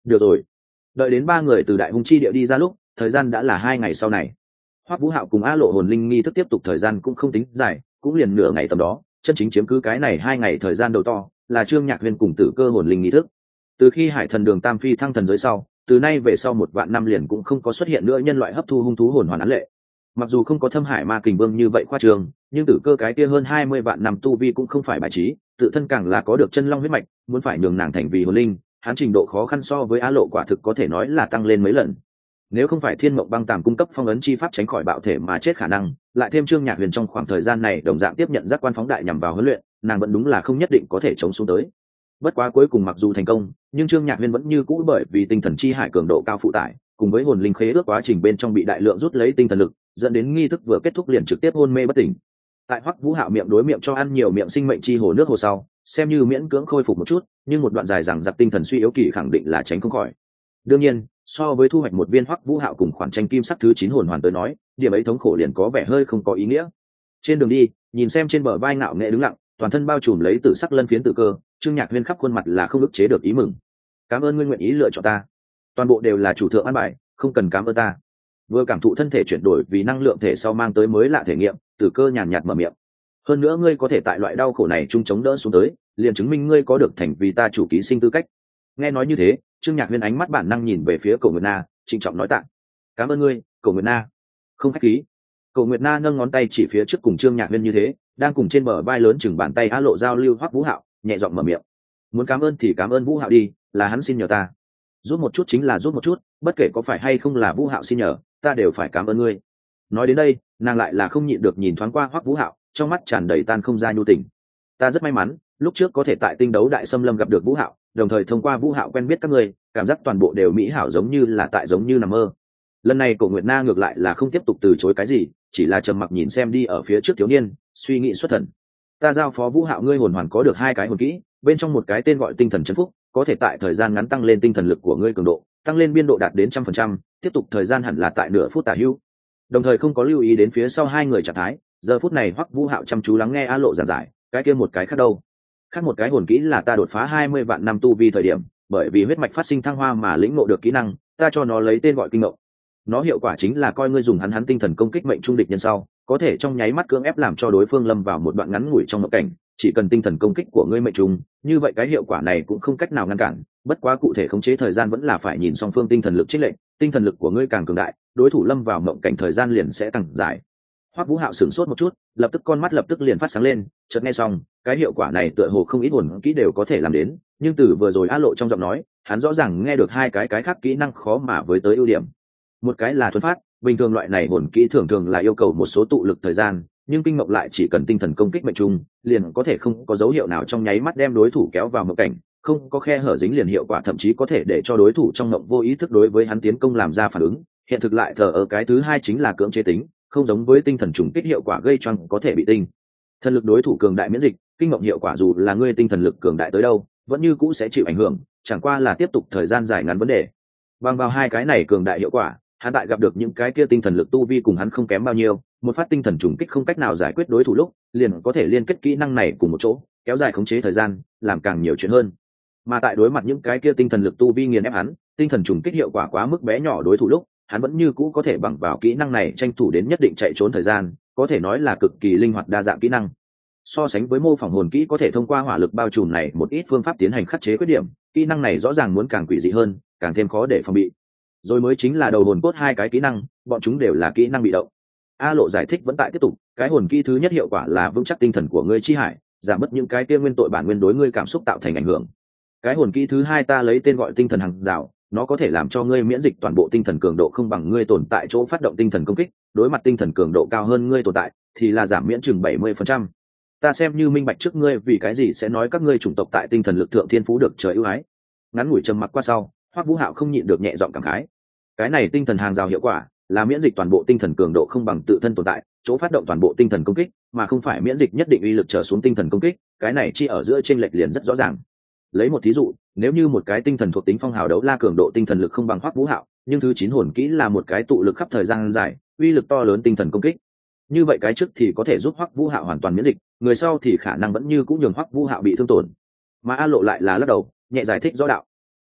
được rồi. Đợi đến ba người từ đại hung chi địa đi ra lúc thời gian đã là hai ngày sau này. Hoắc Vũ Hạo cùng A Lộ hồn linh nghi thức tiếp tục thời gian cũng không tính dài, cũng liền nửa ngày tầm đó. Chân chính chiếm cứ cái này hai ngày thời gian đầu to là Trương Nhạc Huyền cùng Tử Cơ hồn linh nghi thức. Từ khi Hải Thần Đường Tam Phi thăng thần giới sau, từ nay về sau một vạn năm liền cũng không có xuất hiện nữa nhân loại hấp thu hung thú hồn hoàn án lệ. Mặc dù không có Thâm Hải Ma Kình Vương như vậy khoa trương, nhưng Tử Cơ cái kia hơn hai mươi vạn năm tu vi cũng không phải bài trí, tự thân càng là có được chân long huyết mạch, muốn phải nhường nàng thành vì hồn linh, hắn trình độ khó khăn so với Á Lộ quả thực có thể nói là tăng lên mấy lần. Nếu không phải Thiên Mộng Băng Tàm cung cấp phong ấn chi pháp tránh khỏi bạo thể mà chết khả năng, lại thêm Trương Nhạc Huyền trong khoảng thời gian này đồng dạng tiếp nhận giác quan phóng đại nhằm vào huấn luyện, nàng vẫn đúng là không nhất định có thể chống xuống tới. Bất quá cuối cùng mặc dù thành công, nhưng Trương Nhạc Huyền vẫn như cũ bởi vì tinh thần chi hải cường độ cao phụ tải, cùng với hồn linh khế ước quá trình bên trong bị đại lượng rút lấy tinh thần lực, dẫn đến nghi thức vừa kết thúc liền trực tiếp hôn mê bất tỉnh. Tại Hoắc Vũ Hạo miệng đối miệng cho ăn nhiều miệng sinh mệnh chi hồ nước hồ sau, xem như miễn cưỡng khôi phục một chút, nhưng một đoạn dài rằng giặc tinh thần suy yếu kỳ khẳng định là tránh không khỏi. Đương nhiên, so với thu hoạch một viên Hoắc Vũ Hạo cùng khoản tranh kim sắc thứ chín hồn hoàn tới nói, điểm ấy thống khổ liền có vẻ hơi không có ý nghĩa. Trên đường đi, nhìn xem trên bờ vai ngạo nghệ đứng lặng, toàn thân bao trùm lấy tử sắc lân phiến tự cơ, Trương Nhạc Huyền khắp khuôn mặt là không ức chế được ý mừng. Cảm ơn ngươi nguyện ý lựa chọn ta, toàn bộ đều là chủ thượng an bài, không cần cảm ơn ta. Vừa cảm thụ thân thể chuyển đổi vì năng lượng thể sau mang tới mới lạ thể nghiệm, tử cơ nhàn nhạt mở miệng. Hơn nữa ngươi có thể tại loại đau khổ này chung chống đỡ xuống tới, liền chứng minh ngươi có được thành vì ta chủ ký sinh tư cách. Nghe nói như thế, Trương Nhạc Huyền ánh mắt bản năng nhìn về phía Cổ Nguyệt Na, trịnh trọng nói tạ. Cảm ơn ngươi, Cổ Nguyệt Na. Không khách khí. Cổ Nguyệt Na nâng ngón tay chỉ phía trước cùng Trương Nhạc Huyền như thế, đang cùng trên bờ vai lớn chừng bàn tay Á Lộ giao lưu Hoắc Vũ Hạo, nhẹ giọng mở miệng. Muốn cảm ơn thì cảm ơn Vũ Hạo đi, là hắn xin nhờ ta. Giúp một chút chính là giúp một chút, bất kể có phải hay không là Vũ Hạo xin nhờ, ta đều phải cảm ơn ngươi. Nói đến đây, nàng lại là không nhịn được nhìn thoáng qua Hoắc Vũ Hạo, trong mắt tràn đầy tan không ra nhu tình. Ta rất may mắn, lúc trước có thể tại Tinh Đấu Đại Xâm Lâm gặp được Vũ Hạo, đồng thời thông qua Vũ Hạo quen biết các ngươi, cảm giác toàn bộ đều mỹ hảo giống như là tại giống như nằm mơ. Lần này Cổ Nguyệt Na ngược lại là không tiếp tục từ chối cái gì, chỉ là trầm mặc nhìn xem đi ở phía trước thiếu niên, suy nghĩ xuất thần. Ta giao phó Vũ Hạo ngươi hồn hoàn có được hai cái hồn kỹ, bên trong một cái tên gọi Tinh Thần Chấn Phúc, có thể tại thời gian ngắn tăng lên tinh thần lực của ngươi cường độ, tăng lên biên độ đạt đến trăm phần trăm, tiếp tục thời gian hẳn là tại nửa phút tả hữu. Đồng thời không có lưu ý đến phía sau hai người trạng thái, giờ phút này Hoắc Vũ Hạo chăm chú lắng nghe Á Lộ giảng giải, cái kia một cái khác đâu? Khác một cái hồn kỹ là ta đột phá hai mươi vạn năm tu vi thời điểm, bởi vì huyết mạch phát sinh thăng hoa mà lĩnh ngộ được kỹ năng, ta cho nó lấy tên gọi Kinh Ngộng. Nó hiệu quả chính là coi ngươi dùng hắn hắn tinh thần công kích mệnh trung địch nhân sau, có thể trong nháy mắt cưỡng ép làm cho đối phương lâm vào một đoạn ngắn ngủi trong mộng cảnh, chỉ cần tinh thần công kích của ngươi mệnh trung, như vậy cái hiệu quả này cũng không cách nào ngăn cản, bất quá cụ thể khống chế thời gian vẫn là phải nhìn song phương tinh thần lực chênh lệch, tinh thần lực của ngươi càng cường đại, đối thủ lâm vào mộng cảnh thời gian liền sẽ tăng dài. Hoắc Vũ Hạo sửng sốt một chút, lập tức con mắt lập tức liền phát sáng lên, chợt nghe xong, cái hiệu quả này tựa hồ không ít hồn kỹ đều có thể làm đến, nhưng từ vừa rồi Á Lộ trong giọng nói, hắn rõ ràng nghe được hai cái cái khác kỹ năng khó mà với tới ưu điểm. Một cái là thuần phát, bình thường loại này hồn kỹ thường thường là yêu cầu một số tụ lực thời gian, nhưng Kinh Mộng lại chỉ cần tinh thần công kích mệnh trung, liền có thể không có dấu hiệu nào trong nháy mắt đem đối thủ kéo vào mộng cảnh, không có khe hở dính liền hiệu quả thậm chí có thể để cho đối thủ trong mộng vô ý thức đối với hắn tiến công làm ra phản ứng. Hiện thực lại thờ ở cái thứ hai chính là cưỡng chế tính, không giống với tinh thần trùng kích hiệu quả gây choáng có thể bị tinh thần lực đối thủ cường đại miễn dịch, Kinh Mộng hiệu quả dù là ngươi tinh thần lực cường đại tới đâu, vẫn như cũ sẽ chịu ảnh hưởng, chẳng qua là tiếp tục thời gian dài ngắn vấn đề. Bằng vào hai cái này cường đại hiệu quả, hắn tại gặp được những cái kia tinh thần lực tu vi cùng hắn không kém bao nhiêu, một phát tinh thần trùng kích không cách nào giải quyết đối thủ lúc, liền có thể liên kết kỹ năng này cùng một chỗ, kéo dài khống chế thời gian, làm càng nhiều chuyện hơn. Mà tại đối mặt những cái kia tinh thần lực tu vi nghiền ép hắn, tinh thần trùng kích hiệu quả quá mức bé nhỏ đối thủ lúc, hắn vẫn như cũ có thể bằng vào kỹ năng này tranh thủ đến nhất định chạy trốn thời gian, có thể nói là cực kỳ linh hoạt đa dạng kỹ năng. So sánh với mô phỏng hồn kỹ có thể thông qua hỏa lực bao trùm này một ít phương pháp tiến hành khắc chế khuyết điểm, kỹ năng này rõ ràng muốn càng quỷ dị hơn, càng thêm khó để phòng bị. Rồi mới chính là đầu hồn cốt hai cái kỹ năng, bọn chúng đều là kỹ năng bị động. A Lộ giải thích vẫn tại tiếp tục, cái hồn kỹ thứ nhất hiệu quả là vững chắc tinh thần của ngươi chi hải, giảm bớt những cái kia nguyên tội bản nguyên đối ngươi cảm xúc tạo thành ảnh hưởng. Cái hồn kỹ thứ hai ta lấy tên gọi tinh thần hàng rào, nó có thể làm cho ngươi miễn dịch toàn bộ tinh thần cường độ không bằng ngươi tồn tại chỗ phát động tinh thần công kích, đối mặt tinh thần cường độ cao hơn ngươi tồn tại thì là giảm miễn chừng bảy mươi phần trăm. Ta xem như minh bạch trước ngươi vì cái gì sẽ nói các ngươi chủng tộc tại tinh thần lực thượng thiên phú được trời ưu ái. Ngắn ngủi trầm mặc qua sau, Hoắc Vũ Hạo không nhịn được nhẹ giọng cảm khái. Cái này tinh thần hàng rào hiệu quả là miễn dịch toàn bộ tinh thần cường độ không bằng tự thân tồn tại chỗ phát động toàn bộ tinh thần công kích, mà không phải miễn dịch nhất định uy lực trở xuống tinh thần công kích, cái này chi ở giữa chênh lệch liền rất rõ ràng. Lấy một thí dụ, nếu như một cái tinh thần thuộc tính phong hào đấu la cường độ tinh thần lực không bằng Hoắc Vũ Hạo, nhưng thứ chín hồn kỹ là một cái tụ lực khắp thời gian dài, uy lực to lớn tinh thần công kích. Như vậy cái trước thì có thể giúp Hoắc Vũ Hạo hoàn toàn miễn dịch, người sau thì khả năng vẫn như cũng nhường Hoắc Vũ Hạo bị thương tổn. Mà A Lộ lại là lắc đầu, nhẹ giải thích rõ đạo.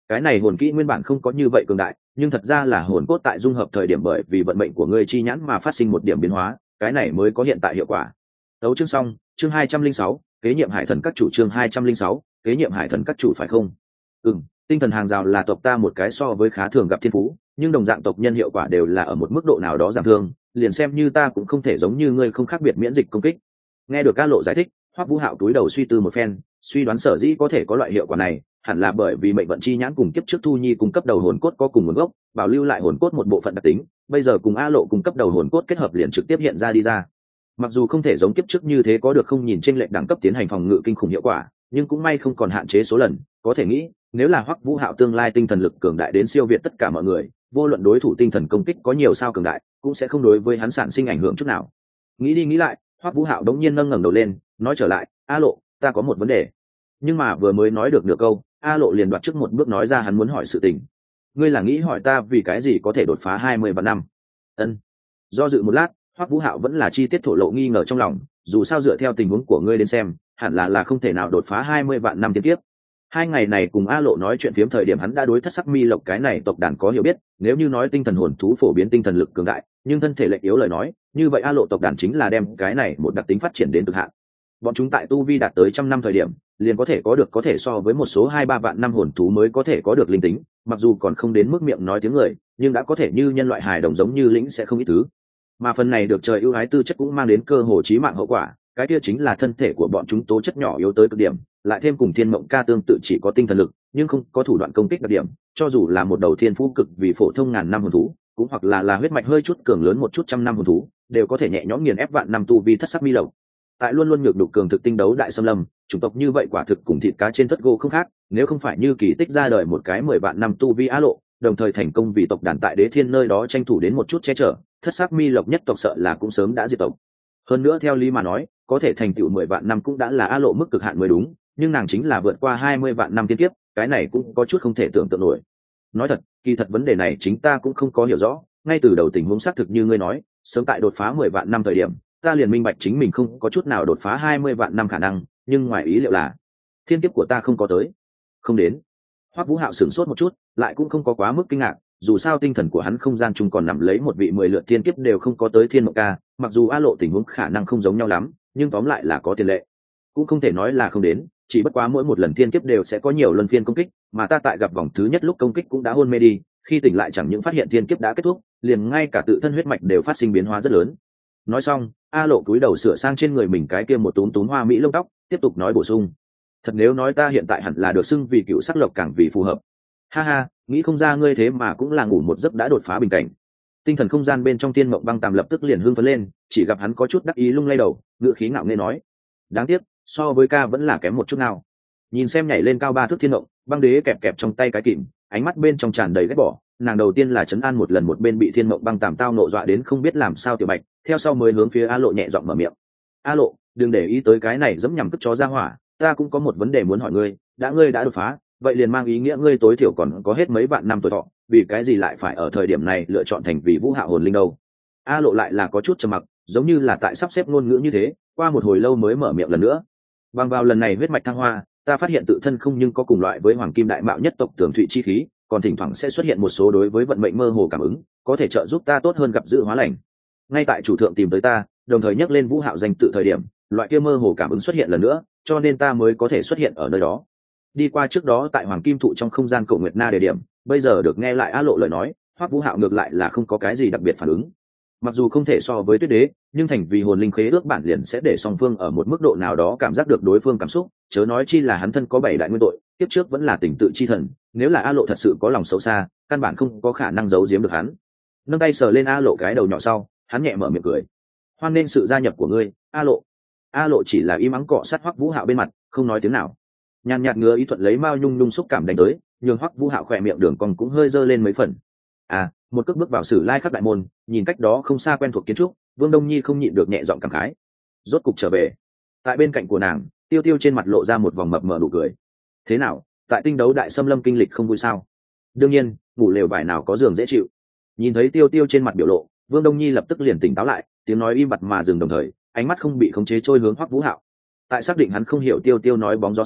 cái này hồn kỹ nguyên bản không có như vậy cường đại, nhưng thật ra là hồn cốt tại dung hợp thời điểm bởi vì vận mệnh của ngươi chi nhãn mà phát sinh một điểm biến hóa, cái này mới có hiện tại hiệu quả. Đấu chương xong, chương hai trăm linh sáu, kế nhiệm hải thần các chủ, chương hai trăm linh sáu, kế nhiệm hải thần các chủ phải không? Ừm, tinh thần hàng rào là tộc ta một cái so với khá thường gặp thiên phú, nhưng đồng dạng tộc nhân hiệu quả đều là ở một mức độ nào đó giảm thương, liền xem như ta cũng không thể giống như ngươi không khác biệt miễn dịch công kích. Nghe được Ca Lộ giải thích, Hoắc Vũ Hạo túi đầu suy tư một phen, suy đoán sở dĩ có thể có loại hiệu quả này, hẳn là bởi vì mệnh vận chi nhãn cùng kiếp trước Thu Nhi cung cấp đầu hồn cốt có cùng nguồn gốc, bảo lưu lại hồn cốt một bộ phận đặc tính, bây giờ cùng A Lộ cung cấp đầu hồn cốt kết hợp liền trực tiếp hiện ra đi ra. Mặc dù không thể giống kiếp trước như thế có được không nhìn chênh lệch đẳng cấp tiến hành phòng ngự kinh khủng hiệu quả, nhưng cũng may không còn hạn chế số lần, có thể nghĩ, nếu là Hoắc Vũ Hạo tương lai tinh thần lực cường đại đến siêu việt tất cả mọi người, vô luận đối thủ tinh thần công kích có nhiều sao cường đại, cũng sẽ không đối với hắn sản sinh ảnh hưởng chút nào. Nghĩ đi nghĩ lại, Hoắc Vũ Hạo đống nhiên nâng ngẩng đầu lên, nói trở lại, "A Lộ, ta có một vấn đề." Nhưng mà vừa mới nói được nửa câu, A Lộ liền đoạt trước một bước nói ra hắn muốn hỏi sự tình. "Ngươi là nghĩ hỏi ta vì cái gì có thể đột phá hai mươi vạn năm?" Ân. Do dự một lát, Hoắc Vũ Hạo vẫn là chi tiết thổ lộ nghi ngờ trong lòng, dù sao dựa theo tình huống của ngươi đến xem, hẳn là là không thể nào đột phá hai mươi vạn năm tiên tiếp. Hai ngày này cùng A Lộ nói chuyện phiếm thời điểm hắn đã đối Thất Sắc Mi Lộc cái này tộc đàn có hiểu biết, nếu như nói tinh thần hồn thú phổ biến tinh thần lực cường đại, nhưng thân thể lệch yếu lời nói, như vậy A Lộ tộc đàn chính là đem cái này một đặc tính phát triển đến cực hạn. Bọn chúng tại tu vi đạt tới trăm năm thời điểm, liền có thể có được có thể so với một số hai ba vạn năm hồn thú mới có thể có được linh tính, mặc dù còn không đến mức miệng nói tiếng người, nhưng đã có thể như nhân loại hài đồng giống như lĩnh sẽ không ít thứ. Mà phần này được trời ưu ái tư chất cũng mang đến cơ hồ chí mạng hậu quả, cái kia chính là thân thể của bọn chúng tố chất nhỏ yếu tới cực điểm, lại thêm cùng thiên mộng ca tương tự chỉ có tinh thần lực nhưng không có thủ đoạn công kích đặc điểm, cho dù là một đầu thiên phú cực vì phổ thông ngàn năm hồn thú, cũng hoặc là là huyết mạch hơi chút cường lớn một chút trăm năm hồn thú, đều có thể nhẹ nhõm nghiền ép vạn năm tu vi Thất Sắc Mi Lộc. Tại luôn luôn nhược đục cường thực tinh đấu đại xâm lâm, chủng tộc như vậy quả thực cùng thịt cá trên thất gỗ không khác, nếu không phải như kỳ tích ra đời một cái mười vạn năm tu vi Á Lộ, đồng thời thành công vì tộc đàn tại Đế Thiên nơi đó tranh thủ đến một chút che chở, Thất Sắc Mi Lộc nhất tộc sợ là cũng sớm đã diệt tộc. Hơn nữa theo lý mà nói, có thể thành tựu mười vạn năm cũng đã là Á Lộ mức cực hạn mới đúng, nhưng nàng chính là vượt qua hai mươi vạn năm tiên kiếp, cái này cũng có chút không thể tưởng tượng nổi. Nói thật, kỳ thật vấn đề này chính ta cũng không có hiểu rõ, ngay từ đầu tình huống xác thực như ngươi nói, sớm tại đột phá mười vạn năm thời điểm, ta liền minh bạch chính mình không có chút nào đột phá hai mươi vạn năm khả năng, nhưng ngoài ý liệu là thiên kiếp của ta không có tới, không đến. Hoắc Vũ Hạo sửng sốt một chút, lại cũng không có quá mức kinh ngạc, dù sao tinh thần của hắn không gian chung còn nằm lấy một vị mười lượt thiên kiếp đều không có tới thiên mộng ca, mặc dù A Lộ tình huống khả năng không giống nhau lắm, nhưng tóm lại là có tiền lệ, cũng không thể nói là không đến, chỉ bất quá mỗi một lần thiên kiếp đều sẽ có nhiều luân phiên công kích, mà ta tại gặp vòng thứ nhất lúc công kích cũng đã hôn mê đi, khi tỉnh lại chẳng những phát hiện thiên kiếp đã kết thúc, liền ngay cả tự thân huyết mạch đều phát sinh biến hóa rất lớn. Nói xong, A Lộ cúi đầu sửa sang trên người mình cái kia một túm túm hoa mỹ lông tóc, tiếp tục nói bổ sung, thật nếu nói ta hiện tại hẳn là được xưng vì cựu sắc lộc càng vì phù hợp. Ha ha, nghĩ không ra ngươi thế mà cũng là ngủ một giấc đã đột phá bình cảnh. Tinh thần không gian bên trong Tiên Mộng Băng Tàm lập tức liền hưng phấn lên, chỉ gặp hắn có chút đắc ý lung lay đầu, ngựa khí ngạo nghễ nói, đáng tiếc, so với ca vẫn là kém một chút nào. Nhìn xem nhảy lên cao ba thước Thiên Mộng, Băng Đế kẹp kẹp trong tay cái kìm, ánh mắt bên trong tràn đầy ghét bỏ, nàng đầu tiên là trấn an một lần một bên bị Thiên Mộng Băng Tàm tao nộ dọa đến không biết làm sao tiểu bạch, theo sau mới hướng phía A Lộ nhẹ giọng mở miệng. A Lộ, đừng để ý tới cái này dẫm nhằm cất chó ra hỏa, ta cũng có một vấn đề muốn hỏi ngươi, đã ngươi đã đột phá, vậy liền mang ý nghĩa ngươi tối thiểu còn có hết mấy vạn năm tuổi thọ, vì cái gì lại phải ở thời điểm này lựa chọn thành vì Vũ Hạo hồn linh đâu? A Lộ lại là có chút trầm mặc, giống như là tại sắp xếp ngôn ngữ như thế, qua một hồi lâu mới mở miệng lần nữa. Bằng vào lần này huyết mạch thăng hoa, ta phát hiện tự thân không nhưng có cùng loại với hoàng kim đại mạo nhất tộc tường thụy chi khí, còn thỉnh thoảng sẽ xuất hiện một số đối với vận mệnh mơ hồ cảm ứng, có thể trợ giúp ta tốt hơn gặp dự hóa lành. Ngay tại chủ thượng tìm tới ta, đồng thời nhắc lên Vũ Hạo danh tự thời điểm, loại kia mơ hồ cảm ứng xuất hiện lần nữa, cho nên ta mới có thể xuất hiện ở nơi đó. Đi qua trước đó tại hoàng kim thụ trong không gian Cổ Nguyệt Na địa điểm, bây giờ được nghe lại A Lộ lời nói, Hoắc Vũ Hạo ngược lại là không có cái gì đặc biệt phản ứng. Mặc dù không thể so với Tuyết Đế, nhưng thành vì hồn linh khế ước bản liền sẽ để song phương ở một mức độ nào đó cảm giác được đối phương cảm xúc, chớ nói chi là hắn thân có bảy đại nguyên tội, tiếp trước vẫn là tình tự chi thần, nếu là A Lộ thật sự có lòng xấu xa, căn bản không có khả năng giấu giếm được hắn. Nâng tay sờ lên A Lộ cái đầu nhỏ sau, hắn nhẹ mở miệng cười. Hoan nên sự gia nhập của ngươi, A Lộ. A Lộ chỉ là im ắng cọ sát Hoắc Vũ Hạo bên mặt, không nói tiếng nào. Nhàn nhạt ngứa ý thuận lấy mao nhung nhung xúc cảm đánh tới, nhường Hoắc Vũ Hạo khỏe miệng đường cong cũng hơi dơ lên mấy phần. À, một cước bước vào Sử Lai Khắc đại môn, nhìn cách đó không xa quen thuộc kiến trúc, Vương Đông Nhi không nhịn được nhẹ giọng cảm khái. Rốt cục trở về. Tại bên cạnh của nàng, Tiêu Tiêu trên mặt lộ ra một vòng mập mờ nụ cười. Thế nào, tại tinh đấu đại xâm lâm kinh lịch không vui sao? Đương nhiên, ngủ lều vải nào có giường dễ chịu. Nhìn thấy Tiêu Tiêu trên mặt biểu lộ, Vương Đông Nhi lập tức liền tỉnh táo lại, tiếng nói im bặt mà dừng đồng thời, ánh mắt không bị khống chế trôi hướng Hoắc Vũ Hạo. Tại xác định hắn không hiểu Tiêu Tiêu nói bóng gió sau,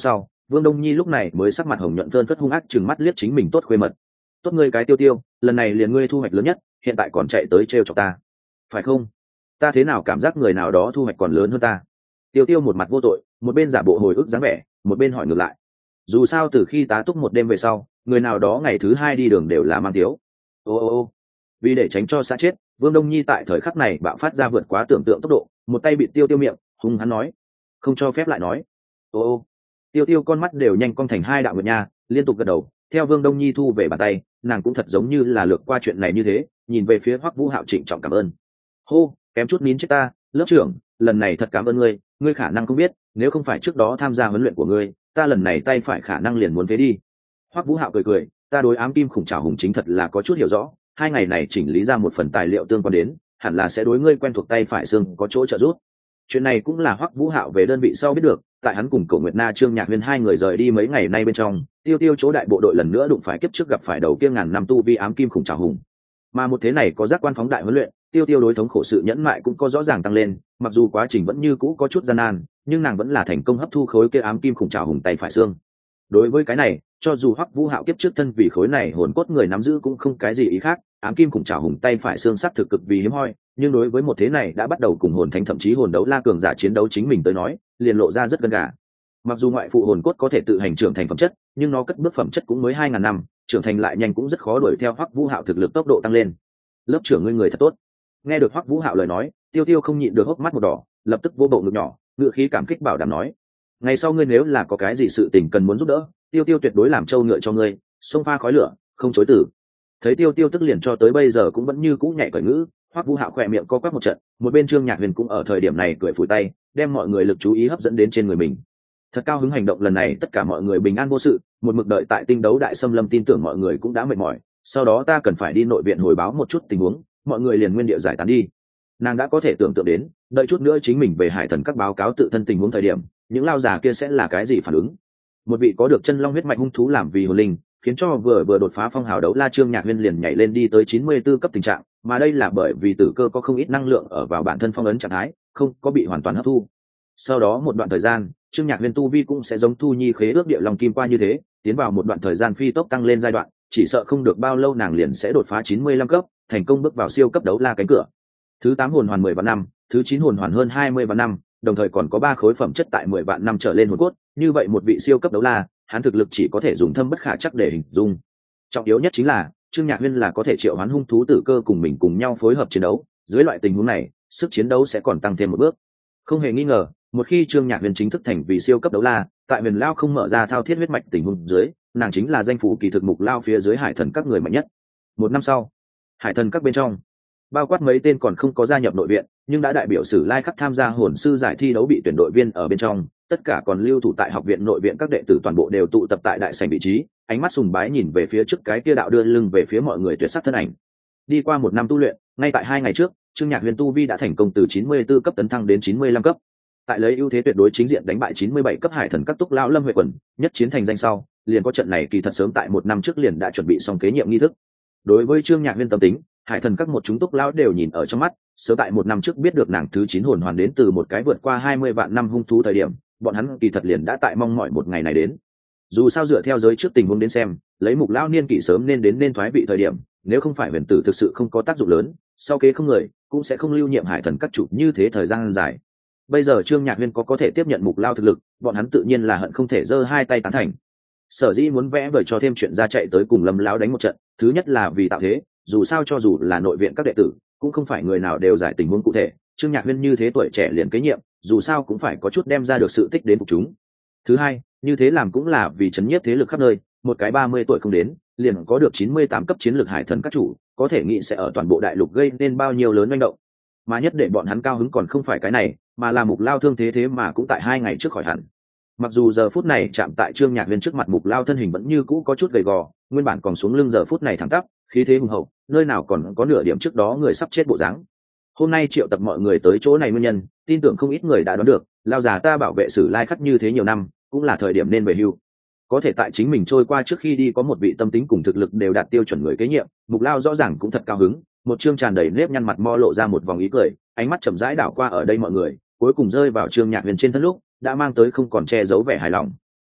Vương Đông Nhi lúc này mới sắc mặt hồng nhuận phơn phất hung ác chừng mắt liếc chính mình tốt khuê mật. Tốt ngươi cái Tiêu Tiêu, lần này liền ngươi thu hoạch lớn nhất, hiện tại còn chạy tới trêu chọc ta, phải không? Ta thế nào cảm giác người nào đó thu hoạch còn lớn hơn ta? Tiêu Tiêu một mặt vô tội, một bên giả bộ hồi ức dáng vẻ, một bên hỏi ngược lại. Dù sao từ khi tá túc một đêm về sau, người nào đó ngày thứ hai đi đường đều là mang tiếu. Ô ô ô, vì để tránh cho xã chết, Vương Đông Nhi tại thời khắc này bạo phát ra vượt quá tưởng tượng tốc độ, một tay bị Tiêu Tiêu miệng, hung hắn nói, không cho phép lại nói. Ô ô, Tiêu Tiêu con mắt đều nhanh cong thành hai đạo nguyệt nha, liên tục gật đầu. Theo Vương Đông Nhi thu về bàn tay, nàng cũng thật giống như là lược qua chuyện này như thế, nhìn về phía Hoắc Vũ Hạo trịnh trọng cảm ơn. Hô, kém chút nín chết ta, lớp trưởng, lần này thật cảm ơn ngươi, ngươi khả năng không biết, nếu không phải trước đó tham gia huấn luyện của ngươi, ta lần này tay phải khả năng liền muốn phế đi. Hoắc Vũ Hạo cười cười, ta đối ám kim khủng trảo hùng chính thật là có chút hiểu rõ, hai ngày này chỉnh lý ra một phần tài liệu tương quan đến, hẳn là sẽ đối ngươi quen thuộc tay phải xương có chỗ trợ giúp. Chuyện này cũng là Hoắc Vũ Hạo về đơn vị sau biết được, tại hắn cùng Cổ Nguyệt Na Trương Nhạc Huyên hai người rời đi mấy ngày nay bên trong, Tiêu Tiêu chỗ đại bộ đội lần nữa đụng phải kiếp trước gặp phải đầu kia ngàn năm tu vi ám kim khủng trảo hùng. Mà một thế này có giác quan phóng đại huấn luyện, Tiêu Tiêu đối thống khổ sự nhẫn mại cũng có rõ ràng tăng lên, mặc dù quá trình vẫn như cũ có chút gian nan, nhưng nàng vẫn là thành công hấp thu khối kia ám kim khủng trảo hùng tay phải xương. Đối với cái này, cho dù Hoắc Vũ Hạo kiếp trước thân vì khối này hồn cốt người nắm giữ cũng không cái gì ý khác, ám kim khủng trảo hùng tay phải xương sắc thực cực vì hiếm hoi, nhưng đối với một thế này đã bắt đầu cùng hồn thánh thậm chí hồn đấu la cường giả chiến đấu chính mình tới nói, liền lộ ra rất gần gà. Mặc dù ngoại phụ hồn cốt có thể tự hành trưởng thành phẩm chất, nhưng nó cất bước phẩm chất cũng mới hai ngàn năm, trưởng thành lại nhanh cũng rất khó đuổi theo Hoắc Vũ Hạo thực lực tốc độ tăng lên. Lớp trưởng ngươi người thật tốt. Nghe được Hoắc Vũ Hạo lời nói, Tiêu Tiêu không nhịn được hốc mắt một đỏ, lập tức vô bộ ngực nhỏ, ngựa khí cảm kích bảo đảm nói: ngày sau ngươi nếu là có cái gì sự tình cần muốn giúp đỡ, Tiêu Tiêu tuyệt đối làm trâu ngựa cho ngươi, xông pha khói lửa, không chối từ. Thấy Tiêu Tiêu tức liền cho tới bây giờ cũng vẫn như cũ nhạy cởi ngữ, Hoắc Vũ Hạo khỏe miệng co quắp một trận, một bên Trương Nhạc Huyền cũng ở thời điểm này cười phủi tay, đem mọi người lực chú ý hấp dẫn đến trên người mình. Thật cao hứng hành động lần này tất cả mọi người bình an vô sự, một mực đợi tại tinh đấu đại xâm lâm tin tưởng mọi người cũng đã mệt mỏi, sau đó ta cần phải đi nội viện hồi báo một chút tình huống, mọi người liền nguyên địa giải tán đi. Nàng đã có thể tưởng tượng đến, đợi chút nữa chính mình về Hải Thần các báo cáo tự thân tình huống thời điểm, những lao già kia sẽ là cái gì phản ứng. Một vị có được chân long huyết mạch hung thú làm vì hồn linh, khiến cho vừa vừa đột phá phong hào đấu la Trương Nhạc Huyên liền nhảy lên đi tới chín mươi tư cấp tình trạng, mà đây là bởi vì tử cơ có không ít năng lượng ở vào bản thân phong ấn trạng thái, không có bị hoàn toàn hấp thu. Sau đó một đoạn thời gian, Trương Nhạc Huyên tu vi cũng sẽ giống Thu Nhi khế ước địa long kim qua như thế, tiến vào một đoạn thời gian phi tốc tăng lên giai đoạn, chỉ sợ không được bao lâu nàng liền sẽ đột phá chín mươi lăm cấp, thành công bước vào siêu cấp đấu la cánh cửa. Thứ tám hồn hoàn mười vạn năm, thứ chín hồn hoàn hơn hai mươi vạn năm, đồng thời còn có ba khối phẩm chất tại mười vạn năm trở lên hồn cốt, như vậy một vị siêu cấp đấu la, hắn thực lực chỉ có thể dùng thâm bất khả chắc để hình dung. Trọng yếu nhất chính là, Trương Nhạc Huyên là có thể triệu hoán hung thú tử cơ cùng mình cùng nhau phối hợp chiến đấu, dưới loại tình huống này, sức chiến đấu sẽ còn tăng thêm một bước. Không hề nghi ngờ, một khi Trương Nhạc Huyên chính thức thành vì siêu cấp đấu la, tại Huyền Lao không mở ra thao thiết huyết mạch tình huống dưới, nàng chính là danh phủ kỳ thực mục lao phía dưới Hải Thần các người mạnh nhất. Một năm sau, Hải Thần các bên trong, bao quát mấy tên còn không có gia nhập nội viện nhưng đã đại biểu sử lai khắc tham gia hồn sư giải thi đấu bị tuyển đội viên ở bên trong, tất cả còn lưu thủ tại học viện nội viện các đệ tử toàn bộ đều tụ tập tại đại sảnh vị trí, ánh mắt sùng bái nhìn về phía trước cái kia đạo đưa lưng về phía mọi người tuyệt sắc thân ảnh. Đi qua một năm tu luyện, ngay tại hai ngày trước, Trương Nhạc Huyền tu vi đã thành công từ chín mươi tư cấp tấn thăng đến chín mươi lăm cấp. Tại lấy ưu thế tuyệt đối chính diện đánh bại chín mươi bảy cấp Hải Thần các túc lão Lâm Huệ Quần, nhất chiến thành danh sau, liền có trận này kỳ thật sớm tại một năm trước liền đã chuẩn bị xong kế nhiệm nghi thức. Đối với Trương Nhạc Huyền tâm tính, Hải Thần các một chúng túc lão đều nhìn ở trong mắt, sớm tại một năm trước biết được nàng thứ chín hồn hoàn đến từ một cái vượt qua hai mươi vạn năm hung thú thời điểm, bọn hắn kỳ thật liền đã tại mong mỏi một ngày này đến. Dù sao dựa theo giới trước tình huống đến xem, lấy mục lão niên kỷ sớm nên đến nên thoái vị thời điểm, nếu không phải huyền tử thực sự không có tác dụng lớn, sau kế không người, cũng sẽ không lưu nhiệm Hải Thần các chủ như thế thời gian dài. Bây giờ Trương Nhạc Huyên có có thể tiếp nhận mục lao thực lực, bọn hắn tự nhiên là hận không thể giơ hai tay tán thành. Sở dĩ muốn vẽ vời cho thêm chuyện ra chạy tới cùng Lâm lão đánh một trận, thứ nhất là vì tạo thế, dù sao cho dù là nội viện các đệ tử, cũng không phải người nào đều giải tình huống cụ thể, Trương Nhạc Huyên như thế tuổi trẻ liền kế nhiệm, dù sao cũng phải có chút đem ra được sự tích đến phục chúng. Thứ hai, như thế làm cũng là vì chấn nhiếp thế lực khắp nơi, một cái ba mươi tuổi không đến, liền có được chín mươi tám cấp chiến lược Hải Thần các chủ, có thể nghĩ sẽ ở toàn bộ đại lục gây nên bao nhiêu lớn manh động. Mà nhất để bọn hắn cao hứng còn không phải cái này, mà là mục lao thương thế thế mà cũng tại hai ngày trước khỏi hẳn. Mặc dù giờ phút này chạm tại Trương Nhạc Huyên trước mặt mục lao thân hình vẫn như cũ có chút gầy gò, nguyên bản còn xuống lưng giờ phút này thẳng tắp, khí thế hùng hậu, nơi nào còn có nửa điểm trước đó người sắp chết bộ dáng. Hôm nay triệu tập mọi người tới chỗ này nguyên nhân, tin tưởng không ít người đã đoán được, lao già ta bảo vệ sử lai khắc như thế nhiều năm, cũng là thời điểm nên về hưu. Có thể tại chính mình trôi qua trước khi đi có một vị tâm tính cùng thực lực đều đạt tiêu chuẩn người kế nhiệm, mục lao rõ ràng cũng thật cao hứng, một trương tràn đầy nếp nhăn mặt mo lộ ra một vòng ý cười, ánh mắt chậm rãi đảo qua ở đây mọi người, cuối cùng rơi vào Trương Nhạc Huyền trên thân lúc, đã mang tới không còn che giấu vẻ hài lòng.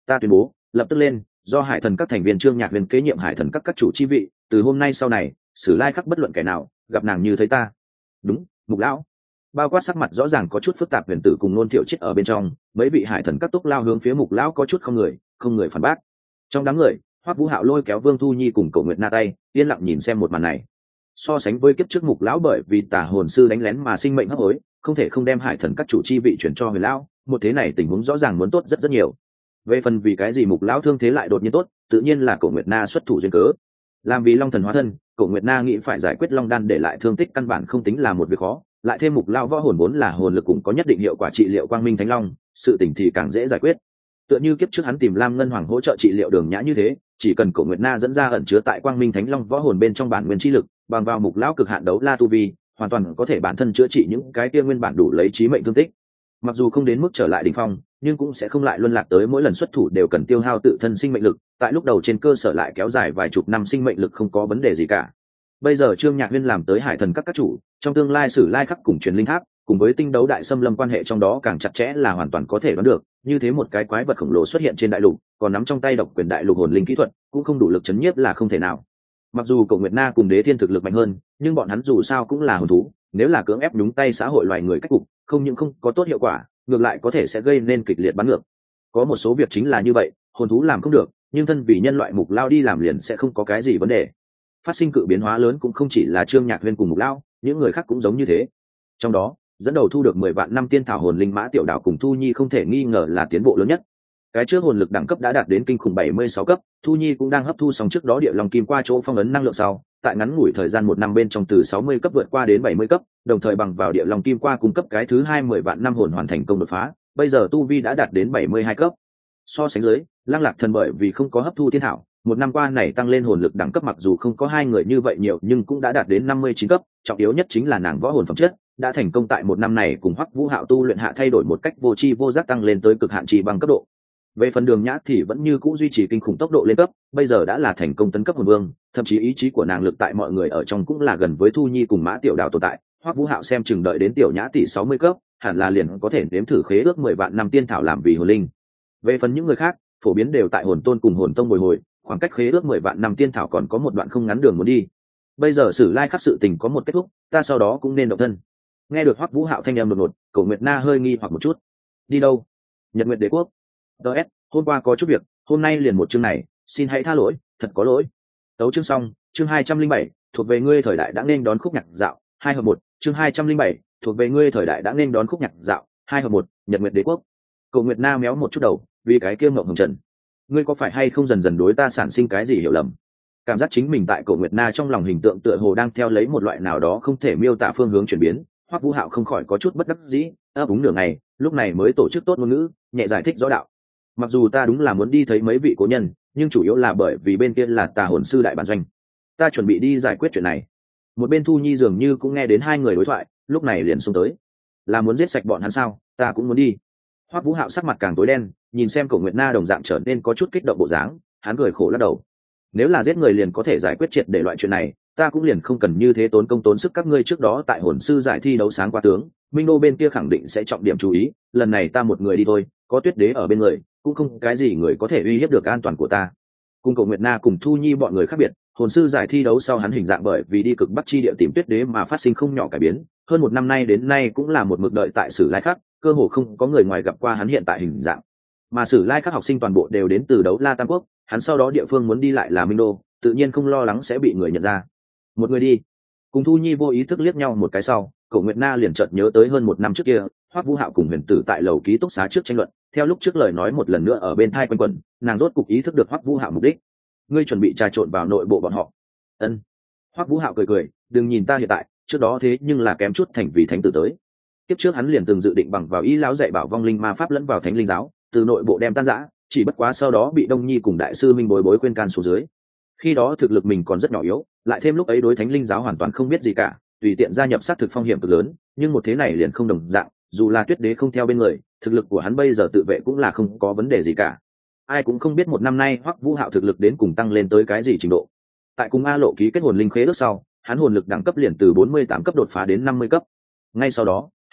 ta tuyên bố lập tức lên, do hải thần các thành viên Trương Nhạc Huyền kế nhiệm hải thần các các chủ chi vị, từ hôm nay sau này Sử Lai Khắc bất luận kẻ nào gặp nàng như thấy ta. Đúng, Mục lão. Bao quát sắc mặt rõ ràng có chút phức tạp huyền tử cùng nôn thiệu chết ở bên trong, mấy vị hải thần các túc lao hướng phía Mục lão có chút không người không người phản bác. Trong đám người, Hoắc Vũ Hạo lôi kéo Vương Thu Nhi cùng Cổ Nguyệt Na tay, yên lặng nhìn xem một màn này. So sánh với kiếp trước Mục lão bởi vì tà hồn sư đánh lén mà sinh mệnh hấp hối, không thể không đem hải thần các chủ chi vị chuyển cho huyền lão, một thế này tình huống rõ ràng muốn tốt rất rất nhiều. Về phần vì cái gì Mục lão thương thế lại đột nhiên tốt, tự nhiên là Cổ Nguyệt Na xuất thủ duyên cớ. Làm vì Long thần hóa thân, Cổ Nguyệt Na nghĩ phải giải quyết Long đan để lại thương tích căn bản không tính là một việc khó, lại thêm Mục lão võ hồn vốn là hồn lực cũng có nhất định hiệu quả trị liệu Quang Minh Thánh Long, sự tình thì càng dễ giải quyết. Tựa như kiếp trước hắn tìm Lam Ngân Hoàng hỗ trợ trị liệu Đường Nhã như thế, chỉ cần Cổ Nguyệt Na dẫn ra ẩn chứa tại Quang Minh Thánh Long võ hồn bên trong bản nguyên chi lực, bằng vào Mục lão cực hạn đấu la tu vi, hoàn toàn có thể bản thân chữa trị những cái kia nguyên bản đủ lấy chí mệnh thương tích. Mặc dù không đến mức trở lại đỉnh phong, nhưng cũng sẽ không lại luân lạc tới mỗi lần xuất thủ đều cần tiêu hao tự thân sinh mệnh lực, tại lúc đầu trên cơ sở lại kéo dài vài chục năm sinh mệnh lực không có vấn đề gì cả. Bây giờ Trương Nhạc Huyên làm tới hải thần các các chủ, trong tương lai Sử Lai Khắc cùng truyền linh tháp, cùng với tinh đấu đại xâm lâm quan hệ trong đó càng chặt chẽ là hoàn toàn có thể đoán được, như thế một cái quái vật khổng lồ xuất hiện trên đại lục, còn nắm trong tay độc quyền đại lục hồn linh kỹ thuật, cũng không đủ lực chấn nhiếp là không thể nào. Mặc dù Cổ Nguyệt Na cùng Đế Thiên thực lực mạnh hơn, nhưng bọn hắn dù sao cũng là hồn thú, nếu là cưỡng ép nhúng tay xã hội loài người cách cục, không những không có tốt hiệu quả, ngược lại có thể sẽ gây nên kịch liệt bắn ngược. Có một số việc chính là như vậy, hồn thú làm không được, nhưng thân vì nhân loại Mục lao đi làm liền sẽ không có cái gì vấn đề. Phát sinh cự biến hóa lớn cũng không chỉ là Trương Nhạc Huyên cùng Mục lao, những người khác cũng giống như thế. Trong đó, dẫn đầu thu được mười vạn năm tiên thảo hồn linh Mã Tiểu Đảo cùng Thu Nhi không thể nghi ngờ là tiến bộ lớn nhất. Cái trước hồn lực đẳng cấp đã đạt đến kinh khủng bảy mươi sáu cấp, Thu Nhi cũng đang hấp thu xong trước đó địa long kim qua chỗ phong ấn năng lượng sau, tại ngắn ngủi thời gian một năm bên trong từ sáu mươi cấp vượt qua đến bảy mươi cấp, đồng thời bằng vào địa long kim qua cung cấp cái thứ hai mười vạn năm hồn hoàn thành công đột phá, bây giờ tu vi đã đạt đến bảy mươi hai cấp. So sánh dưới, Lăng Lạc Thần bởi vì không có hấp thu tiên thảo, một năm qua này tăng lên hồn lực đẳng cấp mặc dù không có hai người như vậy nhiều nhưng cũng đã đạt đến năm mươi chín cấp, trọng yếu nhất chính là nàng võ hồn phẩm chất đã thành công tại một năm này cùng Hoắc Vũ Hạo tu luyện hạ thay đổi một cách vô tri vô giác tăng lên tới cực hạn trì bằng cấp độ. Về phần Đường Nhã thì vẫn như cũ duy trì kinh khủng tốc độ lên cấp, bây giờ đã là thành công tấn cấp hồn vương, thậm chí ý chí của nàng lực tại mọi người ở trong cũng là gần với Thu Nhi cùng Mã Tiểu Đào tồn tại. Hoắc Vũ Hạo xem chừng đợi đến Tiểu Nhã tỷ sáu mươi cấp, hẳn là liền có thể nếm thử khế ước mười vạn năm tiên thảo làm vì hồn linh. Về phần những người khác, phổ biến đều tại hồn tôn cùng hồn tông bồi hồi, khoảng cách khế ước mười vạn năm tiên thảo còn có một đoạn không ngắn đường muốn đi. Bây giờ Sử Lai Khắc sự tình có một kết thúc, ta sau đó cũng nên động thân. Nghe được Hoắc Vũ Hạo thanh âm đột ngột, Cổ Nguyệt Na hơi nghi hoặc một chút. Đi đâu? Nhật Nguyệt Đế quốc. đê ét, hôm qua có chút việc, hôm nay liền một chương này, xin hãy tha lỗi, thật có lỗi. Tấu chương xong, chương hai trăm linh bảy, thuộc về ngươi thời đại đã nên đón khúc nhạc dạo, hai hợp một, chương hai trăm linh bảy, thuộc về ngươi thời đại đã nên đón khúc nhạc dạo, hai hợp một, Nhật Nguyệt Đế quốc. Cổ Nguyệt Na méo một chút đầu, vì cái kia ngậm hồng trần. Ngươi có phải hay không dần dần đối ta sản sinh cái gì hiểu lầm? Cảm giác chính mình tại Cổ Nguyệt Na trong lòng hình tượng tựa hồ đang theo lấy một loại nào đó không thể miêu tả phương hướng chuyển biến. Hoắc Vũ Hạo không khỏi có chút bất đắc dĩ, ấp úng nửa ngày, lúc này mới tổ chức tốt ngôn ngữ, nhẹ giải thích rõ đạo. Mặc dù ta đúng là muốn đi thấy mấy vị cố nhân, nhưng chủ yếu là bởi vì bên kia là tà hồn sư đại bản doanh, ta chuẩn bị đi giải quyết chuyện này. Một bên Thu Nhi dường như cũng nghe đến hai người đối thoại, lúc này liền xông tới. Là muốn giết sạch bọn hắn sao? Ta cũng muốn đi. Hoắc Vũ Hạo sắc mặt càng tối đen, nhìn xem Cổ Nguyệt Na đồng dạng trở nên có chút kích động bộ dáng, hắn cười khổ lắc đầu. Nếu là giết người liền có thể giải quyết triệt để loại chuyện này, ta cũng liền không cần như thế tốn công tốn sức các ngươi trước đó tại hồn sư giải thi đấu sáng qua tướng, Minh Đô bên kia khẳng định sẽ trọng điểm chú ý, lần này ta một người đi thôi, có Tuyết Đế ở bên người, cũng không cái gì người có thể uy hiếp được an toàn của ta. Cùng Cổ Nguyệt Na cùng Thu Nhi bọn người khác biệt, hồn sư giải thi đấu sau hắn hình dạng bởi vì đi cực bắc chi địa tìm Tuyết Đế mà phát sinh không nhỏ cải biến, hơn một năm nay đến nay cũng là một mực đợi tại Sử Lai Khắc, cơ hồ không có người ngoài gặp qua hắn hiện tại hình dạng. Mà Sử Lai Khắc học sinh toàn bộ đều đến từ đấu La Tam Quốc, hắn sau đó địa phương muốn đi lại là Minh Đô, tự nhiên không lo lắng sẽ bị người nhận ra. Một người đi. Cùng Thu Nhi vô ý thức liếc nhau một cái sau, Cổ Nguyệt Na liền chợt nhớ tới hơn một năm trước kia, Hoắc Vũ Hạo cùng Huyền Tử tại lầu ký túc xá trước tranh luận, theo lúc trước lời nói một lần nữa ở bên thai quanh quẩn, nàng rốt cục ý thức được Hoắc Vũ Hạo mục đích. Ngươi chuẩn bị trà trộn vào nội bộ bọn họ? Ân. Hoắc Vũ Hạo cười cười, đừng nhìn ta hiện tại, trước đó thế nhưng là kém chút thành vì thánh tử tới. Tiếp trước hắn liền từng dự định bằng vào ý lão dạy bảo vong linh ma pháp lẫn vào thánh linh giáo, từ nội bộ đem tan rã, chỉ bất quá sau đó bị Đông Nhi cùng đại sư Minh bối bối khuyên can xuống dưới. Khi đó thực lực mình còn rất nhỏ yếu, lại thêm lúc ấy đối thánh linh giáo hoàn toàn không biết gì cả, tùy tiện gia nhập sát thực phong hiểm cực lớn, nhưng một thế này liền không đồng dạng, dù là Tuyết Đế không theo bên người, thực lực của hắn bây giờ tự vệ cũng là không có vấn đề gì cả. Ai cũng không biết một năm nay Hoắc Vũ Hạo thực lực đến cùng tăng lên tới cái gì trình độ. Tại cùng A Lộ ký kết hồn linh khế ước sau, hắn hồn lực đẳng cấp liền từ bốn mươi tám cấp đột phá đến năm mươi cấp. Ngay sau đó,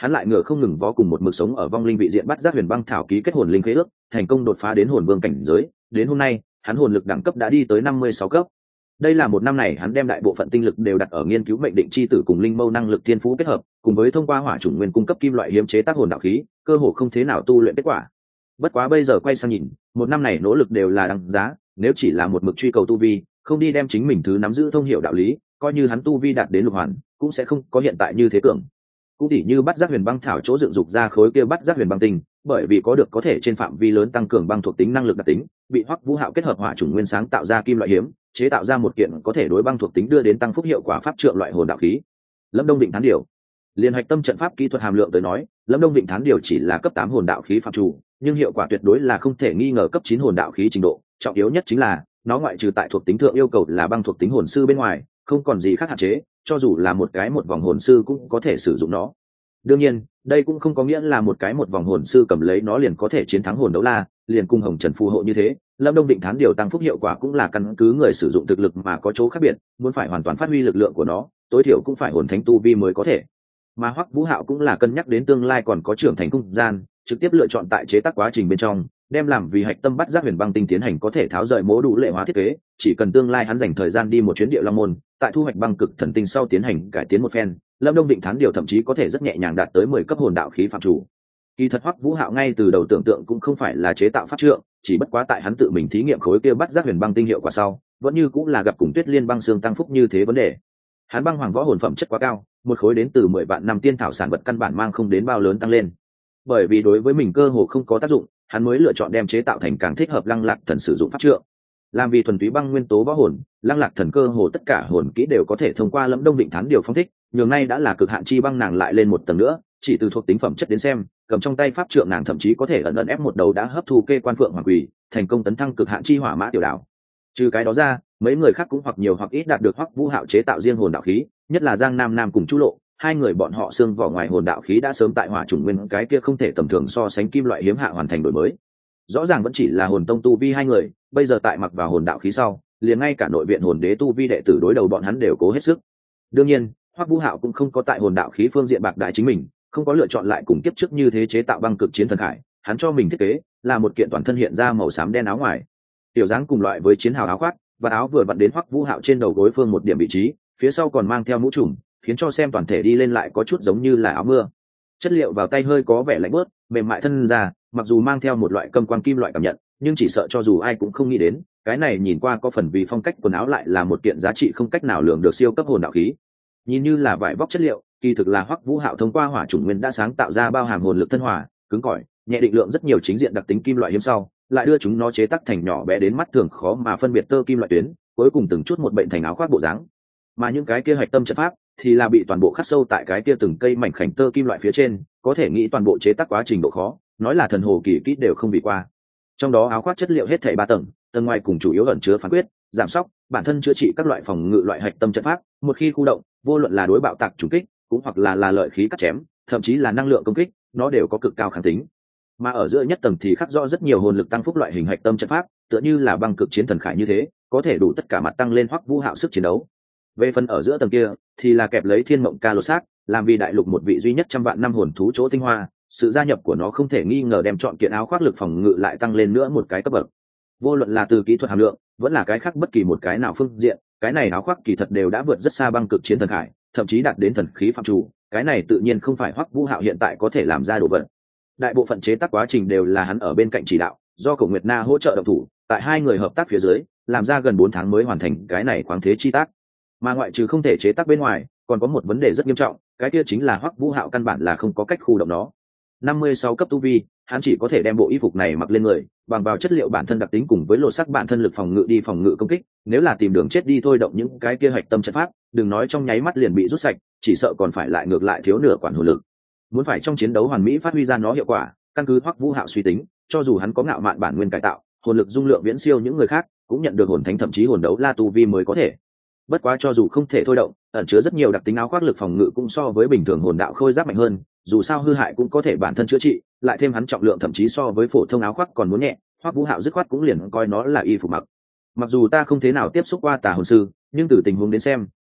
hắn lại ngựa không ngừng vó cùng một mực sống ở vong linh vị diện bắt giác huyền băng thảo ký kết hồn linh khế ước, thành công đột phá đến hồn vương cảnh giới. Đến hôm nay hắn hồn lực đẳng cấp đã đi tới năm mươi sáu cấp. Đây là một năm này hắn đem đại bộ phận tinh lực đều đặt ở nghiên cứu mệnh định chi tử cùng linh mâu năng lực thiên phú kết hợp, cùng với thông qua hỏa chủng nguyên cung cấp kim loại hiếm chế tác hồn đạo khí, cơ hồ không thế nào tu luyện kết quả. Bất quá bây giờ quay sang nhìn, một năm này nỗ lực đều là đáng giá, nếu chỉ là một mực truy cầu tu vi, không đi đem chính mình thứ nắm giữ thông hiểu đạo lý, coi như hắn tu vi đạt đến lục hoàn, cũng sẽ không có hiện tại như thế cường. Cũng tỉ như bắt giác huyền băng thảo chỗ dựng dục ra khối kia bắt giác huyền băng tinh, bởi vì có được có thể trên phạm vi lớn tăng cường băng thuộc tính năng lực đặc tính, bị Hoắc Vũ Hạo kết hợp hỏa chủng nguyên sáng tạo ra kim loại hiếm, chế tạo ra một kiện có thể đối băng thuộc tính đưa đến tăng phúc hiệu quả pháp trượng loại hồn đạo khí. Lâm Đông Định Thán Điều, liên hạch tâm trận pháp kỹ thuật hàm lượng tới nói, Lâm Đông Định Thán Điều chỉ là cấp tám hồn đạo khí phạm chủ, nhưng hiệu quả tuyệt đối là không thể nghi ngờ cấp chín hồn đạo khí trình độ, trọng yếu nhất chính là nó ngoại trừ tại thuộc tính thượng yêu cầu là băng thuộc tính hồn sư bên ngoài, không còn gì khác hạn chế, cho dù là một cái một vòng hồn sư cũng có thể sử dụng nó. Đương nhiên, đây cũng không có nghĩa là một cái một vòng hồn sư cầm lấy nó liền có thể chiến thắng hồn đấu la, liền cung Hồng Trần phù hộ như thế. Lâm Đông Định Thán Điều tăng phúc hiệu quả cũng là căn cứ người sử dụng thực lực mà có chỗ khác biệt, muốn phải hoàn toàn phát huy lực lượng của nó, tối thiểu cũng phải hồn thánh tu vi mới có thể. Mà Hoắc Vũ Hạo cũng là cân nhắc đến tương lai còn có trưởng thành không gian, trực tiếp lựa chọn tại chế tác quá trình bên trong, đem làm vì hạch tâm bắt giác huyền băng tinh tiến hành có thể tháo rời mố đủ lệ hóa thiết kế, chỉ cần tương lai hắn dành thời gian đi một chuyến địa long môn, tại thu hoạch băng cực thần tinh sau tiến hành cải tiến một phen, Lâm Đông Định Thán Điều thậm chí có thể rất nhẹ nhàng đạt tới mười cấp hồn đạo khí phạm chủ. Kỳ thật Hoắc Vũ Hạo ngay từ đầu tưởng tượng cũng không phải là chế tạo pháp trượng, chỉ bất quá tại hắn tự mình thí nghiệm khối kia bắt giác huyền băng tinh hiệu quả sau, vẫn như cũng là gặp cùng Tuyết Liên băng xương tăng phúc như thế vấn đề. Hắn băng hoàng võ hồn phẩm chất quá cao, một khối đến từ mười vạn năm tiên thảo sản vật căn bản mang không đến bao lớn tăng lên. Bởi vì đối với mình cơ hồ không có tác dụng, hắn mới lựa chọn đem chế tạo thành càng thích hợp Lăng Lạc Thần sử dụng pháp trượng. Làm vì thuần túy băng nguyên tố võ hồn, Lăng Lạc Thần cơ hồ tất cả hồn kỹ đều có thể thông qua Lâm Đông Định Thán Điều phong thích, nhường nay đã là cực hạn chi băng nàng lại lên một tầng nữa, chỉ từ thuộc tính phẩm chất đến xem, cầm trong tay pháp trượng nàng thậm chí có thể ẩn ẩn ép một đầu đã hấp thu kê quan phượng hoàng quỷ, thành công tấn thăng cực hạn chi hỏa mã tiểu đảo. Trừ cái đó ra, mấy người khác cũng hoặc nhiều hoặc ít đạt được Hoắc Vũ Hạo chế tạo riêng hồn đạo khí, nhất là Giang Nam Nam cùng Chu Lộ, hai người bọn họ xương vỏ ngoài hồn đạo khí đã sớm tại hỏa chủng nguyên cái kia không thể tầm thường so sánh kim loại hiếm hạ hoàn thành đổi mới. Rõ ràng vẫn chỉ là hồn tông tu vi hai người, bây giờ tại mặc vào hồn đạo khí sau, liền ngay cả nội viện hồn đế tu vi đệ tử đối đầu bọn hắn đều cố hết sức. Đương nhiên, Hoắc Vũ Hạo cũng không có tại hồn đạo khí phương diện bạc đại chính mình, không có lựa chọn lại cùng kiếp trước như thế chế tạo băng cực chiến thần khải, hắn cho mình thiết kế là một kiện toàn thân hiện ra màu xám đen áo ngoài, tiểu dáng cùng loại với chiến hào áo khoác, và áo vừa vặn đến Hoắc Vũ Hạo trên đầu gối phương một điểm vị trí, phía sau còn mang theo mũ trùm, khiến cho xem toàn thể đi lên lại có chút giống như là áo mưa. Chất liệu vào tay hơi có vẻ lạnh bớt, mềm mại thân ra, mặc dù mang theo một loại câm quang kim loại cảm nhận, nhưng chỉ sợ cho dù ai cũng không nghĩ đến, cái này nhìn qua có phần vì phong cách quần áo lại là một kiện giá trị không cách nào lường được siêu cấp hồn đạo khí. Nhìn như là vải vóc chất liệu, kỳ thực là Hoắc Vũ Hạo thông qua hỏa chủng nguyên đã sáng tạo ra bao hàm hồn lực thân hòa, cứng cỏi, nhẹ định lượng rất nhiều chính diện đặc tính kim loại hiếm sau, lại đưa chúng nó chế tác thành nhỏ bé đến mắt thường khó mà phân biệt tơ kim loại tuyến, cuối cùng từng chút một bệnh thành áo khoác bộ dáng. Mà những cái kia hạch tâm trận pháp thì là bị toàn bộ khắc sâu tại cái kia từng cây mảnh khảnh tơ kim loại phía trên, có thể nghĩ toàn bộ chế tác quá trình độ khó, nói là thần hồ kỳ kỹ đều không bị qua. Trong đó áo khoác chất liệu hết thảy ba tầng, tầng ngoài cùng chủ yếu ẩn chứa phán quyết, giảm sóc, bản thân chữa trị các loại phòng ngự loại hạch tâm trận pháp, một khi khu động, vô luận là đối bạo tạc trùng kích, cũng hoặc là là lợi khí cắt chém, thậm chí là năng lượng công kích, nó đều có cực cao kháng tính. Mà ở giữa nhất tầng thì khắc rõ rất nhiều hồn lực tăng phúc loại hình hạch tâm trận pháp, tựa như là băng cực chiến thần khải như thế, có thể đủ tất cả mặt tăng lên Hoắc Vũ Hạo sức chiến đấu. Về phần ở giữa tầng kia thì là kẹp lấy thiên mộng ca lô sát, làm vì đại lục một vị duy nhất trăm vạn năm hồn thú chỗ tinh hoa, sự gia nhập của nó không thể nghi ngờ đem chọn kiện áo khoác lực phòng ngự lại tăng lên nữa một cái cấp bậc. Vô luận là từ kỹ thuật hàm lượng, vẫn là cái khác bất kỳ một cái nào phương diện, cái này áo khoác kỳ thật đều đã vượt rất xa băng cực chiến thần khải, thậm chí đạt đến thần khí phạm chủ, cái này tự nhiên không phải Hoắc Vũ Hạo hiện tại có thể làm ra đồ vật. Đại bộ phận chế tác quá trình đều là hắn ở bên cạnh chỉ đạo, do Cổ Nguyệt Na hỗ trợ động thủ, tại hai người hợp tác phía dưới, làm ra gần bốn tháng mới hoàn thành cái này khoáng thế chi tác. Mà ngoại trừ không thể chế tác bên ngoài, còn có một vấn đề rất nghiêm trọng, cái kia chính là Hoắc Vũ Hạo căn bản là không có cách khu động nó. năm mươi sáu cấp tu vi, hắn chỉ có thể đem bộ y phục này mặc lên người, bằng vào chất liệu bản thân đặc tính cùng với lột sắc bản thân lực phòng ngự đi phòng ngự công kích, nếu là tìm đường chết đi thôi động những cái kia hạch tâm trận pháp, đừng nói trong nháy mắt liền bị rút sạch, chỉ sợ còn phải lại ngược lại thiếu nửa quản hồn lực. Muốn phải trong chiến đấu hoàn mỹ phát huy ra nó hiệu quả, căn cứ Hoắc Vũ Hạo suy tính, cho dù hắn có ngạo mạn bản nguyên cải tạo, hồn lực dung lượng viễn siêu những người khác, cũng nhận được hồn thánh thậm chí hồn đấu la tu vi mới có thể. Bất quá cho dù không thể thôi động, ẩn chứa rất nhiều đặc tính áo khoác lực phòng ngự cũng so với bình thường hồn đạo khôi giáp mạnh hơn, dù sao hư hại cũng có thể bản thân chữa trị, lại thêm hắn trọng lượng thậm chí so với phổ thông áo khoác còn muốn nhẹ, Hoắc Vũ Hạo dứt khoát cũng liền coi nó là y phục mặc. Mặc dù ta không thế nào tiếp xúc qua tà hồn sư, nhưng từ tình huống đến xem,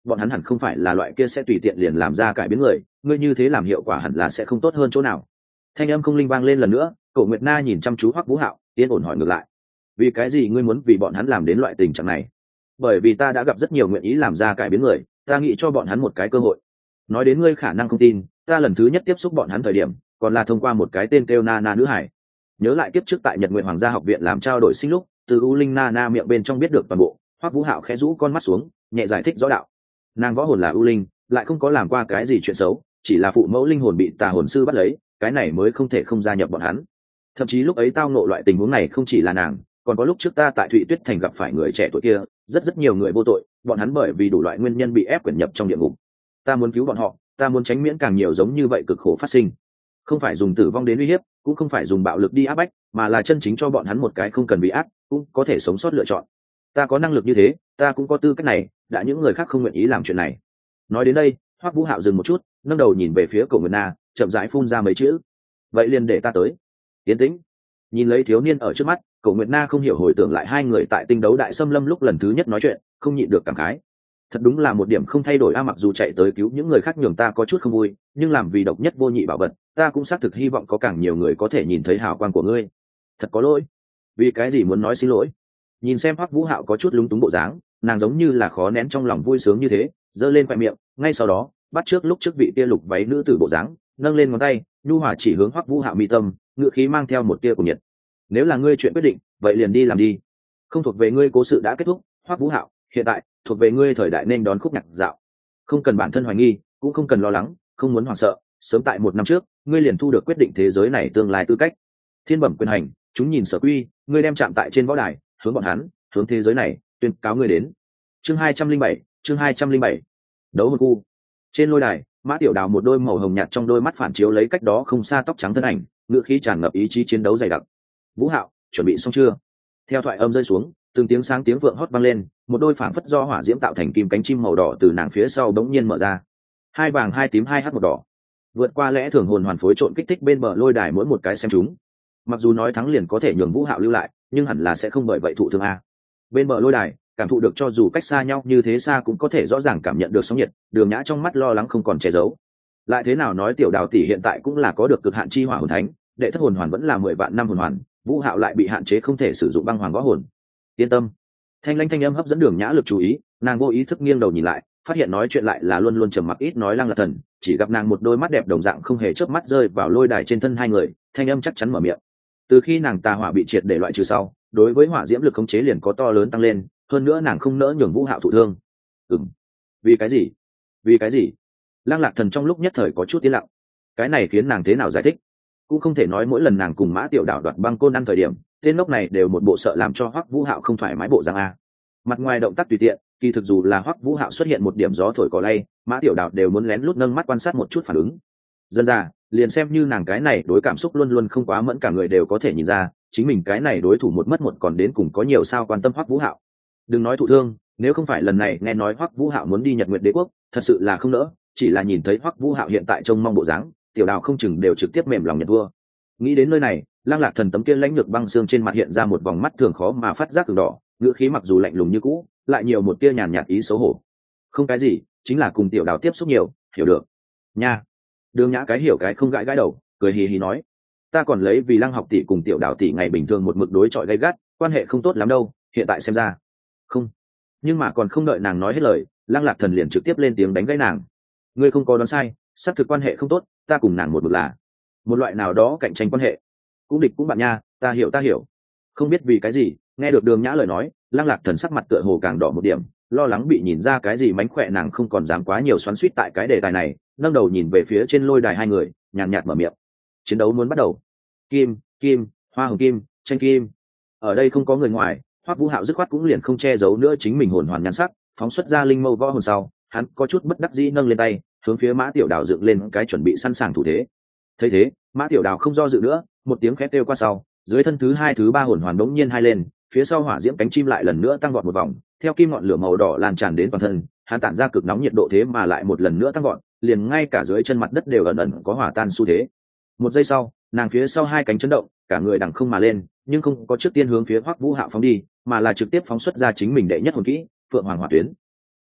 bọn hắn hẳn không phải là loại kia sẽ tùy tiện liền làm ra cải biến người, ngươi như thế làm hiệu quả hẳn là sẽ không tốt hơn chỗ nào. Thanh âm không linh vang lên lần nữa, Cổ Nguyệt Na nhìn chăm chú Hoắc Vũ Hạo, yên ổn hỏi ngược lại, vì cái gì ngươi muốn vì bọn hắn làm đến loại tình trạng này? Bởi vì ta đã gặp rất nhiều nguyện ý làm ra cải biến người, ta nghĩ cho bọn hắn một cái cơ hội. Nói đến ngươi khả năng không tin, ta lần thứ nhất tiếp xúc bọn hắn thời điểm còn là thông qua một cái tên kêu Nana nữ hải. Nhớ lại kiếp trước tại Nhật Nguyện Hoàng gia học viện làm trao đổi sinh lúc, từ U Linh Nana miệng bên trong biết được toàn bộ. Hoắc Vũ Hạo khẽ rũ con mắt xuống, nhẹ giải thích rõ đạo. Nàng võ hồn là U Linh, lại không có làm qua cái gì chuyện xấu, chỉ là phụ mẫu linh hồn bị tà hồn sư bắt lấy, cái này mới không thể không gia nhập bọn hắn. Thậm chí lúc ấy tao ngộ loại tình huống này không chỉ là nàng, còn có lúc trước ta tại Thụy Tuyết Thành gặp phải người trẻ tuổi kia, rất rất nhiều người vô tội, bọn hắn bởi vì đủ loại nguyên nhân bị ép quyển nhập trong địa ngục. Ta muốn cứu bọn họ, ta muốn tránh miễn càng nhiều giống như vậy cực khổ phát sinh, không phải dùng tử vong đến uy hiếp, cũng không phải dùng bạo lực đi áp bách, mà là chân chính cho bọn hắn một cái không cần bị áp cũng có thể sống sót lựa chọn. Ta có năng lực như thế, ta cũng có tư cách này, đã những người khác không nguyện ý làm chuyện này. Nói đến đây, Hoắc Vũ Hạo dừng một chút, nâng đầu nhìn về phía Cổ Nguyệt Na, chậm rãi phun ra mấy chữ. Vậy liền để ta tới. Tiến tĩnh. Nhìn lấy thiếu niên ở trước mắt, Cổ Nguyệt Na không hiểu hồi tưởng lại hai người tại tinh đấu đại xâm lâm lúc lần thứ nhất nói chuyện, không nhịn được cảm khái. Thật đúng là một điểm không thay đổi a, mặc dù chạy tới cứu những người khác nhường ta có chút không vui, nhưng làm vì độc nhất vô nhị bảo vật, ta cũng xác thực hy vọng có càng nhiều người có thể nhìn thấy hào quang của ngươi. Thật có lỗi. Vì cái gì muốn nói xin lỗi? Nhìn xem Hoắc Vũ Hạo có chút lúng túng bộ dáng, nàng giống như là khó nén trong lòng vui sướng như thế, giơ lên khoẹt miệng, ngay sau đó, bắt trước lúc trước vị kia lục váy nữ tử bộ dáng, nâng lên ngón tay, nhu hòa chỉ hướng Hoắc Vũ Hạo mi tâm, ngựa khí mang theo một tia của nhiệt. Nếu là ngươi chuyện quyết định, vậy liền đi làm đi. Không thuộc về ngươi cố sự đã kết thúc, Hoắc Vũ Hạo, hiện tại thuộc về ngươi thời đại nên đón khúc nhạc dạo. Không cần bản thân hoài nghi, cũng không cần lo lắng, không muốn hoảng sợ, sớm tại một năm trước, ngươi liền thu được quyết định thế giới này tương lai tư cách. Thiên bẩm quyền hành, chúng nhìn sở quy, ngươi đem chạm tại trên võ đài, hướng bọn hắn, hướng thế giới này, tuyên cáo ngươi đến. Chương hai trăm linh bảy, chương hai trăm linh bảy. Đấu hồn khu. Trên lôi đài, Mã Tiểu Đào một đôi màu hồng nhạt trong đôi mắt phản chiếu lấy cách đó không xa tóc trắng thân ảnh, ngựa khí tràn ngập ý chí chiến đấu dày đặc. Vũ Hạo, chuẩn bị xong chưa? Theo thoại âm rơi xuống, từng tiếng sáng tiếng vượng hót vang lên, một đôi phảng phất do hỏa diễm tạo thành kim cánh chim màu đỏ từ nàng phía sau bỗng nhiên mở ra. Hai vàng hai tím hai hắc một đỏ. Vượt qua lẽ thường hồn hoàn phối trộn kích thích bên bờ lôi đài mỗi một cái xem chúng. Mặc dù nói thắng liền có thể nhường Vũ Hạo lưu lại, nhưng hẳn là sẽ không bởi vậy thụ thương a. Bên bờ lôi đài, cảm thụ được cho dù cách xa nhau như thế xa cũng có thể rõ ràng cảm nhận được sóng nhiệt, Đường Nhã trong mắt lo lắng không còn che giấu. Lại thế nào nói Tiểu Đào tỷ hiện tại cũng là có được cực hạn chi hỏa hồn thánh, đệ thất hồn hoàn vẫn là mười vạn năm hồn hoàn, Vũ Hạo lại bị hạn chế không thể sử dụng băng hoàng võ hồn. Yên tâm. Thanh lãnh thanh âm hấp dẫn Đường Nhã lực chú ý, nàng vô ý thức nghiêng đầu nhìn lại, phát hiện nói chuyện lại là luôn luôn trầm mặc ít nói Lăng Lạc Thần, chỉ gặp nàng một đôi mắt đẹp đồng dạng không hề chớp mắt rơi vào lôi đài trên thân hai người, thanh âm chắc chắn mở miệng. Từ khi nàng tà hỏa bị triệt để loại trừ sau, đối với hỏa diễm lực khống chế liền có to lớn tăng lên, hơn nữa nàng không nỡ nhường Vũ Hạo thụ thương. Ừm. Vì cái gì? Vì cái gì? Lăng Lạc Thần trong lúc nhất thời có chút yên lặng. Cái này khiến nàng thế nào giải thích? Cũng không thể nói mỗi lần nàng cùng Mã Tiểu Đào đoạt băng côn ăn thời điểm, tên ngốc này đều một bộ sợ làm cho Hoắc Vũ Hạo không thoải mái bộ dáng a. Mặt ngoài động tác tùy tiện, kỳ thực dù là Hoắc Vũ Hạo xuất hiện một điểm gió thổi cỏ lay, Mã Tiểu Đào đều muốn lén lút nâng mắt quan sát một chút phản ứng. Dân ra, liền xem như nàng cái này đối cảm xúc luôn luôn không quá mẫn cả người đều có thể nhìn ra, chính mình cái này đối thủ một mất một còn đến cùng có nhiều sao quan tâm Hoắc Vũ Hạo. Đừng nói thụ thương, nếu không phải lần này nghe nói Hoắc Vũ Hạo muốn đi Nhật Nguyệt Đế quốc, thật sự là không nỡ, chỉ là nhìn thấy Hoắc Vũ Hạo hiện tại trông mong bộ dáng, Tiểu Đào không chừng đều trực tiếp mềm lòng nhận thua. Nghĩ đến nơi này, Lăng Lạc Thần tấm kia lãnh lược băng xương trên mặt hiện ra một vòng mắt thường khó mà phát giác đường đỏ, ngữ khí mặc dù lạnh lùng như cũ, lại nhiều một tia nhàn nhạt ý xấu hổ. Không cái gì, chính là cùng Tiểu Đào tiếp xúc nhiều, hiểu được. Nha. Đường Nhã cái hiểu cái không gãi gãi đầu, cười hì hì nói, ta còn lấy vì Lăng học tỷ cùng Tiểu Đào tỷ ngày bình thường một mực đối chọi gay gắt, quan hệ không tốt lắm đâu, hiện tại xem ra. Không. Nhưng mà còn không đợi nàng nói hết lời, Lăng Lạc Thần liền trực tiếp lên tiếng đánh gãy nàng. Ngươi không có đoán sai, xác thực quan hệ không tốt, ta cùng nàng một mực là một loại nào đó cạnh tranh quan hệ, cũng địch cũng bạn nha, ta hiểu ta hiểu. Không biết vì cái gì, nghe được Đường Nhã lời nói, Lăng Lạc Thần sắc mặt tựa hồ càng đỏ một điểm, lo lắng bị nhìn ra cái gì mánh khỏe, nàng không còn dám quá nhiều xoắn xuýt tại cái đề tài này, nâng đầu nhìn về phía trên lôi đài hai người, nhàn nhạt mở miệng. Chiến đấu muốn bắt đầu. Kim, kim, hoa hồng kim, tranh kim. Ở đây không có người ngoài, Hoắc Vũ Hạo dứt khoát cũng liền không che giấu nữa chính mình hồn hoàn nhan sắc, phóng xuất ra linh mâu võ hồn sau, hắn có chút bất đắc dĩ nâng lên tay, hướng phía Mã Tiểu Đào dựng lên cái chuẩn bị sẵn sàng thủ thế. Thấy thế, Mã Tiểu Đào không do dự nữa, một tiếng khét kêu qua sau, dưới thân thứ hai thứ ba hồn hoàn đống nhiên hai lên, phía sau hỏa diễm cánh chim lại lần nữa tăng vọt một vòng, theo kim ngọn lửa màu đỏ lan tràn đến toàn thân, hắn tản ra cực nóng nhiệt độ thế mà lại một lần nữa tăng vọt, liền ngay cả dưới chân mặt đất đều ẩn ẩn có hỏa tan xu thế. Một giây sau, nàng phía sau hai cánh chấn động, cả người đằng không mà lên, nhưng không có trước tiên hướng phía Hoắc Vũ Hạo phóng đi, mà là trực tiếp phóng xuất ra chính mình đệ nhất hồn kỹ, Phượng Hoàng Hỏa Tuyến.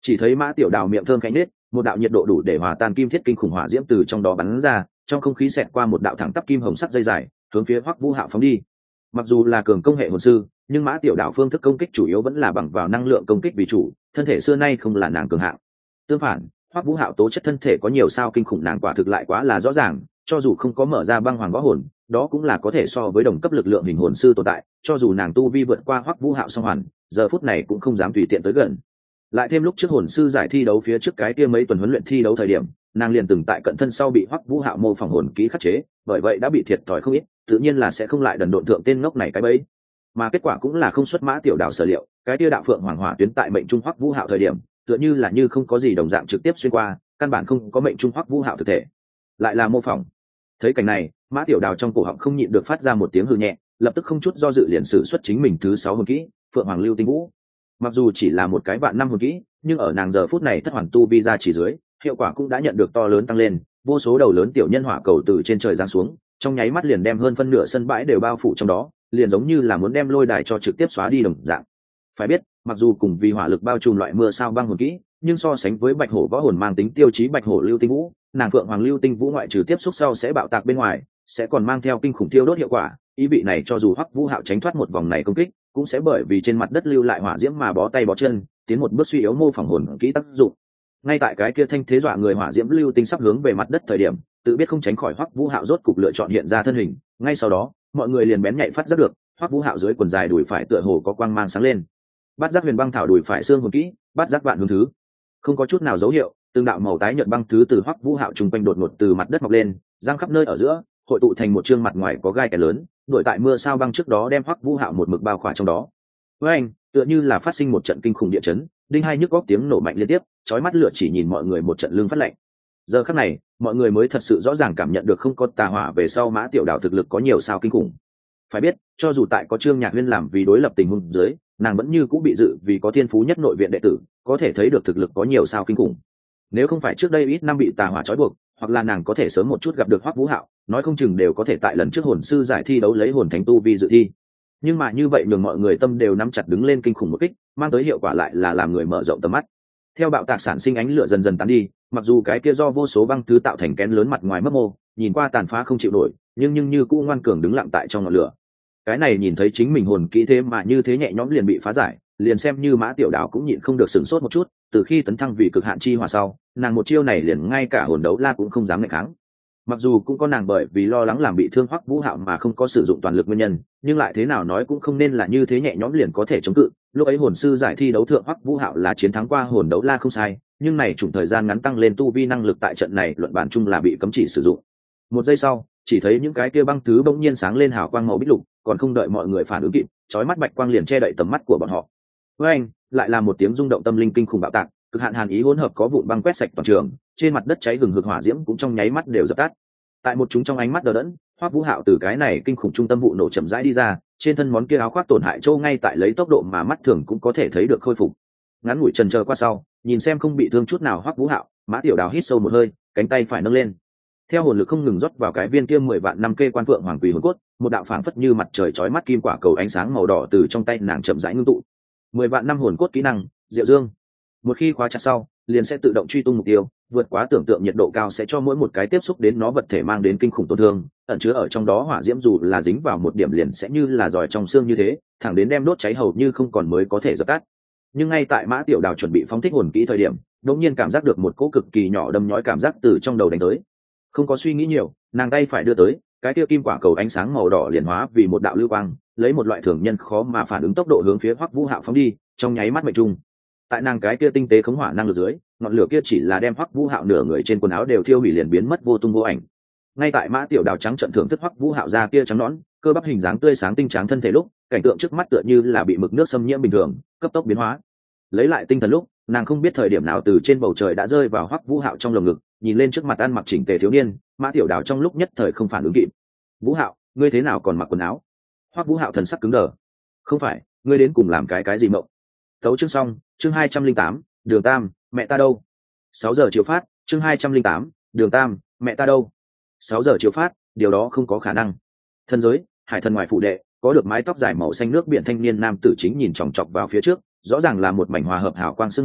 Chỉ thấy Mã Tiểu Đào miệng thơm khẽ nết, một đạo nhiệt độ đủ để hòa tan kim thiết kinh khủng hỏa diễm từ trong đó bắn ra, trong không khí xẹt qua một đạo thẳng tắp kim hồng sắc dây dài, hướng phía Hoắc Vũ Hạo phóng đi. Mặc dù là cường công hệ hồn sư, nhưng Mã Tiểu Đào phương thức công kích chủ yếu vẫn là bằng vào năng lượng công kích vì chủ, thân thể xưa nay không là nàng cường hạng. Tương phản, Hoắc Vũ Hạo tố chất thân thể có nhiều sao kinh khủng, nàng quả thực lại quá là rõ ràng, cho dù không có mở ra băng hoàng võ hồn, đó cũng là có thể so với đồng cấp lực lượng hình hồn sư tồn tại, cho dù nàng tu vi vượt qua Hoắc Vũ Hạo song hoàn, giờ phút này cũng không dám tùy tiện tới gần. Lại thêm lúc trước hồn sư giải thi đấu phía trước cái kia mấy tuần huấn luyện thi đấu thời điểm, nàng liền từng tại cận thân sau bị Hoắc Vũ Hạo mô phỏng hồn kỹ khắc chế, bởi vậy đã bị thiệt thòi không ít, tự nhiên là sẽ không lại đần độn thượng tên ngốc này cái bẫy. Mà kết quả cũng là không xuất Mã Tiểu Đào sở liệu, cái kia đạo phượng hoàng hỏa tuyến tại mệnh trung Hoắc Vũ Hạo thời điểm, tựa như là như không có gì đồng dạng trực tiếp xuyên qua, căn bản không có mệnh trung Hoắc Vũ Hạo thực thể, lại là mô phỏng. Thấy cảnh này, Mã Tiểu Đào trong cổ họng không nhịn được phát ra một tiếng hừ nhẹ, lập tức không chút do dự liền sử xuất chính mình thứ sáu hồn kỹ, Phượng Hoàng Lưu Tinh Vũ. Mặc dù chỉ là một cái vạn năm hồn kỹ, nhưng ở nàng giờ phút này thất hoàn tu vi ra chỉ dưới, hiệu quả cũng đã nhận được to lớn tăng lên, vô số đầu lớn tiểu nhân hỏa cầu từ trên trời giáng xuống, trong nháy mắt liền đem hơn phân nửa sân bãi đều bao phủ trong đó, liền giống như là muốn đem lôi đài cho trực tiếp xóa đi đồng dạng. Phải biết, mặc dù cùng vì hỏa lực bao trùm loại mưa sao băng hồn kỹ, nhưng so sánh với Bạch Hổ võ hồn mang tính tiêu chí Bạch Hổ Lưu Tinh Vũ, nàng Phượng Hoàng Lưu Tinh Vũ ngoại trừ tiếp xúc sau sẽ bạo tạc bên ngoài, sẽ còn mang theo kinh khủng thiêu đốt hiệu quả, ý vị này cho dù Hoắc Vũ Hạo tránh thoát một vòng này công kích, cũng sẽ bởi vì trên mặt đất lưu lại hỏa diễm mà bó tay bó chân, tiến một bước suy yếu mô phỏng hồn kỹ tác dụng. Ngay tại cái kia thanh thế dọa người hỏa diễm lưu tinh sắp hướng về mặt đất thời điểm, tự biết không tránh khỏi Hoắc Vũ Hạo rốt cục lựa chọn hiện ra thân hình, ngay sau đó, mọi người liền bén nhạy phát giác được, Hoắc Vũ Hạo dưới quần dài đùi phải tựa hồ có quang mang sáng lên. Bát giác huyền băng thảo đùi phải xương hồn kỹ, bát giác vạn hướng thứ. Không có chút nào dấu hiệu, từng đạo màu tái nhợt băng thứ từ Hoắc Vũ Hạo trung quanh đột ngột từ mặt đất mọc lên, giăng khắp nơi ở giữa, hội tụ thành một trương mặt ngoài có gai kẻ lớn, đuổi tại mưa sao băng trước đó đem Hoắc Vũ Hạo một mực bao khỏa trong đó. Với anh, tựa như là phát sinh một trận kinh khủng địa chấn, đinh hai nhức góc tiếng nổ mạnh liên tiếp, chói mắt lửa chỉ nhìn mọi người một trận lưng phát lạnh. Giờ khắc này, mọi người mới thật sự rõ ràng cảm nhận được không có tà hỏa về sau Mã Tiểu Đào thực lực có nhiều sao kinh khủng. Phải biết, cho dù tại có Trương Nhạc Huyên làm vì đối lập tình huống dưới, nàng vẫn như cũng bị dự vì có thiên phú nhất nội viện đệ tử, có thể thấy được thực lực có nhiều sao kinh khủng. Nếu không phải trước đây ít năm bị tà hỏa trói buộc, hoặc là nàng có thể sớm một chút gặp được Hoắc Vũ Hạo, nói không chừng đều có thể tại lần trước hồn sư giải thi đấu lấy hồn thánh tu vi dự thi. Nhưng mà như vậy nhường mọi người tâm đều nắm chặt đứng lên kinh khủng một kích, mang tới hiệu quả lại là làm người mở rộng tầm mắt. Theo bạo tạc sản sinh ánh lửa dần dần tán đi, mặc dù cái kia do vô số băng thứ tạo thành kén lớn mặt ngoài mấp mô, nhìn qua tàn phá không chịu nổi, nhưng nhưng như cũ ngoan cường đứng lặng tại trong ngọn lửa. Cái này nhìn thấy chính mình hồn kỹ thế mà như thế nhẹ nhõm liền bị phá giải, liền xem như Mã Tiểu Đào cũng nhịn không được sửng sốt một chút, từ khi tấn thăng vì cực hạn chi hỏa sau, nàng một chiêu này liền ngay cả hồn đấu la cũng không dám nghịch kháng. Mặc dù cũng có nàng bởi vì lo lắng làm bị thương Hoắc Vũ Hạo mà không có sử dụng toàn lực nguyên nhân, nhưng lại thế nào nói cũng không nên là như thế nhẹ nhõm liền có thể chống cự. Lúc ấy hồn sư giải thi đấu thượng Hoắc Vũ Hạo là chiến thắng qua hồn đấu la không sai, nhưng này chủng thời gian ngắn tăng lên tu vi năng lực tại trận này luận bản chung là bị cấm chỉ sử dụng. Một giây sau, chỉ thấy những cái kia băng thứ bỗng nhiên sáng lên hào quang màu bích lục, còn không đợi mọi người phản ứng kịp, chói mắt bạch quang liền che đậy tầm mắt của bọn họ. Với anh, lại là một tiếng rung động tâm linh kinh khủng bạo tạc, cực hạn hàn ý hỗn hợp có vụn băng quét sạch toàn trường, trên mặt đất cháy hừng hực hỏa diễm cũng trong nháy mắt đều dập tắt. Tại một chúng trong ánh mắt đờ đẫn, Hoắc Vũ Hạo từ cái này kinh khủng trung tâm vụ nổ chậm rãi đi ra, trên thân món kia áo khoác tổn hại châu ngay tại lấy tốc độ mà mắt thường cũng có thể thấy được khôi phục. Ngắn ngủi chần chờ qua sau, nhìn xem không bị thương chút nào Hoắc Vũ Hạo, Mã Tiểu Đào hít sâu một hơi, cánh tay phải nâng lên. Theo hồn lực không ngừng rót vào cái viên kia mười vạn năm kê quan phượng hoàng quỷ hồn cốt, một đạo phảng phất như mặt trời chói mắt kim quả cầu ánh sáng màu đỏ từ trong tay nàng chậm rãi ngưng tụ. Mười vạn năm hồn cốt kỹ năng, Diệu Dương. Một khi khóa chặt sau, liền sẽ tự động truy tung mục tiêu, vượt quá tưởng tượng nhiệt độ cao sẽ cho mỗi một cái tiếp xúc đến nó vật thể mang đến kinh khủng tổn thương, ẩn chứa ở trong đó hỏa diễm dù là dính vào một điểm liền sẽ như là giỏi trong xương như thế, thẳng đến đem đốt cháy hầu như không còn mới có thể dập tắt. Nhưng ngay tại Mã Tiểu Đào chuẩn bị phóng thích hồn kỹ thời điểm, đột nhiên cảm giác được một cỗ cực kỳ nhỏ đâm nhói cảm giác từ trong đầu đánh tới. Không có suy nghĩ nhiều, nàng tay phải đưa tới, cái tiêu kim quả cầu ánh sáng màu đỏ liền hóa vì một đạo lưu quang, lấy một loại thường nhân khó mà phản ứng tốc độ hướng phía Hoắc Vũ Hạo phóng đi, trong nháy mắt mệnh trung. Tại nàng cái kia tinh tế khống hỏa năng lực dưới, ngọn lửa kia chỉ là đem Hoắc Vũ Hạo nửa người trên quần áo đều thiêu hủy liền biến mất vô tung vô ảnh. Ngay tại Mã Tiểu Đào trắng trận thưởng thức Hoắc Vũ Hạo ra kia trắng nõn, cơ bắp hình dáng tươi sáng tinh tráng thân thể lúc, cảnh tượng trước mắt tựa như là bị mực nước xâm nhiễm bình thường, cấp tốc biến hóa. Lấy lại tinh thần lúc, nàng không biết thời điểm nào từ trên bầu trời đã rơi vào Hoắc Vũ Hạo trong lồng ngực, nhìn lên trước mặt ăn mặc chỉnh tề thiếu niên, Mã Tiểu Đào trong lúc nhất thời không phản ứng kịp. "Vũ Hạo, ngươi thế nào còn mặc quần áo?" Hoắc Vũ Hạo thần sắc cứng đờ. "Không phải, ngươi đến cùng làm cái cái gì mộng?" Tấu chương xong, chương hai trăm linh tám, Đường Tam, mẹ ta đâu? sáu giờ chiều phát, chương hai trăm linh tám, Đường Tam, mẹ ta đâu? sáu giờ chiều phát, điều đó không có khả năng. Thân giới, hải thần ngoài phụ đệ, có được mái tóc dài màu xanh nước biển thanh niên nam tử chính nhìn chòng chọc vào phía trước, rõ ràng là một mảnh hòa hợp hào quang sương mù,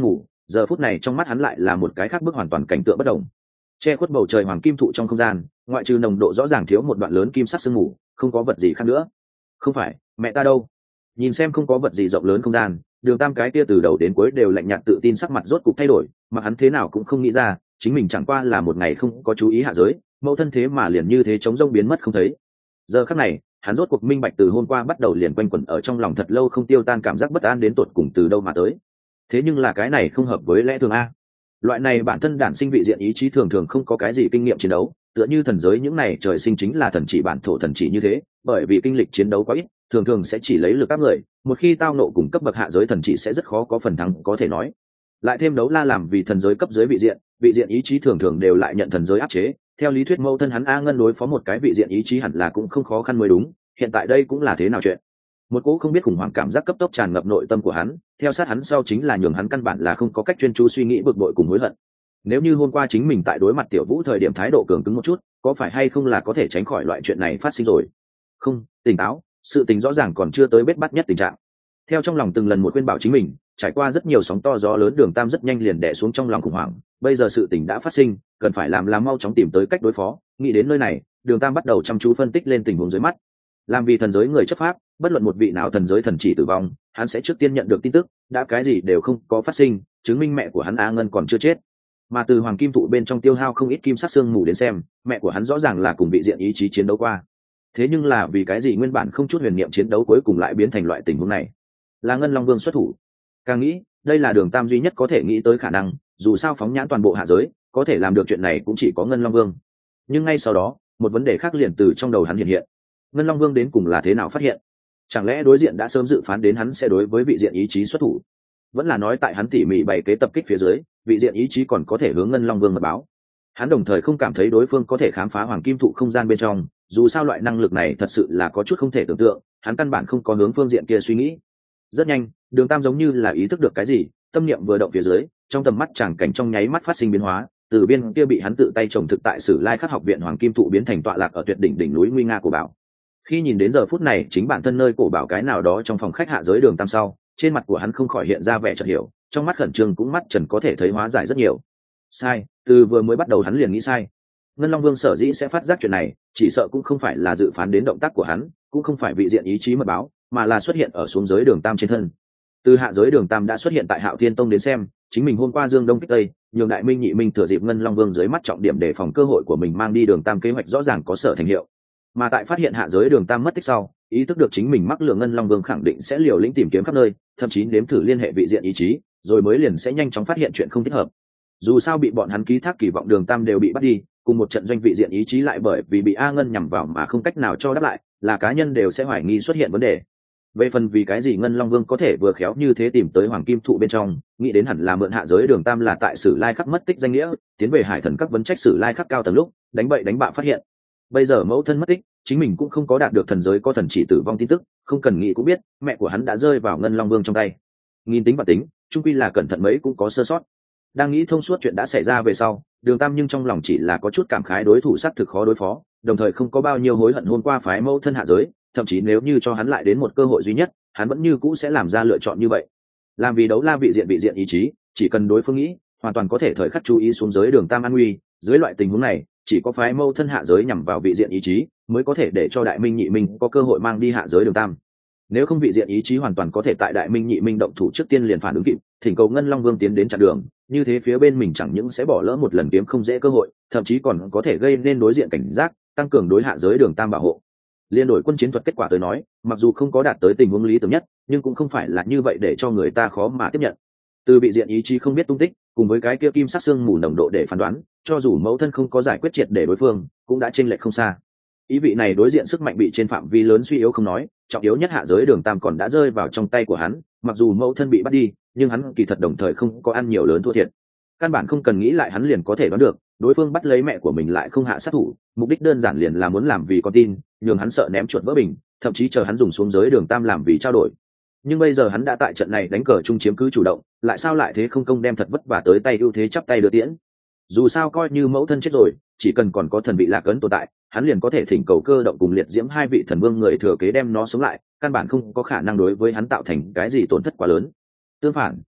giờ phút này trong mắt hắn lại là một cái khác bước hoàn toàn cảnh tượng bất đồng. Che khuất bầu trời hoàng kim thụ trong không gian, ngoại trừ nồng độ rõ ràng thiếu một đoạn lớn kim sắc sương mù, không có vật gì khác nữa. Không phải, mẹ ta đâu? Nhìn xem không có vật gì rộng lớn không gian, Đường Tam cái kia từ đầu đến cuối đều lạnh nhạt tự tin sắc mặt rốt cục thay đổi, mà hắn thế nào cũng không nghĩ ra, chính mình chẳng qua là một ngày không có chú ý hạ giới, mẫu thân thế mà liền như thế chống rông biến mất không thấy. Giờ khắc này, hắn rốt cuộc minh bạch từ hôm qua bắt đầu liền quanh quẩn ở trong lòng thật lâu không tiêu tan cảm giác bất an đến tột cùng từ đâu mà tới. Thế nhưng là cái này không hợp với lẽ thường a. Loại này bản thân đản sinh vị diện ý chí thường thường không có cái gì kinh nghiệm chiến đấu, tựa như thần giới những này trời sinh chính là thần chỉ bản thổ thần chỉ như thế, bởi vì kinh lịch chiến đấu quá ít, thường thường sẽ chỉ lấy lực áp người, một khi tao nộ cùng cấp bậc hạ giới thần chỉ sẽ rất khó có phần thắng có thể nói. Lại thêm đấu la làm vì thần giới cấp dưới vị diện, vị diện ý chí thường thường đều lại nhận thần giới áp chế, theo lý thuyết mâu thân hắn A Ngân đối phó một cái vị diện ý chí hẳn là cũng không khó khăn mới đúng, hiện tại đây cũng là thế nào chuyện. Một cỗ không biết khủng hoảng cảm giác cấp tốc tràn ngập nội tâm của hắn, theo sát hắn sau chính là nhường hắn căn bản là không có cách chuyên chú suy nghĩ bực bội cùng hối hận. Nếu như hôm qua chính mình tại đối mặt Tiểu Vũ thời điểm thái độ cường cứng một chút, có phải hay không là có thể tránh khỏi loại chuyện này phát sinh rồi? Không, tỉnh táo, sự tình rõ ràng còn chưa tới bết bắt nhất tình trạng. Theo trong lòng từng lần một khuyên bảo chính mình, trải qua rất nhiều sóng to gió lớn, Đường Tam rất nhanh liền đè xuống trong lòng khủng hoảng, bây giờ sự tình đã phát sinh, cần phải làm là mau chóng tìm tới cách đối phó. Nghĩ đến nơi này, Đường Tam bắt đầu chăm chú phân tích lên tình huống dưới mắt. Làm vì thần giới người chấp pháp, bất luận một vị nào thần giới thần chỉ tử vong, hắn sẽ trước tiên nhận được tin tức, đã cái gì đều không có phát sinh, chứng minh mẹ của hắn A Ngân còn chưa chết. Mà từ hoàng kim thụ bên trong tiêu hao không ít kim sắc xương mù đến xem, mẹ của hắn rõ ràng là cùng vị diện ý chí chiến đấu qua. Thế nhưng là vì cái gì nguyên bản không chút huyền niệm chiến đấu cuối cùng lại biến thành loại tình huống này? Là Ngân Long Vương xuất thủ. Càng nghĩ, đây là Đường Tam duy nhất có thể nghĩ tới khả năng, dù sao phóng nhãn toàn bộ hạ giới, có thể làm được chuyện này cũng chỉ có Ngân Long Vương. Nhưng ngay sau đó, một vấn đề khác liền từ trong đầu hắn hiện hiện. Ngân Long Vương đến cùng là thế nào phát hiện? Chẳng lẽ đối diện đã sớm dự phán đến hắn sẽ đối với vị diện ý chí xuất thủ? Vẫn là nói tại hắn tỉ mỉ bày kế tập kích phía dưới, vị diện ý chí còn có thể hướng Ngân Long Vương mật báo. Hắn đồng thời không cảm thấy đối phương có thể khám phá hoàng kim thụ không gian bên trong, dù sao loại năng lực này thật sự là có chút không thể tưởng tượng, hắn căn bản không có hướng phương diện kia suy nghĩ. Rất nhanh, Đường Tam giống như là ý thức được cái gì, tâm niệm vừa động phía dưới, trong tầm mắt tràng cảnh trong nháy mắt phát sinh biến hóa, từ viên kia bị hắn tự tay trồng thực tại Sử Lai Khắc học viện hoàng kim thụ biến thành tọa lạc ở tuyệt đỉnh đỉnh núi nguy nga của bảo. Khi nhìn đến giờ phút này chính bản thân nơi cổ bảo cái nào đó trong phòng khách hạ giới Đường Tam sau, trên mặt của hắn không khỏi hiện ra vẻ chợt hiểu, trong mắt khẩn trương cũng mắt trần có thể thấy hóa giải rất nhiều. Sai, từ vừa mới bắt đầu hắn liền nghĩ sai. Ngân Long Vương sở dĩ sẽ phát giác chuyện này, chỉ sợ cũng không phải là dự phán đến động tác của hắn, cũng không phải vị diện ý chí mật báo, mà là xuất hiện ở xuống giới Đường Tam trên thân. Từ hạ giới Đường Tam đã xuất hiện tại Hạo Thiên Tông đến xem, chính mình hôm qua dương đông kích tây, nhường Đại Minh Nhị Minh thừa dịp Ngân Long Vương dưới mắt trọng điểm để phòng cơ hội của mình mang đi Đường Tam kế hoạch rõ ràng có sở thành hiệu. Mà tại phát hiện hạ giới Đường Tam mất tích sau, ý thức được chính mình mắc lừa Ngân Long Vương khẳng định sẽ liều lĩnh tìm kiếm khắp nơi, thậm chí nếm thử liên hệ vị diện ý chí, rồi mới liền sẽ nhanh chóng phát hiện chuyện không thích hợp. Dù sao bị bọn hắn ký thác kỳ vọng Đường Tam đều bị bắt đi, cùng một trận doanh vị diện ý chí lại bởi vì bị A Ngân nhằm vào mà không cách nào cho đáp lại, là cá nhân đều sẽ hoài nghi xuất hiện vấn đề. Về phần vì cái gì Ngân Long Vương có thể vừa khéo như thế tìm tới hoàng kim thụ bên trong, nghĩ đến hẳn là mượn hạ giới Đường Tam là tại Sử Lai Khắc mất tích danh nghĩa, tiến về Hải Thần các vấn trách Sử Lai Khắc cao tầng lúc, đánh bậy đánh bạ phát hiện. Bây giờ mẫu thân mất tích, chính mình cũng không có đạt được thần giới có thần chỉ tử vong tin tức, không cần nghĩ cũng biết, mẹ của hắn đã rơi vào Ngân Long Vương trong tay. Nghìn tính và tính, chung quy là cẩn thận mấy cũng có sơ sót. Đang nghĩ thông suốt chuyện đã xảy ra về sau, Đường Tam nhưng trong lòng chỉ là có chút cảm khái đối thủ xác thực khó đối phó, đồng thời không có bao nhiêu hối hận hôm qua phái mẫu thân hạ giới, thậm chí nếu như cho hắn lại đến một cơ hội duy nhất, hắn vẫn như cũ sẽ làm ra lựa chọn như vậy. Làm vì đấu la vị diện vị diện ý chí, chỉ cần đối phương nghĩ, hoàn toàn có thể thời khắc chú ý xuống giới Đường Tam an nguy, dưới loại tình huống này, chỉ có phái mẫu thân hạ giới nhằm vào vị diện ý chí, mới có thể để cho Đại Minh Nhị Minh có cơ hội mang đi hạ giới Đường Tam. Nếu không vị diện ý chí hoàn toàn có thể tại Đại Minh Nhị Minh động thủ trước tiên liền phản ứng kịp, thỉnh cầu Ngân Long Vương tiến đến chặn đường, như thế phía bên mình chẳng những sẽ bỏ lỡ một lần kiếm không dễ cơ hội, thậm chí còn có thể gây nên đối diện cảnh giác, tăng cường đối hạ giới Đường Tam bảo hộ. Liên đổi quân chiến thuật kết quả tới nói, mặc dù không có đạt tới tình huống lý tưởng nhất, nhưng cũng không phải là như vậy để cho người ta khó mà tiếp nhận. Từ vị diện ý chí không biết tung tích, cùng với cái kia kim sắc xương mù nồng độ để phán đoán, cho dù mẫu thân không có giải quyết triệt để đối phương, cũng đã chênh lệch không xa. Ý vị này đối diện sức mạnh bị trên phạm vi lớn suy yếu không nói, trọng yếu nhất hạ giới Đường Tam còn đã rơi vào trong tay của hắn, mặc dù mẫu thân bị bắt đi, nhưng hắn kỳ thật đồng thời không có ăn nhiều lớn thua thiệt. Căn bản không cần nghĩ lại hắn liền có thể đoán được, đối phương bắt lấy mẹ của mình lại không hạ sát thủ, mục đích đơn giản liền là muốn làm vì con tin, nhường hắn sợ ném chuột vỡ bình, thậm chí chờ hắn dùng xuống giới Đường Tam làm vì trao đổi. Nhưng bây giờ hắn đã tại trận này đánh cờ chung chiếm cứ chủ động, lại sao lại thế không công đem thật vất vả tới tay ưu thế chắp tay đưa tiễn. Dù sao coi như mẫu thân chết rồi, chỉ cần còn có thần vị lạc ấn tồn tại, hắn liền có thể thỉnh cầu Cơ Động cùng Liệt Diễm hai vị thần vương người thừa kế đem nó sống lại, căn bản không có khả năng đối với hắn tạo thành cái gì tổn thất quá lớn. Tương phản,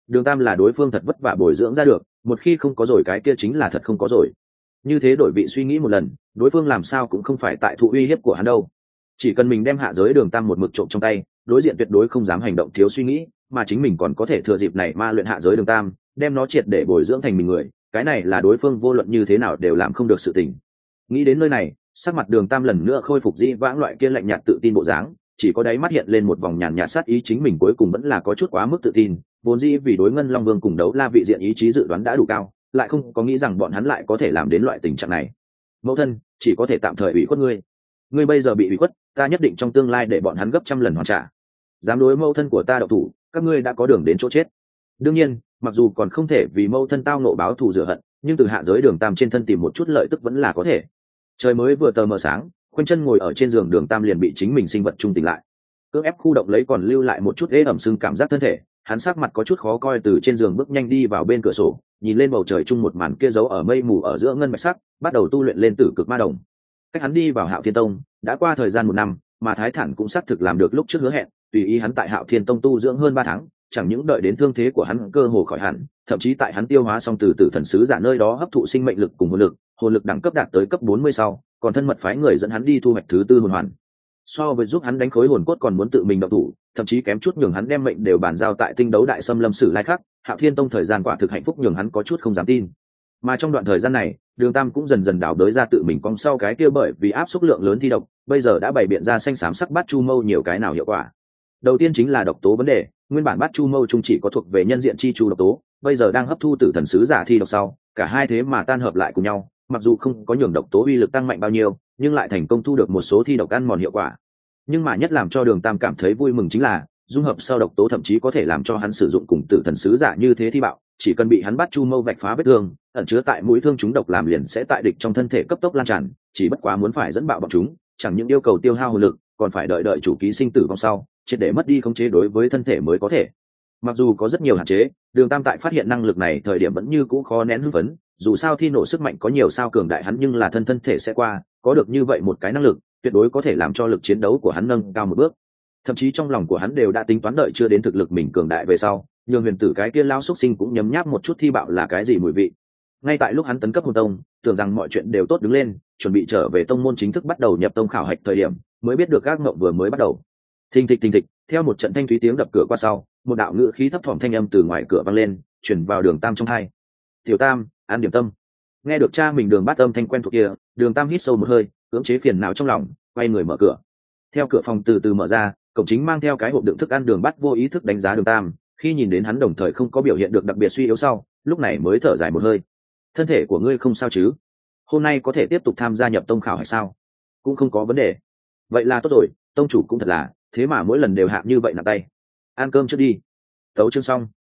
Đường Tam là đối phương thật vất vả bồi dưỡng ra được, một khi không có rồi cái kia chính là thật không có rồi. Như thế đổi vị suy nghĩ một lần, đối phương làm sao cũng không phải tại thụ uy hiếp của hắn đâu. Chỉ cần mình đem hạ giới Đường Tam một mực trộm trong tay, đối diện tuyệt đối không dám hành động thiếu suy nghĩ, mà chính mình còn có thể thừa dịp này ma luyện hạ giới Đường Tam, đem nó triệt để bồi dưỡng thành mình người, cái này là đối phương vô luận như thế nào đều làm không được sự tình. Nghĩ đến nơi này, sắc mặt Đường Tam lần nữa khôi phục dĩ vãng loại kia lạnh nhạt tự tin bộ dáng, chỉ có đáy mắt hiện lên một vòng nhàn nhạt sát ý, chính mình cuối cùng vẫn là có chút quá mức tự tin, vốn dĩ vì đối Ngân Long Vương cùng đấu la vị diện ý chí dự đoán đã đủ cao, lại không có nghĩ rằng bọn hắn lại có thể làm đến loại tình trạng này. Mẫu thân, chỉ có thể tạm thời ủy khuất ngươi. Ngươi bây giờ bị ủy khuất, ta nhất định trong tương lai để bọn hắn gấp trăm lần hoàn trả. Dám đối mẫu thân của ta độc thủ, các ngươi đã có đường đến chỗ chết. Đương nhiên, mặc dù còn không thể vì mẫu thân tao nộ báo thù rửa hận, nhưng từ hạ giới Đường Tam trên thân tìm một chút lợi tức vẫn là có thể. Trời mới vừa tờ mờ sáng, khoanh chân ngồi ở trên giường Đường Tam liền bị chính mình sinh vật trung tỉnh lại. Cưỡng ép khu động lấy còn lưu lại một chút ế ẩm sưng cảm giác thân thể, hắn sắc mặt có chút khó coi, từ trên giường bước nhanh đi vào bên cửa sổ, nhìn lên bầu trời chung một màn kia giấu ở mây mù ở giữa ngân bạch sắc, bắt đầu tu luyện lên tử cực ma đồng. Cách hắn đi vào Hạo Thiên Tông đã qua thời gian một năm, mà Thái Thản cũng xác thực làm được lúc trước hứa hẹn, tùy ý hắn tại Hạo Thiên Tông tu dưỡng hơn ba tháng, chẳng những đợi đến thương thế của hắn cơ hồ khỏi hẳn, thậm chí tại hắn tiêu hóa xong từ tử thần sứ giả nơi đó hấp thụ sinh mệnh lực cùng hồn lực, hồn lực đẳng cấp đạt tới cấp bốn mươi sau, còn thân mật phái người dẫn hắn đi thu hoạch thứ tư hồn hoàn. So với giúp hắn đánh khối hồn cốt còn muốn tự mình động thủ, thậm chí kém chút nhường hắn đem mệnh đều bàn giao tại tinh đấu đại xâm lâm sử lai khắc, Hạo Thiên Tông thời gian quả thực hạnh phúc nhường hắn có chút không dám tin. Mà trong đoạn thời gian này, Đường Tam cũng dần dần đào đới ra tự mình cong sau cái kia bởi vì áp suất lượng lớn thi độc, bây giờ đã bày biện ra xanh xám sắc bát chu mâu nhiều cái nào hiệu quả. Đầu tiên chính là độc tố vấn đề, nguyên bản bát chu mâu chung chỉ có thuộc về nhân diện chi chu độc tố, bây giờ đang hấp thu tử thần sứ giả thi độc sau, cả hai thế mà tan hợp lại cùng nhau, mặc dù không có nhường độc tố uy lực tăng mạnh bao nhiêu, nhưng lại thành công thu được một số thi độc ăn mòn hiệu quả. Nhưng mà nhất làm cho Đường Tam cảm thấy vui mừng chính là dung hợp sau độc tố thậm chí có thể làm cho hắn sử dụng cùng tử thần sứ giả như thế thi bạo, chỉ cần bị hắn bắt chu mâu vạch phá vết thương, ẩn chứa tại mũi thương chúng độc làm liền sẽ tại địch trong thân thể cấp tốc lan tràn, chỉ bất quá muốn phải dẫn bạo bọn chúng, chẳng những yêu cầu tiêu hao hồn lực, còn phải đợi đợi chủ ký sinh tử vong sau, triệt để mất đi khống chế đối với thân thể mới có thể. Mặc dù có rất nhiều hạn chế, Đường Tam tại phát hiện năng lực này thời điểm vẫn như cũ khó nén hưng phấn, dù sao thi nổ sức mạnh có nhiều sao cường đại hắn nhưng là thân thân thể sẽ qua, có được như vậy một cái năng lực, tuyệt đối có thể làm cho lực chiến đấu của hắn nâng cao một bước. Thậm chí trong lòng của hắn đều đã tính toán đợi chưa đến thực lực mình cường đại về sau, nhường huyền tử cái kia lao xúc sinh cũng nhấm nháp một chút thi bạo là cái gì mùi vị. Ngay tại lúc hắn tấn cấp hồn tông, tưởng rằng mọi chuyện đều tốt đứng lên, chuẩn bị trở về tông môn chính thức bắt đầu nhập tông khảo hạch thời điểm, mới biết được các ngộng vừa mới bắt đầu. Thình thịch thình thịch, theo một trận thanh thúy tiếng đập cửa qua sau, một đạo ngữ khí thấp thỏm thanh âm từ ngoài cửa vang lên, truyền vào Đường Tam trong tai. "Tiểu Tam, ăn điểm tâm." Nghe được cha mình Đường Bát âm thanh quen thuộc kia, Đường Tam hít sâu một hơi, cưỡng chế phiền não trong lòng, quay người mở cửa. Theo cửa phòng từ từ mở ra, cổng chính mang theo cái hộp đựng thức ăn. Đường Bát vô ý thức đánh giá Đường Tam, khi nhìn đến hắn đồng thời không có biểu hiện được đặc biệt suy yếu sau, lúc này mới thở dài một hơi. "Thân thể của ngươi không sao chứ? Hôm nay có thể tiếp tục tham gia nhập tông khảo hay sao?" "Cũng không có vấn đề." "Vậy là tốt rồi, tông chủ cũng thật là, thế mà mỗi lần đều hạ như vậy nặng tay." "Ăn cơm trước đi." Tấu chương xong.